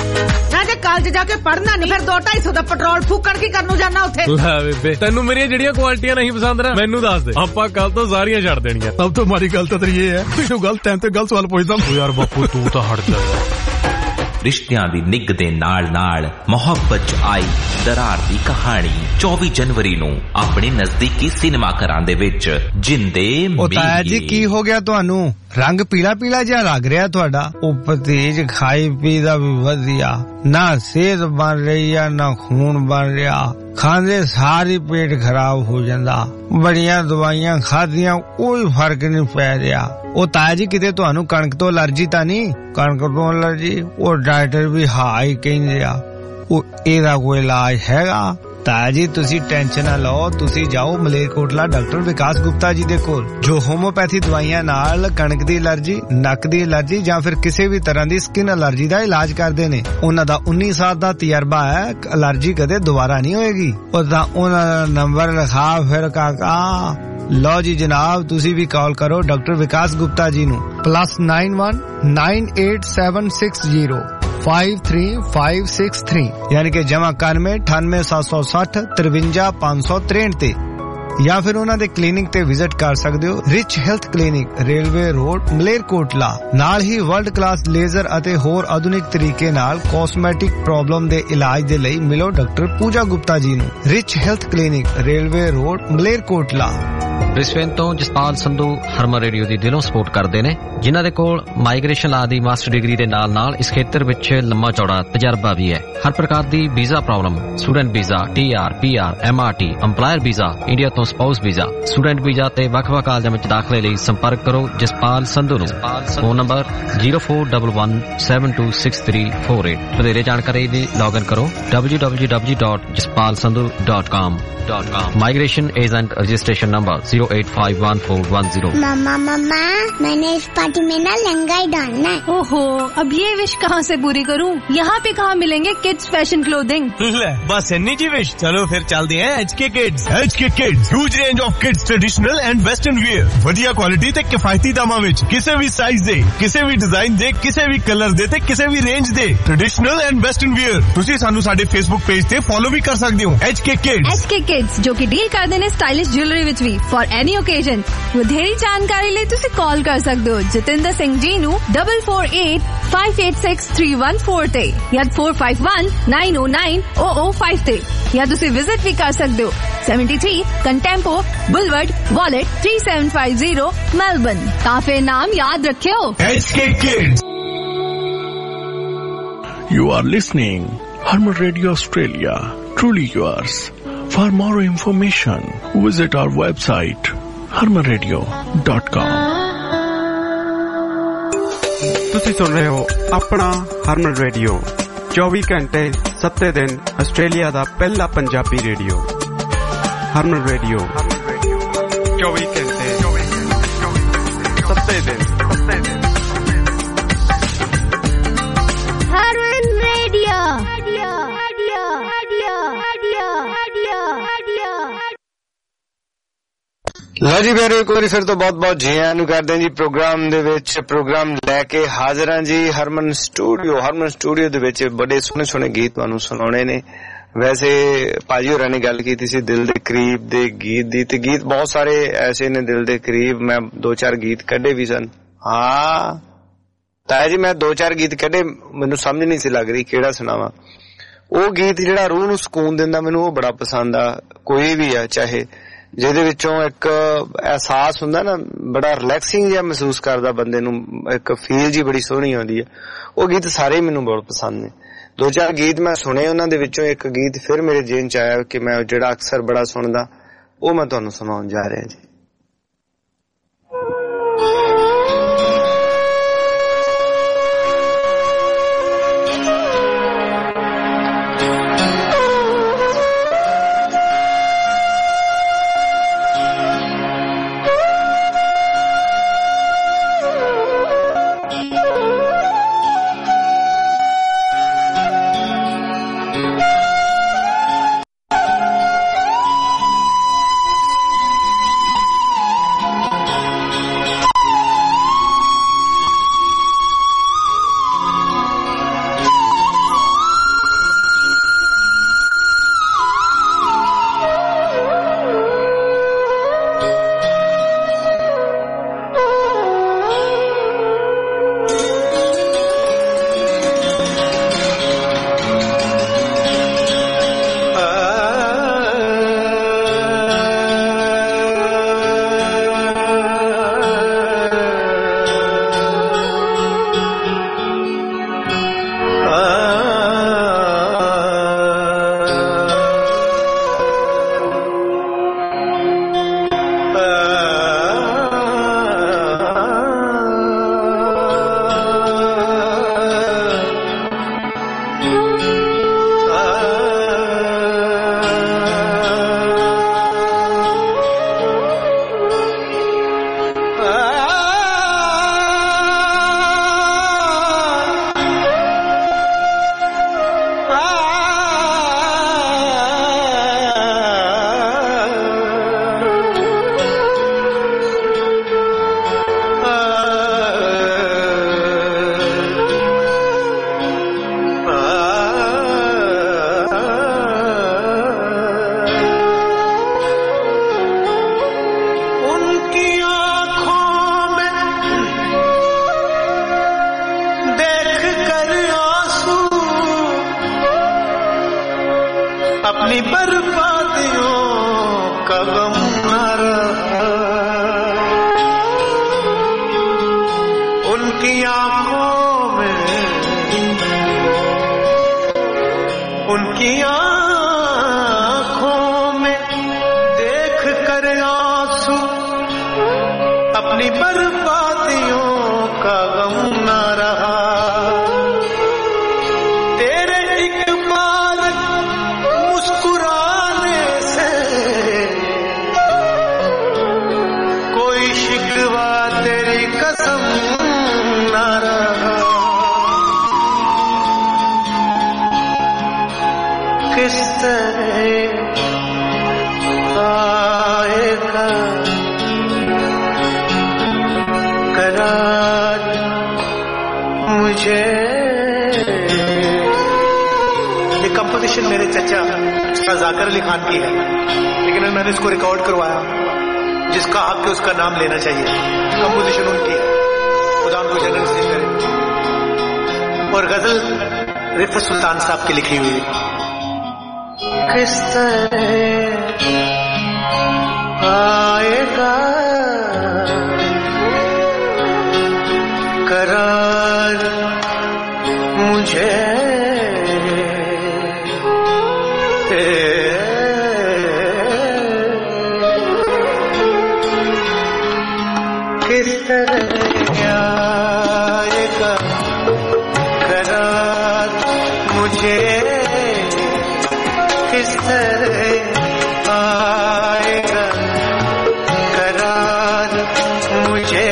राजे कॉलेज जाके पढ़ना नहीं, फिर दो ढाई सौ का पेट्रोल फूकण की करनू जाना उत्थे। ਲੈ ਬੇਬੇ ਤੈਨੂੰ ਮੇਰੀਆਂ ਜਿਹੜੀਆਂ ਕੁਆਲਿਟੀਆਂ ਨਹੀਂ ਪਸੰਦ ਨਾ ਮੈਨੂੰ ਦੱਸ ਦੇ, ਆਪਾਂ ਕੱਲ ਤੋਂ ਸਾਰੀਆਂ ਛੱਡ ਦੇਣੀਆਂ। ਸਭ ਤੋਂ ਮਾੜੀ ਗੱਲ ਤਾਂ ਤੇਰੀ ਇਹ ਹੈ ਤੂੰ ਗਲਤ ਟਾਈਮ ਤੇ ਗਲਤ ਸਵਾਲ ਪੁੱਛਦਾ। ਯਾਰ ਬਾਪੂ ਤੂੰ ਤਾਂ ਹਟ ਜਾ। ਰਿਸ਼ਤਿਆਂ ਦੀ ਨਿੱਘ ਦੇ ਨਾਲ ਨਾਲ ਮੁਹੱਬਤ ਚ ਆਈ ਦਰਾਰ ਦੀ ਕਹਾਣੀ ਚੌਵੀ ਜਨਵਰੀ ਨੂੰ ਆਪਣੇ ਨਜ਼ਦੀਕੀ ਸਿਨੇਮਾ ਘਰਾਂ ਦੇ ਵਿੱਚ ਜਿੰਦੇ ਮੇਰੀਏ। ਤਾਇਆ ਜੀ ਕੀ ਹੋ ਗਿਆ ਤੁਹਾਨੂੰ? ਰੰਗ ਪੀਲਾ ਪੀਲਾ ਜਿਹਾ ਲੱਗ ਰਿਹਾ ਤੁਹਾਡਾ। ਉਹ ਪਤੀਜ ਖਾਈ ਪੀ ਦਾ ਵੀ ਵਧੀਆ, ਨਾ ਸਿਹਤ ਬਣ ਰਹੀ ਆ ਨਾ ਖੂਨ ਬਣ ਰਿਹਾ। ਖਾਂਦੇ ਸਾਰੀ ਪੇਟ ਖਰਾਬ ਹੋ ਜਾਂਦਾ। ਬੜੀਆਂ ਦਵਾਈਆਂ ਖਾਧੀਆਂ ਕੋਈ ਫਰਕ ਨਹੀਂ ਪੈ ਰਿਹਾ। ਉਹ ਤਾਇਆ ਜੀ ਕਿਤੇ ਤੁਹਾਨੂੰ ਕਣਕ ਤੋਂ ਅਲਰਜੀ ਤਾਂ ਨਹੀਂ? ਕਣਕ ਤੋਂ ਅਲਰਜੀ ਉਹ ਡਾਕਟਰ ਵੀ ਹਾਂ ਹੀ ਕਹਿੰਦੇ ਆ। ਉਹ ਇਹਦਾ ਕੋਈ ਇਲਾਜ ਹੈਗਾ? ਤਾਇਆ ਜੀ ਤੁਸੀਂ ਟੈਨਸ਼ਨ ਨਾ ਲਓ, ਤੁਸੀਂ ਜਾਓ ਮਲੇਰਕੋਟਲਾ ਡਾਕਟਰ ਵਿਕਾਸ ਗੁਪਤਾ ਜੀ ਦੇ ਕੋਲ, ਜੋ ਹੋਮੋਪੈਥੀ ਦਵਾਈਆਂ ਨਾਲ ਕਣਕ ਦੀ ਅਲਰਜੀ, ਨੱਕ ਦੀ ਅਲਰਜੀ ਜਾਂ ਫਿਰ ਕਿਸੇ ਵੀ ਤਰ੍ਹਾਂ ਦੀ ਸਕਿਨ ਅਲਰਜੀ ਦਾ ਇਲਾਜ ਕਰਦੇ ਨੇ। ਉਹਨਾਂ ਦਾ ਉੱਨੀ ਸਾਲ ਦਾ ਤਜਰਬਾ ਹੈ, ਅਲਰਜੀ ਕਦੇ ਦੁਬਾਰਾ ਨਹੀਂ ਹੋਏਗੀ। ਉਹ ਤਾਂ ਉਹਨਾਂ ਦਾ ਨੰਬਰ ਲਿਖਾ ਫਿਰ ਕਾਕਾ। ਲਓ ਜੀ ਜਨਾਬ ਤੁਸੀਂ ਵੀ ਕਾਲ ਕਰੋ ਡਾਕਟਰ ਵਿਕਾਸ ਗੁਪਤਾ ਜੀ ਨੂੰ plus nine one nine eight seven six zero five three five six three यानी कि जमा इक्यानवे अठानवे सात सौ साठ तिरवंजा पांच सौ तिरसठ ते या फिर ਉਹਨਾਂ ਦੇ ਕਲੀਨਿਕ ਤੇ ਵਿਜ਼ਿਟ ਕਰ ਸਕਦੇ ਹੋ। Rich health clinic railway road Malerkotla. ਨਾਲ ਹੀ ਵਰਲਡ ਕਲਾਸ ਲੇਜ਼ਰ ਅਤੇ ਹੋਰ ਆਧੁਨਿਕ ਤਰੀਕੇ ਨਾਲ ਕਾਸਮੈਟਿਕ ਪ੍ਰੋਬਲਮ ਦੇ ਇਲਾਜ ਦੇ ਲਈ ਮਿਲੋ ਡਾਕਟਰ ਪੂਜਾ ਗੁਪਤਾ ਜੀ ਨੂੰ। Rich health clinic railway road Malerkotla. Brisbane ਤੋਂ ਜਸਪਾਲ ਸੰਧੂ ਹਰਮਨ ਰੇਡੀਓ ਦੀ ਦਿਲੋਂ ਸਪੋਰਟ ਕਰਦੇ ਨੇ, ਜਿਨ੍ਹਾਂ ਦੇ ਕੋਲ ਮਾਈਗ੍ਰੇਸ਼ਨ ਲਾ ਦੀ ਮਾਸਟਰ ਡਿਗਰੀ ਦੇ ਨਾਲ ਨਾਲ ਇਸ ਖੇਤਰ ਵਿੱਚ ਲੰਮਾ ਚੌੜਾ ਤਜਰਬਾ ਵੀ ਹੈ। ਹਰ ਪ੍ਰਕਾਰ ਦੀ visa problem, student visa, T R, P R, M R T, employer visa, India ਤੋਂ ਸਪਾਊਸ ਵੀਜ਼ਾ, ਸਟੂਡੈਂਟ ਵੀਜ਼ਾ ਤੇ ਵੱਖ-ਵੱਖ ਕਾਲਜਾਂ ਵਿੱਚ ਦਾਖਲੇ ਲਈ ਸੰਪਰਕ ਕਰੋ ਜਸਪਾਲ ਸੰਧੂ ਨੂੰ। Phone number zero four one one seven two six three four eight. ਵਧੇਰੇ ਜਾਣਕਾਰੀ ਲਈ ਲੌਗਇਨ ਕਰੋ W W W dot Jaspal Sandhu dot com. Migration agent registration number zero zero eight five one four one zero. मम्मा मम्मा मैंने इस party में ना लहंगा ही डालना है। ओहो, अब ये विश कहाँ से पूरी करूँ? यहाँ पे कहाँ मिलेंगे किड्स फैशन क्लोथिंग? बस इन्नी जी विश। चलो फिर चलते हैं H K kids. H K kids huge range of kids traditional and western wear, ਵਧੀਆ ਕੁਆਲਿਟੀ ਤੇ ਕਿਫਾਇਤੀ ਦਾਮਾਂ ਵਿੱਚ, ਕਿਸੇ ਵੀ ਸਾਈਜ਼ ਦੇ, ਕਿਸੇ ਵੀ ਡਿਜ਼ਾਈਨ ਦੇ, ਕਿਸੇ ਵੀ ਕਲਰ ਦੇ ਤੇ ਕਿਸੇ ਵੀ ਰੇਂਜ ਦੇ ਟ੍ਰੈਡੀਸ਼ਨਲ ਐਂਡ ਵੈਸਟਰਨ ਵੀਅਰ। ਤੁਸੀਂ ਸਾਨੂੰ ਸਾਡੇ ਫੇਸਬੁੱਕ ਪੇਜ ਤੇ ਫੋਲੋ ਵੀ ਕਰ ਸਕਦੇ ਹੋ, H K kids. H K kids ਜੋ ਕਿ ਡੀਲ ਕਰਦੇ ਨੇ ਸਟਾਈਲਿਸ਼ ਜੁਐਲਰੀ ਵਿੱਚ ਵੀ ਫॉर ਐਨੀ ਓਕੇਜ਼ਨ। ਵਧੇਰੀ ਜਾਣਕਾਰੀ ਲਈ ਤੁਸੀਂ ਕਾਲ ਕਰ ਸਕਦੇ ਹੋ ਜਤਿੰਦਰ ਸਿੰਘ ਜੀ ਨੂੰ double four eight five eight six three one four ਤੇ ਜਾਂ four five one nine oh nine oh oh five ਤੇ, ਜਾਂ ਤੁਸੀਂ ਵਿਜ਼ਿਟ ਵੀ ਕਰ ਸਕਦੇ ਹੋ seventy-three Contempo Boulevard Wallet three seven five zero Melbourne। ਤਾਂ ਫਿਰ ਨਾਮ ਯਾਦ ਰੱਖਿਓ, H K Kids। You are listening Harman Radio Australia, truly yours. For more information, visit our website harman radio dot com. ਤੁਸੀਂ ਸੁਣ ਰਹੇ ਹੋ ਆਪਣਾ ਹਰਮਨ ਰੇਡੀਓ, ਚੌਵੀ ਘੰਟੇ ਸੱਤੇ ਦਿਨ ਆਸਟ੍ਰੇਲੀਆ ਦਾ ਪਹਿਲਾ ਪੰਜਾਬੀ ਰੇਡੀਓ। ਹਰਮਨ ਰੇਡੀਓ ਚੌਵੀ ਘੰਟੇ ਸੱਤੇ ਦਿਨ। हरमन रेडियो। ਲਓ ਜੀ ਫਿਰ ਇੱਕ ਵਾਰੀ ਫਿਰ ਤੋਂ ਬਹੁਤ ਬਹੁਤ ਜੀ ਆਇਆਂ ਨੂੰ ਕਰਦੇ ਹਾਂ ਜੀ ਪ੍ਰੋਗਰਾਮ ਦੇ ਵਿੱਚ। ਪ੍ਰੋਗਰਾਮ ਲੈ ਕੇ ਹਾਜ਼ਰ ਹਾਂ ਜੀ ਹਰਮਨ ਸਟੂਡੀਓ। ਹਰਮਨ ਸਟੂਡੀਓ ਦੇ ਵਿੱਚ ਬੜੇ ਸੋਹਣੇ ਸੋਹਣੇ ਗੀਤ ਤੁਹਾਨੂੰ ਸੁਣਾਉਣੇ ਨੇ। ਵੈਸੇ ਭਾਜੀ ਹੋਰਾਂ ਨੇ ਗੱਲ ਕੀਤੀ ਸੀ ਦਿਲ ਦੇ ਕਰੀਬ ਦੇ ਗੀਤ ਦੀ, ਤੇ ਗੀਤ ਬਹੁਤ ਸਾਰੇ ਐਸੇ ਨੇ ਦਿਲ ਦੇ ਕਰੀਬ। ਮੈਂ ਦੋ ਚਾਰ ਗੀਤ ਕੱਢੇ ਵੀ ਸਨ। ਹਾਂ ਤਾਇਆ ਜੀ ਮੈਂ ਦੋ ਚਾਰ ਗੀਤ ਕੱਢੇ, ਮੈਨੂੰ ਸਮਝ ਨਹੀਂ ਸੀ ਲੱਗ ਰਹੀ ਕਿਹੜਾ ਸੁਣਾਵਾਂ। ਉਹ ਗੀਤ ਜਿਹੜਾ ਰੂਹ ਨੂੰ ਸਕੂਨ ਦਿੰਦਾ ਮੈਨੂੰ ਉਹ ਬੜਾ ਪਸੰਦ ਆ। ਕੋਈ ਵੀ ਆ ਚਾਹੇ, ਜਿਹਦੇ ਵਿੱਚੋਂ ਇੱਕ ਅਹਿਸਾਸ ਹੁੰਦਾ ਨਾ, ਬੜਾ ਰਿਲੈਕਸਿੰਗ ਜਿਹਾ ਮਹਿਸੂਸ ਕਰਦਾ ਬੰਦੇ ਨੂੰ, ਇੱਕ ਫੀਲ ਜੀ ਬੜੀ ਸੋਹਣੀ ਆਉਂਦੀ ਹੈ। ਉਹ ਗੀਤ ਸਾਰੇ ਮੈਨੂੰ ਬਹੁਤ ਪਸੰਦ ਨੇ। ਦੋ ਚਾਰ ਗੀਤ ਮੈਂ ਸੁਣੇ, ਉਹਨਾਂ ਦੇ ਵਿੱਚੋਂ ਇੱਕ ਗੀਤ ਫਿਰ ਮੇਰੇ ਜੇਨ ਚ ਆਇਆ ਕਿ ਮੈਂ ਜਿਹੜਾ ਅਕਸਰ ਬੜਾ ਸੁਣਦਾ, ਉਹ ਮੈਂ ਤੁਹਾਨੂੰ ਸੁਣਾਉਣ ਜਾ ਰਿਹਾ ਜੀ। चचा उसका जाकिर अली खान की है, लेकिन मैंने इसको रिकॉर्ड करवाया। जिसका हक है उसका नाम लेना चाहिए। कंपोजिशन उनकी है, खुदा उनको जन्नत नसीब करे। और गजल रिफत सुल्तान साहब की लिखी हुई है। किस तरह आएगा करार मुझे किस तरह आएगा करार मुझे, किस तरह आएगा करार मुझे।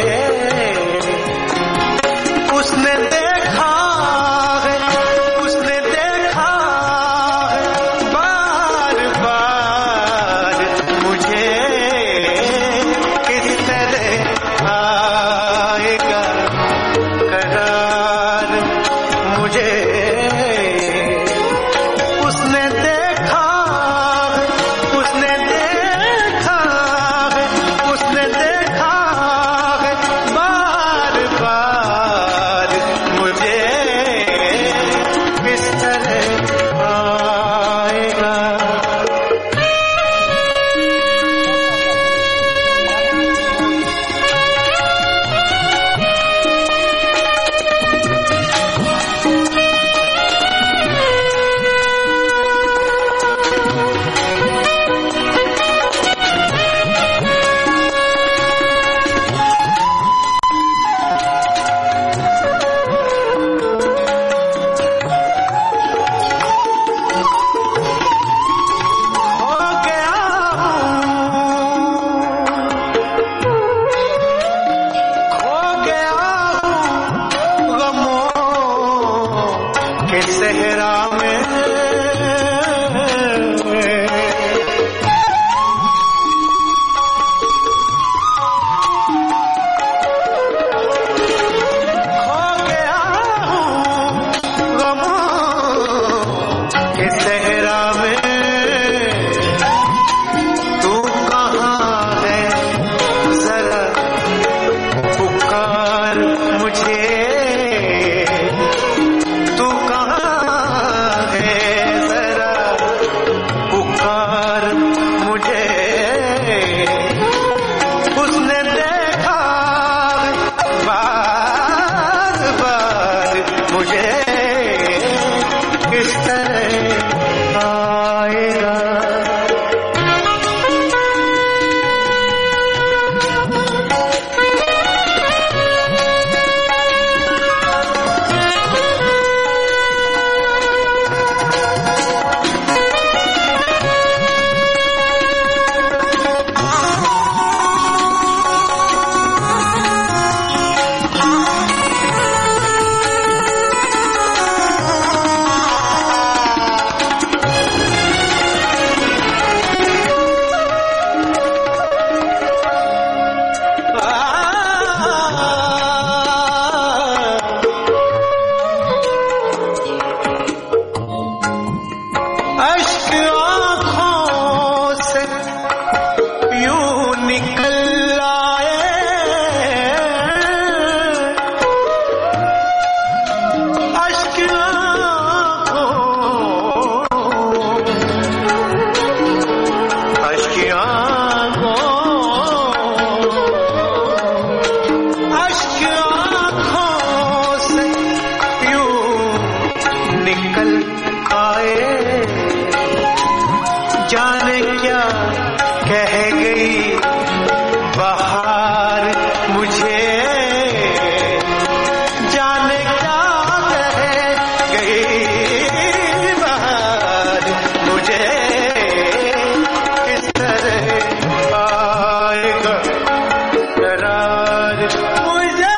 उसने देखा है, उसने देखा है बार बार मुझे। किस तरह आएगा करार मुझे। उसने देखा है, उसने देखा है, उसने देखा है बार बार मुझे। किस तरह आएगा सहरा में खो गया हूँ गमों के सहरा में। तू कहाँ है जरा पुकार मुझे। तू कहाँ है जरा पुकार मुझे। उसने देखा बार बार मुझे। किस तरह आएगा अश्क आँखों से यूं निकल आए। अश्क आँखों, अश्क आँखों, अश्क आँखों से यूं निकल आए। जाने क्या कह गई बहार मुझे। जाने क्या कह गई बहार मुझे। किस तरह आएगा करार मुझे।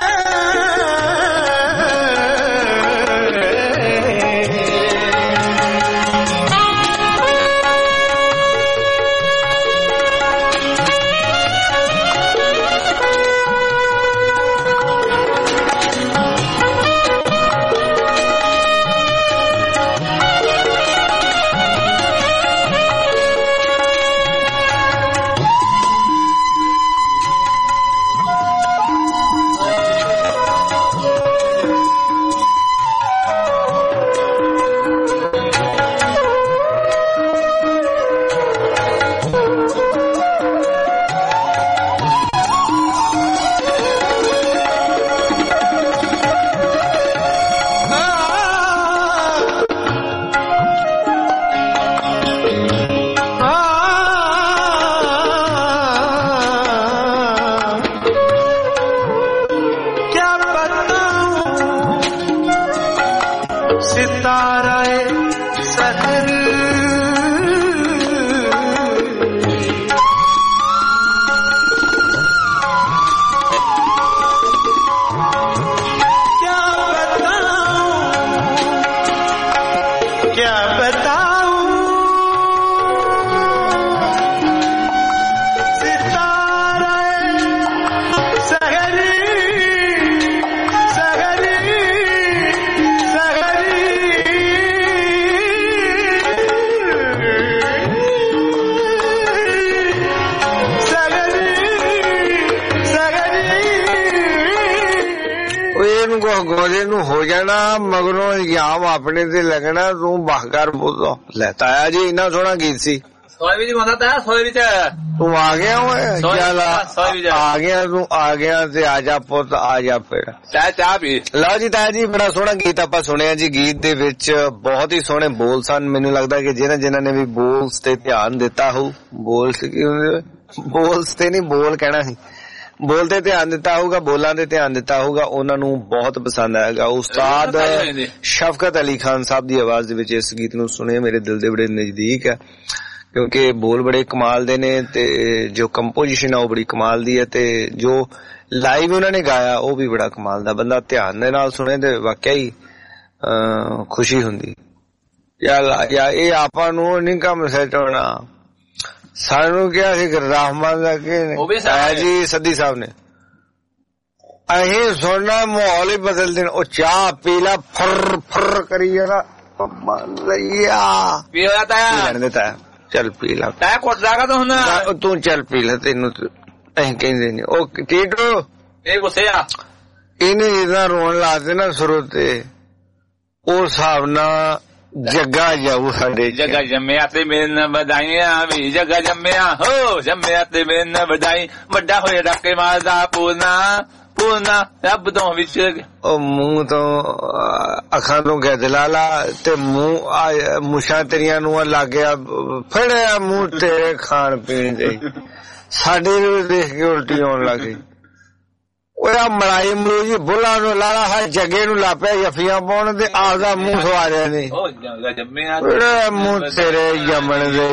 ਨੂੰ ਕੋ ਗੋਲੇ ਨੂੰ ਹੋ ਜਾਣਾ ਮਗਰੋਂ ਇਲਜ਼ਾਮ ਆਪਣੇ ਤੇ ਲੱਗਣਾ ਤੂੰ ਬਾਹਰ ਬੋਲੋ ਲੈ ਤਾਇਆ ਜੀ ਇੰਨਾ ਸੋਹਣਾ ਗੀਤ ਸੀ ਸੋਏ ਵੀ ਗਾਉਂਦਾ ਤਾਇਆ ਸੋਏ ਵਿੱਚ ਤੂੰ ਆ ਗਿਆ ਓਏ ਚੱਲ ਆ ਗਿਆ ਤੂੰ ਆ ਗਿਆ ਤੇ ਆ ਜਾ ਪੁੱਤ ਆ ਜਾ ਫਿਰ ਚਾਹ ਚਾਹ ਪੀ ਲਓ ਜੀ ਤਾਇਆ ਜੀ ਬੜਾ ਸੋਹਣਾ ਗੀਤ ਆਪਾਂ ਸੁਣਿਆ ਜੀ ਗੀਤ ਦੇ ਵਿੱਚ ਬਹੁਤ ਹੀ ਸੋਹਣੇ ਬੋਲ ਸਨ ਮੈਨੂੰ ਲੱਗਦਾ ਕਿ ਜਿਹਨਾਂ ਜਿਹਨਾਂ ਨੇ ਵੀ ਬੋਲਸ ਤੇ ਧਿਆਨ ਦਿੱਤਾ ਹੋਊ ਬੋਲਸ ਕੀ ਹੁੰਦੇ ਬੋਲਸ ਤੇ ਨਹੀਂ ਬੋਲ ਕਹਿਣਾ ਸੀ ਬੋਲ ਤੇ ਧਿਆਨ ਦਿੱਤਾ ਹੋਊਗਾ ਬੋਲਾਂ ਤੇ ਧਿਆਨ ਦਿੱਤਾ ਹੋਊਗਾ ਉਹਨਾਂ ਨੂੰ ਬਹੁਤ ਪਸੰਦ ਆਏਗਾ ਉਸਤਾਦ ਸ਼ਫਕਤ ਅਲੀ ਖਾਨ ਸਾਹਿਬ ਦੀ ਆਵਾਜ਼ ਦੇ ਵਿੱਚ ਇਸ ਗੀਤ ਨੂੰ ਸੁਣੇ ਮੇਰੇ ਦਿਲ ਦੇ ਬੜੇ ਨਜ਼ਦੀਕ ਹੈ ਕਿਉਂਕਿ ਬੋਲ ਬੜੇ ਕਮਾਲ ਦੇ ਨੇ ਤੇ ਜੋ ਕੰਪੋਜੀਸ਼ਨ ਆ ਉਹ ਬੜੀ ਕਮਾਲ ਦੀ ਹੈ ਤੇ ਜੋ ਲਾਈਵ ਉਹਨਾਂ ਨੇ ਗਾਇਆ ਉਹ ਵੀ ਬੜਾ ਕਮਾਲ ਦਾ ਬੰਦਾ ਧਿਆਨ ਦੇ ਨਾਲ ਸੁਣੇ ਤੇ ਵਾਕਿਆ ਹੀ ਖੁਸ਼ੀ ਹੁੰਦੀ ਯਾ ਇਹ ਆਪਾਂ ਨੂੰ ਨਹੀਂ ਕੰਮ ਸੈੱਟ ਹੋਣਾ ਸਾਨੂੰ ਕਿਹਾ ਸੀ ਰਹਿਮਾਨ ਦਾ ਕਿ ਜੀ ਸੱਦੀ ਸਾਹਿਬ ਨੇ ਅਸੀਂ ਸੁਣਨਾ ਮਾਹੌਲ ਹੀ ਬਦਲ ਦੇਣ ਉਹ ਚਾਹ ਪੀ ਲਾ ਫਰ ਫਰ ਕਰੀ ਜਾਣਾ ਪੀ ਹੋਇਆ ਤਾਇਆ ਲੈਣ ਦਿੱਤਾ ਚੱਲ ਪੀ ਲਾ ਤਾਇਆ ਕੁੱਟ ਜਾਗਾ ਤੂੰ ਹੁਣ ਤੂੰ ਚੱਲ ਪੀ ਲੈ ਤੈਨੂੰ ਅਸੀਂ ਕਹਿੰਦੇ ਨੀ ਉਹ ਟੀਟੋ ਇਹ ਗੁੱਸੇ ਆ ਇਹਨੇ ਜਿੱਦਾਂ ਰੋਣ ਲਾ ਦੇ ਨਾ ਸਰੋਤੇ ਉਸ ਹਿਸਾਬ ਨਾਲ ਜੱਗਾ ਜਾਊ ਸਾਡੇ ਜੱਗਾ ਜੰਮਿਆ ਤੇ ਮੇਰੇ ਨਾਲ ਵਧਾਈਆਂ ਵੀ ਜੱਗਾ ਜੰਮਿਆ ਹੋ ਜੰਮਿਆ ਤੇ ਮੇਰੇ ਨਾਲ ਵਧਾਈ ਵੱਡਾ ਹੋਏ ਡਾਕੇ ਮਾਰਦਾ ਪੂਨਾ ਪੂਨਾ ਰੱਬ ਤੋਂ ਵਿੱਚ ਉਹ ਮੂੰਹ ਤੋਂ ਅੱਖਾਂ ਤੋਂ ਗਦਲਾਲਾ ਤੇ ਮੂੰਹ ਮੁਸ਼ਾਂ ਤੇਰੀਆਂ ਨੂੰ ਲੱਗ ਗਿਆ ਫੜਿਆ ਮੂੰਹ ਤੇਰੇ ਖਾਣ ਪੀਣ ਦੇ ਸਾਡੇ ਨੂੰ ਦੇਖ ਕੇ ਉਲਟੀ ਆਉਣ ਲੱਗ ਗਈ ਉਹ ਮਲਾਈ ਮਰੂ ਜੀ ਬੁੱਲਾ ਨੂੰ ਲਾਲਾ ਹਰ ਜੱਗੇ ਨੂੰ ਲਾਪਿਆ ਜਫੀਆਂ ਪਾਉਣ ਤੇ ਆਪਦਾ ਮੂੰਹ ਸਵਾਰਿਆ ਨੇ ਮੂੰਹ ਤੇਰੇ ਜੰਮਣ ਦੇ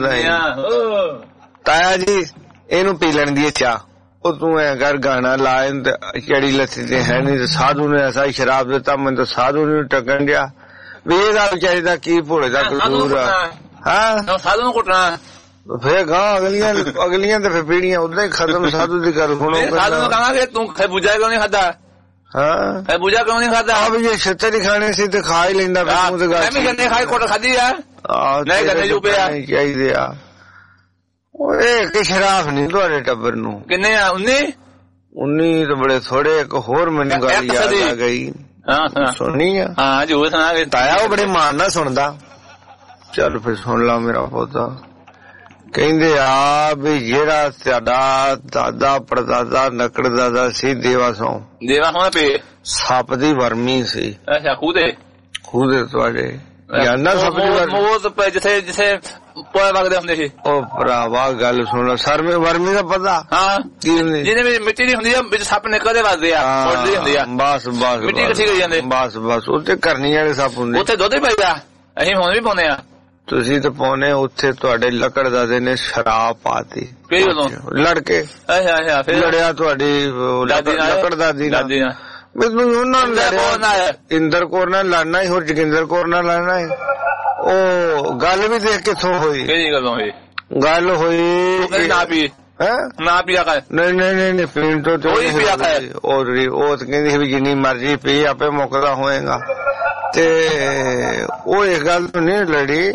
ਤਾਇਆ ਜੀ ਇਹਨੂੰ ਪੀ ਲੈਣ ਦੀ ਚਾਹ ਉਹ ਤੂੰ ਐ ਕਰ ਗਾਣਾ ਲਾਏ ਤੇ ਚੜੀ ਲੱਥੀ ਤੇ ਹੈ ਨੀ ਸਾਧੂ ਨੇ ਐਸਾ ਹੀ ਸ਼ਰਾਬ ਦਿੱਤਾ ਮੈਨੂੰ ਤਾਂ ਸਾਧੂ ਨੂੰ ਟੱਕਣ ਦਿਆ ਵੀ ਇਹਦਾ ਵਿਚਾਰੀ ਦਾ ਕੀ ਭੋਲੇ ਦਾ ਕਸੂਰ ਆ ਹਾਂ ਸਾਧੂ ਨੂੰ ਕੁੱਟਣਾ ਫੇਰ ਗਾਂ ਅਗਲੀਆਂ ਅਗਲੀਆਂ ਤੇ ਫਿਰ ਪੀੜੀਆਂ ਉਦਾਂ ਹੀ ਖਤਮ ਸਾਧੂ ਦੀ ਗੱਲ ਸੁਣੋ ਸਾਧੂ ਨੂੰ ਕਹਾਂਗੇ ਤੂੰ ਖਰਬੂਜਾ ਕਿਉਂ ਨਹੀਂ ਖਾਦਾ ਹਾਂ ਖਰਬੂਜਾ ਕਿਉਂ ਨਹੀਂ ਖਾਦਾ ਆ ਵੀ ਜੇ ਛੱਤਰ ਹੀ ਖਾਣੇ ਸੀ ਤੇ ਖਾ ਹੀ ਲੈਂਦਾ ਫਿਰ ਤੇ ਮੈਂ ਵੀ ਗੰਨੇ ਖਾਈ ਕੁੱਟ ਖਾਦੀ ਆ ਨਹੀਂ ਗੰਨੇ ਜੂ ਪਿਆ ਚਾਹੀਦੇ ਆ ਓਏ ਕਿ ਸ਼ਰਾਫ ਨਹੀਂ ਤੁਹਾਡੇ ਟੱਬਰ ਨੂੰ ਕਿੰਨੇ ਆ ਉੱਨੀ ਉੱਨੀ ਤਾਂ ਬੜੇ ਥੋੜੇ ਇੱਕ ਹੋਰ ਮੈਨੂੰ ਗੱਲ ਯਾਦ ਆ ਗਈ ਹਾਂ ਸੁਣਨੀ ਆ ਹਾਂ ਜੋ ਸੁਣਾ ਕੇ ਤਾਇਆ ਉਹ ਬੜੇ ਮਾਨ ਨਾਲ ਸੁਣਦਾ ਚੱਲ ਫਿਰ ਸੁਣ ਲਾ ਮੇਰਾ ਪੋਤਾ ਕਹਿੰਦੇ ਆ ਵੀ ਜਿਹੜਾ ਸਾਡਾ ਦਾਦਾ ਪੜਦਾਦਾ ਨਕੜ ਦਾਦਾ ਸੀ ਦੇਵਾ ਸੋਂ ਦੇਵਾ ਹੋਣਾ ਪੇ ਸੱਪ ਦੀ ਵਰਮੀ ਸੀ ਅੱਛਾ ਖੂਦੇ ਖੂਦੇ ਤੁਹਾਡੇ ਜਾਨਾ ਸੱਪ ਦੀ ਵਰਮੀ ਉਹ ਜਿੱਥੇ ਜਿੱਥੇ ਪੋਏ ਵਗਦੇ ਹੁੰਦੇ ਸੀ ਉਹ ਭਰਾਵਾ ਗੱਲ ਸੁਣ ਸਰ ਮੇ ਵਰਮੀ ਦਾ ਪਤਾ ਹਾਂ ਜਿਹਨੇ ਵਿੱਚ ਮਿੱਟੀ ਦੀ ਹੁੰਦੀ ਆ ਵਿੱਚ ਸੱਪ ਨਿਕਲਦੇ ਵੱਜਦੇ ਆ ਉੱਡਦੇ ਹੁੰਦੇ ਆ ਬਸ ਬਸ ਮਿੱਟੀ ਇਕੱਠੀ ਕਰੀ ਜਾਂਦੇ ਬਸ ਬਸ ਉੱਥੇ ਕਰਨੀ ਵਾਲੇ ਸੱਪ ਹੁੰਦੇ ਉੱਥੇ ਦੁੱਧ ਹੀ ਪੈਂਦਾ ਅਸੀਂ ਹੁਣ ਵੀ ਪਾਉਂਦੇ ਆ ਤੁਸੀਂ ਤਾਂ ਪਾਉਣੇ ਉੱਥੇ ਤੁਹਾਡੇ ਲੱਕੜ ਦਾਦੇ ਨੇ ਸ਼ਰਾਬ ਪਾਤੀ ਲੜਕੇ ਅੱਛਾ ਅੱਛਾ ਫਿਰ ਲੜਿਆ ਤੁਹਾਡੀ ਲੱਕੜ ਦਾਦੀ ਨਾਲ ਮੈਨੂੰ ਉਹਨਾਂ ਨੇ ਇੰਦਰ ਕੌਰ ਨਾਲ ਲੜਨਾ ਹੀ ਹੋਰ ਜੋਗਿੰਦਰ ਕੌਰ ਨਾਲ ਲੜਨਾ ਹੈ ਉਹ ਗੱਲ ਵੀ ਦੇਖ ਕਿੱਥੋਂ ਹੋਈ ਕਿਹੜੀ ਗੱਲ ਹੋਈ ਗੱਲ ਹੋਈ ਨਾ ਪੀ ਹੈ ਨਾ ਪੀਆ ਕਰ ਨਹੀਂ ਨਹੀਂ ਨਹੀਂ ਪੀਣ ਤੋਂ ਉਹ ਉਹ ਕਹਿੰਦੀ ਵੀ ਜਿੰਨੀ ਮਰਜ਼ੀ ਪੀ ਆਪੇ ਮੁੱਕਦਾ ਹੋਏਗਾ ਤੇ ਉਹ ਇਹ ਗੱਲ ਤੋਂ ਨਹੀਂ ਲੜੀ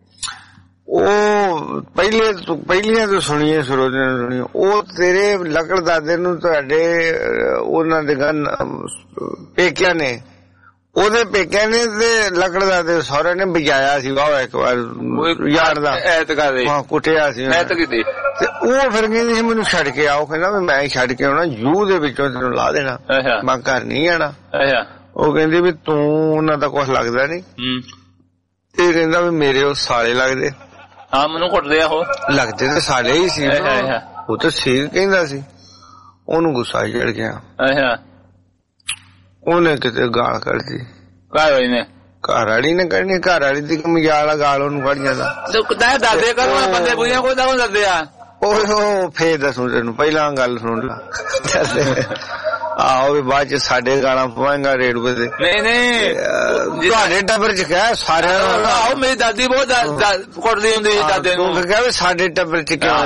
ਉਹ ਪਹਿਲੇ ਪਹਿਲੀਆਂ ਤੋਂ ਸੁਣੀਏ ਸਰੋਜਿਆਂ ਤੋਂ ਸੁਣੀਏ ਉਹ ਤੇਰੇ ਲੱਕੜ ਦਾਦੇ ਨੂੰ ਤੁਹਾਡੇ ਉਹਨਾਂ ਦੇ ਗਨ ਪੇਕਿਆਂ ਨੇ ਉਹਦੇ ਪੇਕਿਆਂ ਨੇ ਤੇ ਲੱਕੜ ਦਾਦੇ ਸਹੁਰੇ ਨੇ ਵਜਾਇਆ ਸੀ ਵਾਹ ਇੱਕ ਵਾਰ ਯਾਰ ਦਾ ਹਾਂ ਕੁੱਟਿਆ ਸੀ ਤੇ ਉਹ ਫਿਰ ਕਹਿੰਦੀ ਸੀ ਮੈਨੂੰ ਛੱਡ ਕੇ ਆਓ ਕਹਿੰਦਾ ਮੈਂ ਹੀ ਛੱਡ ਕੇ ਆਉਣਾ ਜੂ ਦੇ ਵਿੱਚੋਂ ਤੈਨੂੰ ਲਾ ਦੇਣਾ ਮੈਂ ਘਰ ਨਹੀਂ ਆਣਾ ਉਹ ਕਹਿੰਦੀ ਵੀ ਤੂੰ ਉਹਨਾਂ ਦਾ ਕੁਛ ਲੱਗਦਾ ਨੀ ਇਹ ਕਹਿੰਦਾ ਵੀ ਮੇਰੇ ਉਹ ਸਾਲੇ ਲੱਗਦੇ ਹਾਂ ਮੈਨੂੰ ਕੁੱਟਦੇ ਆ ਉਹ ਲੱਗਦੇ ਤੇ ਸਾਲੇ ਹੀ ਸੀ ਉਹ ਤਾਂ ਸੀ ਕਹਿੰਦਾ ਸੀ ਉਹਨੂੰ ਗੁੱਸਾ ਚੜ ਗਿਆ ਅੱਛਾ ਉਹਨੇ ਕਿਤੇ ਗਾਲ ਕੱਢੀ ਘਰ ਵਾਲੀ ਨੇ ਘਰ ਵਾਲੀ ਨੇ ਕੱਢਣੀ ਘਰ ਵਾਲੀ ਦੀ ਮਜ਼ਾਲਾ ਗਾਲ ਉਹਨੂੰ ਕੱਢ ਜਾਂਦਾ ਦੱਸਦੇ ਕਰੋ ਬੰਦੇ ਬੁਝੀਆਂ ਕੋਈ ਤਾਂ ਦੱਸਦੇ ਆ ਉਹ ਫੇਰ ਦੱਸੂ ਤੈਨੂੰ ਪਹਿਲਾਂ ਗੱਲ ਸੁਣ ਲਾ ਆਹੋ ਵੀ ਬਾਅਦ ਚ ਸਾਡੇ ਗਾਲਾਂ ਪਵਾਏਗਾ ਰੇਡੂਏ ਤੇ ਨਹੀਂ ਨਹੀਂ ਤੁਹਾਡੇ ਟੱਬਰ ਚ ਕਹਿ ਸਾਰਿਆਂ ਨੂੰ ਆਹੋ ਮੇਰੀ ਦਾਦੀ ਬਹੁਤ ਕੁੱਟਦੀ ਹੁੰਦੀ ਸੀ ਦਾਦੇ ਨੂੰ ਤੂੰ ਕਹਿ ਸਾਡੇ ਟੱਬਰ ਚ ਕਿਉਂ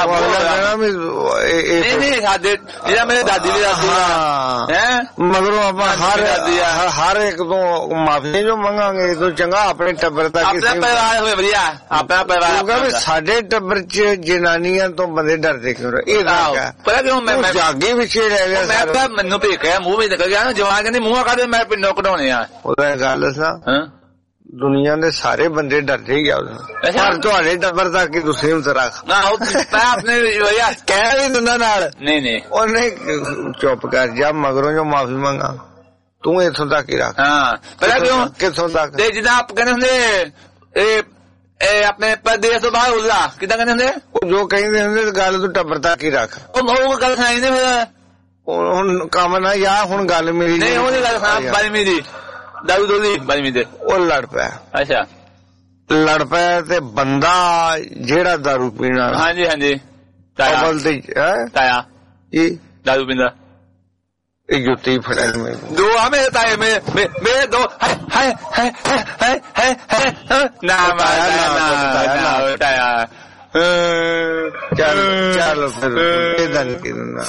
ਨਹੀਂ ਨਹੀਂ ਸਾਡੇ ਜਿਹੜਾ ਮੇਰੇ ਦਾਦੀ ਦੀ ਦਾਦੀ ਹੈ ਮਗਰੋਂ ਆਪਾਂ ਹਰ ਹਰ ਇੱਕ ਤੋਂ ਮਾਫੀ ਜੋ ਮੰਗਾਂਗੇ ਤੂੰ ਚੰਗਾ ਆਪਣੇ ਟੱਬਰ ਦਾ ਆਪਣਾ ਪਰਿਵਾਰ ਹੋਵੇ ਵਧੀਆ ਆਪਣਾ ਪਰਿਵਾਰ ਸਾਡੇ ਟੱਬਰ ਚ ਜਨਾਨੀਆਂ ਤੋਂ ਬੰਦੇ ਡਰਦੇ ਕਿਉਂ ਇਹ ਪਤਾ ਕਿਉਂ ਮੈਂ ਜਾਗੇ ਵਿੱਚ ਰਹਿ ਗਿਆ ਮੈਨੂੰ ਭੇਖਿਆ ਮੂੰਹ ਵਿੱਚ ਨਿਕਲ ਗਿਆ ਜਵਾਨ ਕਹਿੰਦੇ ਮੂੰਹਾਂ ਕਾਹਦੇ ਮੈਂ ਪਿੰਡੋਂ ਕਢਾਉਣੇ ਆ ਉਹਦਾ ਗੱਲ ਦੱਸਾਂ ਦੁਨੀਆ ਦੇ ਸਾਰੇ ਬੰਦੇ ਡਰਦੇ ਹੀ ਆ ਪਰ ਤੁਹਾਡੇ ਟੱਬਰ ਤੱਕ ਕੀ ਤੁਸੀਂ ਹਿੰਮਤ ਰੱਖ ਆਪਣੇ ਕਹਿ ਵੀ ਦਿੰਦਾ ਨਾਲ ਨਹੀਂ ਨਹੀਂ ਉਹਨੇ ਚੁੱਪ ਕਰ ਜਾ ਮਗਰੋਂ ਜੋ ਮਾਫੀ ਮੰਗਾ ਤੂੰ ਇੱਥੋਂ ਤੱਕ ਹੀ ਰੱਖ ਹਾਂ ਪਹਿਲਾਂ ਕਿਉਂ ਕਿੱਥੋਂ ਤੱਕ ਤੇ ਜਿੱਦਾਂ ਆਪ ਕਹਿੰਦੇ ਹੁੰਦੇ ਇਹ ਇਹ ਆਪਣੇ ਪ੍ਰਦੇਸ਼ ਤੋਂ ਬਾਹਰ ਉੱਲਾ ਕਿੱਦਾਂ ਕਹਿੰਦੇ ਹੁੰਦੇ ਉਹ ਜੋ ਕਹਿੰਦੇ ਹੁੰਦੇ ਗੱਲ ਤੂੰ ਟੱਬਰ ਤੱਕ ਹੀ ਰੱਖ ਉਹ ਗੱਲ ਸੁਣਾਈ ਨੇ ਫਿਰ ਹੁਣ ਕੰਮ ਨਾ ਯਾ ਹੁਣ ਗੱਲ ਮੇਰੀ ਨਹੀਂ ਉਹਦੀ ਗੱਲ ਸੁਣਾ ਬਾਲਮੀ ਦੀ ਦਾਰੂ ਦੋਲੀ ਬਾਲਮੀ ਦੇ ਉਹ ਲੜ ਪਿਆ ਅੱਛਾ ਲੜ ਪਿਆ ਤੇ ਬੰਦਾ ਜਿਹੜਾ ਦਾਰੂ ਪੀਣਾ ਹਾਂਜੀ ਹਾਂਜੀ ਤਾਇਆ ਤਾਇਆ ਇਹ ਦਾਰੂ ਪੀਂਦਾ ਇਹ ਜੁੱਤੀ ਫੜਿਆ ਮੈਨੂੰ ਦੋ ਆ ਮੇਰੇ ਤਾਏ ਮੇਰੇ ਮੇਰੇ ਦੋ ਹਾਏ ਹਾਏ ਹਾਏ ਹਾਏ ਹਾਏ ਨਾ ਮਾਇਆ ਨਾ ਨਾ ਤਾਇਆ ਚੱਲ ਚੱਲ ਫਿਰ ਇਹਦਾਂ ਨਹੀਂ ਕਿੰਨਾ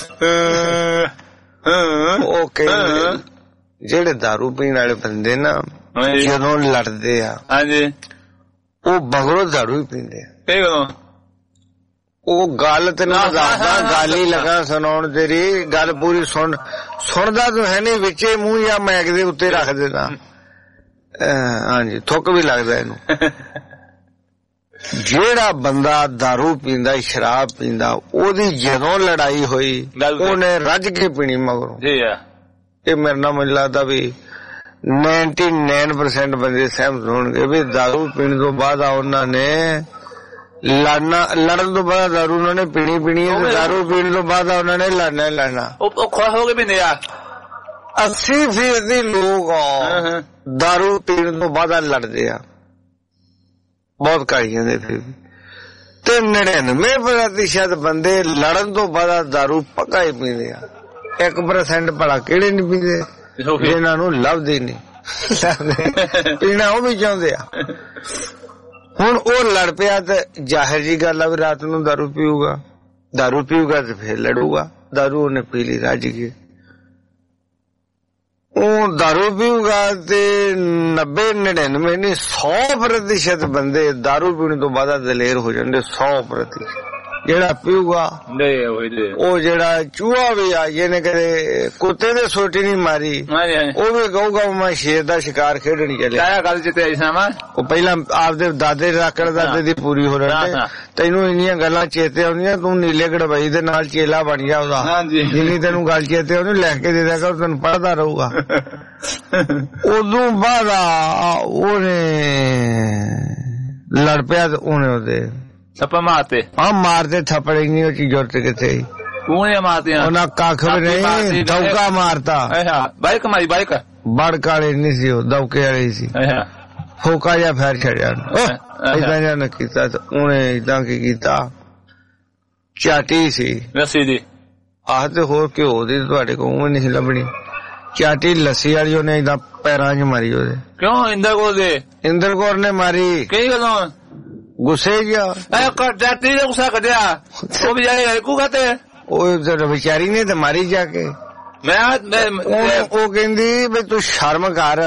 ਉਹ ਕਹਿੰਦੇ ਜਿਹੜੇ ਦਾਰੂ ਪੀਣ ਵਾਲੇ ਬੰਦੇ ਨਾ ਜਦੋਂ ਲੜਦੇ ਆ ਹਾਂਜੀ ਉਹ ਬਗਰੋਂ ਦਾਰੂ ਹੀ ਪੀਂਦੇ ਆ ਇਹ ਕਦੋਂ ਉਹ ਗੱਲ ਤੈਨੂੰ ਦੱਸਦਾ ਗੱਲ ਹੀ ਲੱਗਾ ਸੁਣਾਉਣ ਤੇਰੀ ਗੱਲ ਪੂਰੀ ਸੁਣ ਸੁਣਦਾ ਤੂੰ ਹੈ ਨੀ ਵਿੱਚੇ ਮੂੰਹ ਜਾਂ ਮੈਕ ਦੇ ਉੱਤੇ ਰੱਖ ਦੇਣਾ ਹਾਂਜੀ ਥੁੱਕ ਵੀ ਲੱਗਦਾ ਇਹਨੂੰ ਜਿਹੜਾ ਬੰਦਾ ਦਾਰੂ ਪੀਂਦਾ ਸ਼ਰਾਬ ਪੀਂਦਾ ਉਹਦੀ ਜਦੋਂ ਲੜਾਈ ਹੋਈ ਉਹਨੇ ਰੱਜ ਕੇ ਪੀਣੀ ਮਗਰੋਂ ਜੀ ਆ ਇਹ ਮੇਰੇ ਨਾਲ ਮੈਨੂੰ ਲੱਗਦਾ ਵੀ ਨਿਨਆਨਵੇ ਪਰਸੈਂਟ ਬੰਦੇ ਸਹਿਮਤ ਹੋਣਗੇ ਵੀ ਦਾਰੂ ਪੀਣ ਤੋਂ ਬਾਅਦ ਉਹਨਾਂ ਨੇ ਲੜਨਾ ਲੜਨ ਤੋਂ ਬਾਅਦ ਦਾਰੂ ਉਹਨਾਂ ਨੇ ਪੀਣੀ ਪੀਣੀ ਹੈ ਦਾਰੂ ਪੀਣ ਤੋਂ ਬਾਅਦ ਉਹਨਾਂ ਨੇ ਲੜਨਾ ਲੜਨਾ ਉਹ ਖੁਸ਼ ਹੋ ਕੇ ਪੀਂਦੇ ਆ ਅੱਸੀ ਫੀਸਦੀ ਲੋਕ ਦਾਰੂ ਪੀਣ ਤੋਂ ਬਾਅਦ ਲੜਦੇ ਆ ਬਹੁਤ ਘੱਟ ਜਾਂਦੇ ਫਿਰ ਤੇ ਨੜਿਨਵੇਂ ਪ੍ਰਤੀਸ਼ਤ ਬੰਦੇ ਲੜਨ ਤੋਂ ਬਾਅਦ ਦਾਰੂ ਪੱਕਾ ਹੀ ਪੀਂਦੇ ਆ ਇੱਕ ਪਰਸੈਂਟ ਭਲਾ ਕਿਹੜੇ ਨੀ ਪੀਂਦੇ ਜਿਹਨਾਂ ਨੂੰ ਲੱਭਦੇ ਨਹੀਂ ਪੀਣਾ ਉਹ ਵੀ ਚਾਹੁੰਦੇ ਆ ਹੁਣ ਉਹ ਲੜ ਪਿਆ ਤੇ ਜ਼ਾਹਿਰ ਜੀ ਗੱਲ ਆ ਵੀ ਰਾਤ ਨੂੰ ਦਾਰੂ ਪੀਊਗਾ ਦਾਰੂ ਪੀਊਗਾ ਤੇ ਫਿਰ ਲੜੂਗਾ ਦਾਰੂ ਉਹਨੇ ਪੀ ਲਈ ਰੱਜ ਕੇ ਉਹ ਦਾਰੂ ਪੀਊਗਾ ਤੇ ਨੱਬੇ ਨੜਿਨਵੇਂ ਨਹੀਂ ਸੌ ਪ੍ਰਤੀਸ਼ਤ ਬੰਦੇ ਦਾਰੂ ਪੀਣ ਤੋਂ ਬਾਅਦ ਦਲੇਰ ਹੋ ਜਾਂਦੇ ਸੌ ਪ੍ਰਤੀਸ਼ਤ ਜਿਹੜਾ ਪੀਊਗਾ ਉਹ ਜਿਹੜਾ ਚੂਹਾ ਵੀ ਆ ਜਿਹਨੇ ਕਦੇ ਕੁੱਤੇ ਦੇ ਸੋਟੀ ਨਹੀਂ ਮਾਰੀ ਉਹ ਵੀ ਕਹੂਗਾ ਮੈਂ ਸ਼ੇਰ ਦਾ ਸ਼ਿਕਾਰ ਖੇਡਣੀ ਚੱਲਿਆ ਗੱਲ ਚ ਉਹ ਪਹਿਲਾਂ ਆਪਦੇ ਦਾਦੇ ਰਾਕੜ ਦਾਦੇ ਦੀ ਪੂਰੀ ਹੋ ਰਹੀ ਤੈਨੂੰ ਇੰਨੀਆਂ ਗੱਲਾਂ ਚੇਤੇ ਆਉਂਦੀਆਂ ਤੂੰ ਨੀਲੇ ਗੜਵਈ ਦੇ ਨਾਲ ਚੇਲਾ ਬਣ ਜਾ ਉਹਦਾ ਜਿੰਨੀ ਤੈਨੂੰ ਗੱਲ ਚੇਤੇ ਉਹਨੂੰ ਲਿਖ ਕੇ ਦੇ ਦਿਆ ਕਰ ਤੈਨੂੰ ਪੜ੍ਹਦਾ ਰਹੂਗਾ ਉਦੋਂ ਬਾਅਦ ਉਹਨੇ ਲੜ ਪਿਆ ਤੇ ਉਹਨੇ ਉਹਦੇ ਥੱਪੜ ਮਾਰਤੇ ਹਾਂ ਮਾਰਦੇ ਥੱਪੜ ਨਹੀਂ ਉਹ ਚੀਜ਼ ਜੁਰਤ ਕਿੱਥੇ ਕੂਣੇ ਮਾਰਦੇ ਉਹਨਾਂ ਕੱਖ ਨਹੀਂ ਦੌਕਾ ਮਾਰਤਾ ਬਾਈਕ ਮਾਰੀ ਬਾਈਕ ਬੜਕ ਵਾਲੇ ਨਹੀਂ ਸੀ ਉਹ ਦੌਕੇ ਵਾਲੇ ਸੀ ਫੋਕਾ ਜਿਹਾ ਫੇਰ ਛੱਡਿਆ ਏਦਾਂ ਜਿਹਾ ਨਾ ਕੀਤਾ ਤੇ ਉਹਨੇ ਏਦਾਂ ਕੀ ਕੀਤਾ ਚਾਟੀ ਸੀ ਲੱਸੀ ਦੀ ਆਹ ਤੇ ਹੋਰ ਘਿਓ ਦੀ ਤੁਹਾਡੇ ਕੋਲ ਨਹੀਂ ਲੱਭਣੀ ਚਾਟੀ ਲੱਸੀ ਵਾਲੀ ਉਹਨੇ ਏਦਾਂ ਪੈਰਾਂ 'ਚ ਮਾਰੀ ਉਹਦੇ ਕਿਉਂ ਇੰਦਰ ਕੌਰ ਦੇ ਇੰਦਰ ਕੌਰ ਨੇ ਮਾਰੀ ਕਈ ਗੱਲੋਂ ਗੁੱਸੇ ਗਿਆ ਜਾਤੀ ਦਾ ਗੁੱਸਾ ਕੱਢਿਆ ਉਹ ਵੀ ਜਾਏ ਕੂਗਾ ਤੇ ਉਹ ਵਿਚਾਰੀ ਨੇ ਤੇ ਮਾਰੀ ਜਾ ਕੇ ਮੈਂ ਉਹ ਕਹਿੰਦੀ ਵੀ ਤੂੰ ਸ਼ਰਮ ਕਰ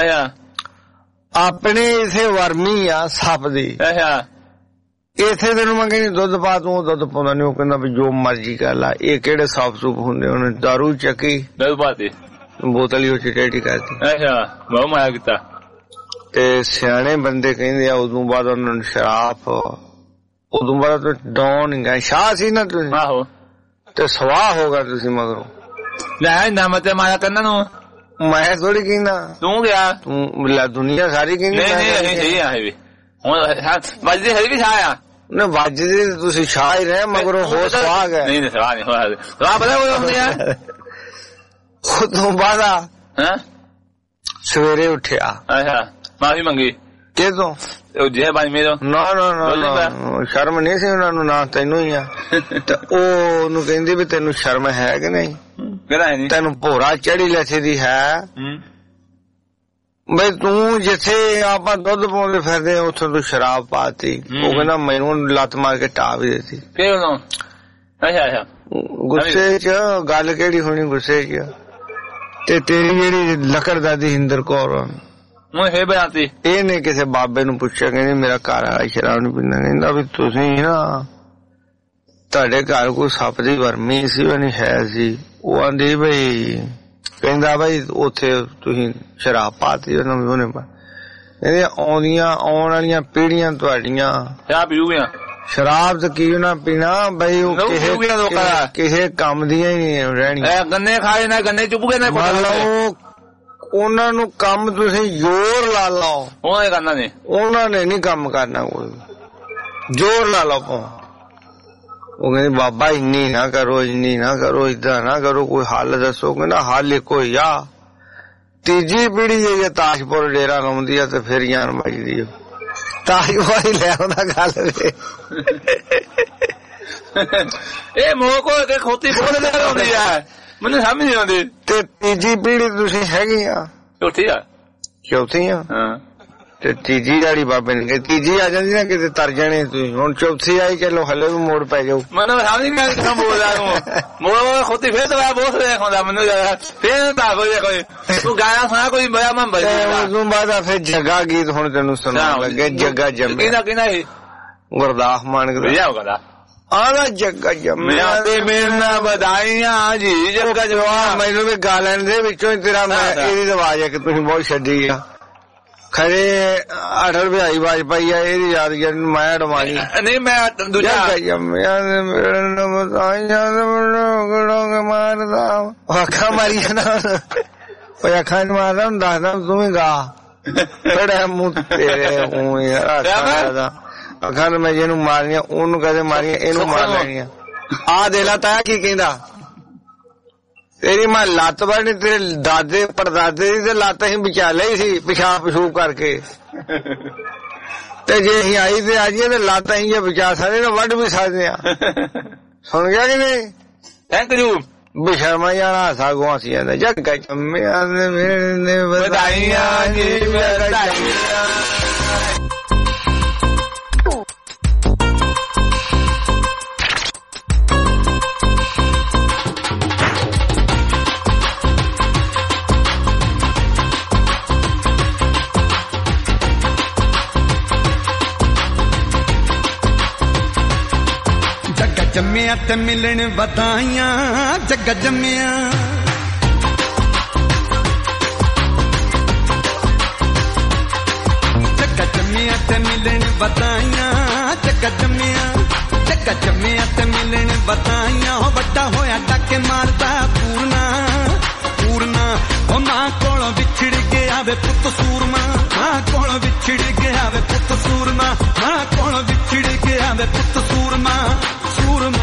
ਆਪਣੇ ਇਥੇ ਵਰਮੀ ਆ ਸੱਪ ਦੀ ਇਥੇ ਤੈਨੂੰ ਮੈਂ ਕਹਿੰਦੀ ਦੁੱਧ ਪਾ ਤੂੰ ਦੁੱਧ ਪਾਉਂਦਾ ਨੀ ਉਹ ਕਹਿੰਦਾ ਵੀ ਜੋ ਮਰਜੀ ਕਰ ਲਾ ਇਹ ਕਿਹੜੇ ਸਾਫ ਸੂਪ ਹੁੰਦੇ ਉਹਨੇ ਦਾਰੂ ਚੱਕੀ ਦੁੱਧ ਪਾਤੀ ਬੋਤਲ ਹੀ ਉਹ ਚਟੇਟੀ ਕਰਤੀ ਅੱਛਾ ਬਹੁਤ ਮਾਇਆ ਕੀਤਾ ਤੇ ਸਿਆਣੇ ਬੰਦੇ ਕਹਿੰਦੇ ਆ ਉਦੋਂ ਬਾਅਦ ਉਹਨਾਂ ਨੂੰ ਸ਼ਰਾਬ ਉਦੋਂ ਬਾਅਦ ਤਾਂ ਡਾਉਣ ਗਏ ਸ਼ਾਹ ਸੀ ਨਾ ਤੁਸੀਂ ਆਹੋ ਤੇ ਸਵਾਹ ਹੋ ਗਿਆ ਤੁਸੀਂ ਮਗਰੋਂ ਲੈ ਨਾ ਮਤੇ ਮਾਇਆ ਕਰਨਾ ਨੂੰ ਮੈਂ ਥੋੜੀ ਕਹਿੰਦਾ ਤੂੰ ਗਿਆ ਤੂੰ ਲਾ ਦੁਨੀਆ ਸਾਰੀ ਕਹਿੰਦੀ ਨਹੀਂ ਨਹੀਂ ਅਸੀਂ ਸਹੀ ਆ ਵੀ ਹੁਣ ਵੱਜਦੇ ਹੈ ਵੀ ਸ਼ਾਹ ਆ ਨਾ ਵੱਜਦੇ ਤੁਸੀਂ ਸ਼ਾਹ ਹੀ ਰਹੇ ਮਗਰੋਂ ਹੋ ਸਵਾਹ ਗਏ ਨਹੀਂ ਨਹੀਂ ਸਵਾਹ ਨਹੀਂ ਹੋਇਆ ਸਵਾਹ ਪਤਾ ਕੋਈ ਹੁੰਦੀ ਆ ਉਦੋਂ ਬਾਅਦ ਹਾਂ ਸਵੇਰੇ ਉੱਠਿਆ ਅੱਛਾ ਮਾਫੀ ਮੰਗੀ ਕਿਦੋਂ ਉਹ ਜੇ ਬਾਈ ਮੇਰੋ ਨਾ ਨਾ ਨਾ ਸ਼ਰਮ ਨਹੀਂ ਸੀ ਉਹਨਾਂ ਨੂੰ ਨਾ ਤੈਨੂੰ ਹੀ ਆ ਤੇ ਉਹ ਉਹਨੂੰ ਕਹਿੰਦੀ ਵੀ ਤੈਨੂੰ ਸ਼ਰਮ ਹੈ ਕਿ ਨਹੀਂ ਨਹੀਂ ਤੈਨੂੰ ਭੋਰਾ ਚੜੀ ਲੱਥੀ ਦੀ ਹੈ ਬਈ ਤੂੰ ਜਿੱਥੇ ਆਪਾਂ ਦੁੱਧ ਪਾਉਂਦੇ ਫਿਰਦੇ ਉੱਥੇ ਤੂੰ ਸ਼ਰਾਬ ਪਾਤੀ ਉਹ ਕਹਿੰਦਾ ਮੈਨੂੰ ਲੱਤ ਮਾਰ ਕੇ ਢਾ ਵੀ ਦਿੱਤੀ ਕਿਉਂ ਅੱਛਾ ਅੱਛਾ ਗੁੱਸੇ ਚ ਗੱਲ ਕਿਹੜੀ ਹੋਣੀ ਗੁੱਸੇ ਚ ਤੇ ਤੇਰੀ ਜਿਹੜੀ ਲਕੜਦਾਦੀ ਹਿੰਦਰ ਕੌਰ ਇਹਨੇ ਕਿਸੇ ਬਾਬੇ ਨੂੰ ਪੁੱਛਿਆ ਕਹਿੰਦੀ ਮੇਰਾ ਘਰ ਵਾਲਾ ਸ਼ਰਾਬ ਨੀ ਪੀਂਦਾ ਕਹਿੰਦਾ ਵੀ ਤੁਸੀਂ ਨਾ ਤੁਹਾਡੇ ਘਰ ਕੋਈ ਸੱਪ ਦੀ ਵਰਮੀ ਸੀ ਉਹ ਨਹੀਂ ਹੈ ਸੀ ਉਹ ਆਂਦੀ ਬਈ ਕਹਿੰਦਾ ਬਈ ਉੱਥੇ ਤੁਸੀਂ ਸ਼ਰਾਬ ਪਾਤੀ ਉਹਨੇ ਕਹਿੰਦੇ ਆਉਂਦੀਆਂ ਆਉਣ ਵਾਲੀਆਂ ਪੀੜ੍ਹੀਆਂ ਤੁਹਾਡੀਆਂ ਸ਼ਰਾਬ ਪੀਊਗੀਆਂ ਸ਼ਰਾਬ ਤੇ ਕੀ ਨਾ ਪੀਣਾ ਬਈ ਉਹ ਕਿਸੇ ਕਿਸੇ ਕੰਮ ਦੀਆਂ ਹੀ ਨਹੀਂ ਰਹਿਣੀਆਂ ਗੰਨੇ ਖਾਏ ਨਾ ਗੰਨੇ ਚੁੱਪ ਗਏ ਨਾ ਉਹਨਾਂ ਨੂੰ ਕੰਮ ਤੁਸੀਂ ਜ਼ੋਰ ਲਾ ਲਾਓ ਉਹਨੇ ਕਰਨਾ ਨੇ ਉਹਨਾਂ ਨੇ ਨਹੀਂ ਕੰਮ ਕਰਨਾ ਕੋਈ ਜ਼ੋਰ ਲਾ ਲਾਓ ਉਹ ਕਹਿੰਦੇ ਬਾਬਾ ਇੰਨੀ ਨਾ ਕਰੋ ਇੰਨੀ ਨਾ ਕਰੋ ਏਦਾਂ ਨਾ ਕਰੋ ਕੋਈ ਹੱਲ ਦੱਸੋ ਕਹਿੰਦਾ ਹੱਲ ਕੋਈ ਆ ਤੀਜੀ ਪੀੜੀ ਜੇ ਤਾਸ਼ਪੁਰ ਡੇਰਾ ਲਾਉਂਦੀ ਆ ਤੇ ਫਿਰ ਜਾਨ ਵੱਜਦੀ ਆ ਤਾਸ਼ਪੁਰ ਹੀ ਲੈ ਆਉਂਦਾ ਗੱਲ ਵੇ ਇਹ ਮੋਹ ਕੋ ਤੇ ਖੋਤੀ ਬਹੁਤ ਲੈ ਆਉਂਦੀ ਆ ਮੈਨੂੰ ਸਮਝ ਨਹੀਂ ਆਉਂਦੀ ਤੇ ਤੀਜੀ ਪੀੜੀ ਤੁਸੀਂ ਹੈਗੀ ਆ ਚੌਥੀ ਆ ਚੌਥੀ ਆ ਹਾਂ ਤੇ ਤੀਜੀ ਵਾਲੀ ਬਾਬੇ ਨੇ ਤੀਜੀ ਆ ਜਾਂਦੀ ਨਾ ਕਿਤੇ ਤਰ ਜਾਣੇ ਤੁਸੀਂ ਹੁਣ ਚੌਥੀ ਆਈ ਚਲੋ ਹਲੇ ਵੀ ਮੋੜ ਪੈ ਜਾਓ ਮੈਨੂੰ ਸਮਝ ਨਹੀਂ ਆਉਂਦੀ ਕਿਉਂ ਬੋਲਦਾ ਤੂੰ ਮੋੜ ਖੋਤੀ ਫੇਰ ਤਾਂ ਬਹੁਤ ਦੇਖਦਾ ਮੈਨੂੰ ਫੇਰ ਤਾਂ ਕੋਈ ਕੋਈ ਤੂੰ ਗਾਇਆ ਸੁਣਾ ਕੋਈ ਬੜਾ ਮੈਂ ਬਜਾ ਉਸ ਤੋਂ ਬਾਅਦ ਫਿਰ ਜੱਗਾ ਗੀਤ ਹੁਣ ਤੈਨੂੰ ਸੁਣਾਉਣ ਲੱਗੇ ਜੱਗਾ ਜੰਮਿਆ ਕਿਹਦਾ ਕਿਹਦਾ ਇਹ ਗੁਰਦਾਸ ਮਾਨਕ ਦਾ ਲਿਆਓ ਕਦਾ ਆਹ ਜੱਗਾ ਜੰਮਿਆ ਤੇ ਮੇਰੇ ਨਾਲ ਵਧਾਈਆਂ ਜੀ ਜੱਗਾ ਜਵਾਬ ਮੈਨੂੰ ਵੀ ਗਾ ਲੈਣ ਦੇ ਵਿੱਚੋਂ ਤੇਰਾ ਮੈਂ ਇਹਦੀ ਆਵਾਜ਼ ਹੈ ਕਿ ਤੁਸੀਂ ਬਹੁਤ ਛੱਡੀ ਆ ਖਰੇ ਅਟਲ ਬਿਹਾਰੀ ਵਾਜਪਾਈ ਆ ਇਹਦੀ ਯਾਦ ਨੂੰ ਮੈਂ ਅਡਵਾਣੀ ਨਹੀਂ ਮੈਂ ਦੂਜਾ ਜੰਮਿਆ ਤੇ ਮੇਰੇ ਨਾਲ ਵਧਾਈਆਂ ਮਾਰਦਾ ਅੱਖਾਂ ਮਾਰੀ ਜਾਣਾ ਉਹ ਅੱਖਾਂ ਮਾਰਦਾ ਹੁਣ ਦੱਸਦਾ ਤੂੰ ਵੀ ਗਾ ਬੜਾ ਮੂੰਹ ਤੇਰੇ ਉਹ ਯਾਰ ਅੱਖਾਂ ਮੈਂ ਜਿਹਨੂੰ ਮਾਰੀਆਂ ਉਹਨੂੰ ਕਦੇ ਮਾਰੀਆਂ ਇਹਨੂੰ ਮਾਰ ਲੈਣੀਆਂ ਆਹ ਦੇ ਲਾ ਤਾਇਆ ਕੀ ਕਹਿੰਦਾ ਤੇਰੀ ਮੈਂ ਲੱਤ ਵੜਨੀ ਤੇਰੇ ਦਾਦੇ ਪੜਦਾਦੇ ਦੀ ਤੇ ਲੱਤ ਅਸੀਂ ਬਚਾ ਲਈ ਸੀ ਪਿਸ਼ਾਬ ਪਸ਼ੂਬ ਕਰਕੇ ਤੇ ਜੇ ਅਸੀਂ ਆਈ ਤੇ ਆ ਜਾਈਏ ਤੇ ਲੱਤ ਅਸੀਂ ਜੇ ਬਚਾ ਸਕਦੇ ਨਾ ਵੱਢ ਵੀ ਸਕਦੇ ਆ ਸੁਣ ਗਿਆ ਕਿ ਨਹੀਂ ਥੈਂਕ ਯੂ ਬਸ਼ਰਮਾ ਜਾਣਾ ਸਾਗੋਂ ਸੀ ਜਾਂਦਾ ਜੱਗਾ ਜੰਮਿਆ ਨੇ ਮੇਰੇ ਵਧਾਈਆਂ ਜੀ ਵਧਾਈਆਂ ਜੰਮਿਆ ਤੇ ਮਿਲਣ ਵਧਾਈਆਂ ਜੱਗਾ ਜੰਮਿਆ ਜੱਗਾ ਜੰਮਿਆ ਤੇ ਮਿਲਣ ਵਧਾਈਆਂ ਜੱਗਾ ਜੰਮਿਆ ਜੱਗਾ ਜੰਮਿਆ ਤੇ ਮਿਲਣ ਵਧਾਈਆਂ ਵੱਡਾ ਹੋਇਆ ਟੱਕੇ ਮਾਰਦਾ ਪੂਰਨਾ ਪੂਰਨਾ ਉਹ ਮਾਂ ਕੋਲੋਂ ਵਿਛੜ ਗਿਆ ਵੇ ਪੁੱਤ ਸੂਰਮਾ ਮਾਂ ਕੋਲੋਂ ਵਿਛੜ ਗਿਆ ਵੇ ਪੁੱਤ ਸੂਰਮਾ ਮਾਂ ਕੋਲੋਂ ਵਿਛੜ ਗਿਆ ਵੇ ਪੁੱਤ ਸੂਰਮਾ ਸੂਰਮਾ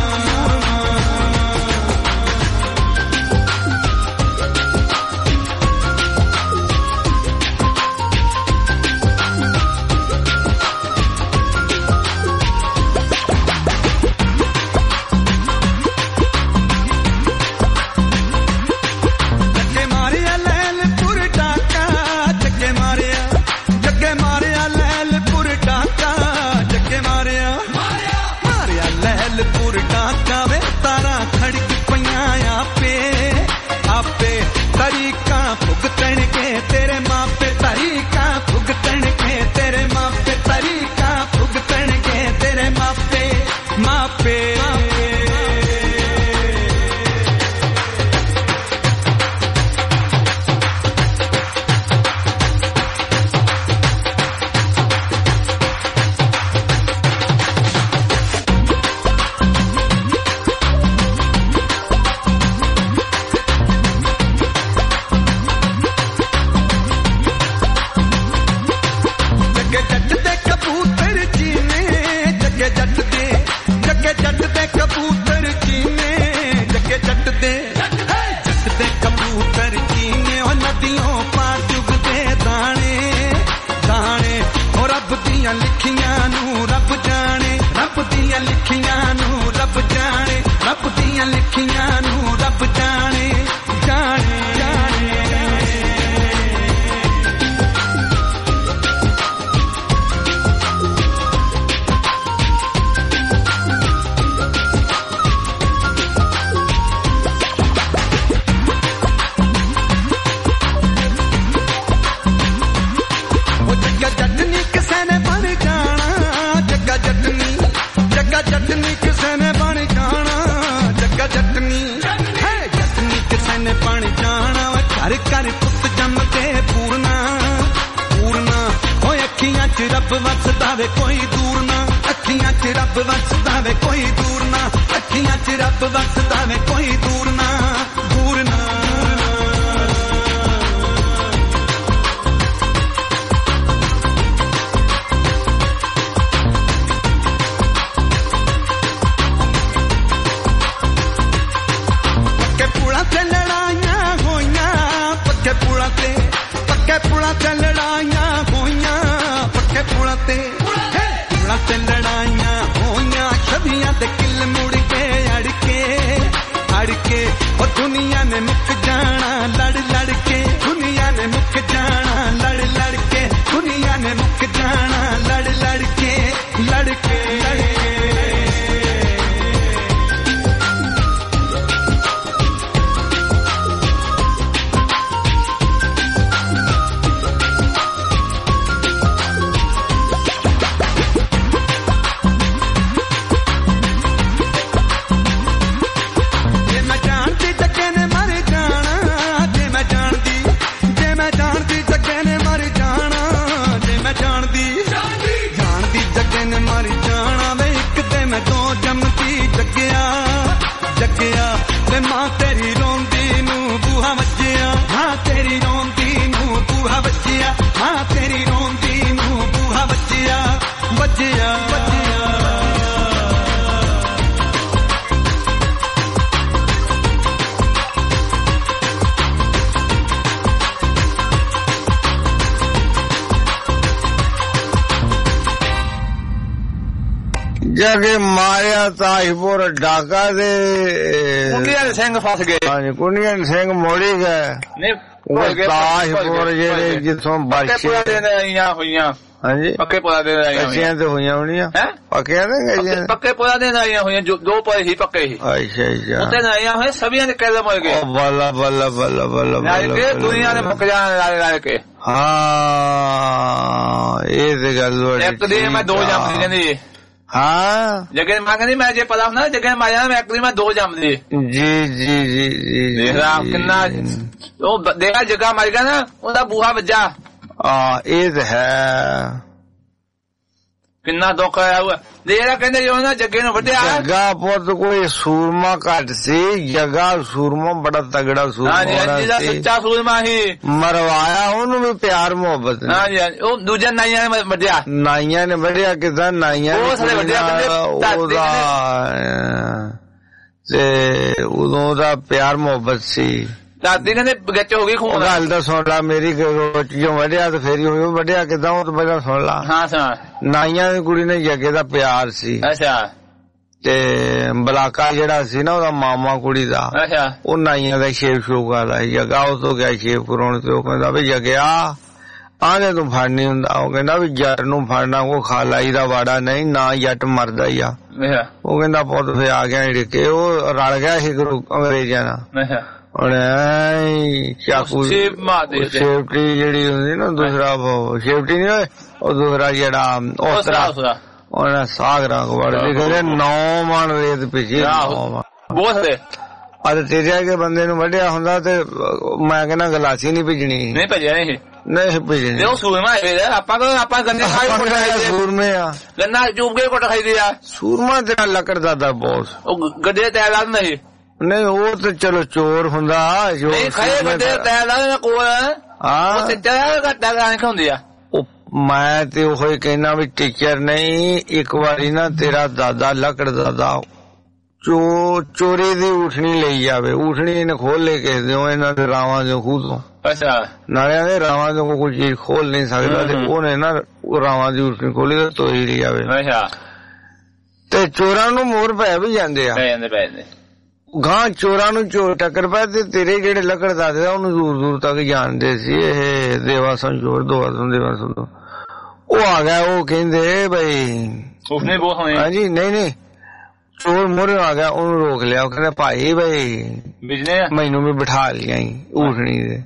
ਜੱਗਾ ਚਟਨੀ ਕਿਸੇ ਨੇ ਬਣ ਜਾਣਾ ਜੱਗਾ ਚਟਨੀ ਵੇ ਕੋਈ ਦੂਰ ਨਾ ਅੱਖੀਆਂ 'ਚ ਰੱਬ ਵਸਦਾ ਵੇ ਕੋਈ ਦੂਰ ਨਾ ਅੱਖੀਆਂ 'ਚ ਰੱਬ ਵਸਦਾ ਵੇ ਕੋਈ ਦੂਰ ਨਾ ਦੂਰ ਨਾ ਪੱਕੇ ਪੁਲਾਂ ਤੇ ਲੜਾਈਆਂ ਹੋਈਆਂ ਪੱਕੇ ਪੁਲਾਂ ਤੇ ਪੱਕੇ ਪੁਲਾਂ ਤੇ ਲੜਾਈਆਂ ਹੋਈਆਂ ਪੱਕੇ ਪੁਲਾਂ ਤੇ ਪੁਲਾਂ ਤੇ ਲੜਾਈਆਂ ਹੋਈਆਂ ਛਵੀਆਂ ਤੇ ਕਿੱਲ ਮੁੜ ਕੇ ਅੜ ਕੇ ਅੜ ਕੇ ਉਹ ਦੁਨੀਆ ਨੇ ਮੁੱਕ ਜਾਣਾ ਲੜ ਲੜ ਕੇ ਦੁਨੀਆ ਨੇ ਮੁੱਕ ਜਾਣਾ ਲੜ ਲੜ ਕੇ ਦੁਨੀਆ ਨੇ ਮੁੱਕ ਜਾਣਾ ਲੜ ਲੜ ਕੇ ਲੜ ਕੇ ਲੜ ਕੇ ਮਾਂ ਤੇਰੀ ਰੋਂਦੀ ਨੂੰ ਬੂਹਾ ਵੱਜਿਆ ਮਾਂ ਤੇਰੀ ਰੋਂਦੀ ਨੂੰ ਬੂਹਾ ਵੱਜਿਆ ਮਾਂ ਤੇਰੀ ਰੋਂਦੀ ਨੂੰ ਬੂਹਾ ਵੱਜਿਆ ਵੱਜਿਆ ਵੱਜਿਆ ਜਗੇ ਮਾਰਿਆ ਤਾਹੀਪੁਰ ਢਾਕਾ ਦੇ ਕੁੰਡੀਆਂ ਦੇ ਸਿੰਘ ਫਸ ਗਏ ਹਾਂਜੀ ਕੁੰਡੀਆਂ ਦੇ ਸਿੰਘ ਮੋੜੀ ਗਏ ਨਹੀਂ ਉਹ ਤਾਹੀਪੁਰ ਜਿਹੜੇ ਜਿੱਥੋਂ ਬਾਦਸ਼ਾਹ ਪੱਕੇ ਦੇ ਆਈਆਂ ਹੋਈਆਂ ਹਾਂਜੀ ਪੱਕੇ ਪੁਲਾਂ ਦੇ ਆਈਆਂ ਹੋਈਆਂ ਤੇ ਹੋਈਆਂ ਹੋਣੀਆਂ ਪੱਕਿਆਂ ਦੇ ਗਈਆਂ ਪੱਕੇ ਪੁਲਾਂ ਦੇ ਆਈਆਂ ਹੋਈਆਂ ਦੋ ਪਏ ਹੀ ਪੱਕੇ ਹੀ ਅੱਛਾ ਅੱਛਾ ਉੱਤੇ ਆਈਆਂ ਹੋਈਆਂ ਸਭੀਆਂ ਦੇ ਕੈਦ ਮਰ ਗਏ ਉਹ ਬੱਲਾ ਬੱਲਾ ਬੱਲਾ ਬੱਲਾ ਬੱਲਾ ਕਿ ਦੁਨੀਆ ਦੇ ਮੁੱਕ ਜਾਣ ਲਾ ਲਾ ਕੇ ਹਾਂ ਇਹ ਤੇ ਗੱਲ ਹੋਈ ਇੱਕ ਦਿਨ ਮੈਂ ਦੋ ਜੰਮਦੀ ਕਹਿੰਦੀ ਹਾਂ ਜਗੇ ਮਾਂ ਕਹਿੰਦੀ ਮੈਂ ਜੇ ਪਤਾ ਹੁੰਦਾ ਜਗੇ ਮਾਇਆ ਮੈਂ ਇੱਕ ਦਿਨ ਮੈਂ ਦੋ ਜੰਮਦੀ ਜੀ ਜੀ ਜੀ ਜੀ ਦੇਖ ਰਾ ਕਿੰਨਾ ਉਹ ਦੇਖਾ ਜਗਾ ਮਰ ਗਿਆ ਨਾ ਉਹਦਾ ਬੂਹਾ ਵੱਜਾ ਹਾਂ ਇਹ ਤਾਂ ਹੈ ਕਿੰਨਾ ਦੁੱਖ ਆਇਆ ਹੋਇਆ ਦੇਰਾ ਕਹਿੰਦੇ ਜੋ ਨਾ ਜੱਗੇ ਨੂੰ ਵੱਢਿਆ ਜੱਗਾ ਪੁੱਤ ਕੋਈ ਸੂਰਮਾ ਘੱਟ ਸੀ ਜੱਗਾ ਸੂਰਮਾ ਬੜਾ ਤਗੜਾ ਸੂਰਮਾ ਹਾਂਜੀ ਹਾਂਜੀ ਦਾ ਸੱਚਾ ਸੂਰਮਾ ਹੀ ਮਰਵਾਇਆ ਉਹਨੂੰ ਵੀ ਪਿਆਰ ਮੁਹੱਬਤ ਨੇ ਹਾਂਜੀ ਉਹ ਦੂਜਾ ਨਾਈਆਂ ਨੇ ਵੱਢਿਆ ਨਾਈਆਂ ਨੇ ਵੱਢਿਆ ਕਿਦਾਂ ਨਾਈਆਂ ਉਹ ਸਾਰੇ ਵੱਢਿਆ ਉਹਦਾ ਤੇ ਉਦੋਂ ਦਾ ਪਿਆਰ ਮੁਹੱਬਤ ਸੀ ਦਾਦੀ ਕਹਿੰਦੇ ਗੱਚ ਹੋ ਗਈ ਖੂਨ ਗੱਲ ਤਾਂ ਸੁਣ ਲਾ ਮੇਰੀ ਜੋ ਵੱਢਿਆ ਤੇ ਫੇਰ ਹੋਈ ਵੱਢਿਆ ਕਿਦਾਂ ਉਹ ਤਾਂ ਪਹਿਲਾਂ ਸੁਣ ਲਾ ਹਾਂ ਸੁਣਾ ਨਾਈਆਂ ਦੀ ਕੁੜੀ ਨੇ ਜੱਗੇ ਦਾ ਪਿਆਰ ਸੀ ਅੱਛਾ ਤੇ ਬਲਾਕਾ ਜਿਹੜਾ ਸੀ ਨਾ ਉਹਦਾ ਮਾਮਾ ਕੁੜੀ ਦਾ ਅੱਛਾ ਉਹ ਨਾਈਆਂ ਦਾ ਸ਼ੇਪ ਸ਼ੋਕ ਕਰਦਾ ਸੀ ਜੱਗਾ ਉਹ ਤੋਂ ਗਿਆ ਸ਼ੇਪ ਕਰਾਉਣ ਤੇ ਉਹ ਕਹਿੰਦਾ ਵੀ ਜੱਗਿਆ ਆਂਦੇ ਤੂੰ ਫੜਨੀ ਹੁੰਦਾ ਉਹ ਕਹਿੰਦਾ ਵੀ ਜੱਟ ਨੂੰ ਫੜਨਾ ਉਹ ਖਾਲਾਈ ਦਾ ਵਾੜਾ ਨਹੀਂ ਨਾ ਜੱਟ ਮਰਦਾ ਹੀ ਆ ਉਹ ਕਹਿੰਦਾ ਪੁੱਤ ਫੇ ਆ ਗਿਆ ਢਿੱਕੇ ਉਹ ਰਲ ਗਿਆ ਸੀ ਅੰਗਰੇਜ਼ਾਂ ਨਾਲ ਉਹਨੇ ਚਾਕੂ ਸੇਫਟੀ ਜਿਹੜੀ ਹੁੰਦੀ ਨਾ ਦੂਸਰਾ ਸੇਫਟੀ ਨੀ ਹੋਏ ਉਹ ਦੂਸਰਾ ਜਿਹੜਾ ਉਸ ਤਰ੍ਹਾਂ ਉਹਨੇ ਸਾਗ ਰੰਗ ਵੜਦੇ ਕਹਿੰਦੇ ਨੌ ਮਣ ਰੇਤ ਪਿੱਛੇ ਬਹੁਤ ਦੇ ਅੱਜ ਤੇਰੇ ਕੇ ਬੰਦੇ ਨੂੰ ਵੱਢਿਆ ਹੁੰਦਾ ਤੇ ਮੈਂ ਕਹਿੰਦਾ ਗਲਾਸੀ ਨਹੀਂ ਭੇਜਣੀ ਨਹੀਂ ਭੇਜਿਆ ਨਹੀਂ ਨਹੀਂ ਭੇਜਣੀ ਉਹ ਸੂਰਮਾ ਆਪਾਂ ਕੋ ਆਪਾਂ ਗੰਨੇ ਖਾਈ ਸੂਰਮੇ ਆ ਗੰਨਾ ਚੂਬ ਕੇ ਕੋਟ ਖਾਈ ਦੀ ਆ ਸੂਰਮਾ ਤੇਰਾ ਲੱਕੜ ਦਾ ਦਾ ਬੋਸ ਉਹ ਗੱਡੇ ਤੇ ਆਵਾਜ਼ ਨਹੀਂ ਨਹੀਂ ਉਹ ਤੇ ਚਲੋ ਚੋਰ ਹੁੰਦਾ ਜੋ ਨਹੀਂ ਖੜੇ ਬੰਦੇ ਤੈ ਲਾ ਕੋਲ ਹਾਂ ਉਹ ਸੱਚਾ ਘੱਟਾ ਗਾਣੇ ਖਾਉਂਦੇ ਆ ਉਹ ਮੈਂ ਤੇ ਉਹ ਹੀ ਕਹਿਣਾ ਵੀ ਟੀਚਰ ਨਹੀਂ ਇੱਕ ਵਾਰੀ ਨਾ ਤੇਰਾ ਦਾਦਾ ਲੱਕੜ ਦਾਦਾ ਚੋ ਚੋਰੀ ਦੀ ਉਠਣੀ ਲਈ ਜਾਵੇ ਉਠਣੀ ਇਹਨੇ ਖੋਲ ਲੈ ਕੇ ਦਿਓ ਇਹਨਾਂ ਦੇ ਰਾਵਾਂ ਦੇ ਖੂਹ ਤੋਂ ਅੱਛਾ ਨਾਲਿਆਂ ਦੇ ਰਾਵਾਂ ਤੋਂ ਕੋਈ ਚੀਜ਼ ਖੋਲ ਨਹੀਂ ਸਕਦਾ ਤੇ ਉਹਨੇ ਨਾ ਰਾਵਾਂ ਦੀ ਉਠਣੀ ਖੋਲੀ ਤੇ ਤੋੜੀ ਲਈ ਜਾਵੇ ਅੱਛਾ ਤੇ ਚੋਰਾਂ ਨੂੰ ਮੋਰ ਪੈ ਵੀ ਜਾਂਦੇ ਆ ਪੈ ਜਾਂਦੇ ਪੈ ਜਾਂਦੇ ਗਾਂ ਚੋਰਾਂ ਨੂੰ ਚੋਰ ਟੱਕਰ ਪੈ ਤੇ ਤੇਰੇ ਜਿਹੜੇ ਲੱਕੜ ਦਾਦੇ ਉਹਨੂੰ ਦੂਰ ਦੂਰ ਤੱਕ ਜਾਣਦੇ ਸੀ ਇਹ ਦੇਵਾ ਸਿੰਘ ਚੋਰ ਦੋਵਾ ਸਿੰਘ ਦੇਵਾ ਸਿੰਘ ਉਹ ਆ ਗਿਆ ਉਹ ਕਹਿੰਦੇ ਬਈ ਉਸਨੇ ਬਹੁਤ ਹੋਏ ਹਾਂਜੀ ਨਹੀਂ ਨਹੀਂ ਚੋਰ ਮੋਰੇ ਆ ਗਿਆ ਉਹਨੂੰ ਰੋਕ ਲਿਆ ਉਹ ਕਹਿੰਦਾ ਭਾਈ ਬਈ ਬਿਜਨੇ ਮੈਨੂੰ ਵੀ ਬਿਠਾ ਲਿਆ ਉਠਣੀ ਦੇ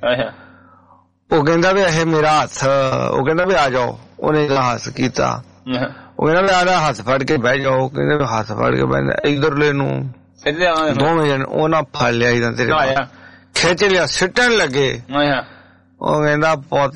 ਉਹ ਕਹਿੰਦਾ ਵੀ ਇਹ ਮੇਰਾ ਹੱਥ ਉਹ ਕਹਿੰਦਾ ਵੀ ਆ ਜਾਓ ਉਹਨੇ ਹੱਥ ਕੀਤਾ ਉਹ ਕਹਿੰਦਾ ਵੀ ਆਹ ਹੱਥ ਫੜ ਕੇ ਬਹਿ ਜਾਓ ਕਹਿੰਦੇ ਵੀ ਹੱਥ ਫੜ ਕੇ ਬਹਿ ਇਧਰਲੇ ਨੂੰ ਦੋਵੇਂ ਜਣ ਉਹ ਨਾ ਫੜ ਲਿਆ ਇਦਾਂ ਤੇਰੇ ਖਿੱਚ ਲਿਆ ਸਿੱਟਣ ਲੱਗੇ ਉਹ ਕਹਿੰਦਾ ਪੁੱਤ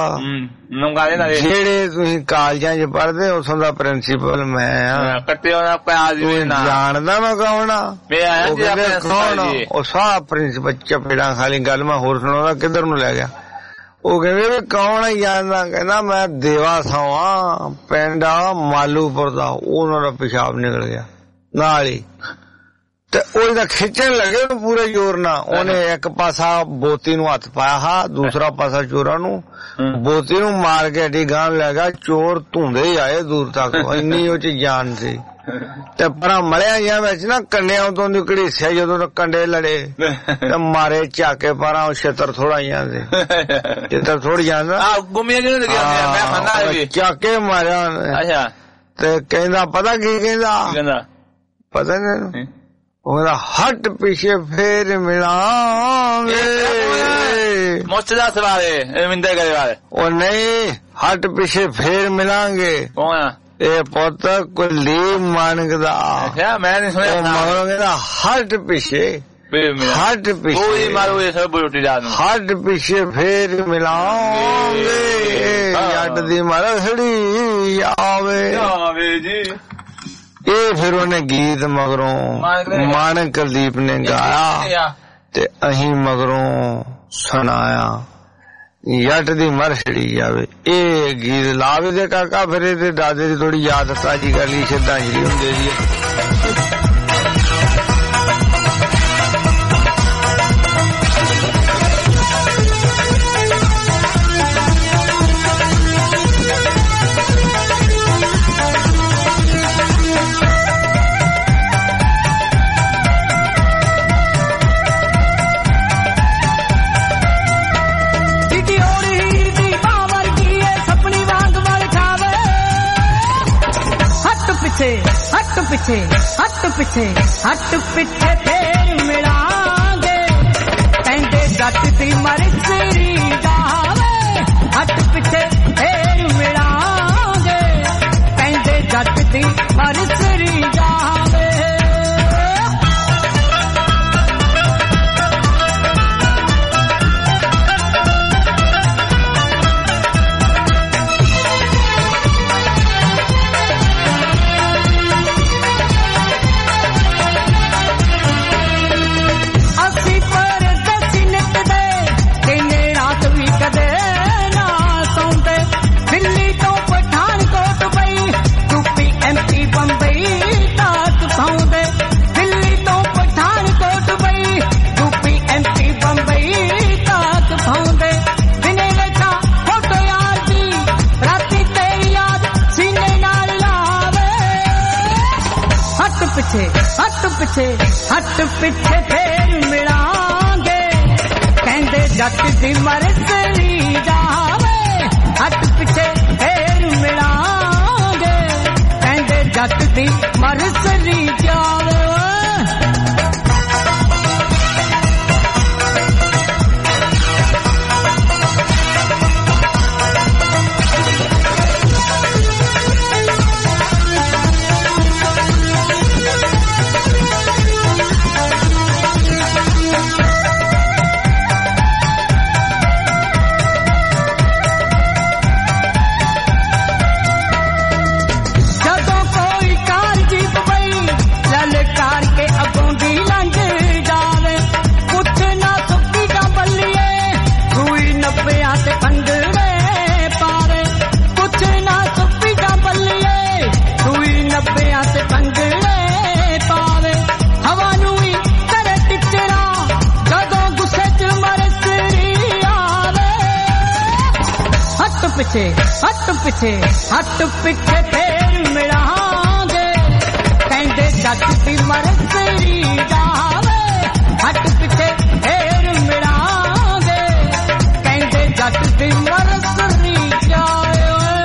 ਜਿਹੜੇ ਤੁਸੀਂ ਕਾਲਜਾਂ ਚ ਪੜ੍ਹਦੇ ਉਥੋਂ ਦਾ ਪ੍ਰਿੰਸੀਪਲ ਮੈਂ ਆ ਜਾਣਦਾ ਮੈਂ ਕੌਣ ਆ? ਉਹ ਕਹਿੰਦੇ ਕੌਣ? ਉਹ ਸਾਹ ਪ੍ਰਿੰਸੀਪਲ ਚਪੇੜਾਂ ਖਾਲੀ ਗੱਲ ਮੈਂ ਹੋਰ ਸੁਣਾਉਂਦਾ ਕਿੱਧਰ ਨੂੰ ਲੈ ਗਿਆ। ਉਹ ਕਹਿੰਦੇ ਵੀ ਕੌਣ ਆ ਜਾਣਦਾ? ਕਹਿੰਦਾ ਮੈਂ ਦੇਵਾ ਸਾਵਾਂ ਪਿੰਡ ਆ ਮਾਲੂਪੁਰ ਦਾ। ਉਹਨਾਂ ਦਾ ਪਿਸ਼ਾਬ ਨਿਕਲ ਗਿਆ ਨਾਲ ਹੀ ਤੇ ਉਹਦਾ ਖਿੱਚਣ ਲੱਗੇ ਉਹਨੂੰ ਪੂਰੇ ਜ਼ੋਰ ਨਾਲ। ਉਹਨੇ ਇੱਕ ਪਾਸਾ ਬੋਤੀ ਨੂੰ ਹੱਥ ਪਾਇਆ ਹਾਂ, ਦੂਸਰਾ ਪਾਸਾ ਚੋਰਾਂ ਨੂੰ। ਬੋਤੀ ਨੂੰ ਮਾਰ ਕੇ ਅੱਡੀ ਗਾਂ ਲੈ ਗਿਆ। ਚੋਰ ਧੁੰਦੇ ਹੀ ਆਏ ਦੂਰ ਤੱਕ, ਇੰਨੀ ਉਹ ਚ ਜਾਨ ਸੀ। ਤੇ ਪਰਾਂ ਮਲਿਆ ਜਾਂ ਵਿੱਚ ਨਾ ਕੰਡਿਆਂ ਉਦੋਂ ਦੀ ਘੜੀਸਿਆ ਜਦੋਂ ਕੰਡੇ ਲੜੇ ਤੇ ਮਾਰੇ ਝਾਕੇ ਪਰਾਂ। ਉਹ ਛੇਤਰ ਥੋੜਾ ਜਾਂਦੇ ਛੇਤਰ ਥੋੜੀ ਜਾਂਦਾ ਝਾਕੇ ਮਾਰਿਆ। ਤੇ ਕਹਿੰਦਾ ਪਤਾ ਕੀ ਕਹਿੰਦਾ? ਪਤਾ ਨੀ। ਉਹ ਕਹਿੰਦਾ ਹਟ ਪਿੱਛੇ ਫੇਰ ਮਿਲਾਂਗੇ। ਮੁੱਛ ਦਾ ਸਵਾਲ ਰਵਿੰਦਰ ਗਰੇਵਾਲ। ਉਹ ਨਹੀਂ ਹਟ ਪਿੱਛੇ ਫੇਰ ਮਿਲਾਂਗੇ। ਇਹ ਪੁੱਤ ਕੁੱਲੀ ਮੰਗਦਾ। ਮੈਂ ਨੀ ਸੁਣਿਆ। ਮਗਰੋਂ ਕਹਿੰਦਾ ਹਟ ਪਿੱਛੇ ਹਟ ਪਿੱਛੇ ਹਟ ਪਿੱਛੇ ਫੇਰ ਮਿਲਾਂਗੇ। ਜੱਟ ਦੀ ਮਰ ਖੜੀ ਆਵੇ ਜੀ। ਇਹ ਫਿਰ ਉਹਨੇ ਗੀਤ ਮਗਰੋਂ ਮਾਨਕ ਕੁਲਦੀਪ ਨੇ ਗਾਇਆ ਤੇ ਅਸੀਂ ਮਗਰੋਂ ਸੁਣਾਇਆ। ਜੱਟ ਦੀ ਮਰ ਛੜੀ ਜਾਵੇ ਇਹ ਗੀਤ ਲਾਵੇ ਦੇ ਕਾਕਾ। ਫਿਰ ਇਹਦੇ ਦਾਦੇ ਦੀ ਥੋੜੀ ਯਾਦ ਤਾਜੀ ਕਰ ਲਈ। ਸ਼ਰਧਾਂਜਲੀ ਹੁੰਦੀ ਜੀ। ਹੱਟ ਪਿੱਛੇ ਹੱਟ ਪਿੱਛੇ ਹੱਟ ਪਿੱਛੇ ਫੇਰ ਮਿਲਾਂਗੇ। ਕਹਿੰਦੇ ਜੱਟ ਦੀ ਮਰਜ਼ੀ ਜਾਵੇ। ਹੱਟ ਪਿੱਛੇ ਫੇਰ ਮਿਲਾਂਗੇ। ਕਹਿੰਦੇ ਜੱਟ ਦੀ ਮਰਜ਼ੀ ਜਾਵੇ। ਹੱਟ ਪਿੱਛੇ ਹੱਟ ਪਿੱਛੇ ਫੇਰ ਮਿਲਾਂਗੇ। ਕਹਿੰਦੇ ਜੱਟ ਦੀ ਮਰਜ਼ੀ ਜਾਵੇ। ਹੱਟ ਪਿੱਛੇ ਫੇਰ ਮਿਲਾਂਗੇ। ਕਹਿੰਦੇ ਜੱਟ ਦੀ ਮਰਜ਼ੀ ਜਾਵੇ। ਪਿੱਛੇ ਹੱਟ ਪਿੱਛੇ ਹੱਟ ਪਿੱਛੇ ਫੇਰ ਮਿਲਾਂਗੇ। ਕਹਿੰਦੇ ਜੱਟ ਦੀ ਮਰਜ਼ੀ ਜਾਵੇ। ਹੱਟ ਪਿੱਛੇ ਫੇਰ ਮਿਲਾਂਗੇ। ਕਹਿੰਦੇ ਜੱਟ ਦੀ ਮਰਜ਼ੀ ਜਾਵੇ।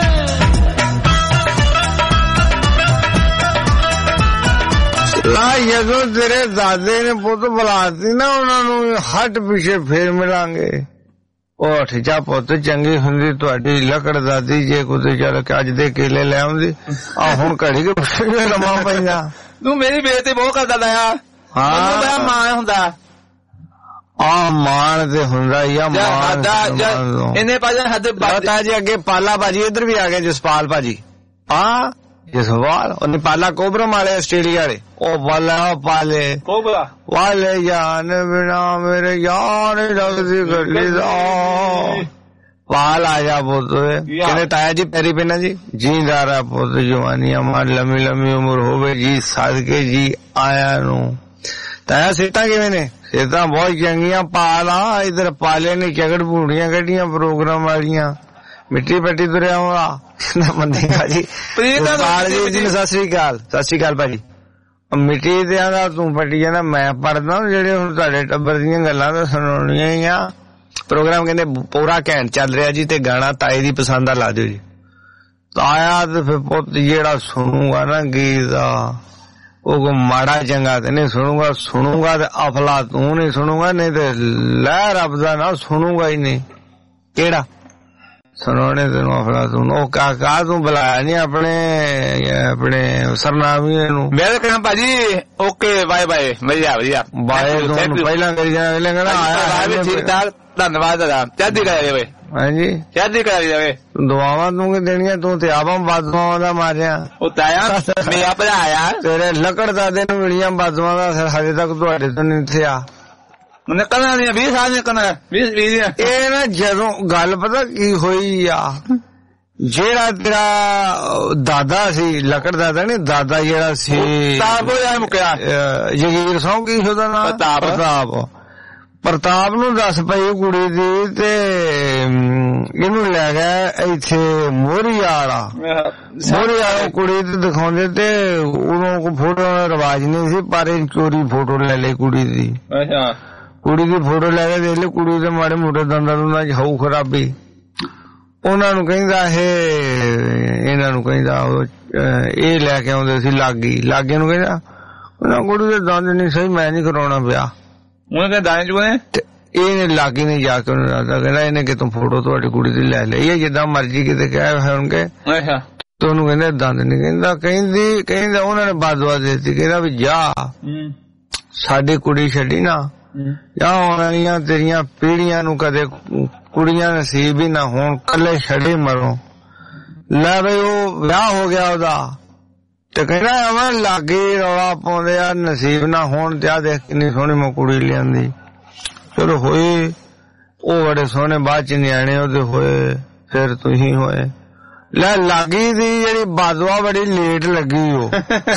ਲਾ ਜਦੋਂ ਤੇਰੇ ਦਾਦੇ ਨੇ ਪੁੱਤ ਬੁਲਾਤੀ ਨਾ ਉਹਨਾਂ ਨੂੰ ਹੱਟ ਪਿੱਛੇ ਫੇਰ ਮਿਲਾਂਗੇ। ਉਹ ਠਿਜਾ ਪੁੱਤ ਚੰਗੀ ਹੁੰਦੀ ਤੁਹਾਡੀ ਲੱਕੜ ਦਾਦੀ ਜੇ ਕੁਤੇ ਚੱਲ ਕੇ ਅੱਜ ਦੇ ਕੇਲੇ ਲੈ ਆਉਂਦੀ। ਆ ਹੁਣ ਘੜੀ ਕੇ ਲੰਮਾ ਪੈਂਦਾ। ਤੂੰ ਮੇਰੀ ਬੇਇੱਜ਼ਤੀ ਬਹੁਤ ਕਰਦਾ ਦਇਆ। ਹਾਂ ਮਾਂ ਹੁੰਦਾ ਆ ਮਾਣ ਤੇ ਹੁੰਦਾ ਹੀ ਆ ਮਾਣ। ਇਹਨੇ ਭਾਜੀ ਹੱਦ ਪਤਾ ਜੀ ਅੱਗੇ ਪਾਲਾ ਭਾਜੀ ਇੱਧਰ ਵੀ ਆ ਗਏ ਜਸਪਾਲ ਭਾਜੀ। ਹਾਂ ਜਸਪਾਲ ਉਹ ਨੇਪਾਲਾ ਕੋਬਰਮ ਵਾਲੇ ਆਸਟ੍ਰੇਲੀਆ ਵਾਲੇ ਉਹ ਵਾਲਾ ਪਾਲੇ ਕੋਬਰਾ ਵਾਲੇ ਜਾਨ ਬਿਨਾ ਮੇਰੇ ਯਾਰ ਲੱਗਦੀ ਗੱਲੀ ਦਾ ਪਾਲ ਆ ਜਾ ਪੁੱਤ ਕਹਿੰਦੇ ਤਾਇਆ ਜੀ ਪੈਰੀ ਪੈਣਾ ਜੀ ਜੀਂਦਾ ਰਹਾ ਪੁੱਤ ਜਵਾਨੀ ਅਮਰ ਲੰਮੀ ਲੰਮੀ ਉਮਰ ਹੋਵੇ ਜੀ ਸਦਕੇ ਜੀ ਆਇਆ ਨੂੰ। ਤਾਇਆ ਸਿਹਤਾਂ ਕਿਵੇਂ ਨੇ? ਸਿਹਤਾਂ ਬਹੁਤ ਚੰਗੀਆਂ। ਪਾਲ ਆ ਇੱਧਰ ਪਾਲੇ ਨੇ ਝਗੜ ਭੂੜੀਆਂ ਕੱਢੀਆਂ ਪ੍ਰੋਗਰਾਮ ਵਾਲੀਆਂ ਮਿੱਟੀ ਪੱਟੀ ਤੁਰਿਆ ਹੋਆ ਮੰਦੀ ਭਾਜੀ। ਜੀ ਜੀ ਸਤਿ ਸ੍ਰੀ ਅਕਾਲ। ਸਤਿ ਸ੍ਰੀ ਅਕਾਲ ਭਾਜੀ। ਮਿੱਟੀ ਦਿਆਂ ਦਾ ਤੂੰ ਪੱਟੀ ਜਾਣਾ ਮੈਂ ਪੜਦਾ ਜਿਹੜੇ ਹੁਣ ਤੁਹਾਡੇ ਟੱਬਰ ਦੀਆਂ ਗੱਲਾਂ ਤਾਂ ਸੁਣਾਉਣੀਆਂ ਹੀ ਆ। ਪ੍ਰੋਗਰਾਮ ਕਹਿੰਦੇ ਪੂਰਾ ਘੈਂਟ ਚੱਲ ਰਿਹਾ ਜੀ ਤੇ ਗਾਣਾ ਤਾਏ ਦੀ ਪਸੰਦ ਦਾ ਲਾ ਦਿਓ ਜੀ। ਤਾਇਆ ਤੇ ਫਿਰ ਪੁੱਤ ਜਿਹੜਾ ਸੁਣੂਗਾ ਨਾ ਗੀਤ ਦਾ ਉਹ ਮਾੜਾ ਚੰਗਾ ਤੇ ਨਹੀਂ ਸੁਣੂਗਾ, ਸੁਣੂਗਾ ਤੇ ਅਫਲਾ ਤੂੰ ਨਹੀਂ ਸੁਣੂਗਾ, ਨਹੀਂ ਤੇ ਲੈ ਰੱਬ ਦਾ ਨਾ ਸੁਣੂਗਾ ਹੀ ਨਹੀਂ। ਕਿਹੜਾ ਸੁਣਾਉਣੇ ਤੈਨੂੰ ਅਫਲਾ ਤੂੰ? ਉਹ ਕਾਕਾ ਤੂੰ ਬੁਲਾਇਆ ਨੀ ਆਪਣੇ ਆਪਣੇ ਸਰਨਾਮੀ ਨੂੰ? ਮੈਂ ਤਾਂ ਕਹਿਣਾ ਭਾਜੀ ਓਕੇ ਬਾਏ ਬਾਏ ਵਧੀਆ ਵਧੀਆ ਬਾਏ ਤੂੰ ਪਹਿਲਾਂ ਕਰੀ ਜਾਣਾ। ਠੀਕ ਠਾਕ ਧੰਨਵਾਦ ਦਾਦਾ। ਚੜ੍ਹਦੀ ਕਲਾ ਜਾਵੇ। ਹਾਂਜੀ ਚੜ੍ਹਦੀ ਕਲਾ ਜਾਵੇ। ਦੁਆਵਾਂ ਤੂੰ ਕਿ ਦੇਣੀਆਂ ਤੂੰ ਤੇ ਆਵਾਂ ਬਾਦੂਆਂ ਦਾ ਮਾਰਿਆ। ਉਹ ਤਾਇਆ ਮੇਰਾ ਭਰਾ ਆਇਆ ਤੇਰੇ ਲੱਕੜ ਦਾਦੇ ਨੂੰ ਮਿਲੀਆਂ ਬਾਦੂਆਂ ਦਾ ਹਜੇ ਤੱਕ ਤੁਹਾਡੇ ਤੋਂ ਨਹੀਂ ਇੱਥੇ ਆ ਨਿਕਲਣਾ ਦੀਆਂ ਵੀਹ ਸਾਲ ਨਿਕਲਣਾ ਵੀਹ ਵੀਹ ਇਹ ਨਾ ਜਦੋਂ ਗੱਲ ਪਤਾ ਕੀ ਹੋਈ ਆ ਜਿਹੜਾ ਤੇਰਾ ਦਾਦਾ ਸੀ ਲੱਕੜ ਦਾਦਾ ਨੀ ਦਾਦਾ ਜਿਹੜਾ ਸੀ ਮੁਕਿਆ ਜਗੀਰ ਸੌਂ ਕੀ ਉਹਦਾ ਨਾਮ ਪ੍ਰਤਾਪ। ਪ੍ਰਤਾਪ ਨੂੰ ਦੱਸ ਪਈ ਕੁੜੀ ਦੀ ਤੇ ਇਹਨੂੰ ਲੈ ਗਿਆ ਇੱਥੇ ਮੋਹਰੀ ਵਾਲਾ ਮੋਹਰੀ ਵਾਲਾ ਕੁੜੀ ਤੇ ਦਿਖਾਉਂਦੇ ਤੇ ਉਦੋਂ ਕੋਈ ਫੋਟੋ ਦਾ ਰਿਵਾਜ ਨਹੀਂ ਸੀ ਪਰ ਇਹ ਚੋਰੀ ਫੋਟੋ ਲੈ ਲਈ ਕੁੜੀ ਦੀ। ਕੁੜੀ ਦੀ ਫੋਟੋ ਲੈ ਕੇ ਦੇਖ ਲਈ ਕੁੜੀ ਦੇ ਮਾੜੇ ਮੋਟੇ ਦੰਦਾਂ ਦੁੰਦਾਂ ਚ ਹੋਊ ਖਰਾਬੀ। ਉਹਨਾਂ ਨੂੰ ਕਹਿੰਦਾ ਇਹ ਇਹਨਾਂ ਨੂੰ ਕਹਿੰਦਾ ਇਹ ਲੈ ਕੇ ਆਉਂਦੇ ਸੀ ਲਾਗੀ ਲਾਗੇ ਨੂੰ ਕਹਿੰਦਾ ਉਹਨਾਂ ਕੁੜੀ ਦੇ ਦੰਦ ਨਹੀਂ ਸਹੀ ਮੈਂ ਨਹੀਂ ਕਰਾਉਣਾ ਪਿਆ। ਇਹਨੇ ਲਾਗੇ ਨਹੀਂ ਜਾ ਕੇ ਉਹਨੂੰ ਦੱਸਦਾ ਕਹਿੰਦਾ ਇਹਨੇ ਕਿਤੋਂ ਫੋਟੋ ਤੁਹਾਡੀ ਕੁੜੀ ਦੀ ਲੈ ਲਈ ਹੈ ਜਿੱਦਾਂ ਮਰਜੀ ਕਿਤੇ ਕਹਿ ਹੋਣਗੇ ਤੇ ਉਹਨੂੰ ਕਹਿੰਦੇ ਦੰਦ ਨੀ ਕਹਿੰਦਾ ਕਹਿੰਦੀ ਕਹਿੰਦਾ ਉਹਨਾਂ ਨੇ ਬਾਦਵਾ ਦੇ ਦਿੱਤੀ ਕਹਿੰਦਾ ਵੀ ਜਾ ਸਾਡੀ ਕੁੜੀ ਛੱਡੀ ਨਾ ਜਾਂ ਆਉਣੀਆਂ ਤੇਰੀਆਂ ਪੀੜੀਆਂ ਨੂੰ ਕਦੇ ਕੁੜੀਆਂ ਨਸੀਬ ਹੀ ਨਾ ਹੋਣ ਕੱਲੇ ਛੱਡੇ ਮਰੋ। ਲੈ ਬਈ ਉਹ ਵਿਆਹ ਹੋ ਗਿਆ ਉਹਦਾ ਤੇ ਕਹਿੰਦਾ ਐਵੇਂ ਲਾਗੇ ਰੌਲਾ ਪਾਉਂਦੇ ਆ ਨਸੀਬ ਨਾ ਹੋਣ ਤੇ ਆ ਦੇਖ ਕਿੰਨੀ ਸੋਹਣੀ ਮੈਂ ਕੁੜੀ ਲਿਆਂਦੀ। ਚਲੋ ਹੋਏ ਉਹ ਬੜੇ ਸੋਹਣੇ ਬਾਅਦ ਚ ਨਿਆਣੇ ਉਹਦੇ ਹੋਏ ਫਿਰ ਤੁਸੀਂ ਹੋਏ। ਲੈ ਲਾਗੀ ਦੀ ਜਿਹੜੀ ਬਾਦਵਾ ਬੜੀ ਲੇਟ ਲੱਗੀ ਉਹ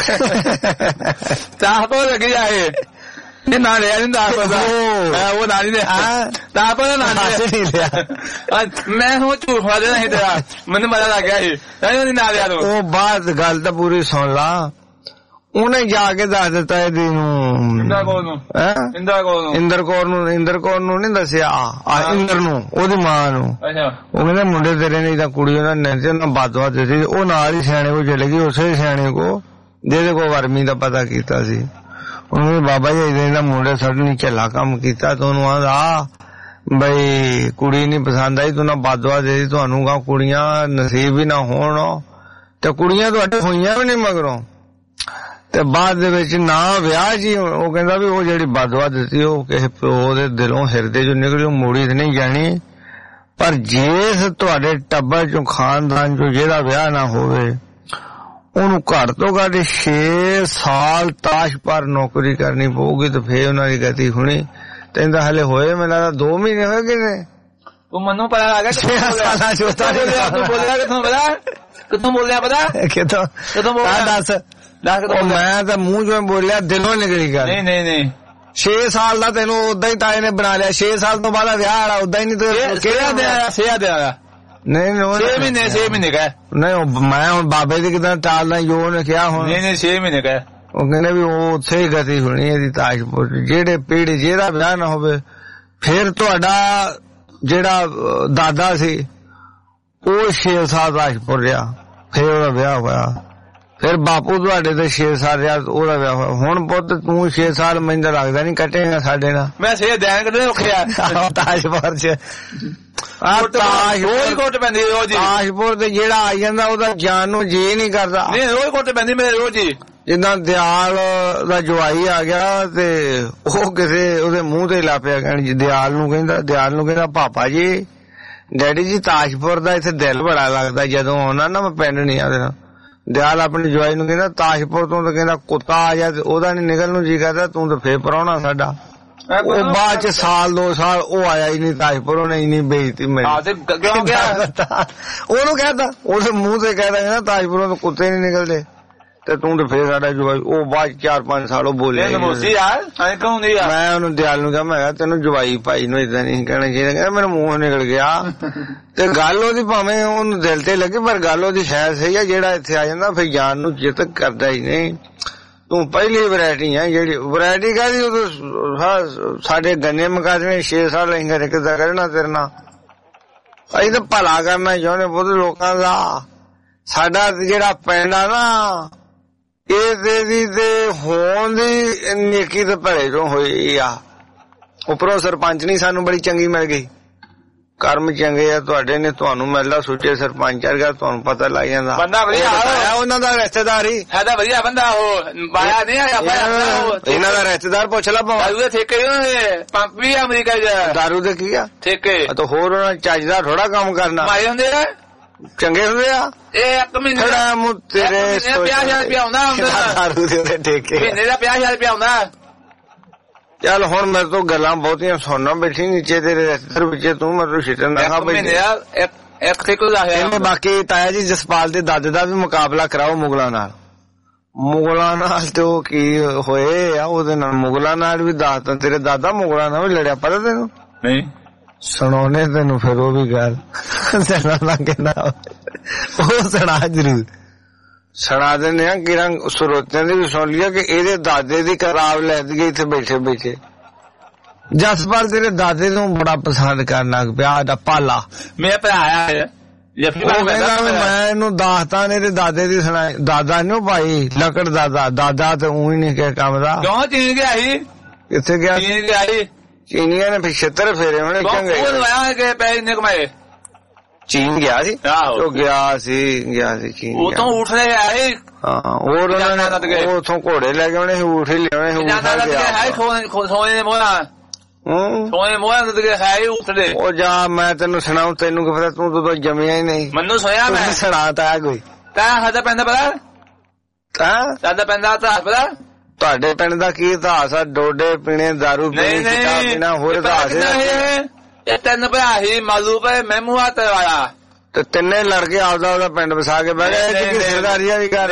ਤਾਪੋ ਲੱਗੀ ਆਏ ਇਹ ਨਾ ਲਿਆ ਨਹੀਂ ਦੱਸ ਉਹ ਨਾਨੀ ਨੇ ਤਾਪੋ ਦਾ ਨਾਨੀ ਲਿਆ ਮੈਂ ਹੁਣ ਝੂਠ ਖਾ ਦੇਣਾ ਸੀ ਤੇਰਾ ਮੈਨੂੰ ਪਤਾ ਲੱਗ ਗਿਆ ਸੀ ਨਾ ਲਿਆ ਤੂੰ। ਉਹ ਬਾਅਦ ਗੱਲ ਤਾਂ ਪੂਰੀ ਸੁਣ ਲਾ। ਉਹਨੇ ਜਾ ਕੇ ਦੱਸ ਦਿੱਤਾ ਇਹਦੀ ਨੂੰ ਇੰਦਰ ਕੌਰ ਨੂੰ ਇੰਦਰ ਕੌਰ ਨੂੰ ਇੰਦਰ ਕੌਰ ਨੂੰ ਨੀ ਦੱਸਿਆ ਆ ਇੰਦਰ ਨੂੰ ਉਹਦੀ ਮਾਂ ਨੂੰ। ਉਹ ਕਹਿੰਦੇ ਮੁੰਡੇ ਤੇਰੇ ਨੇ ਤਾਂ ਕੁੜੀ ਉਹਨਾਂ ਨੇ ਉਹਨਾਂ ਬਾਦਵਾ ਦਿੱਤੀ। ਉਹ ਨਾਲ ਹੀ ਸਿਆਣੇ ਕੋਲ ਚਲੇ ਗਈ ਉਸੇ ਸਿਆਣੇ ਕੋ ਜਿਹਦੇ ਕੋਲ ਵਰਮੀ ਦਾ ਪਤਾ ਕੀਤਾ ਸੀ। ਉਹਨੇ ਬਾਬਾ ਜੀ ਦਾ ਮੁੰਡੇ ਸਾਡੇ ਨੇ ਝੱਲਾ ਕੰਮ ਕੀਤਾ ਤੇ ਉਹਨੂੰ ਆਂਦਾ ਬਈ ਕੁੜੀ ਨੀ ਪਸੰਦ ਆਈ ਤੂੰ ਨਾ ਬਾਦਵਾ ਦੇ ਦਿੱਤੀ ਤੁਹਾਨੂੰ ਗਾ ਕੁੜੀਆਂ ਨਸੀਬ ਵੀ ਨਾ ਹੋਣ ਤੇ ਕੁੜੀਆਂ ਤੁਹਾਡੇ ਹੋਈਆਂ ਵੀ ਨੀ ਮਗਰੋਂ ਤੇ ਬਾਅਦ ਦੇ ਵਿੱਚ ਨਾ ਵਿਆਹ ਜੀ। ਉਹ ਕਹਿੰਦਾ ਵੀ ਉਹ ਜਿਹੜੀ ਬਾਦਵਾ ਦਿੱਤੀ ਉਹ ਕਿਸੇ ਪਿਓ ਦੇ ਦਿਲੋਂ ਹਿਰਦੇ ਚੋਂ ਨਿਕਲੀ ਉਹ ਮੋੜੀ ਤੇ ਨਹੀਂ ਜਾਣੀ ਪਰ ਜਿਸ ਤੁਹਾਡੇ ਟੱਬਰ ਚੋਂ ਖਾਨਦਾਨ ਚੋਂ ਜਿਹਦਾ ਵਿਆਹ ਨਾ ਹੋਵੇ ਉਹਨੂੰ ਘੱਟ ਤੋਂ ਘੱਟ ਛੇ ਸਾਲ ਤਾਸ਼ ਪਰ ਨੌਕਰੀ ਕਰਨੀ ਪਊਗੀ ਤੇ ਫੇਰ ਉਹਨਾਂ ਦੀ ਗਤੀ ਹੋਣੀ। ਕਹਿੰਦਾ ਹਲੇ ਹੋਏ ਮੈਨੂੰ ਲੱਗਦਾ ਦੋ ਮਹੀਨੇ ਹੋਏ ਕਿ ਨੇ ਤੂੰ ਮੈਨੂੰ ਪਤਾ ਲੱਗਾ ਛੇ ਸਾਲਾਂ ਚ ਤੂੰ ਬੋਲਿਆ ਕਿੱਥੋਂ ਪਤਾ ਕਿੱਥੋਂ ਬੋਲਿਆ ਪਤਾ ਕਿੱਥੋਂ ਕਿੱਥੋਂ ਬੋਲਿਆ ਦੱਸ ਦੱਸ। ਮੈਂ ਤਾਂ ਮੂੰਹ ਚੋਂ ਬੋਲਿਆ ਦਿਲੋਂ ਨਿਕਲੀ ਗੱਲ। ਨਹੀਂ ਨਹੀਂ ਨਹੀਂ ਛੇ ਸਾਲ ਦਾ ਤੈਨੂੰ ਓਦਾਂ ਹੀ ਤਾਏ ਨੇ ਬਣਾ ਲਿਆ। ਛੇ ਸਾਲ ਤੋਂ ਬਾਅਦ ਵਿਆਹ ਵਾਲਾ ਓਦਾਂ ਹੀ ਨਹੀਂ ਕਿਹੜਾ ਦਿਆ ਛੇ ਦਿਆ ਨਹੀਂ ਛੇ ਮਹੀਨੇ ਛੇ ਮਹੀਨੇ ਕਹੇ ਨਹੀਂ ਮੈਂ ਹੁਣ ਬਾਬੇ ਦੀ ਕਿਦਾਂ ਟਾਲਦਾ ਜੋ ਨੇ ਕਿਹਾ ਹੁਣ ਨਹੀਂ ਨਹੀਂ ਛੇ ਮਹੀਨੇ ਕਹੇ। ਉਹ ਕਹਿੰਦੇ ਵੀ ਉਹ ਉੱਥੇ ਹੀ ਗਤੀ ਹੋਣੀ ਇਹਦੀ ਤਾਜਪੁਰ ਜਿਹੜੇ ਪੀੜੀ ਜਿਹਦਾ ਵਿਆਹ ਨਾ ਹੋਵੇ ਫਿਰ ਤੁਹਾਡਾ ਜਿਹੜਾ ਦਾਦਾ ਸੀ ਉਹ ਛੇ ਸਾਲ ਤਾਜਪੁਰ ਰਿਹਾ ਫਿਰ ਉਹਦਾ ਵਿਆਹ ਹੋਇਆ ਫਿਰ ਬਾਪੂ ਤੁਹਾਡੇ ਤੇ ਛੇ ਸਾਲ ਰਿਹਾ ਉਹਦਾ ਵਿਆਹ ਹੋਇਆ। ਹੁਣ ਪੁੱਤ ਤੂੰ ਛੇ ਸਾਲ ਮੈਨੂੰ ਲੱਗਦਾ ਨੀ ਕੱਟੇਗਾ ਸਾਡੇ ਨਾਲ। ਮੈਂ ਛੇ ਦਿਨ ਕੱਢੇ ਔਖਿਆ ਤਾਜਪੁਰ ਚ ਰੋਜ਼ ਕੋਟ ਪੈਂਦੀ ਰੋਜ਼ ਤਾਜਪੁਰ ਤੇ ਜਿਹੜਾ ਆ ਜਾਂਦਾ ਉਹਦਾ ਜਾਨ ਨੂੰ ਜੀ ਨਹੀਂ ਕਰਦਾ। ਨਹੀਂ ਰੋਜ਼ ਕੋਟ ਪੈਂਦੀ ਮੇਰੇ ਰੋਜ਼ ਹੀ ਜਿੱਦਾਂ ਦਿਆਲ ਦਾ ਜਵਾਈ ਆ ਗਿਆ ਤੇ ਉਹ ਕਿਸੇ ਉਹਦੇ ਮੂੰਹ ਤੇ ਲਾ ਪਿਆ ਕਹਿਣ ਜੀ, ਦਿਆਲ ਨੂੰ ਕਹਿੰਦਾ ਦਿਆਲ ਨੂੰ ਕਹਿੰਦਾ ਪਾਪਾ ਜੀ ਡੈਡੀ ਜੀ ਤਾਜਪੁਰ ਦਾ ਇੱਥੇ ਦਿਲ ਬੜਾ ਲੱਗਦਾ, ਜਦੋਂ ਆਉਣਾ ਨਾ ਮੈਂ ਪਿੰਡ ਨਹੀਂ ਆ ਦੇਣਾ। ਦਿਆਲ ਆਪਣੇ ਜਵਾਈ ਨੂੰ ਕਹਿੰਦਾ ਤਾਜਪੁਰ ਤੋਂ ਤਾਂ ਕਹਿੰਦਾ ਕੁੱਤਾ ਆ ਜਾ, ਤੇ ਉਹਦਾ ਨੀ ਨਿਕਲ ਨੂੰ ਜੀ ਕਰਦਾ, ਤੂੰ ਤਾਂ ਫੇਰ ਪ੍ਰਾਹੁਣਾ ਸਾਡਾ। ਉਹ ਬਾਅਦ ਚ ਸਾਲ ਦੋ ਸਾਲ ਉਹ ਆਇਆ ਹੀ ਨਹੀਂ ਤਾਜਪੁਰ, ਉਹਨੇ ਇੰਨੀ ਬੇਇੱਜ਼ਤੀ ਮੇਰੀ। ਉਹਨੂੰ ਕਹਿੰਦਾ ਉਹਦੇ ਮੂੰਹ ਤੇ ਕਹਿੰਦਾ ਕਹਿੰਦਾ ਤਾਜਪੁਰੋਂ ਤੋਂ ਕੁੱਤੇ ਨੀ ਨਿਕਲਦੇ, ਤੇ ਤੂੰ ਤੇ ਫੇਰ ਸਾਡਾ ਜਵਾਈ। ਉਹ ਬਾਅਦ ਚਾਰ ਪੰਜ ਸਾਲ ਉਹ ਬੋਲਿਆ। ਮੈਂ ਉਹਨੂੰ ਦਿਆਲ ਨੂੰ ਕਿਹਾ, ਮੈਂ ਕਿਹਾ ਤੈਨੂੰ ਜਵਾਈ ਭਾਈ ਨੂੰ ਏਦਾਂ ਨਹੀਂ ਕਹਿਣਾ ਚਾਹੀਦਾ। ਕਹਿੰਦਾ ਮੇਰਾ ਮੂੰਹ ਨਿਕਲ ਗਿਆ। ਤੇ ਗੱਲ ਉਹਦੀ ਭਾਵੇਂ ਉਹਨੂੰ ਦਿਲ ਤੇ ਲੱਗੇ, ਪਰ ਗੱਲ ਉਹਦੀ ਸ਼ਾਇਦ ਸਹੀ ਆ। ਜਿਹੜਾ ਇੱਥੇ ਆ ਜਾਂਦਾ ਫਿਰ ਜਾਨ ਨੂੰ ਜਿੱਤ ਕਰਦਾ ਹੀ ਨਹੀਂ। ਤੂੰ ਪਹਿਲੀ ਵੈਰਾਇਟੀ ਆ ਜਿਹੜੀ ਵੈਰਾਇਟੀ ਕਾਹਦੀ, ਉਦੋਂ ਸਾਡੇ ਗੰਨੇ ਮੁਕਾ ਦੇਣੇ, ਛੇ ਸਾਲ ਅਸੀਂ ਘਰੇ ਕਿੱਦਾਂ ਕਰਨਾ ਤੇਰੇ ਨਾਲ। ਅਸੀਂ ਤਾਂ ਭਲਾ ਕਰਨਾ ਚਾਹੁੰਦੇ ਬਹੁਤ ਲੋਕਾਂ ਦਾ। ਸਾਡਾ ਜਿਹੜਾ ਪਿੰਡ ਆ ਨਾ ਇਹ ਦੀ ਤੇ ਹੋਣ ਦੀ ਨੇਕੀ ਤੇ ਭਲੇ ਚੋਂ ਹੋਈ ਆ। ਉੱਪਰੋਂ ਸਰਪੰਚ ਨਹੀਂ ਸਾਨੂੰ ਬੜੀ ਚੰਗੀ ਮਿਲ ਗਈ, ਕਰਮ ਚੰਗੇ ਆ ਤੁਹਾਡੇ ਨੇ, ਤੁਹਾਨੂੰ ਮਿਲਦਾ ਸੁੱਚੇ ਸਰਪੰਚ ਵਰਗਾ, ਤੁਹਾਨੂੰ ਪਤਾ ਲੱਗ ਜਾਂਦਾ। ਬੰਦਾ ਵਧੀਆ ਉਹਨਾਂ ਦਾ ਰਿਸ਼ਤੇਦਾਰ ਹੀ ਹੈ, ਵਧੀਆ ਬੰਦਾ ਉਹ ਬਾਇਆ ਨਹੀਂ ਆਇਆ। ਇਹਨਾਂ ਦਾ ਰਿਸ਼ਤੇਦਾਰ ਪੁੱਛ ਲਾ ਭਾਵੇਂ। ਦਾਰੂ ਦੇ ਠੇਕੇ ਪੰਪ ਵੀ ਅਮਰੀਕਾ ਚ ਦਾਰੂ ਦੇ ਕੀ ਆ ਠੇਕੇ, ਤਾਂ ਹੋਰ ਉਹਨਾਂ ਚੱਜ ਦਾ ਥੋੜਾ ਕੰਮ ਕਰਨਾ। ਮਾਏ ਹੁੰਦੇ ਆ ਚੰਗੇ ਹੁੰਦੇ ਆ। ਇਹ ਇੱਕ ਮਹੀਨੇ ਦਾ ਤੇਰੇ ਪੰਜਾਹ ਹਜ਼ਾਰ ਰੁਪਇਆ ਆਉਂਦਾ ਦਾਰੂ ਦੇ ਠੇਕੇ, ਮਹੀਨੇ ਦਾ ਪੰਜਾਹ ਹਜ਼ਾਰ ਰੁਪਇਆ ਆਉਂਦਾ। ਚੱਲ ਹੁਣ ਮੇਰੇ ਤੋਂ ਗੱਲਾਂ ਬਹੁਤੀਆਂ ਸੁਣਨਾ ਬੈਠੀ ਨੀਚੇ ਤੇਰੇ ਰਿਸ਼ਤੇਦਾਰ ਵਿੱਚ, ਤੂੰ ਮਤਲਬ ਛਿੱਟਣ ਨਾ ਖਾ ਬੈਠੀ। ਬਾਕੀ ਤਾਇਆ ਜੀ ਜਸਪਾਲ ਦੇ ਦਾਦੇ ਦਾ ਵੀ ਮੁਕਾਬਲਾ ਕਰਾਓ ਮੁਗਲਾਂ ਨਾਲ। ਮੁਗਲਾਂ ਨਾਲ ਤੇ ਉਹ ਕੀ ਹੋਏ ਆ ਉਹਦੇ ਨਾਲ, ਮੁਗਲਾਂ ਨਾਲ ਵੀ ਦੱਸਦਾ। ਤੇਰੇ ਦਾਦਾ ਮੁਗਲਾਂ ਨਾਲ ਵੀ ਲੜਿਆ, ਪਤਾ ਤੈਨੂੰ? ਨਹੀਂ ਸੁਣਾਉਣੇ ਤੈਨੂੰ ਫਿਰ ਉਹ ਵੀ ਗੱਲ ਕਹਿੰਦਾ ਉਹ ਸੁਣਾ ਜ਼ਰੂਰ ਸੁਣਾ ਦਿੰਦੇ ਆ। ਕਿਰਾਂ ਸਰੋਤਿਆਂ ਦੀ ਵੀ ਸੁਣ ਲਿਆ ਕਿ ਇਹਦੇ ਦਾਦੇ ਦੀ ਖਰਾਬ ਲੈ ਗਈ ਇੱਥੇ ਬੈਠੇ ਬੈਠੇ। ਜਸਪਾਲ ਤੇਰੇ ਦਾਦੇ ਨੂੰ ਬੜਾ ਪਸੰਦ ਕਰਨ ਲੱਗ ਪਿਆ ਦਾ ਪਾਲਾ। ਮੇਰਾ ਭਰਾ ਆਇਆ ਉਹ ਕਹਿੰਦਾ ਮੈਂ ਇਹਨੂੰ ਦੱਸਤਾ ਨੇ ਤੇ ਦਾਦੇ ਦੀ ਸੁਣਾ। ਦਾਦਾ ਨੀ ਭਾਈ ਲੱਕੜ ਦਾਦਾ, ਦਾਦਾ ਤੇ ਊਂ ਹੀ ਨੀ ਕਿਸੇ ਕੰਮ ਦਾ। ਕਿਉਂ ਚੀਨ ਗਿਆ ਸੀ? ਕਿੱਥੇ ਗਿਆ? ਚੀਨ ਗਿਆ ਸੀ। ਚੀਨੀਆਂ ਨੇ ਫਿਰ ਛੇਤਰ ਫੇਰੇ ਉਹਨੇ ਚੰਗੇ ਪੈਸੇ ਇੰਨੇ ਕਮਾਏ। ਚੀਨ ਗਿਆ ਸੀ, ਉਹ ਗਿਆ ਸੀ ਗਿਆ ਸੀ ਚੀਨ। ਉਥੋਂ ਊਠ ਲੈ ਆਏ। ਹਾਂ ਹੋਰ ਉਹਨਾਂ ਨੇ ਉਥੋਂ ਘੋੜੇ ਲੈ ਕੇ ਆਉਣੇ ਸੀ, ਊਠ ਹੀ ਲਿਆਉਣੇ ਸੀ। ਸੋਨੇ ਦੇ ਮੋਹਰਾ ਸੋਨੇ ਮੋਹਰਾ ਹੈ ਊਠ ਦੇ। ਉਹ ਜਾ ਮੈਂ ਤੈਨੂੰ ਸੁਣਾਉ, ਤੈਨੂੰ ਕੀ ਪਤਾ, ਤੂੰ ਤਾਂ ਜੰਮਿਆ ਹੀ ਨਹੀਂ। ਮੈਨੂੰ ਸੁਣਿਆ ਮੈਂ ਸੁਣਾ ਤਾ ਕੋਈ ਤਾਂ ਸਾਡਾ ਪੈਂਦਾ ਪਤਾ ਤਾਂ ਸਾਡਾ ਪੈਂਦਾ ਤਾਂ ਪਤਾ। ਤੁਹਾਡੇ ਪਿੰਡ ਦਾ ਕੀ ਇਤਿਹਾਸ ਆ? ਡੋਡੇ ਪੀਣੇ, ਦਾਰੂ ਪੀਣਾ, ਹੋਰ ਇਤਿਹਾਸ? ਇਹ ਤਿੰਨ ਭਰਾ ਸੀ ਮਾਲੂ ਪਏ ਮਹਿਮੂਆ ਤੇ ਵਾਲਾ, ਤੇ ਤਿੰਨੇ ਲੜ ਕੇ ਆਪਦਾ ਉਹਦਾ ਪਿੰਡ ਵਸਾ ਕੇ ਬਹਿ ਗਏ। ਸਰਦਾਰੀਆਂ ਵੀ ਕਰ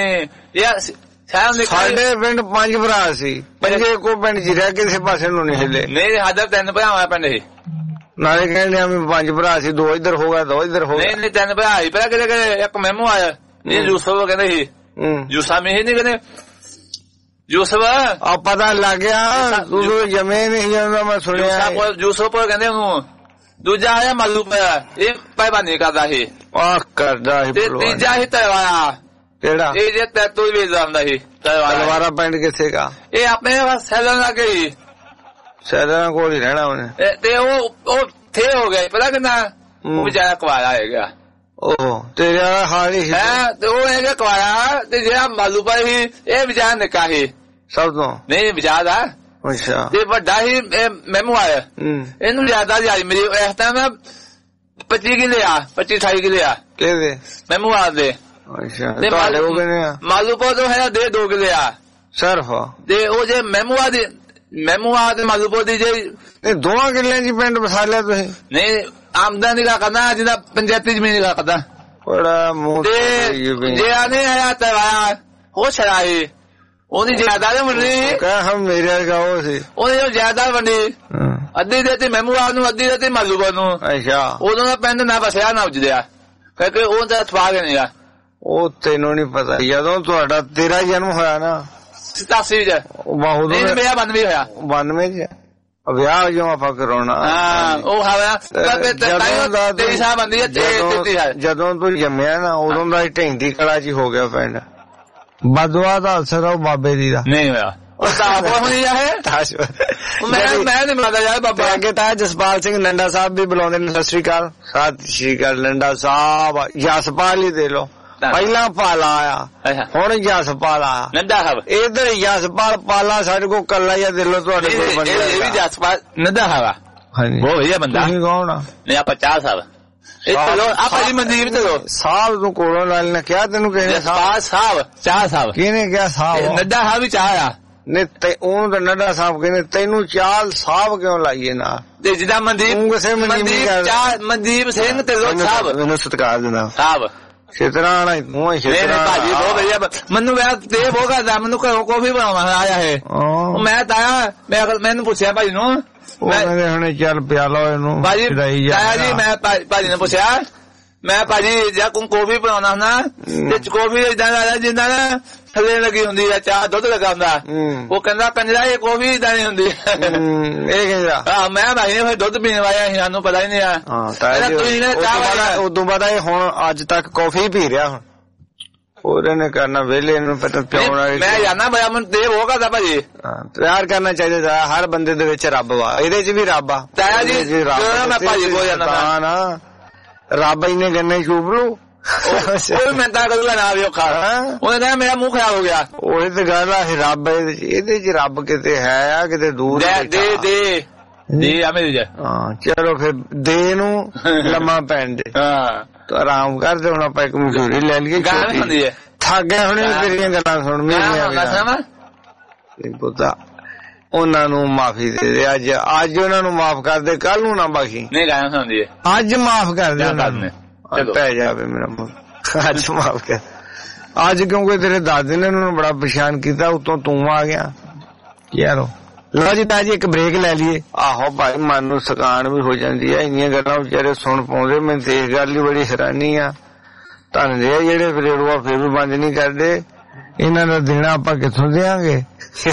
ਸਾਡੇ ਪਿੰਡ ਪੰਜ ਭਰਾ ਸੀ, ਪੰਜੇ ਇੱਕੋ ਪਿੰਡ ਚ ਰਹਿ ਕਿਸੇ ਪਾਸੇ ਨੂੰ ਨਹੀਂ ਹਿੱਲੇ। ਨਹੀਂ ਸਾਡਾ ਤਿੰਨ ਭਰਾਵਾਂ ਪਿੰਡ ਸੀ। ਨਾਲੇ ਕਹਿੰਦੇ ਆ ਪੰਜ ਭਰਾ ਸੀ, ਦੋ ਇੱਧਰ ਹੋ ਗਿਆ ਦੋ ਇੱਧਰ ਹੋ ਗਿਆ। ਨਹੀਂ ਤਿੰਨ ਭਰਾ ਸੀ ਪਹਿਲਾਂ ਕਿਤੇ ਕਿਤੇ ਇੱਕ ਮਹਿਮੂ ਆਇਆ ਨਹੀਂ ਯੂਸਫ ਕਹਿੰਦੇ ਸੀ। ਯੂਸਾ ਮੇ ਨਹੀਂ ਕਹਿੰਦੇ ਯੂਸਫ ਆ ਪਤਾ ਲੱਗ ਗਿਆ ਤੂੰ ਜਮੇ ਨਹੀਂ ਜਾਂਦਾ ਮੈਂ ਸੁਣਿਆ। ਯੂਸਫ ਕਹਿੰਦੇ ਉਹਨੂੰ। ਦੂਜਾ ਆਇਆ ਮਾਲੂ ਪਿਆ ਇਹ ਪੈਬਾਨੀ ਕਰਦਾ ਸੀ। ਆਹ ਕਰਦਾ ਸੀ। ਤੇ ਤੀਜਾ ਸੀ ਤਲਵਾਰਾ। ਕਿਹੜਾ? ਇਹ ਜੇ ਤੈਤੂ ਵੀ ਜਾਂਦਾ ਸੀ ਤਲਵਾਰਾ। ਪਿੰਡ ਕਿੱਥੇ ਕਾ? ਇਹ ਆਪਣੇ ਸੈਲਨ ਲੱਗੇ ਸੀ। ਸੈਲਨ ਕੋਲ ਹੀ ਰਹਿਣਾ ਉਹਨੇ। ਤੇ ਉਹ ਉਹ ਥੇ ਹੋ ਗਏ ਪਤਾ ਕਿੰਨਾ ਉਹ ਵਿਚਾਰਾ ਕੁਆਰਾ ਹੋ ਗਿਆ। ਉਹ ਤੇਰਾ ਹਾਲ ਹੀ ਹੈ। ਤੇ ਉਹ ਹੈਗਾ ਕੁਆਰਾ ਤੇ ਜਿਹੜਾ ਮਾਲੂ ਪਾਈ ਸੀ ਇਹ ਵਿਚਾਰਾ ਨਿੱਕਾ ਸੀ ਸਭ ਤੋਂ। ਨਹੀਂ ਵਿਚਾਰਾ ਅੱਛਾ ਤੇ ਵੱਡਾ ਹੀ ਮੈਨੂੰ ਆਇਆ। ਇਹਨੂੰ ਜ਼ਿਆਦਾ ਜਾਈ ਮੇਰੀ ਇਸ ਟਾਈਮ ਪੱਚੀ ਕਿਲੇ ਆ ਪੱਚੀ ਅਠਾਈ ਕਿਲੇ ਆ ਕਿਹਦੇ ਮੈਨੂੰ ਆ ਦੇ। ਅੱਛਾ ਮਾਲੂ ਪੋ ਤੋਂ ਹੈ ਦੇ ਦੋ ਕਿਲੇ ਆ ਸਿਰਫ। ਤੇ ਉਹ ਜੇ ਮੈਮੂਆ ਦੀ ਮੈਮੂਆ ਤੇ ਮਾਲੂਪੁਰ ਦੀ ਜੇ ਦੋਵਾਂ ਕਿੱਲਿਆਂ ਚ ਪਿੰਡ ਵਸਾ ਲਿਆ ਤੁਸੀਂ? ਨਹੀਂ ਆਮਦਨੀ ਦਾ ਕਰਦਾ ਜਿਹਦਾ ਪੰਚਾਇਤੀ ਜ਼ਮੀਨ ਦਾ ਕਰਦਾ ਬੜਾ ਮੂੰਹ ਤੇ ਜੇ ਆਨੇ ਆਇਆ ਤਵਾਇਆ ਉਹ ਛੜਾਏ ਉਹਦੀ ਜਾਇਦਾਦ ਵੰਡੀ। ਕਹ ਮੇਰੇ ਵਰਗਾ ਉਹ ਸੀ ਉਹਨੇ ਜੋ ਜਾਇਦਾਦ ਵੰਡੀ ਅੱਧੀ ਦੇਤੀ ਮੈਮੂਆ ਨੂੰ ਅੱਧੀ ਦੇਤੀ ਮਾਲੂਪੁਰ ਨੂੰ। ਅੱਛਾ ਉਦੋਂ ਦਾ ਪਿੰਡ ਨਾ ਵਸਿਆ ਨਾ ਉਜਦਿਆ ਕਿਉਂਕਿ ਉਹ ਤਾਂ ਥਵਾ ਕੇ ਨਹੀਂ ਆ। ਉਹ ਤੈਨੂੰ ਨੀ ਪਤਾ ਜਦੋਂ ਤੁਹਾਡਾ ਤੇਰਾ ਜਨਮ ਹੋਇਆ ਨਾ ਸਤਾਸੀ ਚ ਮੇਰਾ ਬਾਨਵੇਂ ਹੋਇਆ। ਬਾਨਵੇਂ ਚ ਵਿਆਹ ਜੋ ਆਪਾਂ ਕਰਾਉਣਾ ਉਹ ਹੋਇਆ ਤੇਈ ਸਾਲ ਬੰਦੀ ਹੈ। ਜਦੋਂ ਤੂੰ ਜੰਮਿਆ ਨਾ ਉਦੋਂ ਦਾ ਢੈਂਦੀ ਕਲਾ ਚ ਹੋ ਗਿਆ ਪਿੰਡ। ਬਦਵਾ ਦਾ ਅਸਰ ਉਹ ਬਾਬੇ ਦੀ ਦਾ ਨਹੀਂ ਹੋਇਆ। ਮੈਂ ਨੀ ਮਿਲਦਾ ਯਾਰ ਬਾਬਾ। ਅੱਗੇ ਤਾਂ ਜਸਪਾਲ ਸਿੰਘ ਲੰਡਾ ਸਾਹਿਬ ਵੀ ਬੁਲਾਉਂਦੇ ਨੇ। ਸਤਿ ਸ੍ਰੀ ਅਕਾਲ। ਸਤਿ ਸ੍ਰੀ ਅਕਾਲ ਲੰਡਾ ਸਾਹਿਬ। ਜਸਪਾਲ ਹੀ ਦੇ ਲੋ ਪਹਿਲਾਂ ਪਾਲਾ ਆ ਹੁਣ ਜਸਪਾਲ ਆ ਨੱਡਾ ਸਾਹਿਬ ਇਧਰ ਜਸਪਾਲ ਪਾਲਾ ਸਾਡੇ ਕੋਲ ਕੱਲਾ ਹੀ ਦਿਲੋਂ ਤੁਹਾਡੇ ਕੋਲ ਬੰਦਾ ਇਹ ਵੀ ਜਸਪਾਲ ਨੱਡਾ ਹਵਾ ਹਾਂਜੀ ਬਹੁਤ ਵਧੀਆ ਬੰਦਾ ਤੁਸੀਂ ਕੌਣ ਆ ਨਹੀਂ ਆਪਾਂ ਚਾਹ ਸਾਹਿਬ ਇਹ ਚਲੋ ਆਪਾਂ ਜੀ ਮਨਦੀਪ ਚਲੋ ਸਾਹਿਬ ਨੂੰ ਕੋਲੋਂ ਨਾਲ ਨੇ ਕਿਹਾ ਤੈਨੂੰ ਕਿਹਨੇ ਸਾਹਿਬ ਸਾਹਿਬ ਚਾਹ ਸਾਹਿਬ ਕਿਹਨੇ ਕਿਹਾ ਸਾਹਿਬ ਨੱਡਾ ਹਾਂ ਵੀ ਚਾਹ ਆ ਨੇ ਤੇ ਉਹ ਤਾਂ ਨੱਡਾ ਸਾਹਿਬ ਕਹਿੰਦੇ ਤੈਨੂੰ ਚਾਲ ਸਾਹਿਬ ਕਿਉਂ ਲਾਈਏ ਨਾ ਤੇ ਜਿੱਦਾਂ ਮਨਦੀਪ ਮਨਦੀਪ ਚਾਹ ਮਨਦੀਪ ਸਿੰਘ ਤੇ ਲੋਕ ਸਾਹਿਬ ਮੈਨੂੰ ਸਤਿਕਾਰ ਦਿੰਦਾ ਸਾਹਿਬ ਸ਼ੇਤਰਾਣਾ ਮੂੰਹ ਸ਼ੇਤਰਾ ਭਾਜੀ ਬਹੁਤ ਵਧੀਆ ਮੈਨੂੰ ਮੈਂ ਤੇ ਬਹੁਤ ਕਰਦਾ ਮੈਨੂੰ ਘਰੋਂ ਕਾਫੀ ਬਣਾਉਣਾ ਆਇਆ ਹੈ ਮੈਂ ਤਾਇਆ ਮੈਂ ਮੈਨੂੰ ਪੁੱਛਿਆ ਭਾਜੀ ਨੂੰ ਮੈਂ ਹੁਣੇ ਚੱਲ ਪਿਆ ਲਓ ਇਹਨੂੰ ਭਾਜੀ ਤਾਇਆ ਜੀ ਮੈਂ ਭਾਜੀ ਨੇ ਪੁੱਛਿਆ ਮੈਂ ਭਾਜੀ ਜਾਂ ਕੋਈ ਕਾਫੀ ਬਣਾਉਣਾ ਹੁੰਦਾ ਤੇ ਕਾਫੀ ਇਦਾਂ ਦਾ ਜਿੰਦਾ ਨਾ ਥੱਲੇ ਲੱਗੀ ਹੁੰਦੀ ਆ ਚਾਹ ਦੁੱਧ ਲੱਗਾ ਹੁੰਦਾ ਉਹ ਕਹਿੰਦਾ ਕੰਜਰਾ ਇਹ ਕਾਫੀ ਇਦਾਂ ਨਹੀਂ ਹੁੰਦੀ ਇਹ ਕਹਿੰਦਾ ਹਾਂ ਮੈਂ ਭਾਈ ਨੇ ਫਿਰ ਦੁੱਧ ਪੀਣ ਵਾਇਆ ਸੀ ਸਾਨੂੰ ਪਤਾ ਹੀ ਨਹੀਂ ਆ ਹਾਂ ਤਾਂ ਉਦੋਂ ਬਾਅਦ ਇਹ ਹੁਣ ਅੱਜ ਤੱਕ ਕਾਫੀ ਪੀ ਰਿਹਾ ਹੁਣ ਹੋਰ ਨੇ ਕਰਨਾ ਵੇਲੇ ਨੂੰ ਪਤਾ ਪਿਆਉਣ ਵਾਲੀ ਮੈਂ ਜਾਣਾ ਬੜਾ ਮਨ ਤੇ ਉਹ ਕਰਦਾ ਭਾਜੀ ਪਿਆਰ ਕਰਨਾ ਚਾਹੀਦਾ ਹਰ ਬੰਦੇ ਦੇ ਵਿੱਚ ਰੱਬ ਵਾ ਇਹਦੇ 'ਚ ਵੀ ਰੱਬ ਆ ਤਾਇਆ ਜੀ ਮੈਂ ਭਾਜੀ ਕੋਲ ਜਾਣਾ ਨਾ ਰੱਬ ਇਹਨੇ ਗੰਨੇ ਚੂਪ ਲੂ ਉਹ ਮੈਂ ਤਾਂ ਕਦੋਂ ਨਾ ਵੀ ਔਖਾ ਉਹਨੇ ਕਹਿੰਦਾ ਮੇਰਾ ਮੂੰਹ ਖਰਾਬ ਹੋ ਗਿਆ ਉਹ ਤੇ ਗੱਲ ਆ ਰੱਬ ਇਹਦੇ 'ਚ ਰੱਬ ਕਿਤੇ ਹੈ ਆ ਕਿਤੇ ਦੂਰ ਦੇ ਦੇ ਦੇ ਆ ਮੇਰੇ ਜੇ ਹਾਂ ਚਲੋ ਫਿਰ ਦੇ ਨੂੰ ਲੰਮਾ ਪੈਣ ਦੇ ਹਾਂ ਤੂੰ ਆਰਾਮ ਕਰ ਦੇ ਹੁਣ ਆਪਾਂ ਇੱਕ ਮਜ਼ਦੂਰੀ ਲੈ ਲਈਏ ਗਾਣੇ ਹੁੰਦੀ ਹੈ ਥੱਕ ਗਏ ਹੁਣੇ ਤੇਰੀਆਂ ਗੱਲਾਂ ਸੁਣ ਮੇਰੀਆਂ ਪੁੱਤਾ ਉਹਨਾਂ ਨੂੰ ਮਾਫੀ ਦੇ ਦੇ ਅੱਜ ਅੱਜ ਉਹਨਾਂ ਨੂੰ ਮਾਫ ਕਰ ਦੇ ਕੱਲ ਨੂੰ ਨਾ ਬਾਕੀ ਨਹੀਂ ਗਾਣਾ ਸੁਣਦੀ ਹੈ ਅੱਜ ਮਾਫ ਕਰ ਦੇ ਉਹਨਾਂ ਨੂੰ ਪੈ ਜਾਵੇ ਮੇਰਾ ਮੁੰਡਾ ਅੱਜ ਮਾਫ ਕਰ ਅੱਜ ਕਿਉਂਕਿ ਤੇਰੇ ਦਾਦੇ ਨੇ ਉਹਨਾਂ ਨੂੰ ਬੜਾ ਪਰੇਸ਼ਾਨ ਕੀਤਾ ਉਤੋਂ ਤੂੰ ਆ ਗਿਆ ਯਾਰੋ ਲਓ ਜੀ ਤਾਂ ਜੀ ਇੱਕ ਬ੍ਰੇਕ ਲੈ ਲਈਏ ਆਹੋ ਭਾਈ ਮਨ ਨੂੰ ਥਕਾਨ ਵੀ ਹੋ ਜਾਂਦੀ ਹੈ ਇੰਨੀਆਂ ਗੱਲਾਂ ਵਿਚਾਰੇ ਸੁਣ ਪਾਉਂਦੇ ਮੈਨੂੰ ਤੇ ਇਸ ਗੱਲ ਦੀ ਬੜੀ ਹੈਰਾਨੀ ਆ ਧੰਨਦੇ ਆ ਜਿਹੜੇ ਰੇੜੂਆ ਫਿਰ ਵੀ ਬੰਦ ਨਹੀਂ ਕਰਦੇ ਇਹਨਾਂ ਦਾ ਦੇਣਾ ਆਪਾਂ ਕਿੱਥੋਂ ਦੇਵਾਂਗੇ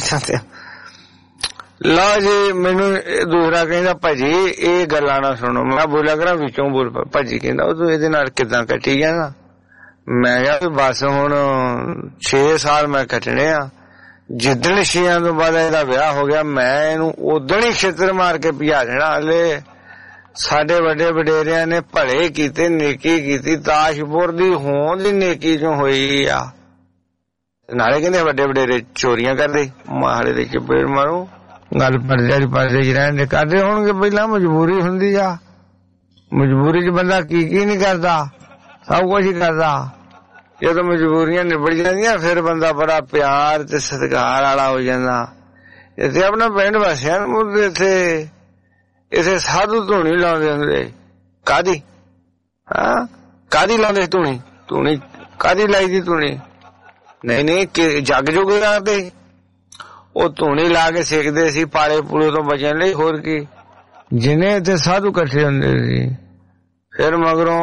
ਲਓ ਜੀ ਮੈਨੂੰ ਦੂਸਰਾ ਕਹਿੰਦਾ ਭਾਜੀ ਇਹ ਗੱਲਾਂ ਨਾ ਸੁਣੋ ਮੈਂ ਬੋਲਿਆ ਕਰਾਂ ਵਿੱਚੋਂ ਬੋਲ ਭਾਜੀ ਕਹਿੰਦਾ ਉਹ ਤੂੰ ਇਹਦੇ ਨਾਲ ਕਿੱਦਾਂ ਕੱਟੀ ਜਾਣਾ ਮੈਂ ਕਿਹਾ ਵੀ ਬਸ ਹੁਣ ਛੇ ਸਾਲ ਮੈਂ ਕੱਟਣੇ ਆ ਜਿੱਦਣ ਛੇਆਂ ਤੋਂ ਬਾਅਦ ਇਹਦਾ ਵਿਆਹ ਹੋ ਗਿਆ ਮੈਂ ਇਹਨੂੰ ਉਦਣ ਹੀ ਛਿੱਤਰ ਮਾਰ ਕੇ ਭਜਾ ਦੇਣਾ ਹਲੇ ਸਾਡੇ ਵੱਡੇ ਵਡੇਰਿਆਂ ਨੇ ਭਲੇ ਕੀਤੇ ਨੇਕੀ ਕੀਤੀ ਤਾਸ਼ਪੁਰ ਦੀ ਹੋਂਦ ਦੀ ਨੇਕੀ ਚੋਂ ਹੋਈ ਆ ਨਾਲੇ ਕਹਿੰਦੇ ਵੱਡੇ ਵਡੇਰੇ ਚੋਰੀਆਂ ਕਰਦੇ ਮਾਹਲੇ ਦੇ ਚਪੇੜ ਮਾਰੂ ਗੱਲ ਪਰਦੇ ਪਰਦੇ ਚ ਰਹਿਣ ਦੇ ਕਰਦੇ ਹੋਣਗੇ ਪਹਿਲਾਂ ਮਜਬੂਰੀ ਹੁੰਦੀ ਆ ਮਜਬੂਰੀ ਚ ਬੰਦਾ ਕੀ ਕੀ ਨਹੀਂ ਕਰਦਾ ਸਭ ਕੁਝ ਹੀ ਕਰਦਾ ਜਦੋਂ ਮਜਬੂਰੀਆਂ ਨਿਬੜ ਜਾਂਦੀਆਂ ਫਿਰ ਬੰਦਾ ਬੜਾ ਪਿਆਰ ਤੇ ਸਤਿਕਾਰ ਵਾਲਾ ਹੋ ਜਾਂਦਾ ਇੱਥੇ ਆਪਣਾ ਪਿੰਡ ਵਸਿਆ ਮੁੱਦੇ ਇੱਥੇ ਇੱਥੇ ਸਾਧੂ ਧੂਣੀ ਲਾਉਂਦੇ ਹੁੰਦੇ ਕਾਦੀ ਹਾਂ ਕਾਦੀ ਲਾਉਂਦੇ ਧੂਣੀ ਧੂਣੀ ਕਾਦੀ ਲਾਈ ਦੀ ਧੂਣੀ ਨਹੀਂ ਨਹੀਂ ਜੱਗ ਜੁਗ ਲਾਉਂਦੇ ਉਹ ਧੂਣੀ ਲਾ ਕੇ ਸੇਕਦੇ ਸੀ ਪਾਲੇ ਪੂਲੇ ਤੋਂ ਬਚਣ ਲਈ ਹੋਰ ਕੀ ਜਿਨੇ ਇੱਥੇ ਸਾਧੂ ਇਕੱਠੇ ਹੁੰਦੇ ਸੀ ਫਿਰ ਮਗਰੋਂ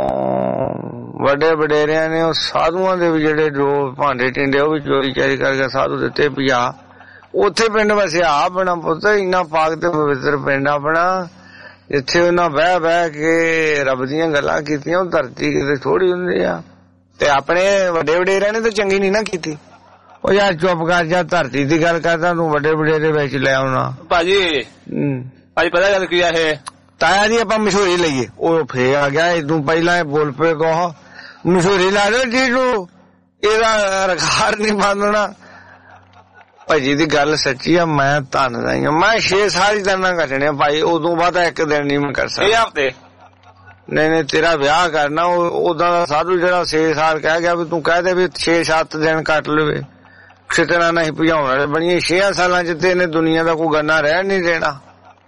ਵੱਡੇ ਵਡੇਰਿਆਂ ਨੇ ਉਹ ਸਾਧੂਆਂ ਦੇ ਵੀ ਜਿਹੜੇ ਜੋ ਭਾਂਡੇ ਟਿੰਡੇ ਉਹ ਵੀ ਚੋਰੀ ਚਾਰੀ ਕਰਕੇ ਸਾਧੂ ਦਿੱਤੇ ਪਿਆ ਉੱਥੇ ਪਿੰਡ ਵਸਿਆ ਆਪਣਾ ਪੁੱਤ ਇੰਨਾ ਪਾਕ ਤੇ ਪਵਿੱਤਰ ਪਿੰਡ ਆਪਣਾ ਜਿੱਥੇ ਉਹਨਾਂ ਬਹਿ ਬਹਿ ਕੇ ਰੱਬ ਦੀਆਂ ਗੱਲਾਂ ਕੀਤੀਆਂ ਉਹ ਧਰਤੀ ਕਿਤੇ ਥੋੜੀ ਹੁੰਦੀ ਆ ਤੇ ਆਪਣੇ ਵੱਡੇ ਵਡੇਰਿਆਂ ਨੇ ਤਾਂ ਚੰਗੀ ਨਹੀਂ ਨਾ ਕੀਤੀ ਉਹ ਯਾਰ ਚੁੱਪ ਕਰ ਜਾ ਧਰਤੀ ਦੀ ਗੱਲ ਕਰਦਾ ਤੂੰ ਵੱਡੇ ਵਡੇਰੇ ਵਿੱਚ ਲੈ ਆਉਣਾ ਭਾਜੀ ਭਾਜੀ ਪਤਾ ਗੱਲ ਕੀ ਆ ਇਹ ਤਾਇਆ ਜੀ ਆਪਾਂ ਮਸ਼ਹੂਰੀ ਲਈਏ ਉਹ ਫੇਰ ਆ ਗਿਆ ਇਦੋਂ ਪਹਿਲਾਂ ਬੋਲ ਪਏ ਕਹੋ ਮਸ਼ਹੂਰੀ ਲਾ ਦਿਓ ਜੀ ਨੂੰ ਇਹਦਾ ਰਖਾਰ ਨਹੀਂ ਬੰਨਣਾ ਭਾਜੀ ਦੀ ਗੱਲ ਸੱਚੀ ਆ ਮੈਂ ਧੰਨਦਾ ਹੀ ਮੈਂ ਛੇ ਸਾਲ ਹੀ ਦਿਨਾਂ ਕੱਟਣੇ ਭਾਈ ਉਦੋਂ ਬਾਅਦ ਇੱਕ ਦਿਨ ਨਹੀਂ ਮੈਂ ਕਰ ਸਕਦਾ ਹਫ਼ਤੇ ਨਹੀਂ ਨਹੀਂ ਤੇਰਾ ਵਿਆਹ ਕਰਨਾ ਉਦਾਂ ਦਾ ਸਾਧੂ ਜਿਹੜਾ ਛੇ ਸਾਲ ਕਹਿ ਗਿਆ ਵੀ ਤੂੰ ਕਹਿ ਦੇ ਵੀ ਛੇ ਸੱਤ ਦਿਨ ਕੱਟ ਲਵੇ ਖਿਤਨਾ ਨਹੀਂ ਭਜਾਉਣ ਵਾਲੇ ਬਣੀਏ ਛੇ ਸਾਲਾਂ ਚ ਤੇ ਇਹਨੇ ਦੁਨੀਆ ਦਾ ਕੋਈ ਗੰਨਾ ਰਹਿ ਨਹੀਂ ਦੇਣਾ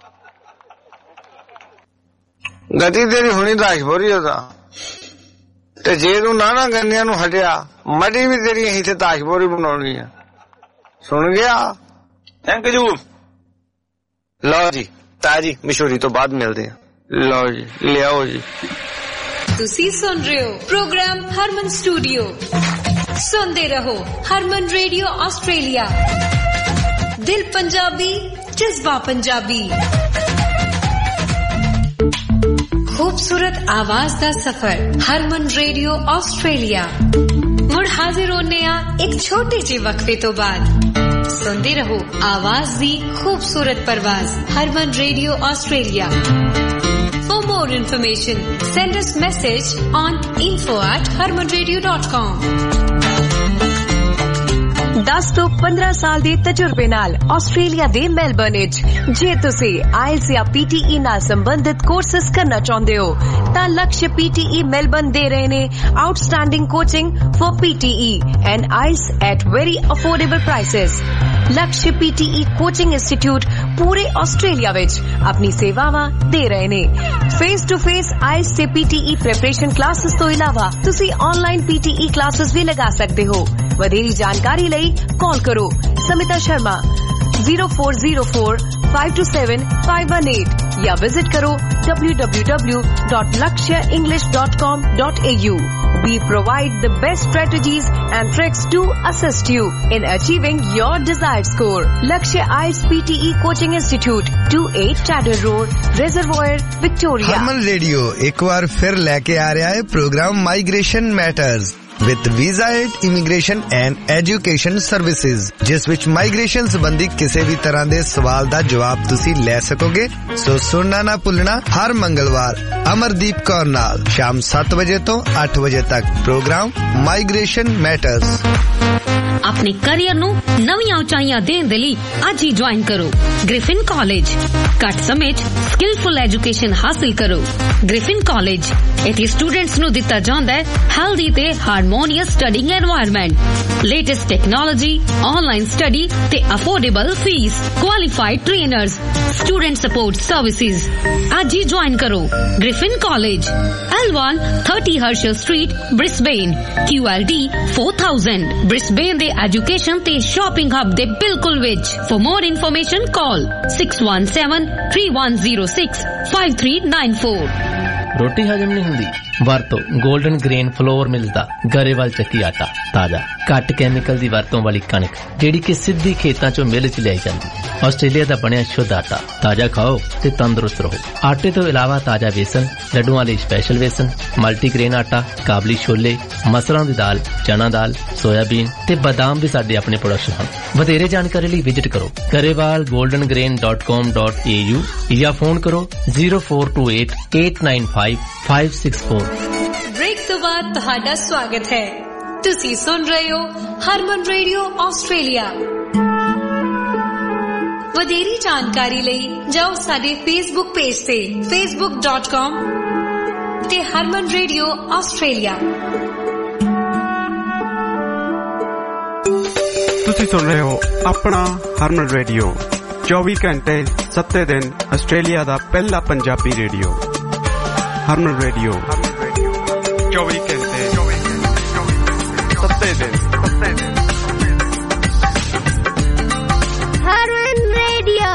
ਗਤੀ ਤੇਰੀ ਹੁਣੀ ਤਾਸ਼ਪੁਰੀ ਉਹਦਾ ਤੇ ਜੇ ਤੂੰ ਨਾਨਾ ਗੰਨਿਆਂ ਨੂੰ ਹਟਿਆ ਮੜੀ ਵੀ ਤੇਰੀ ਇੱਥੇ ਤਾਸ਼ਪੁਰੀ ਬਣਾਉਣੀ ਆ ਸੁਣ ਗਿਆ ਥੈਂਕ ਯੂ ਲਓ ਜੀ ਤਾਜੀ ਮਸ਼ਹੂਰੀ ਤੋਂ ਬਾਅਦ ਮਿਲਦੇ ਆ ਲਓ ਜੀ ਲਿਆਓ ਜੀ ਤੁਸੀਂ ਸੁਣ ਰਹੇ ਹੋ ਪ੍ਰੋਗਰਾਮ ਹਰਮਨ ਸਟੂਡੀਓ ਸੁਣਦੇ ਰਹੋ ਹਰਮਨ ਰੇਡੀਓ ਆਸਟ੍ਰੇਲੀਆ ਦਿਲ ਪੰਜਾਬੀ ਜਜ਼ਬਾ ਪੰਜਾਬੀ खूबसूरत आवाज दा सफर हरमन रेडियो ऑस्ट्रेलिया मुड़ हाजिर होने आ एक छोटे जे वक्फे तो बाद सुनते रहो आवाज दी खूबसूरत परवाज Harman radio Australia For more information, send us message on info at harman radio dot com. ਦਸ ਤੋਂ ਪੰਦਰਾਂ ਸਾਲ ਦੇ ਤਜਰਬੇ ਨਾਲ ਆਸਟ੍ਰੇਲੀਆ ਦੇ ਮੈਲਬਰਨ ਵਿੱਚ ਜੇ ਤੁਸੀਂ ਆਇਲਸ ਜਾਂ ਪੀਟੀਈ ਨਾਲ ਸੰਬੰਧਿਤ ਕੋਰਸਸ ਕਰਨਾ ਚਾਹੁੰਦੇ ਹੋ ਤਾਂ ਲਕਸ਼ ਪੀਟੀਈ ਮੈਲਬਰਨ ਦੇ ਰਹੇ ਨੇ outstanding coaching for PTE and IELTS at very affordable prices. Laksh PTE coaching institute ਪੂਰੇ ਆਸਟ੍ਰੇਲੀਆ ਵਿੱਚ ਆਪਣੀ ਸੇਵਾਵਾਂ ਦੇ ਰਹੇ ਨੇ। ਫੇਸ ਟੂ ਫੇਸ ਆਇਲਸ ਤੇ ਪੀਟੀਈ ਪ੍ਰੈਪਰੇਸ਼ਨ ਕਲਾਸਿਸ ਤੋਂ ਇਲਾਵਾ ਤੁਸੀਂ ਆਨਲਾਈਨ ਪੀਟੀਈ ਕਲਾਸਿਸ ਵੀ ਲਗਾ ਸਕਦੇ ਹੋ। ਵਧੇਰੀ ਜਾਣਕਾਰੀ ਲਈ ਕਾਲ ਕਰੋ Smita Sharma zero four zero four five two seven five one eight या विजिट करो w w w dot lakshya english dot com dot a u. We provide the best strategies and tricks to assist you in achieving your desired score. Lakshya I E L T S P T E Coaching Institute, two eight Tadder Road, Reservoir, Victoria. Harman radio एक बार फिर लेके आ रहा है programme migration matters with visa aid, immigration and education services, ਜਿਸ ਵਿੱਚ migration ਸੰਬੰਧੀ ਕਿਸੇ ਵੀ ਤਰ੍ਹਾਂ ਦੇ ਸਵਾਲ ਦਾ ਜਵਾਬ ਤੁਸੀਂ ਲੈ ਸਕੋਗੇ। ਸੋ ਸੁਣਨਾ ਨਾ ਭੁੱਲਣਾ ਹਰ ਮੰਗਲਵਾਰ ਅਮਰਦੀਪ ਕੌਰ ਨਾਲ ਸ਼ਾਮ ਸੱਤ ਵਜੇ ਤੋਂ ਅੱਠ ਵਜੇ ਤੱਕ ਪ੍ਰੋਗਰਾਮ ਮਾਈਗ੍ਰੇਸ਼ਨ ਮੈਟਰਸ। ਆਪਣੇ ਕੈਰੀਅਰ ਨੂੰ ਨਵੀਆਂ ਉਚਾਈਆਂ ਦੇਣ ਦੇ ਲਈ ਅੱਜ ਹੀ ਜੁਆਇਨ ਕਰੋ ਗ੍ਰਿਫਿਨ ਕਾਲਜ। ਘੱਟ ਸਮੇਂ 'ਚ ਸਕਿਲਫੁਲ ਐਜੂਕੇਸ਼ਨ ਹਾਸਲ ਕਰੋ। ਗ੍ਰਿਫਿਨ ਕਾਲਜ ਇੱਥੇ ਸਟੂਡੈਂਟਸ ਨੂੰ ਦਿੱਤਾ ਜਾਂਦਾ ਹੈ ਹੈਲਦੀ ਤੇ harmonious studying environment, latest technology, online study ਤੇ affordable fees, qualified trainers, student support services. ਅੱਜ ਹੀ ਜੁਆਇਨ ਕਰੋ Griffin college, L one thirty Herschel Street, Brisbane, Q L D four thousand, Brisbane ਦੇ ਐਜੂਕੇਸ਼ਨ ਤੇ shopping hub ਦੇ ਬਿਲਕੁਲ ਵਿੱਚ। For more information call six one seven three one zero six five three nine four। ਰੋਟੀ ਹਜਮ ਨਹੀਂ ਹੁੰਦੀ? ਵਰਤੋ ਗੋਲਡਨ ਗ੍ਰੇਨ ਫਲੋਰ ਮਿਲਸ ਦਾ ਗਰੇਵਾਲ ਚੱਕੀ ਆਟਾ। ਤਾਜ਼ਾ ਘੱਟ ਕੈਮੀਕਲ ਦੀ ਵਰਤੋਂ ਵਾਲੀ ਕਣਕ ਜਿਹੜੀ ਕਿ ਸਿੱਧੀ ਖੇਤਾਂ ਚੋਂ ਮਿਲ ਚ ਲਿਆਈ ਜਾਂਦੀ। ਆਸਟ੍ਰੇਲੀਆ ਦਾ ਬਣਿਆ ਸ਼ੁੱਧ ਆਟਾ। ਤਾਜ਼ਾ ਖਾਓ ਤੇ ਤੰਦਰੁਸਤ ਰਹੋ। ਆਟੇ ਤੋਂ ਇਲਾਵਾ ਤਾਜ਼ਾ ਬੇਸਨ, ਲੱਡੂਆਂ ਲਈ ਸਪੈਸ਼ਲ ਬੇਸਨ, ਮਲਟੀਗ੍ਰੇਨ ਆਟਾ, ਕਾਬਲੀ ਛੋਲੇ, ਮਸਰਾਂ ਦੀ ਦਾਲ, ਚਨਾ ਦਾਲ, ਸੋਇਆਬੀਨ ਤੇ ਬਦਾਮ ਵੀ ਸਾਡੇ ਆਪਣੇ ਪ੍ਰੋਡਕਸ਼ਨ ਹਨ। ਵਧੇਰੇ ਜਾਣਕਾਰੀ ਲਈ ਵਿਜ਼ਿਟ ਕਰੋ Grewal golden grain dot com dot A U ਜਾਂ ਫੋਨ ਕਰੋ zero four two eight eight nine five five six four। Break ਤੋਂ ਬਾਅਦ ਤੁਹਾਡਾ ਸਵਾਗਤ ਹੈ। ਤੁਸੀਂ ਸੁਣ ਰਹੇ ਹੋ ਹਰਮਨ ਰੇਡੀਓ ਆਸਟ੍ਰੇਲੀਆ। ਵਧੇਰੀ ਜਾਣਕਾਰੀ ਲਈ ਜਾਓ ਸਾਡੇ ਫੇਸਬੁੱਕ ਪੇਜ ਤੇ facebook dot com ਤੇ ਹਰਮਨ ਰੇਡੀਓ ਆਸਟ੍ਰੇਲੀਆ। ਤੁਸੀਂ ਸੁਣ ਰਹੇ ਹੋ ਆਪਣਾ ਹਰਮਨ ਰੇਡੀਓ ਚੌਵੀ ਘੰਟੇ ਸੱਤੇ ਦਿਨ ਆਸਟ੍ਰੇਲੀਆ ਦਾ ਪਹਿਲਾ ਪੰਜਾਬੀ ਰੇਡੀਓ। ਹਰਮਨ ਰੇਡੀਓ ਚੌਵੀ ਘੰਟੇ ਸੱਤੇ ਦਿਨ ਹਰਮਨ ਰੇਡੀਓ।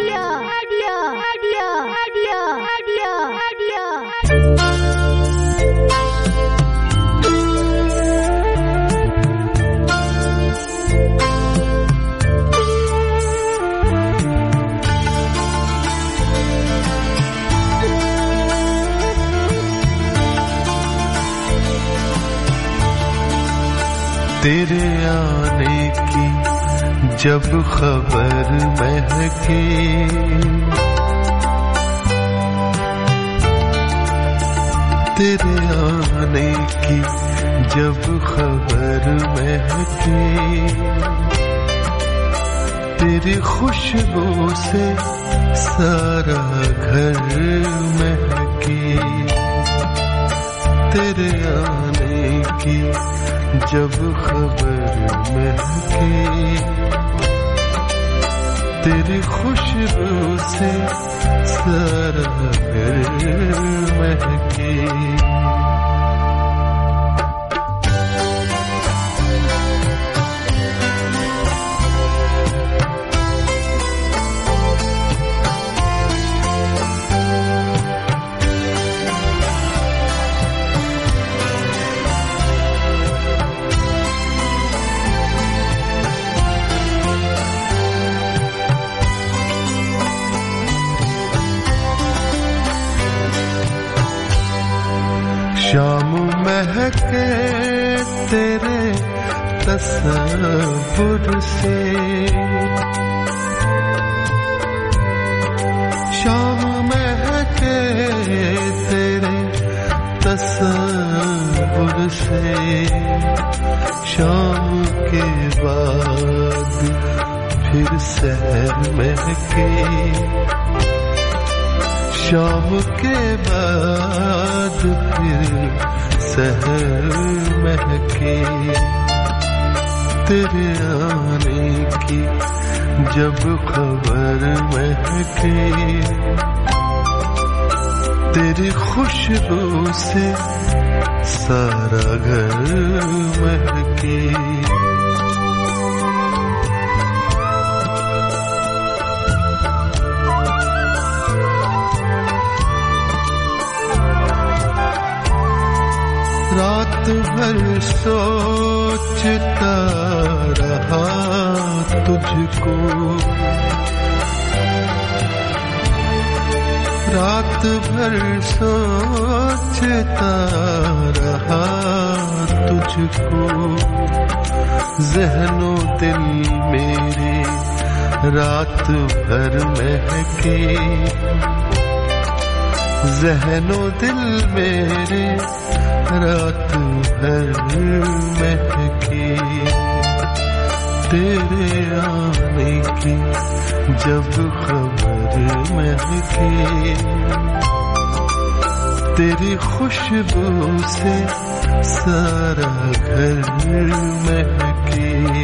तेरे आने की जब खबर महके, तेरे आने की जब खबर महके, तेरी खुशबू से सारा घर महके, तेरे आने की जब खबर महके, तेरी खुशबू से सारा घर महके। शाम महके तेरे तसव्वुर से, शाम महके से शाम के बाद फिर सहर महके, शाम के बाद फिर सहर महके, तेरे आने की जब खबर महके, तेरी खुशबू से सारा घर महके। रात भर सोचता रहा तुझको, रात भर सोचता रहा तुझको, ज़हनो दिल मेरे रात भर महके, ज़हनो दिल मेरे रात भर महके, तेरे आने की जब खबर महके, तेरी खुशबू से सारा घर महके।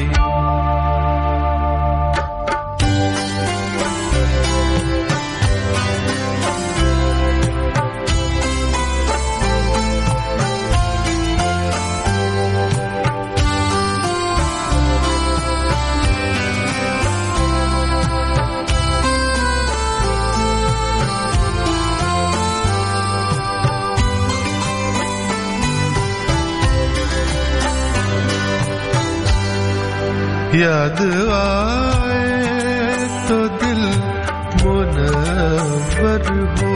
याद आए तो दिल मुनव्वर हो,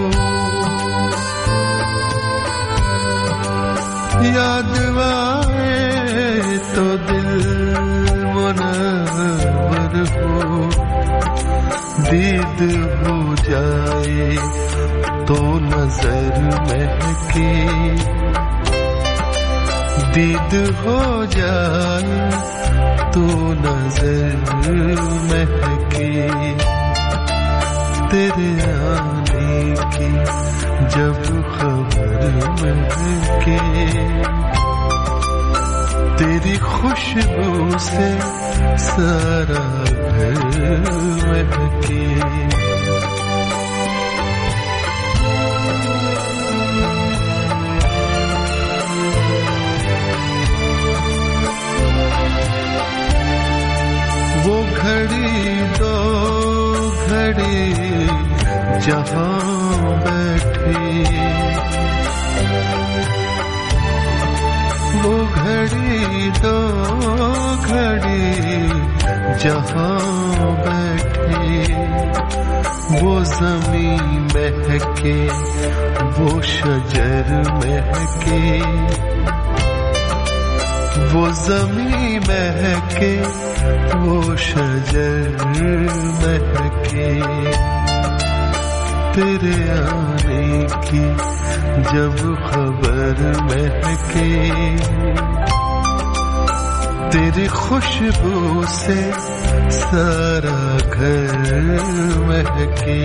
याद आए तो दिल मुनव्वर हो, दीद हो जाए तो नजर महके, दीद हो जाए तो नजर महके, तेरे आने की जब खबर महके, तेरी खुशबू से सारा घर महके। वो घड़ी दो घड़ी जहाँ बैठे, वो घड़ी दो घड़ी जहाँ बैठे, वो ज़मीं महके, वो शजर महके, वो ज़मीं महके, वो शजर महके, तेरे आने की जब खबर महके, तेरी खुशबू से सारा घर महके।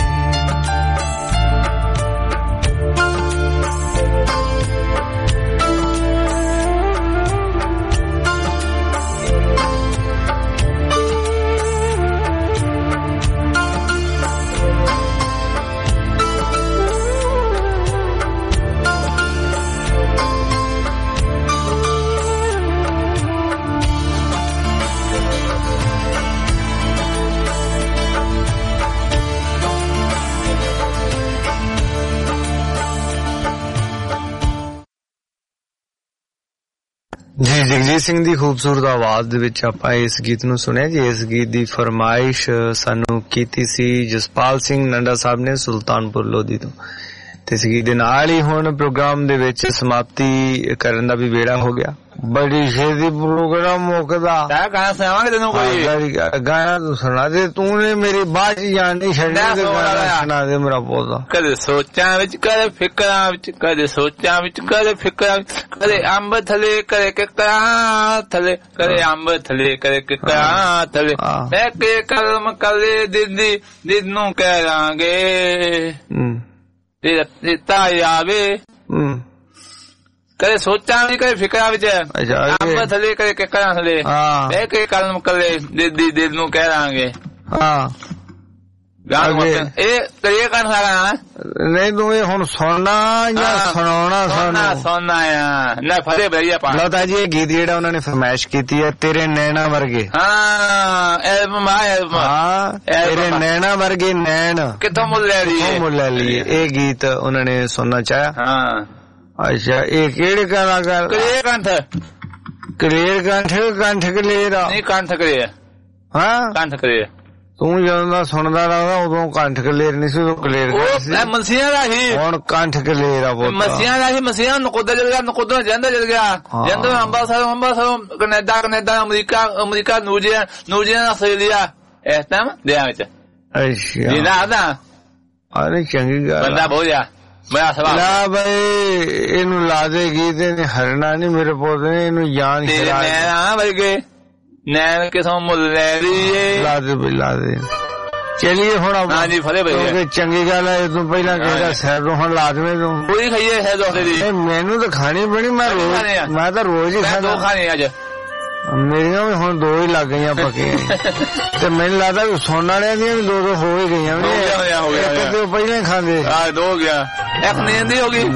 ਜੀ ਜਗਜੀਤ ਸਿੰਘ ਦੀ ਖੂਬਸੂਰਤ ਆਵਾਜ਼ ਦੇ ਵਿੱਚ ਆਪਾਂ ਇਸ ਗੀਤ ਨੂੰ ਸੁਣਿਆ ਜੀ। ਇਸ ਗੀਤ ਦੀ ਫਰਮਾਇਸ਼ ਸਾਨੂੰ ਕੀਤੀ ਸੀ ਜਸਪਾਲ ਸਿੰਘ ਨੰਡਾ ਸਾਹਿਬ ਨੇ ਸੁਲਤਾਨਪੁਰ ਲੋਧੀ ਤੋਂ, ਤੇ ਇਸ ਗੀਤ ਦੇ ਨਾਲ ਹੀ ਹੁਣ ਪ੍ਰੋਗਰਾਮ ਦੇ ਵਿੱਚ ਸਮਾਪਤੀ ਕਰਨ ਦਾ ਵੀ ਵੇੜਾ ਹੋ ਗਿਆ। बड़ी छेती प्रोग्राम मुकदा गाना सुनावांगे तेनों कोई गाना तू सुना दे तूने मेरी बात जान नहीं छड़ी ते गाना सुना दे मेरा पोता कदे सोचां विच कदे फिकरां विच कदे सोचां विच कदे फिकरां कदे अंब थले कदे किकरां थले कदे अंब थले कदे किकरां थले मैं के कलम कले दिदी दिद नूं कहरांगे ते ता आवे कदे सोचा भी कदे फिकरा विच अंब थले कदे किकरां थले मैं के कलम कले दिदी दिल नूं कह रांगे हां ਇਹ ਤੇਰੇ ਕੰਨ ਸਾਰਾ ਨਹੀਂ ਤੂੰ ਇਹ ਹੁਣ ਸੁਣਨਾ ਜਾਂ ਸੁਣਾਉਣਾ ਸਾਨੂੰ ਸੁਣਨਾ ਆ ਨਾ ਫਰੇ ਭਈਆ ਪਾ ਲਓ ਤਾਂ ਜੀ ਇਹ ਗੀਤ ਜਿਹੜਾ ਉਹਨਾਂ ਨੇ ਫਰਮਾਇਸ਼ ਕੀਤੀ ਹੈ ਤੇਰੇ ਨੈਣਾ ਵਰਗੇ ਹਾਂ ਐਲਬਮ ਆ ਐਲਬਮ ਹਾਂ ਤੇਰੇ ਨੈਣਾ ਵਰਗੇ ਨੈਣ ਕਿੱਥੋਂ ਮੁੱਲ ਲੈ ਲਈ ਮੁੱਲ ਲੈ ਲਈ ਇਹ ਗੀਤ ਉਹਨਾਂ ਨੇ ਸੁਣਨਾ ਚਾਹਿਆ ਹਾਂ ਅੱਛਾ ਇਹ ਕਿਹੜੇ ਕਲਾਕਾਰ ਕਲੇਰ ਕੰਠ ਕਲੇਰ ਕੰਠ ਕੰਠ ਕਲੇਰ ਨਹੀਂ ਕੰਠ ਕਲੇਰ ਹਾਂ ਕੰਠ ਕਲੇਰ ਤੂੰ ਜਦੋਂ ਦਾ ਸੁਣਦਾ ਰਹਿੰਦਾ ਉਦੋਂ ਕੰਠ ਕਲੇਰ ਨਹੀਂ ਸੀ ਉਦੋਂ ਕਲੇਰ ਸੀ ਮਸੀਆਂ ਦਾ ਸੀ ਹੁਣ ਕੰਠ ਕਲੇਰ ਆ ਬੋਲ ਮਸੀਆਂ ਦਾ ਸੀ ਮਸੀਆਂ ਨਕੋਦਰ ਚਲ ਗਿਆ ਨਕੋਦਰ ਜਾਂਦਾ ਚਲ ਗਿਆ ਜਾਂਦਾ Ambarsar Ambarsar Canada Canada America America New Zealand New Zealand Australia ਇਸ ਟਾਈਮ ਦਿਆਂ ਵਿੱਚ ਅੱਛਾ ਜੀ ਨਾ ਨਾ ਅਰੇ ਚੰਗੀ ਗੱਲ ਬੰਦਾ ਬੋਲਿਆ ਮੈਂ ਸਵਾਲ ਲਾ ਬਈ ਇਹਨੂੰ ਲਾ ਦੇ ਗੀਤ ਨੇ ਹਰਨਾ ਨਹੀਂ ਮੇਰੇ ਪੁੱਤ ਨੇ ਇਹਨੂੰ ਜਾਨ ਸ਼ਰਾ ਮੈਂ ਆ ਵਰਗੇ ਨੈਣ ਕਿਥੋਂ ਮੁੱਲ ਲੈ ਲਈਏ ਲਾ ਦੇ ਬਈ ਲਾ ਦੇ ਚਲਿਏ ਹੁਣ ਹਾਂ ਜੀ ਫਰੇ ਭਈਆ ਚੰਗੀ ਗੱਲ ਹੈ ਤੂੰ ਪਹਿਲਾਂ ਕਹਿੰਦਾ ਸੈਰ ਨੂੰ ਹੁਣ ਲਾਜ਼ਮੀ ਤੂੰ ਪੂਰੀ ਖਾਈਏ ਹੈ ਦੋਸਤੇ ਦੀ ਮੈਨੂੰ ਤਾਂ ਖਾਣੀ ਬਣੀ ਮੈਂ ਰੋਜ਼ ਮੈਂ ਤਾਂ ਰੋਜ਼ ਹੀ ਖਾਂਦਾ ਦੋ ਖਾਣੇ ਅੱਜ ਮੇਰੀਆਂ ਵੀ ਹੁਣ ਦੋ ਹੀ ਲੱਗ ਗਈਆਂ ਪੱਕੀਆਂ ਤੇ ਮੈਨੂੰ ਲੱਗਦਾ ਕਿ ਸੋਨ ਵਾਲਿਆਂ ਦੀਆਂ ਵੀ ਦੋ ਦੋ ਹੋ ਹੀ ਗਈਆਂ ਇੱਕ ਤੇ ਪਹਿਲਾਂ ਹੀ ਖਾਂਦੇ ਹਾਂ ਦੋ ਹੋ ਗਿਆ ਇੱਕ ਨੀਂਦ ਹੀ ਹੋ ਗਈ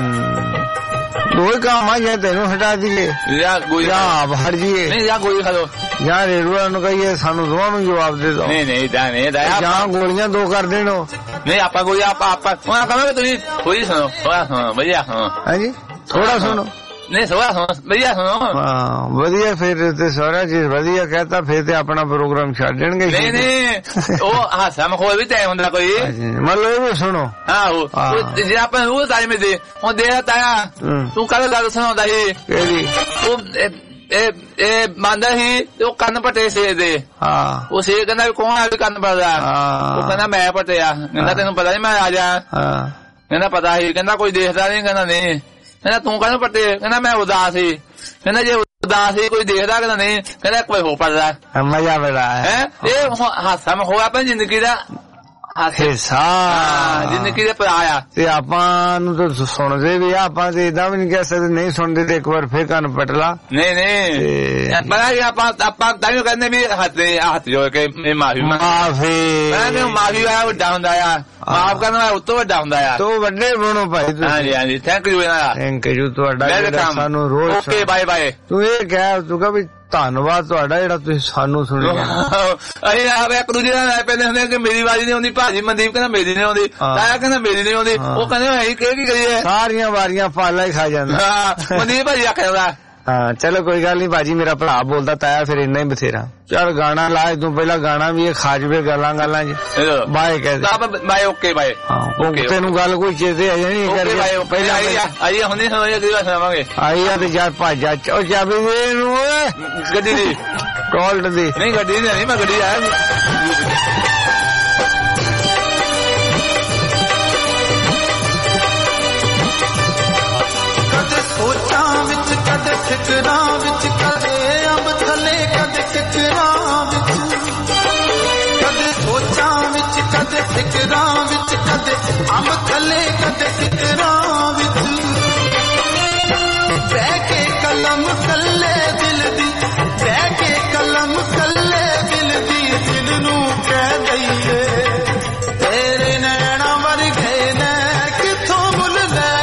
ਦੋ ਹੀ ਕੰਮ ਆ ਜਾਂ ਤੈਨੂੰ ਹਟਾ ਦਈਏ ਜਾਂ ਗੋਈ ਜਾਂ ਆਪ ਹਟ ਜੀਏ ਨਹੀਂ ਜਾਂ ਗੋਈ ਖਾ ਲੋ ਜਾਂ ਰੇੜੂਆਂ ਨੂੰ ਕਹੀਏ ਸਾਨੂੰ ਦੋਵਾਂ ਨੂੰ ਜਵਾਬ ਦੇ ਦੋ ਨਹੀਂ ਨਹੀਂ ਦਾ ਨਹੀਂ ਦਾ ਜਾਂ ਗੋਲੀਆਂ ਦੋ ਕਰ ਦੇਣੋ ਨਹੀਂ ਆਪਾਂ ਗੋਲੀ ਆਪਾਂ ਆਪਾਂ ਉਹਨਾਂ ਕਹਾਂਗੇ ਤੁਸੀਂ ਥੋੜੀ ਸੁਣੋ ਥੋੜਾ ਸੁਣੋ ਵਧੀਆ ਸੁਣੋ ਹਾਂਜੀ ਥੋੜਾ ਸੁਣੋ ਨਹੀਂ ਸੋਹਣਾ ਸੁਣੋ ਵਧੀਆ ਸੁਣੋ ਹਾਂ ਵਧੀਆ ਫਿਰ ਤੇ ਸਾਰਾ ਚੀਜ਼ ਵਧੀਆ ਕਹਤਾ ਫਿਰ ਤੇ ਆਪਣਾ ਪ੍ਰੋਗਰਾਮ ਛੱਡ ਦੇਣਗੇ ਨਹੀਂ ਨਹੀਂ ਉਹ ਹਾਸਾ ਮਖੌਲ ਵੀ ਟਾਈਮ ਹੁੰਦਾ ਕੋਈ ਮਤਲਬ ਇਹ ਵੀ ਸੁਣੋ ਆਹੋ ਜੇ ਆਪਾਂ ਉਹ ਟਾਈਮ ਦੇ ਉਹ ਦੇ ਤਾਇਆ ਤੂੰ ਕੱਲ ਗੱਲ ਸੁਣਾਉਂਦਾ ਸੀ ਕਿਹੜੀ ਉਹ ਇਹ ਇਹ ਮੰਨਦਾ ਸੀ ਉਹ ਕੰਨ ਪਟੇ ਸੇ ਦੇ ਹਾਂ ਉਹ ਸੇ ਕਹਿੰਦਾ ਕੌਣ ਆ ਵੀ ਕੰਨ ਪਟਦਾ ਉਹ ਕਹਿੰਦਾ ਮੈਂ ਪਟਿਆ ਕਹਿੰਦਾ ਤੈਨੂੰ ਪਤਾ ਨਹੀਂ ਮੈਂ ਆ ਜਾ ਕਹਿੰਦਾ ਪਤਾ ਸੀ ਕਹਿੰਦਾ ਕੋਈ ਦੇਖਦਾ ਨਹੀਂ ਕਹਿੰਦਾ ਨਹੀਂ ਕਹਿੰਦਾ ਤੂੰ ਕਹਿੰਦਾ ਪੱਟੇ ਕਹਿੰਦਾ ਮੈਂ ਉਦਾਸ ਸੀ ਕਹਿੰਦਾ ਜੇ ਉਦਾਸ ਸੀ ਕੋਈ ਦੇਖਦਾ ਕਹਿੰਦਾ ਨਹੀਂ ਕਹਿੰਦਾ ਕੋਈ ਹੋ ਪੜਦਾ ਮਜ਼ਾ ਬੜਾ ਹੈ ਇਹ ਹਾਸਾ ਮੈਂ ਹੋਇਆ ਆਪਣੀ ਜ਼ਿੰਦਗੀ ਦਾ ਹਿੱਸਾ ਜ਼ਿੰਦਗੀ ਦੇ ਪਰਾਇਆ ਤੇ ਆਪਾਂ ਨੂੰ ਤਾਂ ਸੁਣਦੇ ਵੀ ਆਪਾਂ ਤੇ ਏਦਾਂ ਵੀ ਨਹੀਂ ਕਹਿ ਸਕਦੇ ਨਹੀਂ ਸੁਣਦੇ ਤੇ ਇੱਕ ਵਾਰ ਫੇਰ ਕੰਨ ਪਟ ਲਾ ਨਹੀਂ ਨਹੀਂ ਪਤਾ ਹੀ ਆਪਾਂ ਆਪਾਂ ਤਾਂ ਕਹਿੰਦੇ ਵੀ ਹੱਥ ਹੱਥ ਜੋੜ ਕੇ ਮਾਫੀ ਮਾਫੀ ਮੈਂ ਮਾਫੀ ਆ ਵੱਡਾ ਹੁੰਦਾ ਆ ਮਾਫ ਕਰਨਾ ਉਤੋਂ ਵੱਡਾ ਹੁੰਦਾ ਆ ਤੂੰ ਵੱਡੇ ਬਣੋ ਭਾਈ ਤੁਸੀਂ ਹਾਂਜੀ ਹਾਂਜੀ ਥੈਂਕ ਯੂ ਥੈਂਕ ਯੂ ਤੁਹਾਡਾ ਸਾਨੂੰ ਰੋਜ਼ ਓਕੇ ਬਾਏ ਬਾਏ ਤੂੰ ਇਹ ਕਹਿ ਤੂੰ ਕਹ ਵੀ ਧੰਨਵਾਦ ਤੁਹਾਡਾ ਜਿਹੜਾ ਤੁਸੀਂ ਸਾਨੂੰ ਸੁਣਿਆ ਅਸੀਂ ਆਪ ਇੱਕ ਦੂਜੇ ਨਾਲ ਪੈਂਦੇ ਹੁੰਦੇ ਕਿ ਮੇਰੀ ਵਾਰੀ ਨਹੀਂ ਆਉਂਦੀ ਭਾਜੀ ਮਨਦੀਪ ਕਹਿੰਦਾ ਮੇਰੀ ਨਹੀਂ ਆਉਂਦੀ ਤਾਇਆ ਕਹਿੰਦਾ ਮੇਰੀ ਨਹੀਂ ਆਉਂਦੀ ਉਹ ਕਹਿੰਦੇ ਅਸੀਂ ਕੀ ਕੀ ਕਰੀਏ ਸਾਰੀਆਂ ਵਾਰੀਆਂ ਪਾਲਾ ਹੀ ਖਾ ਜਾਂਦਾ ਮਨਦੀਪ ਭਾਜੀ ਆਖਦਾ ਹਾਂ ਚਲੋ ਕੋਈ ਗੱਲ ਨਹੀਂ ਬਾਜੀ ਮੇਰਾ ਭਰਾ ਬੋਲਦਾ ਤਾਇਆ ਫਿਰ ਇੰਨਾ ਹੀ ਬਥੇਰਾ ਚੱਲ ਗਾਣਾ ਲਾ ਤੂੰ ਪਹਿਲਾਂ ਗਾਣਾ ਵੀ ਇਹ ਖਾ ਜਵੇ ਗੱਲਾਂ ਗੱਲਾਂ ਚ ਬਾਏ ਕਹਿੰਦੇ ਬਾਏ ਓਕੇ ਬਾਏ ਹਾਂ ਤੈਨੂੰ ਗੱਲ ਕੋਈ ਚੇਤੇ ਆ ਜਾਣੀ ਕਰਕੇ ਪਹਿਲਾਂ ਆਈ ਹੁੰਦੀ ਸੁਣਾਈ ਅਗਲੀ ਵਾਰ ਸੁਣਾਵਾਂਗੇ ਆਈ ਆ ਤੇ ਜਾ ਭੱਜ ਜਾ ਉਹ ਚਾਬੀ ਦੇ ਇਹਨੂੰ ਗੱਡੀ ਦੀ ਟੋਲਟ ਦੀ ਨਹੀਂ ਗੱਡੀ ਦੀ ਨਹੀਂ ਮੈਂ ਗੱਡੀ ਆਇਆ ਸੋਚਾਂ ਵਿੱਚ ਕਦੇ ਫਿਕਰਾਂ ਵਿੱਚ ਕਦੇ ਅੰਬ ਥੱਲੇ ਕਦੇ ਫਿਕਰਾਂ ਵਿੱਚ ਕਦੇ ਸੋਚਾਂ ਵਿੱਚ ਕਦੇ ਫਿਕਰਾਂ ਵਿੱਚ ਕਦੇ ਅੰਬ ਥੱਲੇ ਕਦੇ ਫਿਕਰਾਂ ਵਿੱਚ ਬਹਿ ਕੇ ਕਲਮ ਕੱਲੇ ਦਿਲ ਦੀ ਬਹਿ ਕੇ ਕਲਮ ਕੱਲੇ ਦਿਲ ਦੀ ਦਿਲ ਨੂੰ ਕਹਿ ਦਈਏ ਤੇਰੇ ਨੈਣਾ ਵਰਗੇ ਨੈਣ ਕਿੱਥੋਂ ਮੁੱਲ ਲੈ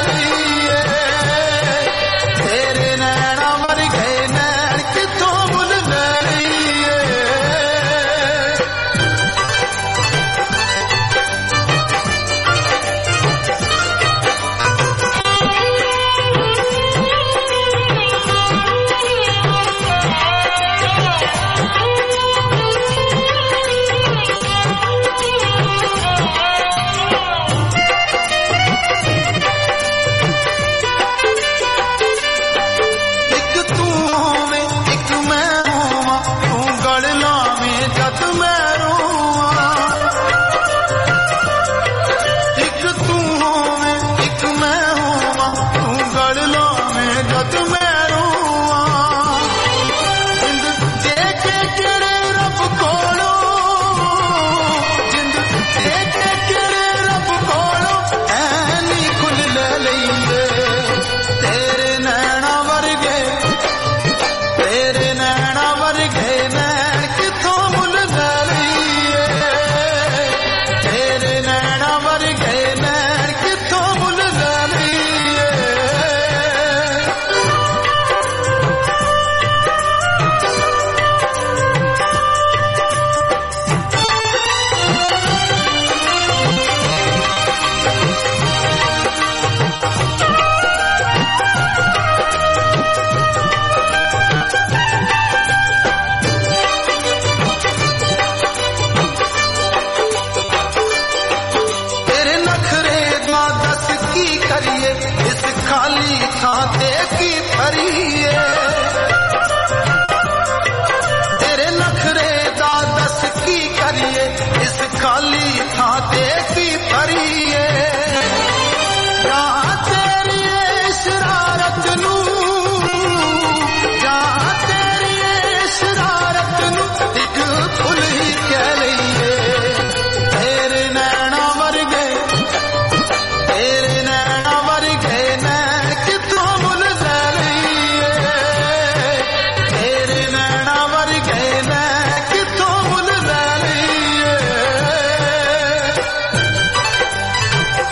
करिए